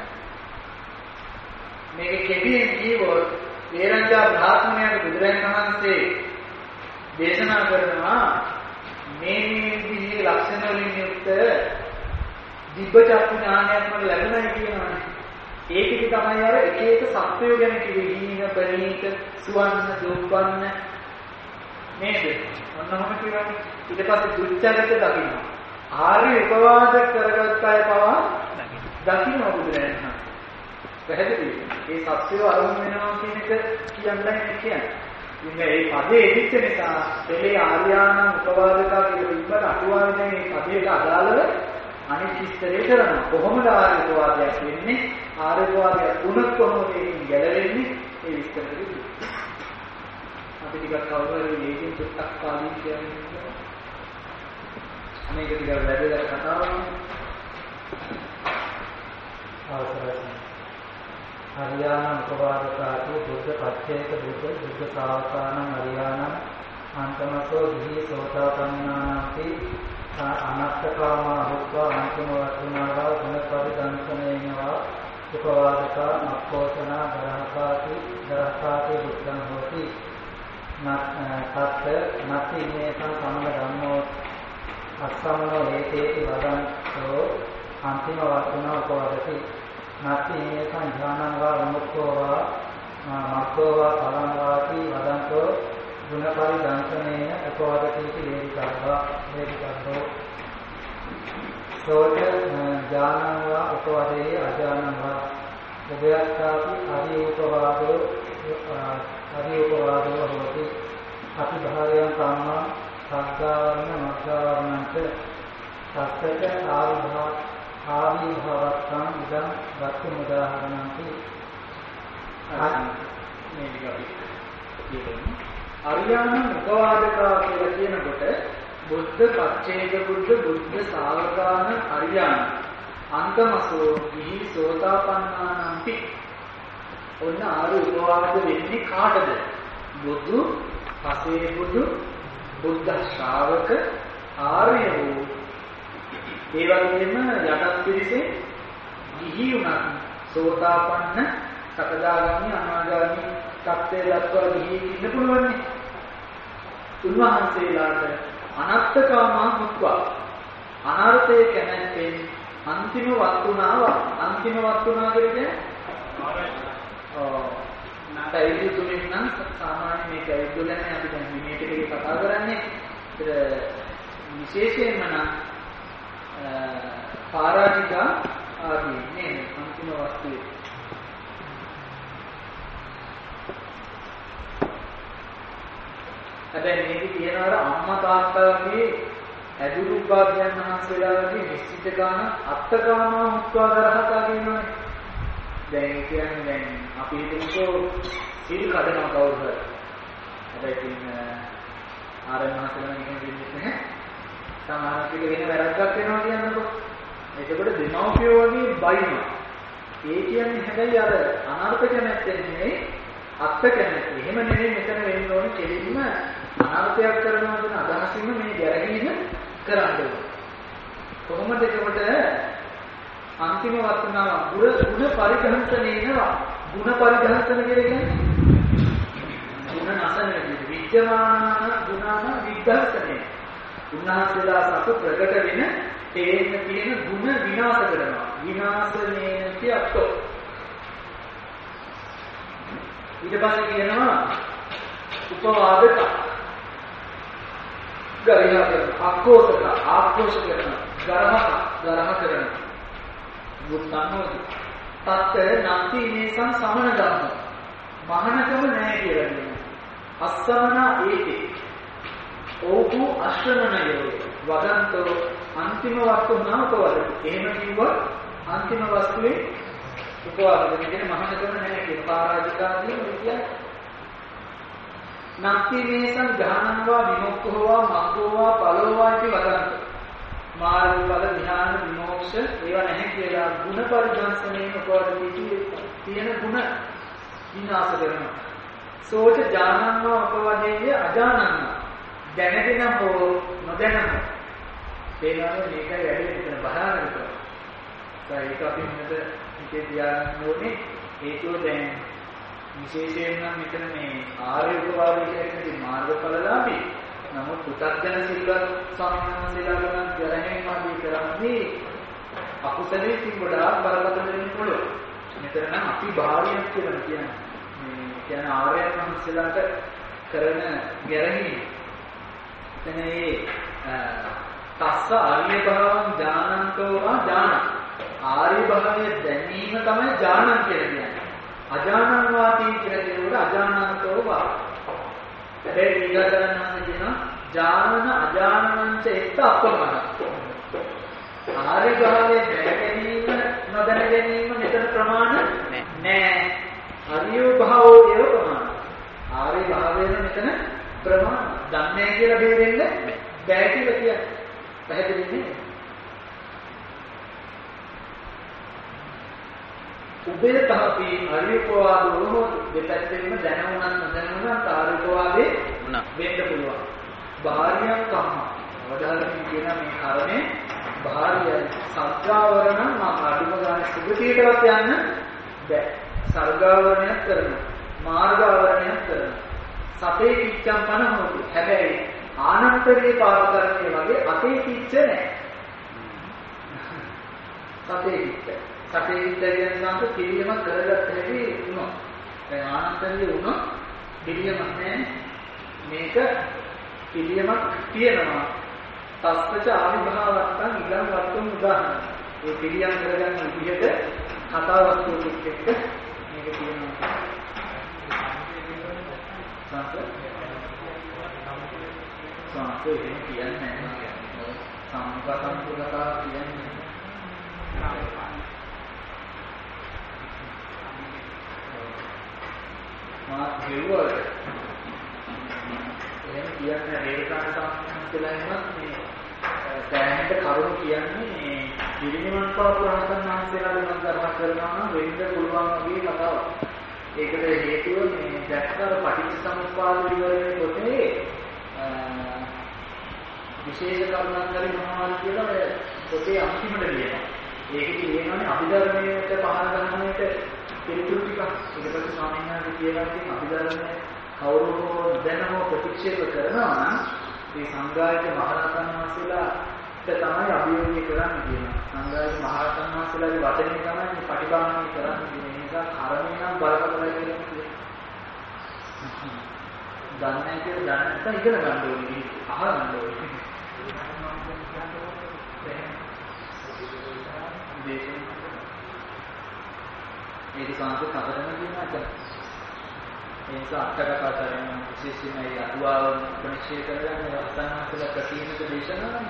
මේක කෙටියෙන් කියවොත් වේරංජා බ්‍රාහ්මණයාට බුදුරජාණන් වහන්සේ දේශනා කරනවා මේ විදිහේ ලක්ෂණ වලින් යුක්ත දිබ්බචක්කු ඥානයක් මට ලැබුණයි කියනවානේ. ඒකෙදි තමයි අර එක එක සත්වය ගැන කිව්වේ හීන ප්‍රණීත සුවන්න දුක්වන්න නේද? ඔන්නම කියවනේ. ඊට පස්සේ දුච්චරිත දකින්න. ආර්ය උපවාද කරගත් අය පවා දකින්න බුදුරජාණන් වහන්සේ. පැහැදිලිද? ඒ සත්‍යය අරමුණු වෙනවා කියන එක කියන්නේ කියන්නේ. ඉතින් මේ පදේ එදිච්ච නිසා දෙලේ ආර්යානම් උපවාදකා කියලා ඉබ්බට අටුවාවේ මේ පදයට අදාළව අනිත් විස්තරය කරනවා. කොහොමද ආර්ය උපවාදයක් වෙන්නේ? ආර්ය උපවාදයක් වුණොත් කොහොමද ඒකෙන් ගැලවෙන්නේ? ඒ විස්තර කරන්නේ. අපි ටිකක් කවුරුහරි මේකෙන් චුට්ටක් පාඩම් කියන්නේ. මේක ටිකක් වැදගත් කතාවක්. අවසරයි. හරියානම් උපවාදකාතු බුද්ධ පච්චේක බුද්ධ ශ්‍රාවකානම් හරියානම් අන්තමතෝ දිහි සෝතාපන්නානාති අනත්තකාම අහුක්වා අන්තිම වස්තුනාවා ගුණපරිදංශනේනවා උපවාදක අක්කෝසන ගරහකාති බුද්ධං හෝති තත් නති මේසං සමන ධම්මෝ අස්සමනෝ හේතේති වදන්තෝ අන්තිම වස්තුනා උපවාදති නති මේසං ඥානං වා විමුක්ඛෝ වා මක්ඛෝ වා පලං වාති වදන්තෝ ගුණපරි දංශනේන උපවාදති වේදිකබ්බෝ සෝත ඥානං වා උපවාදේ අඥානං වා උභයත්තාපි අරියෝපවාදෝ හොති අති භාවයන් සම්මා සග්ගාවරණ මග්ගාවරණංච සස්සක ආවිභවත්තං ඉදං වත්තු උදාහරණන්ති මේ විදිහට අරියාණ උපවාදකා කියලා කියනකොට බුද්ධ පච්චේක බුද්ධ ශාවකාන අරියාණ අන්තමසෝ ගිහි සෝතාපන්නානම්පි ඔන්න ආරු උපවාද වෙන්නේ කාටද? බුදු, පසේ බුදු, බුද්ධ ශ්‍රාවක, ආර්ය වූ ඒ වගේම යටත් පිරිසේ ගිහි උනත් සෝතාපන්න, සකදාගාමි, අනාගාමි තත්ත්වයට දක්වා ගිහි ඉන්න පුළුවන්නේ. උන්වහන්සේලාට අනත්තකාමා මුක්වා අනර්ථය කැමැත්තෙන් අන්තිම වස්තුනාව කියන්නේ පැවිදි තුලින් නම් සාමාන්‍ය මේ පැවිදි වලනේ අපි දැන් විනයට එකේ කතා කරන්නේ. ඒතර විශේෂයෙන්ම නම් පාරාජිකා ආදී නේ අන්තිම වස්තුවේ. හැබැයි මේක කියනවා අම්මා තාත්තාගේ ඇදුරු උපාධ්‍යයන් වහන්සේලාගේ නිශ්චිත ගාන අත්තකාමා මුක්වා දරහතා කියනවානේ. දැන් කියන්නේ අපි හිතමුකෝ සීල් කඩනවා කවුරු හරි. හැබැයි ඉතින් ආරම්භ කරන එක දෙන්නේ නැහැ. සමහරවිට වෙන වැරද්දක් වෙනවා කියනකො. එතකොට දෙමව්පියෝ වගේ බයිනවා. ඒ කියන්නේ හැබැයි අර අනර්ථ කැමැත්තෙන් නෙවෙයි අත්ත කැමැත්ත. එහෙම නෙවෙයි මෙතන වෙන්න ඕනේ කෙලින්ම අනර්ථයක් කරනවා කියන අදහසින්ම මේ ගැරහීම කරන්න ඕනේ. කොහොමද එතකොට අන්තිම වස්තුනාව ගුණ පරිධංසනේනවා. ගුණ පරිධංසන කියන්නේ ගුණ නැසන විද්‍යමාන ගුණාන විද්‍යස්තනේ. උන්වහන්සේලා සතු ප්‍රකට වෙන තේන්න තියෙන ගුණ විනාශ කරනවා. විනාශනේති අත්ෝ. ඊට පස්සේ කියනවා උපවාදක ගරිහා කරන අක්කෝසක ආක්‍රෝෂ කරන ගරහ කරන මුත්තන්නෝති තත් නැති මේසං සමන ධම්ම මහානකම නැහැ කියලා කියනවා. අස්සමනා ඒකේ ඕකු අශ්‍රමණයෝ වදන්තෝ අන්තිම වස්තුනා උපවාද. එහෙම කිව්වොත් අන්තිම වස්තුවේ උපවාද දෙන්නේ මහානකම නැහැ කියන පාරාජිකාදී කියන්නේ. නැති මේසං ඥානංවා විමුක්ඛෝවා මග්ගෝවා පලෝවා ඉති වදන්තෝ මාර්ගඵල ධ්‍යාන විමෝක්ෂ ඒවා නැහැ කියලා ගුණ පරිදංශනයේ උපවාදීති තියෙන ගුණ විනාශ කරනවා. සෝච ඥානංවා උපවාදයේ අඥානං දැනගෙන හෝ නොදැනම තේනවා මේක වැඩි මෙතන බහාරකට. ඒක අපි මෙතන ඉතින් තියාගන්න ඕනේ. හේතුව දැන් විශේෂයෙන්ම මෙතන මේ ආර්ය උපවාදය කියන්නේ මාර්ගඵලලාභී. නමුත් පුතග්ජන සිල්වත් ස්වාමීන් වහන්සේලා ගමන් ජරහෙන් මාදී කරන්නේ අකුසලයේ තින් ගොඩාක් බරපතල වෙන්න පුළුවන්. මෙතන නම් අපි භාවයක් කියලා කියන්නේ. මේ කියන ආර්යයන් වහන්සේලාට කරන ගැරහීම. එතන ඒ තස්ස ආර්ය භාවං ඥානන්තෝ ඥාන. ආර්ය භාවය දැනීම තමයි ඥානං කියලා කියන්නේ. අඥානං වාදී කියලා කියනකොට අඥානන්තෝ වා. හැබැයි ඊගතරන්හස කියන ඥානන අඥානංච එක්ක අපමණ. ආර්ය භාවයේ දැනගැනීම නොදැන ගැනීම මෙතන ප්‍රමාණ නෑ. ආර්ය භාවෝ ඒව ප්‍රමාණ. ආර්ය භාවයෙන් මෙතන ප්‍රමාණ. දන්නේ කියලා බේරෙන්න බෑ කියලා කියන්නේ. පැහැදිලි නේද? උබේතහපි අරියපවාදෝ දෙපැත්තෙම දැනුණත් නොදැනුණත් ආරියපවාදේ වෙන්න පුළුවන්. භාර්යම් කම්ම. අවදානමින් කියන මේ කර්මේ භාර්ය සත්‍යාවරණ නම් අඩුම ගන්න සුගතියටවත් යන්න බෑ. සර්ගාවරණයක් කරනවා. මාර්ගාවරණයක් කරනවා. සතේ කිච්ඡම් පන හොතු. හැබැයි ආනන්තරේ පාරකරණය වගේ අතේ කිච්ච නැහැ. සතේ කිච්ච. සතේ කිච්ච කියනවාට පිළියම කරගත්ත හැටි වුණා. දැන් ආනන්තරේ වුණා පිළියමක් නැහැ. මේක පිළියමක් තියෙනවා. තස්පච ආවිභාවත්තං ඉදං වත්තුන් උදාහරණ. ඒ පිළියම් කරගන්න විදිහට කතා වස්තුවක් එක්ක මේක තියෙනවා. සංසය එහෙම කියන්නේ නැහැ. සම්පතම් පුරතා කියන්නේ මා ජීවවල එහෙම කියන්නේ රේඛාන සම්පූර්ණයෙන්ම මේ දැනට කරුණු කියන්නේ පිරිනිවන් පාපු රහතන් වහන්සේලාගේ මම ධර්ම කරනවා නම් වෙන්න පුළුවන් වගේ කතාවක්. ඒකට හේතුව මේ දැක්කර පටිච්චසමුප්පාද විවරණය පොතේ විශේෂ කරුණක් හරි මොනවද කියලා පොතේ අන්තිමට ලියනවා. ඒකේ කියනවානේ අභිධර්මයට පහර ගන්නට පිළිතුරු ටිකක්. ඊට පස්සේ ස්වාමීන් වහන්සේ කියනවා ඉතින් අභිධර්මය කවුරු හෝ දැනම ප්‍රතික්ෂේප කරනවා නම් මේ සංඝායක මහරහතන් වහන්සේලාට තමයි අභියෝගය කරන්න කියනවා. සංඝායක මහරහතන් වහන්සේලාගේ වචනේ තමයි මේ පටිභාණය කරන්න කියන්නේ. ඒ නිසා කර්මය නම් බලපතලයි කියලා කියනවා. දන්නේ කියලා දන්නේ නැත්නම් ඉගෙන ගන්න ඕනේ. අහගන්න ඕනේ. මේක සංස්කෘත කතරම කියනවා. ඒ නිසා අටකතාවෙන් විශේෂයෙන්ම ඒ අටුවාව උපනිෂේ කරගන්න රහතන්වහන්සේලා ප්‍රතිනික දේශනාවනේ.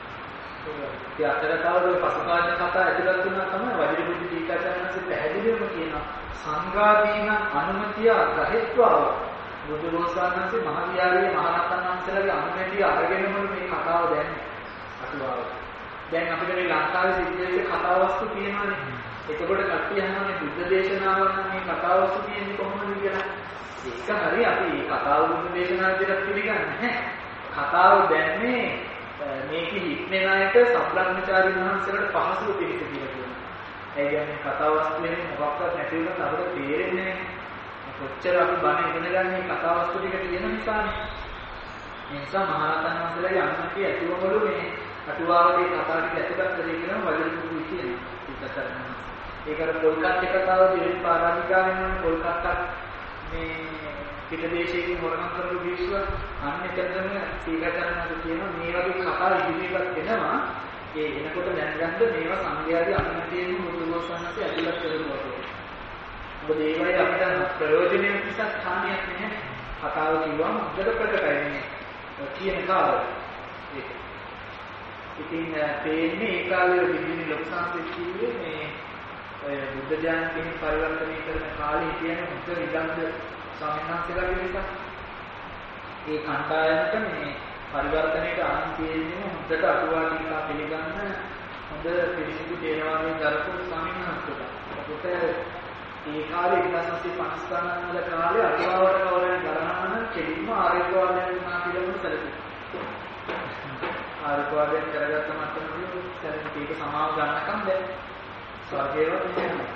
ඒ අටකතාවල පසුකාලීන කතා ඇතුළත් වුණා තමයි වජිරබුද්ධි දීකාචාර්යන්සේ පැහැදිලිවම කියනවා සංඝාදීන අනුමතිය ගහෙත්වා බුදු රෝසානන්සේ මහවිහාරයේ මහරහතන් වහන්සේලාගේ අනුමැතිය අරගෙනම මේ කතාව දැන්නේ අටුවාව. දැන් අපිට මේ ලංකාවේ සිද්ධ වෙච්ච කතා වස්තු තියෙනවානේ. එතකොට කට්ටිය අහන්නේ බුද්ධ දේශනාව නම් මේ කතා වස්තු තියෙන්නේ කොහොමද කියලා. ඒක හරි අපි කතාව බුද්ධ දේශනාව විදිහට පිළිගන්නේ නැහැ. කතාව දැන්නේ මේකෙ හිට්මෙන අයට සබ්‍රාහ්මචාරී මහන්සියලට පහසුව පිළිස කියලා කියනවා. ඒ කියන්නේ කතා වස්තුවේ මොකක්වත් නැති වුණත් අපිට තේරෙන්නේ නැහැ. කොච්චර අපි බණ ඉගෙන ගන්න මේ කතා වස්තු ටික තියෙන නිසානේ. ඒ නිසා මහරහතන් වහන්සේලාගේ අනුමැතිය ඇතුවමලු මේ අටුවාවේ කතා ටික ඇතුළත් කරේ කියනවා වජිරබුද්ධි කියනවා. ඒක අර පොල්කට් කතාව දෙවෙනි පාරාධිකාරයෙන් වුණ පොල්කට්ට මේ පිටදේශයේ මොරණම් කරපු විශ්ව අන්න එතනම සීගතනකට කියනවා මේ වගේ කතා ඉදිරියට එනවා. ඒ එනකොට දැනගන්න මේවා සංගයාදී අනුමැතියෙන් මුදුගොස්සන්නත් ඇතුළත් කරනවා. මොකද ඒවයි අපිට ප්‍රයෝජනෙ නිසා ස්ථානියක් නැහැ. කතාව කිව්වම උඩට ප්‍රකටයි මේ කියන කාරය. ඒක. ඉතින් තේන්නේ ඒ කාලේ විදිහේ ලොකු සංස්කෘතියේ මේ බුද්ධ ඥාන කියන පරිවර්තනය කරන කාලේ හිටියනේ මුද්ද විදන්ද ස්වාමීන් වහන්සේලාගේ නිසා ඒ කණ්ඩායමට මේ පරිවර්තනයට ආන් තියෙන්නේ මුද්දට අටුවා ටික පිළිගන්න හොඳ පිළිසිදු තේරවාදී දරපු ස්වාමීන් වහන්සේලා. ඒකට ඒ කාලේ 1959 වල කාලේ අටුවාවට කවරෙන් ගණනන කෙලින්ම ආර්යවාදයෙන් වුණා කියලා සැලකුවා. ආර්යවාදයෙන් කරගත්ත මට්ටමදී සැලකුවා ඒක සමාව ගන්නකම් දැන් ස්වර්ගේවත් නෙමෙයි.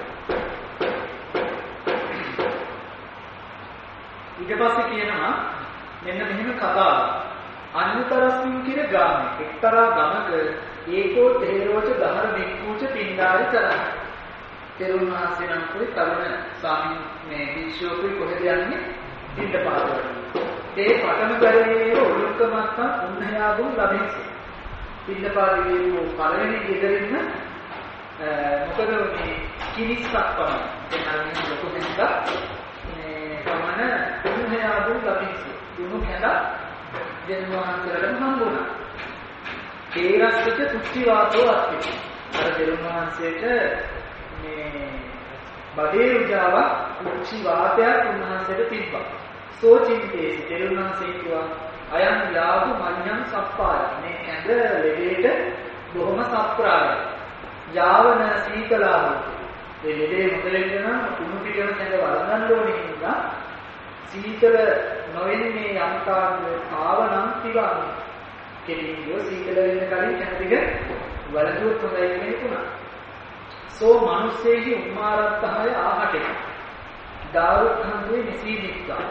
ඊට පස්සේ කියනවා මෙන්න මෙහෙම කතාවක්. අන්‍යතරස්මින් කියන ගාමේ එක්තරා ගමක ඒකෝ තේරෝච දහර වික්කූච පින්ඩාරි කරා. තෙරුණාසේ නම් කොයි තරුණ ස්වාමීන් මේ විශ්වෝපේ කොහෙද යන්නේ? පින්ඩ පාදවලට. ඒ පටම කරේ ඔලුක්කමත්තා උන්හයාගුම් ලැබෙන්නේ. පින්ඩ පාදේ පළවෙනි ගෙදරින්ම මොකද මේ කිරිස්සක් පමණ එනන්නේ ලොකු හෙන්දා මේ පමණ තුන්හේ ආපු ලැබිච්ච තුනු කැඳ දෙන්වහන්සේලටම හම්බුණා. තේරස්සිත තුච්චි වාතෝ අත්ති. අර දෙන්වහන්සේට මේ බඩේ උජාව තුච්චි වාතයක් උන්වහන්සේට තිබ්බා. සෝචින්තේසි දෙන්වහන්සේ කිව්වා අයන් යාදු මඤ්ඤං සප්පාය. මේ කැඳ ලෙඩේට බොහොම සප්‍රායයි. යාවන සීතලාව මේ ලෙඩේ මොකලෙන්න නම් කුණු පිටම කැඳ වළඳන්න ඕනේ නිසා සීතල නොවෙන්නේ යම්තාක් ආවනම් තිබන්නේ කෙලින්ම සීතල වෙන්න කලින් කැමතික වලදුවත් හොඳයි කියන තුනක්. සෝ මිනිස්සෙහි උම්මාරත්තහය ආහටේ. දාරුඛන්දේ නිසීදිත්වා.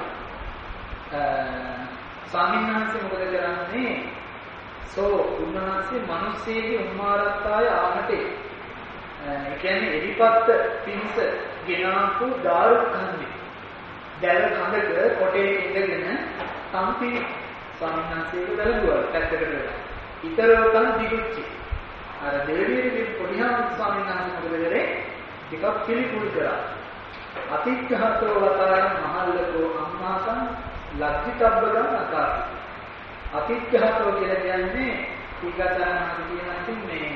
ස්වාමීන් වහන්සේ මොකද කරන්නේ? සෝ උන්වහන්සේ මිනිස්සෙහි උම්මාරත්තහය ආහටේ. ඒ කියන්නේ එලිපත්ත පිංස ගෙනාපු දාරුඛන්දේ. දැල කඳක කොටේ ඉඳගෙන තම්පි ස්වාමීන් වහන්සේට බැලුවා පැත්තකට වෙලා. ඊතරව කන දිගුච්චි. අර දෙවියන්ගේ පොඩිහාම ස්වාමීන් වහන්සේ මොකද කරේ? ටිකක් පිළිකුල් කරා. අතික්ඛහතෝ වතායන් මහල්ලකෝ අම්මාසං ලක්ඛිතබ්බගං අකාසි. අතික්ඛහතෝ කියලා කියන්නේ ටිකතරම කියනකින් මේ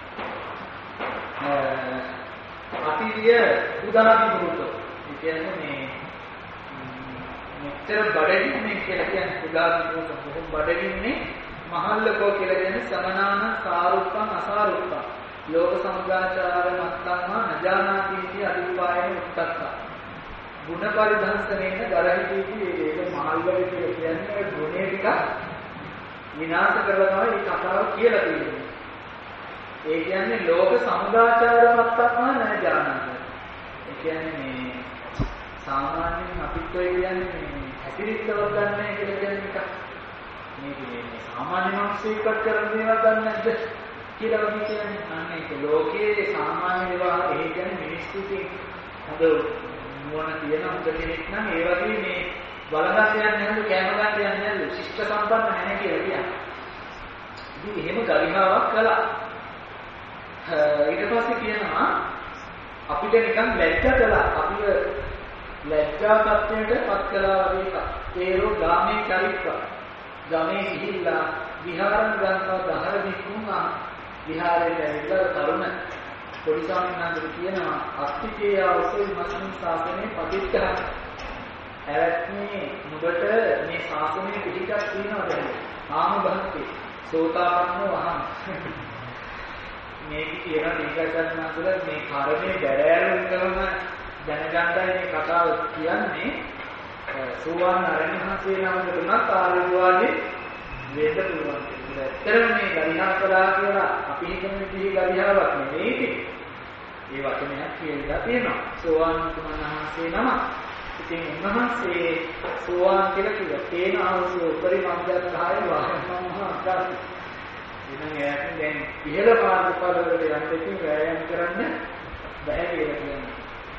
අතිරිය උදාහරණ දුන්නොත්. ඒ කියන්නේ මේ මෙතර බඩගින්නේ කියලා කියන්නේ උදාහරණ බොහොම බඩගින්නේ මහල්ලකෝ කියලා කියන්නේ සමනාන සාරුප්පං අසාරුප්පං ලෝක සමුදාචාර මත්තම්මා නජානාති අදිපායන උත්තක්ක ගුණ පරිධංසනේන දරහිතීති ඒක මහල්වල කියලා කියන්නේ ගුණේ ටික විනාශ කරනවා මේ කතාව කියලා තියෙනවා. ඒ කියන්නේ ලෝක සමුදාචාර මත්තම්මා නජානාති. ඒ කියන්නේ මේ සාමාන්‍යයෙන් අපිට ඔය කියන්නේ හැදිරිස්සවක් ගන්නෑ කියලා කියන්නේ එක. මේ සාමාන්‍ය මිනිස්සුෙක් කරන දේවල් ගන්න නැද්ද කියලා වගේ කියන්නේ. අන්න ඒක ලෝකයේ සාමාන්‍ය දේවල් ඒ කියන්නේ මිනිස්සුකින් හොඳ නුවණ තියෙන හොඳ කෙනෙක් නම් ඒ වගේ මේ බලගන්න යන්නේ නැද්ද කැම ගන්න යන්නේ නැද්ද ශිෂ්ට සම්පන්න නැහැ කියලා කියන්නේ. ඉතින් එහෙම ගරිහාවක් කළා. ඊට පස්සේ කියනවා අපිට නිකන් ලැජ්ජ කළා. අපිව ලැජ්ජා තත්ත්වයට පත් කළා වගේ එකක්. තේරෝ ගාමේ චරිත්වා. ගමේ ගිහිල්ලා විහාරන් ගන්නවා දහර විකුණා විහාරයට ඇවිල්ලා තරුණ පොඩි ස්වාමීන් කියනවා අස්තිකේ අවසෝයි මස්මින් ශාසනයේ පටිච්චහ. ඇවැත්නේ නුඹට මේ ශාසනයේ පිළිකක් තියෙනවද? ආම භක්ති සෝතාපන්නෝ අහං. මේක කියන දීර්ඝකරණා තුළ මේ කර්මයේ බැරෑරුම් කරන දැනගන්නයි මේ කතාව කියන්නේ. සෝවාන් අරණහන්සේ නමකට උනත් ආරෝග්‍යවාදී වේද පුළුවන්. ඇත්තටම මේ ගරිහා කළා කියලා අපි හිතන විදිහේ ගරිහාවක් නෙමෙයි. ඒ වචනයක් කියලා තියෙනවා. සෝවාන් වහන්සේ නම. ඉතින් උන්වහන්සේ සෝවාන් කියලා කිව්වා. තේන ආවසෝ පරිමංගලතාය වාහනමහා අකාශ. ඉතින් එයාට දැන් ඉහළ මාර්ගඵලවලට යන්න ඉතින් වෑයම් කරන්න බැහැ කියලා කියනවා.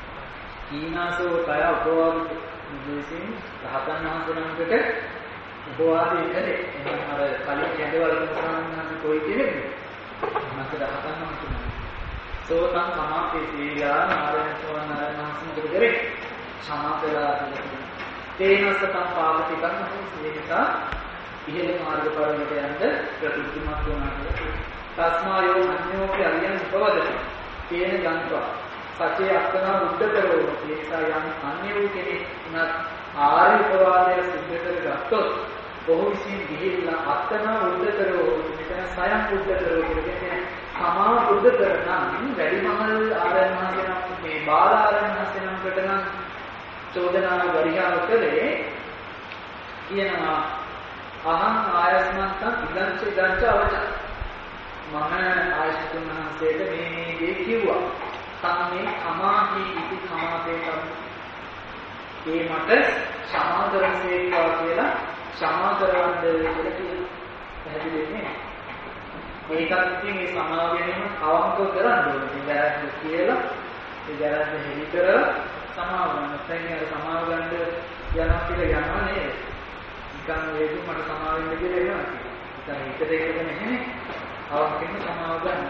ඊනාසෝ කය උපවාද විශේෂයෙන් රහතන් වහන්සේ නමකට උපවාදයේ කලේ. එහෙනම් අර කලින් කැඳවල සම්මානන කොයි කෙනෙක්ද? මත රහතන් වහන්සේ. සෝතං සමාපේ සීලා නාරයන් සෝවාන් වහන්සේ කරේ. සමාපේලා තේනසතං පාපතිකං සීලක ඉහළ මාර්ගඵලයට යන්න ප්‍රතිපදිමත් වුණා කියලා. තස්මායෝ අඤ්ඤෝපි අරියං උපවදති. තේන ගන්නවා. සත්‍ය අක්කනා බුද්ධතරෝ ඒසා යම් අන්‍ය වූ කෙනෙක් උනත් ආර්ය උපවාදය සිද්ධ කරගත්තොත් බොහෝ විසින් ගිහිල්ලා අක්කනා බුද්ධතරෝ මෙතන සයම් බුද්ධතරෝ කියන්නේ සමා බුද්ධතර නම් වැඩිමහල් ආරයන් වහන්සේ නම් මේ බාල ආරයන් වහන්සේ නම්කට නම් චෝදනා වරිහාව කළේ කියනවා අහං ආයස්මන්තං ඉදංච අවච මම ආයස්තුන් වහන්සේට මේ දේ කිව්වා. සම්මේ අමාහි ඉති සමාදේ කරු. ඒ මට සමාදරසේවා කියලා සමාදරවන්ද කියලා කියන පැහැදිලි නේ. ඒකත් ඉතින් මේ සමාවෙනම අවංකව කරන්න ඕනේ. දැන් කියලා ඒ දැනට හෙලි කරලා සමාවන්න. නැත්නම් සමාව ගන්න යනවා කියලා යනවා නේද? නිකන් වේදු මට සමාව වෙන්න කියලා එනවා. ඉතින් ඒකට එකද නැහැනේ. අවංකෙන් සමාව ගන්න.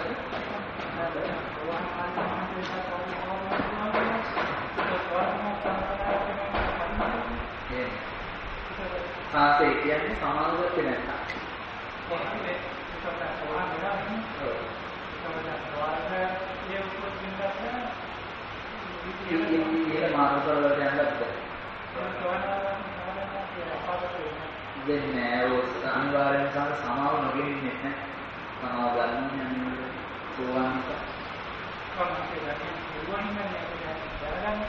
සාසේ කියන්නේ සමාවගත නැත්නම්. මාර්ගවල යන්නත් දෙන්නේ ඔය අනිවාර්යෙන් සමාව නොගෙන්නේ නැහැ. සමාව ගන්න යන්නේ සෝවාන් එක.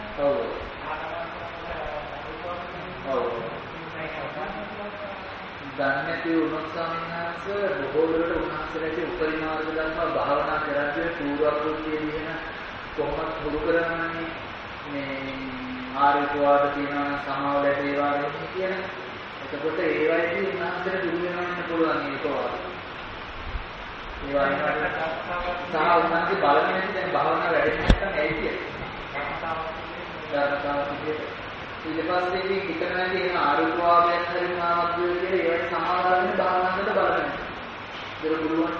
ඔව්. දන්නේ නැති වුණොත් සාමිනාංශ බොහෝ දුරට උන්වහන්සේලාගේ උපරිමාර්ග ධර්ම භාවනා කරද්දී පූර්වක්‍ෘතිය දින කොහොමද හුරු කරන්නේ මේ ආරිකවාද තියෙනවා සමාව ලැබේවා කියන. එතකොට ඒ වයිදී උන්වහන්සේට දුරු වෙනවන්න පුළුවන් ඒකවාද. ඒ වයින් සහ උන්වහන්සේ බලන්නේ නැති දැන් භාවනා වැඩෙන්නේ නැත්නම් ඇයි කියන්නේ. ඊට පස්සේ මේ හිතනවා කියන ආරෝපවාදයක් හරිනාවක් කියලා ඒවට සමාදාන භාවනාවට බලන්න. ඒක පුළුවන්.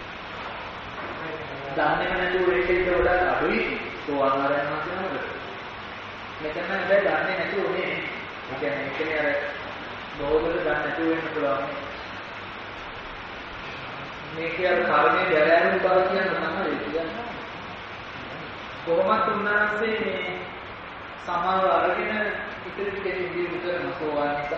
දන්නේ නැතුව ඒකේට වඩා අඩුයි. සෝවාන් ආරයන්වා කියනකොට. මෙතන දැන් දන්නේ නැතුව උනේ. ඒ කියන්නේ ඒකනේ අර බෝධිල දන්නේ නැතුව වෙන්න පුළුවන්. මේකේ අර කර්මයේ දැරෑරුම් බව කියන තමයි කියන්නේ. කොහොමත් උන්වහන්සේ මේ සමාව අරගෙන ඉතිරි ටිකේ ඉඳී කරන සෝවාන් එක.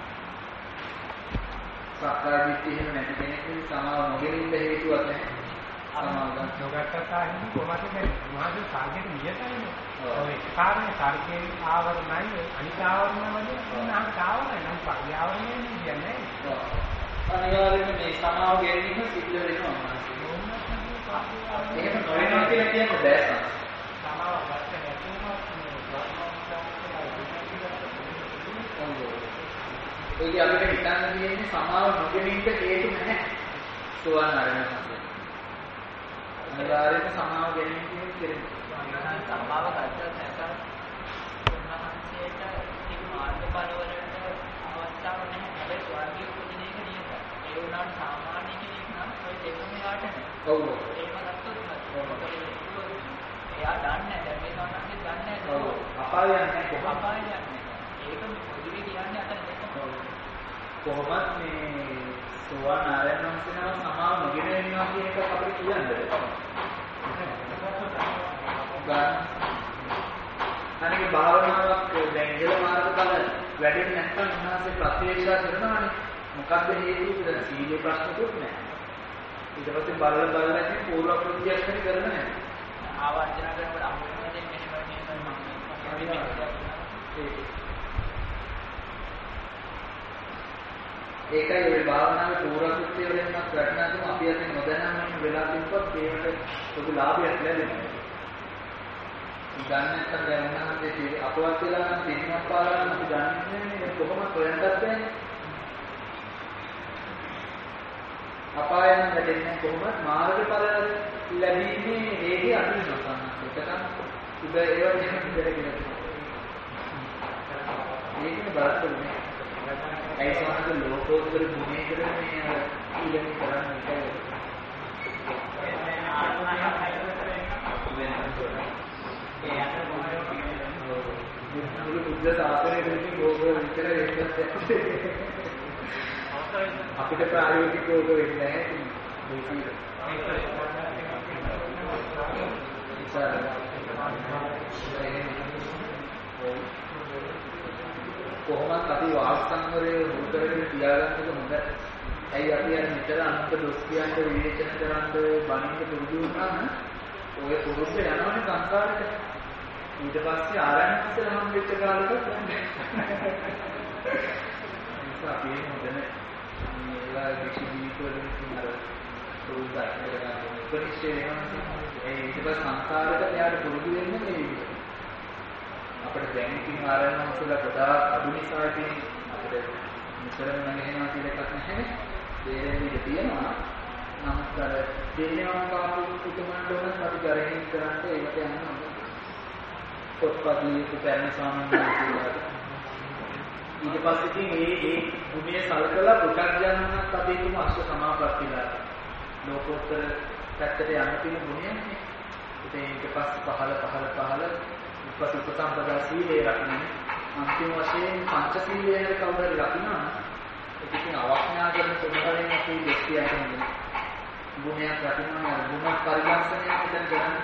සක්කාය දිට්ඨිය එහෙම නැති කෙනෙක් සමාව නොගෙන ඉන්න හේතුවක් නැහැ. සමාව ගන්න නොගත්තා හිමි කොහොමද මේ මොනවද සාර්ථක නියතයිනේ. ඔය කාරණේ සාර්ථකයෙන් ආවරණයි අනිත් ආවරණ වගේ නම් කාවරණ නම් පරිආවරණය කියන්නේ. අනිවාර්යයෙන්ම මේ සමාව ගැනීම සිද්ධ වෙනවා. එහෙම නොවෙනවා කියලා කියන්න බෑ. සමාව ගන්න නැතුවම ඒක අපිට හිතන්න තියෙන්නේ සමාව නොගෙනින්ට හේතු නැහැ. සෝවාන් ආරණ්‍යසය. අනිවාර්යයෙන්ම සමාව ගැනීම කියන්නේ සමාව ගත්තත් නැත්නම් උන්වහන්සේට තිබු මාර්ගඵලවලට අවස්ථාවක් නැහැ. හැබැයි ස්වර්ගයේ උපදින එක නියතයි. ඒ වුණාට සාමාන්‍ය කෙනෙක් නම් ඔය දෙකම යාට නැහැ. ඔව්. එහෙම ගත්තොත් එයා දන්නේ නැහැ. මේ සම්බන්ධයෙන් දන්නේ නැහැ. ඔව්. අපාය යන්නේ කොහොමද? අපාය යන්නේ. ඒක පොදුවේ කියන්නේ අතන දෙකම. කොහොමත් මේ සෝවාන් ආරයන්වන්සේනම සමාව නොගෙන ඉන්නවා කියන එක අපිට කියන්නේ. අනික භාවනාවක් දැන් ඉහළ මාර්ගඵල වැඩෙන්නේ නැත්නම් උන්වහන්සේ ප්‍රත්‍යක්ෂා කරනවානේ. මොකක්ද හේතුව කියලා සීලේ ප්‍රශ්නකුත් නැහැ. ඊට පස්සේ බලලා ඉතින් පූර්ව ප්‍රත්‍යක්ෂ කරන නැහැ. ආවර්ජන කරනකොට අමුතුවෙන් මෙහෙම ඒකයි ඔය භාවනාවේ පූර්වකෘත්‍ය වලින්වත් වටිනාකම අපි අතින් නොදැනම වෙලා තිබ්බොත් ඒකට ලොකු ලාභයක් ලැබෙනවා. ගන්න නැත්නම් දැන් උන්වහන්සේ අපවත් වෙලා නම් දෙන්නක් පාරක් අපි දන්නේ කොහොමද හොයන්නත් බැහැ. අපායන් වැඩෙන්නේ කොහොමද මාර්ගඵල ලැබීමේ හේගේ අනුසසන. ඒකනම් උද ඒවා දෙන්න දෙරගෙන. ඒකනේ බලන්න. ඒ සමහර ලෝකෝත්තර ගුණයකට මේ ඊළඟ කරන්නේ මුළු බුද්ධ ශාසනයේදී ලෝක විතර අපිට ප්‍රායෝගිකව වෙන්නේ නැහැ. කොහොමද අපි වාක් සංවරයේ උතරගෙන තියාගන්නක හොඳ. ඇයි අපි අර මෙතන අනුන්ට දොස් කියන්න විවේචන කරන්න බණින්න පුරුදු වුණාම ඔය පුරුද්ද යනවනේ සංසාරෙට. ඊට පස්සේ ආරණ්‍යසල හම් වෙච්ච කාලෙකට යන්නේ. ඒක අපි හොඳනේ. මේවා විශේෂ ජීවිතවලින් අර පුරුද්දක් කරගන්න උපනිෂේ වෙනවා. ඒ ඊට පස්සේ සංසාරෙට යාට පුරුදු වෙන්නේ මේ විදිහට. අපිට දැන් ඉතින් ආරණ්‍යසල ගොඩාක් අඩු නිසා ඉතින් අපිට නිතරම නැගෙනවා කියලා එකක් නැහැ. දේරෙන්නේ තියෙනවා. නමුත් අර දේනවා කාපු උතුමන්ට උනත් අපි ගරහින් කරන්න ඒකට යනවා. පොත්පත්ලි උපැරණ ස්වාමීන් වහන්සේලා. ඊට පස්සේ ඉතින් මේ ගුණය සල්කලා පු탁ජනනත් අපි තුමු අෂ්ට සමාපත්තිලා. ලෝකෝත්තර පැත්තට යන්න තියෙන ගුණයනේ. ඉතින් ඊට පස්සේ පහළ උපසම්පදා සීලේ රකින්න අන්තිම වශයෙන් පංච සීලය හැර කවුරුහරි රකින්නවා ඒක ඉතින් අවඥා කරන සම්බන්ධයෙන් අපි දෙස්සියන්ට ගුණයක් රකින්නවා ගුණ පරිවර්තනය කියන කරන්නේ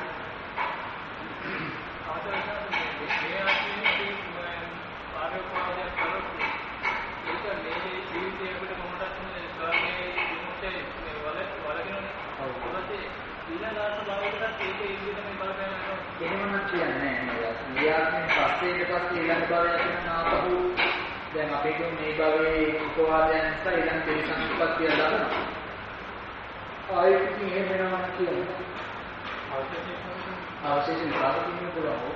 එහෙමනම් කියන්නේ නැහැ. ඊයාත්මෙන් පස්සේ ඊට පස්සේ ඊළඟ භවය කියන ආපහු දැන් අපි මේ භවයේ උපවාදයන් නිසා ඊළඟ තිරිසන් උපත්තිය ලබනවා. ආයෙත් ඉතින් එහෙම වෙනවා කියන්නේ. අවශේෂ විපාක දෙන්න පුළුවන්.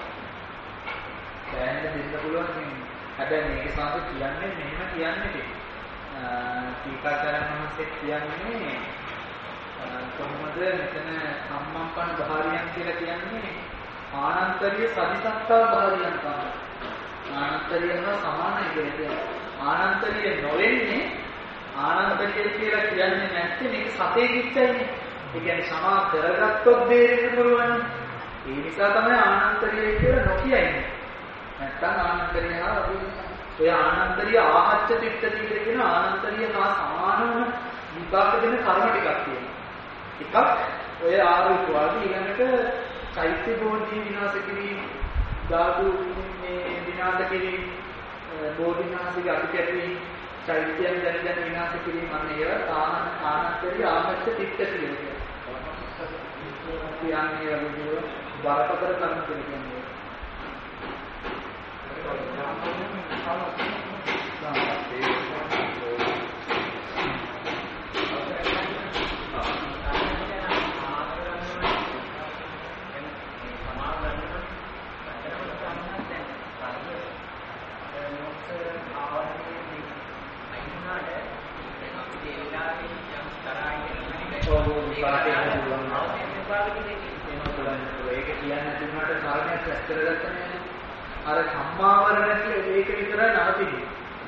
දැන් දෙන්න පුළුවන් ඉතින් හැබැයි මේකේ සාධක කියන්නේ මෙහෙම කියන්නේ. ටීකාචාර්යන් වහන්සේ කියන්නේ කොහොමද මෙතන සම්මම්පන් භාරියන් කියලා කියන්නේ ආනන්තරීය සදිසත්තා භාරියන් තමයි. ආනන්තරීය හා සමානයි කියන්නේ. ආනන්තරීය නොවෙන්නේ ආනන්තරීය කියලා කියන්නේ නැත්නම් මේක සතේ කිච්චයිනේ. ඒ කියන්නේ සමා කරගත්තොත් බේරෙන්න පුළුවන්. ඒ නිසා තමයි ආනන්තරීය කියලා නොකියන්නේ. නැත්නම් ආනන්තරීය හා ඔය ආනන්තරීය ආහච්ච තිට්ඨති කියලා කියන ආනන්තරීය හා සමාන වන විපාක දෙන කර්ම ටිකක් තියෙනවා. එකක් ඔය ආරූපවාදී ඊළඟට චෛත්‍ය බෝධි විනාශ කිරීම, ධාතු මේ විනාශ කිරීම, බෝධිනාශික අතිකැටි චෛත්‍යයන් දැන විනාශ කිරීම අන්න ඒවා ආනන්තරීය ආහච්ච තිට්ඨති කියනවා. කියන්නේ වගේ බරපතල කර්ම කියන්නේ. ඒක කියන්නේ දුන්නාට කාරණයක් ඇස් කරගත්තනේ. අර සම්මාවරණ කියලා මේක විතරයි නවතින්නේ.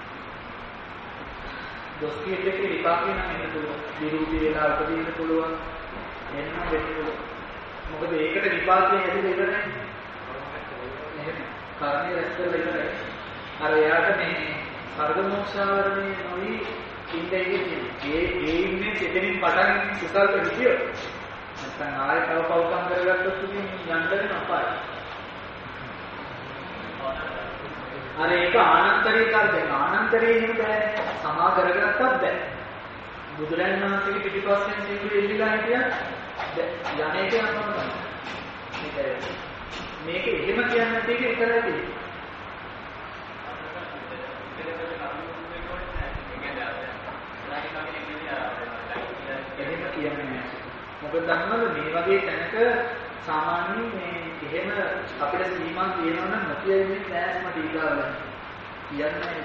දොස් කීයක විපාකේ නම් එන්න පුළුවන්. විරූපී වෙලා උපදින්න පුළුවන්. එන්න වෙන්න පුළුවන්. මොකද ඒකට විපාකේ හැදෙන්නේ ඉවරනේ. එහෙම කාරණේ රැස් කරලා ඉවරයි. අර එයාට මේ සර්ග මොක්ෂාවරණේ නොවි ඉන්නේ ඒ ඉන්නේ සිතෙනින් පටන් කුසල් හිතියෝ. නැත්නම් ආයෙ තව පවකම් කරගත්තොත් ඉතින් යන්න වෙනවා. අර ඒක ආනන්තරීය කාර්යය. ආනන්තරීය එහෙම බෑ. සමා කරගත්තත් බෑ. බුදුරජාණන් වහන්සේගේ පිටිපස්සෙන් සිංහල එල්ලිලා හිටියත් යන්නේ කියනවා තමයි. මේක එහෙම කියන්නේ නැති එක විතරයි තියෙන්නේ. එහෙම කියන්නේ නැහැ. මොකද දන්නවද මේ වගේ තැනක සාමාන්‍යයෙන් මේ එහෙම අපිට සීමා තියෙනවා නම් නොකිය ඉන්නේ නැහැ මට ඊගාවල. කියන්නේ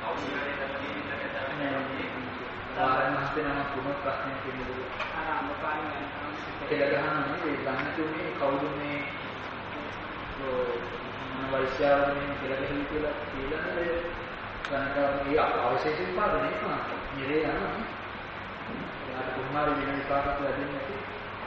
ආරම්භයෙන් නම් තුනක් ප්‍රශ්නයක් තියෙනවා. ආරම්භපාණි කියලා ගහනවා ඒ ගන්න තුනේ කවුද මේ වෛශ්‍යාවනේ කියලා කියලා ගන්නකම අවශේෂ විපාක නෙවෙයි. නිරේ යනවා. යාට කුමාරි වෙන විපාකයක් ලැබෙන්නේ නැති.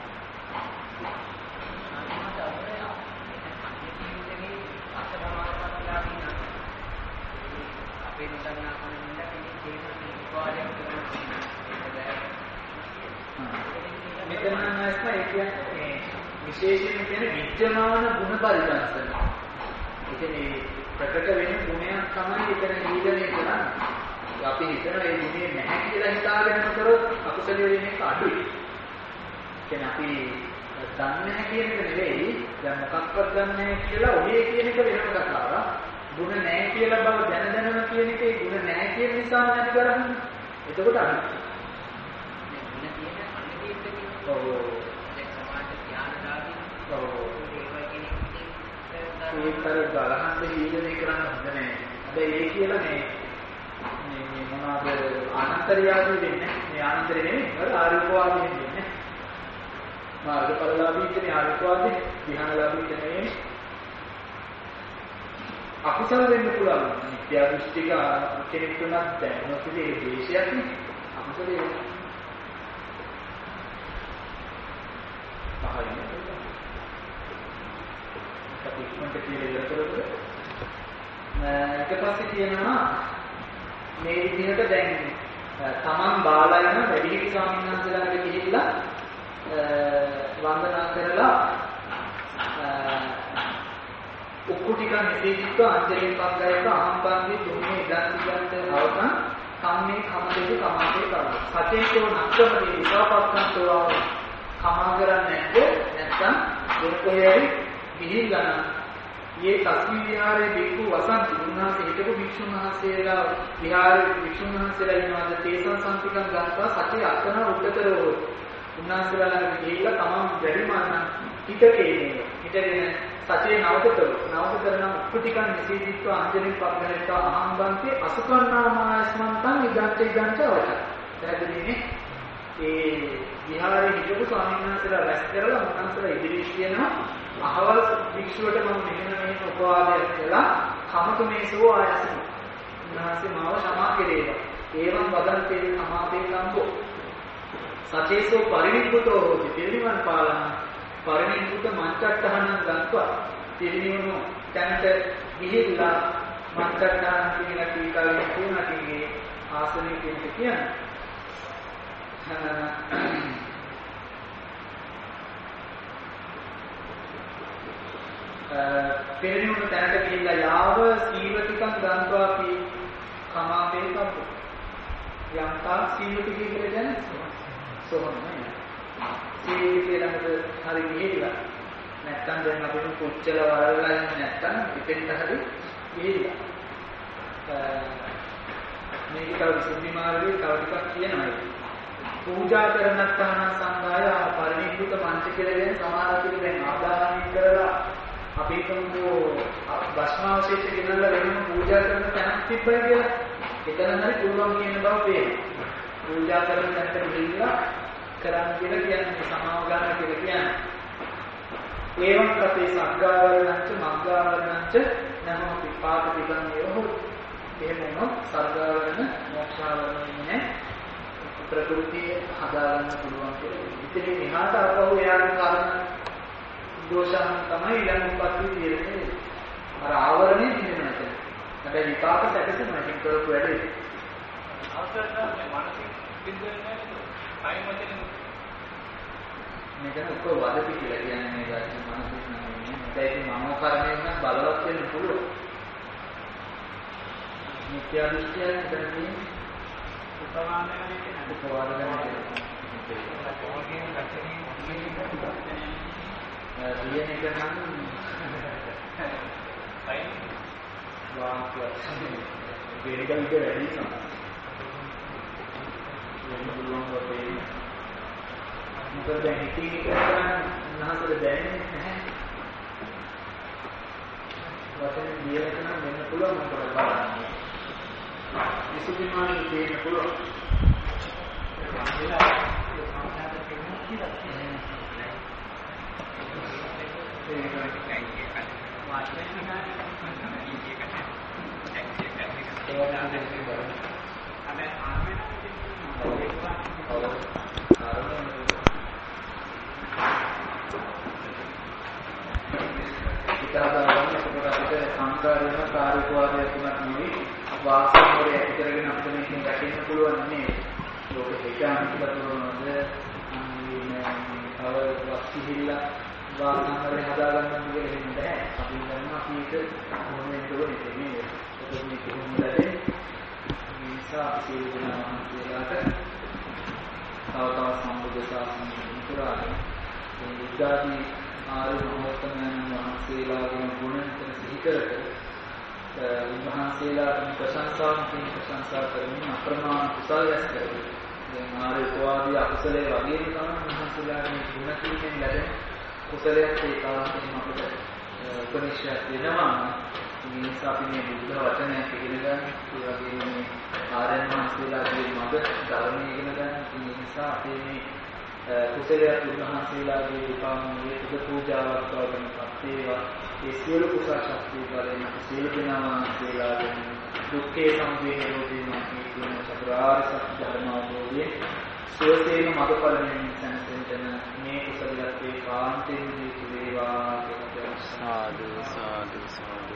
මෙතන නැස්ම ඒ කියන්නේ විශේෂයෙන් කියන්නේ විද්‍යමාන ගුණ පරිදර්ශන. ඒ කියන්නේ ප්‍රකට වෙන ගුණයක් තමයි එතන නීදනය කරන්නේ. අපි හිතන ඒ ගුණේ නැහැ කියලා හිතාගෙන කරොත් අකුසල වෙන්නේ අඩුයි. කියන්නේ අපි දන්නේ නැහැ කියන එක නෙවෙයි. දැන් මොකක්වත් දන්නේ නැහැ කියලා ඔහේ කියන එක වෙනම කතාවක්. ගුණ නැහැ කියලා බව දැනම කියන එකේ ගුණ නැහැ කියන නිසා නැති කරන්නේ. එතකොට අඩුයි. මේ ගුණ තියෙන අනිත් එකේ ඔව් දැන් සමාජ ඥාන දාදී ඔව් ඒකතර ගලහන්න හීලනේ කරන්න හොඳ නැහැ. හැබැයි ඒ කියලා මේ මොනවාද ආනන්තරියාදී වෙන්නේ. මේ ආනන්තරේ නෙමෙයි අර ආරූපවාදී වෙන්නේ. මාර්ගඵලලාභී කියන්නේ ආරූපවාදී, ධ්‍යානලාභී කියන්නේ අකුසල වෙන්න පුළුවන්. මිත්‍යා දෘෂ්ටික කෙනෙක් වුණත් දැනනොත් ඒ දේශයක් නේ. අකුසලයේ පහළින් අපි ඉක්මනට කියලා ඉවර කරලා ඊට පස්සේ කියනවා මේ විදිහට දැන් තමන් බාලයන වැඩිහිටි ස්වාමීන් වහන්සේලාට ගිහිල්ලා වන්දනා කරලා උක්කුටික නිදීත්ව අංජලි පග්ගයක අහම්බන්දි දුන්නේ ඉදන්තිගත අවසන් කම්මේ කමදේ කමාදේ කරා සතේකෝ නක්කමදී විපාපස්සන්තෝ කමා කරන්නේ නැත්නම් වෙන කොහේ හරි ගිහිල්ලා යේ තස්මින් විහාරයේ බික්කු වසන්ති උන්වහන්සේ හිටපු භික්ෂුන් වහන්සේලා විහාරයේ භික්ෂුන් වහන්සේලා ඉන්නවාද තේසං සම්පිකම් ගන්නවා සතේ අත්තන උඩතරෝ උන්වහන්සේලා ළඟට ගිහිල්ලා තමන් වැඩිමන්න හිතකේනේ හිතගෙන සතේ නවතකරන උපටිකන් නිසීදිත්ව අංජලින් පබ්බහෙත අහම්බන්ති අසුකන්නාමායස්මන්තං ඉදන්ත අවච දැදෙන්නේ ඒ විහාරයේ හිටපු ස්වාමීන් වහන්සේලා රැස් කරලා උන්වහන්සේලා ඉදිරියට කියනවා අහවල් භික්ෂුවට මම මෙහෙම උපවාදයක් කළා කමක මේසෝ ආයසන උන්වහන්සේ මාව क्षमा කෙරේවා ඒවම් වදන්තේ සමාපේ සම්බෝ සතේසෝ පරිනිබ්බුතෝ හෝති පිරිනිවන් පාලන පරිනිබ්බුත මංචට්ඨහනං ගන්නවා පිරිනිවනු තැනට ගිහිල්ලා මංචට්ඨහන කියන කීකාවේ තුනකින්ගේ ආසනයේ කියන්නේ පිරිනිවනු තැනට ගිහිල්ලා යාව සීවතිකම් ගන්නවා කී කමාපේ කප්පු යම්තා සීවති කියලා කියන්නේ සෝහනේ සීවති ළඟට හරි ගිහිල්ලා නැත්තම් දැන් අපිට කොච්චර වරලා නැත්තම් ඉතින්ට හරි ගිහිල්ලා මේක තව විසුද්ධි මාර්ගයේ තව ටිකක් කියනවා පූජා කරනත්තාන සංඝාය පරිනිබ්බුත පංච කියලා සමාන අපිට දැන් ආදානය කරලා අපි කොහොමද භස්මාවශේෂ ගෙනල්ලා වෙනම පූජා කරන තැනක් තිබ්බයි කියලා එතන හරි පුළුවන් කියන බව පේනවා පූජා කරන තැනට ගිහිල්ලා කරන්න කියලා කියන්නේ සමාව ගන්න කියලා කියන්නේ ඒවන් කතේ සග්ගාවරණංච මග්ගාවරණංච නමෝ පිපාක පිටං යෝ එහෙම වුණොත් සග්ගාවරණ මොක්ෂාවරණ ප්‍රകൃතිය හදාගන්න පුළුවන් කියලා. ඉතින් මෙහාට අපහු එයාගේ කාරණ දෝෂයන් තමයි ඊළඟපත් තියෙන්නේ. අර ආවරණේ තියෙනවා නේද? හැබැයි විපාක සැකසෙනවා ඉතින් කරපු වැඩේ. අවසරන මානසික බින්දුවේ නැහැ නේද? මෙතන උක වදපි කියලා කියන්නේ මේ ධර්ම මානසික නෙමෙයි. ඒකයි මනෝ කර්මයෙන් නම් බලවත් වෙන්න පුළුවන්. මිත්‍යා දෘෂ්ටිය දැනගන්න විසුද්ධිමානි තේන්න පුළුවන්. සංකාරයක කාර්යවාදයක් තුනක් නෙවෙයි වාසනාවල ඇති කරගෙන අපිට මේකෙන් ගැටෙන්න පුළුවන් නේ. ලෝක දෙකක් අතරතුරනද තව වස්තිහිල්ලා වාසනාවල හදාගන්න කියලා හිතන්න බෑ. අපි දන්නවා අපි ඒක මොනෙන්ද වෙන්නේ නේ. ඒක මේ කොහොමද මේ නිසා අපි කියනවා කියලාට තව සම්බුද්ධ ශාසනය පුරාණ මේ බුද්ධාදී ආර්ය මහෝත්තමයන් වහන්සේලාගේ ගුණ සිහි කරගෙන උන්වහන්සේලාට ප්‍රශංසා කරමින් අප්‍රමාණ කුසල රැස් කරගෙන දැන් ආර්ය උපවාදී අකුසලයේ වගේම තමයි උන්වහන්සේලාගේ ගුණ කීමෙන් ලැබෙන කුසලයක් ඒ කාලෙකින් අපිට උපනිෂද් වෙනවා. මේ නිසා අපි මේ බුද්ධ වචනයක් ඉගෙන ගන්න ඒ වගේම මේ ආර්යයන් වහන්සේලාගේ මඟ ධර්මයේ ඉගෙන ගන්න. ඒ නිසා අපි මේ කුසලයක් උන්වහන්සේලාගේ උපාමයේ පුද පූජාවක් වගේ පත්තේවා ඒ සියලු කුසල ශක්තිය බලයෙන් සියලු දෙනාගේ දුක්ඛේ සම්පේයෝදී කියන චතුරාර්ය සත්‍ය ධර්ම අවබෝධයේ සෝතේන මඟපලයෙන් සංසෙන්තන මේ කුසලයක් ඒ කාන්තෙන් දී වේවා කියලා සාදු සාදු සාදු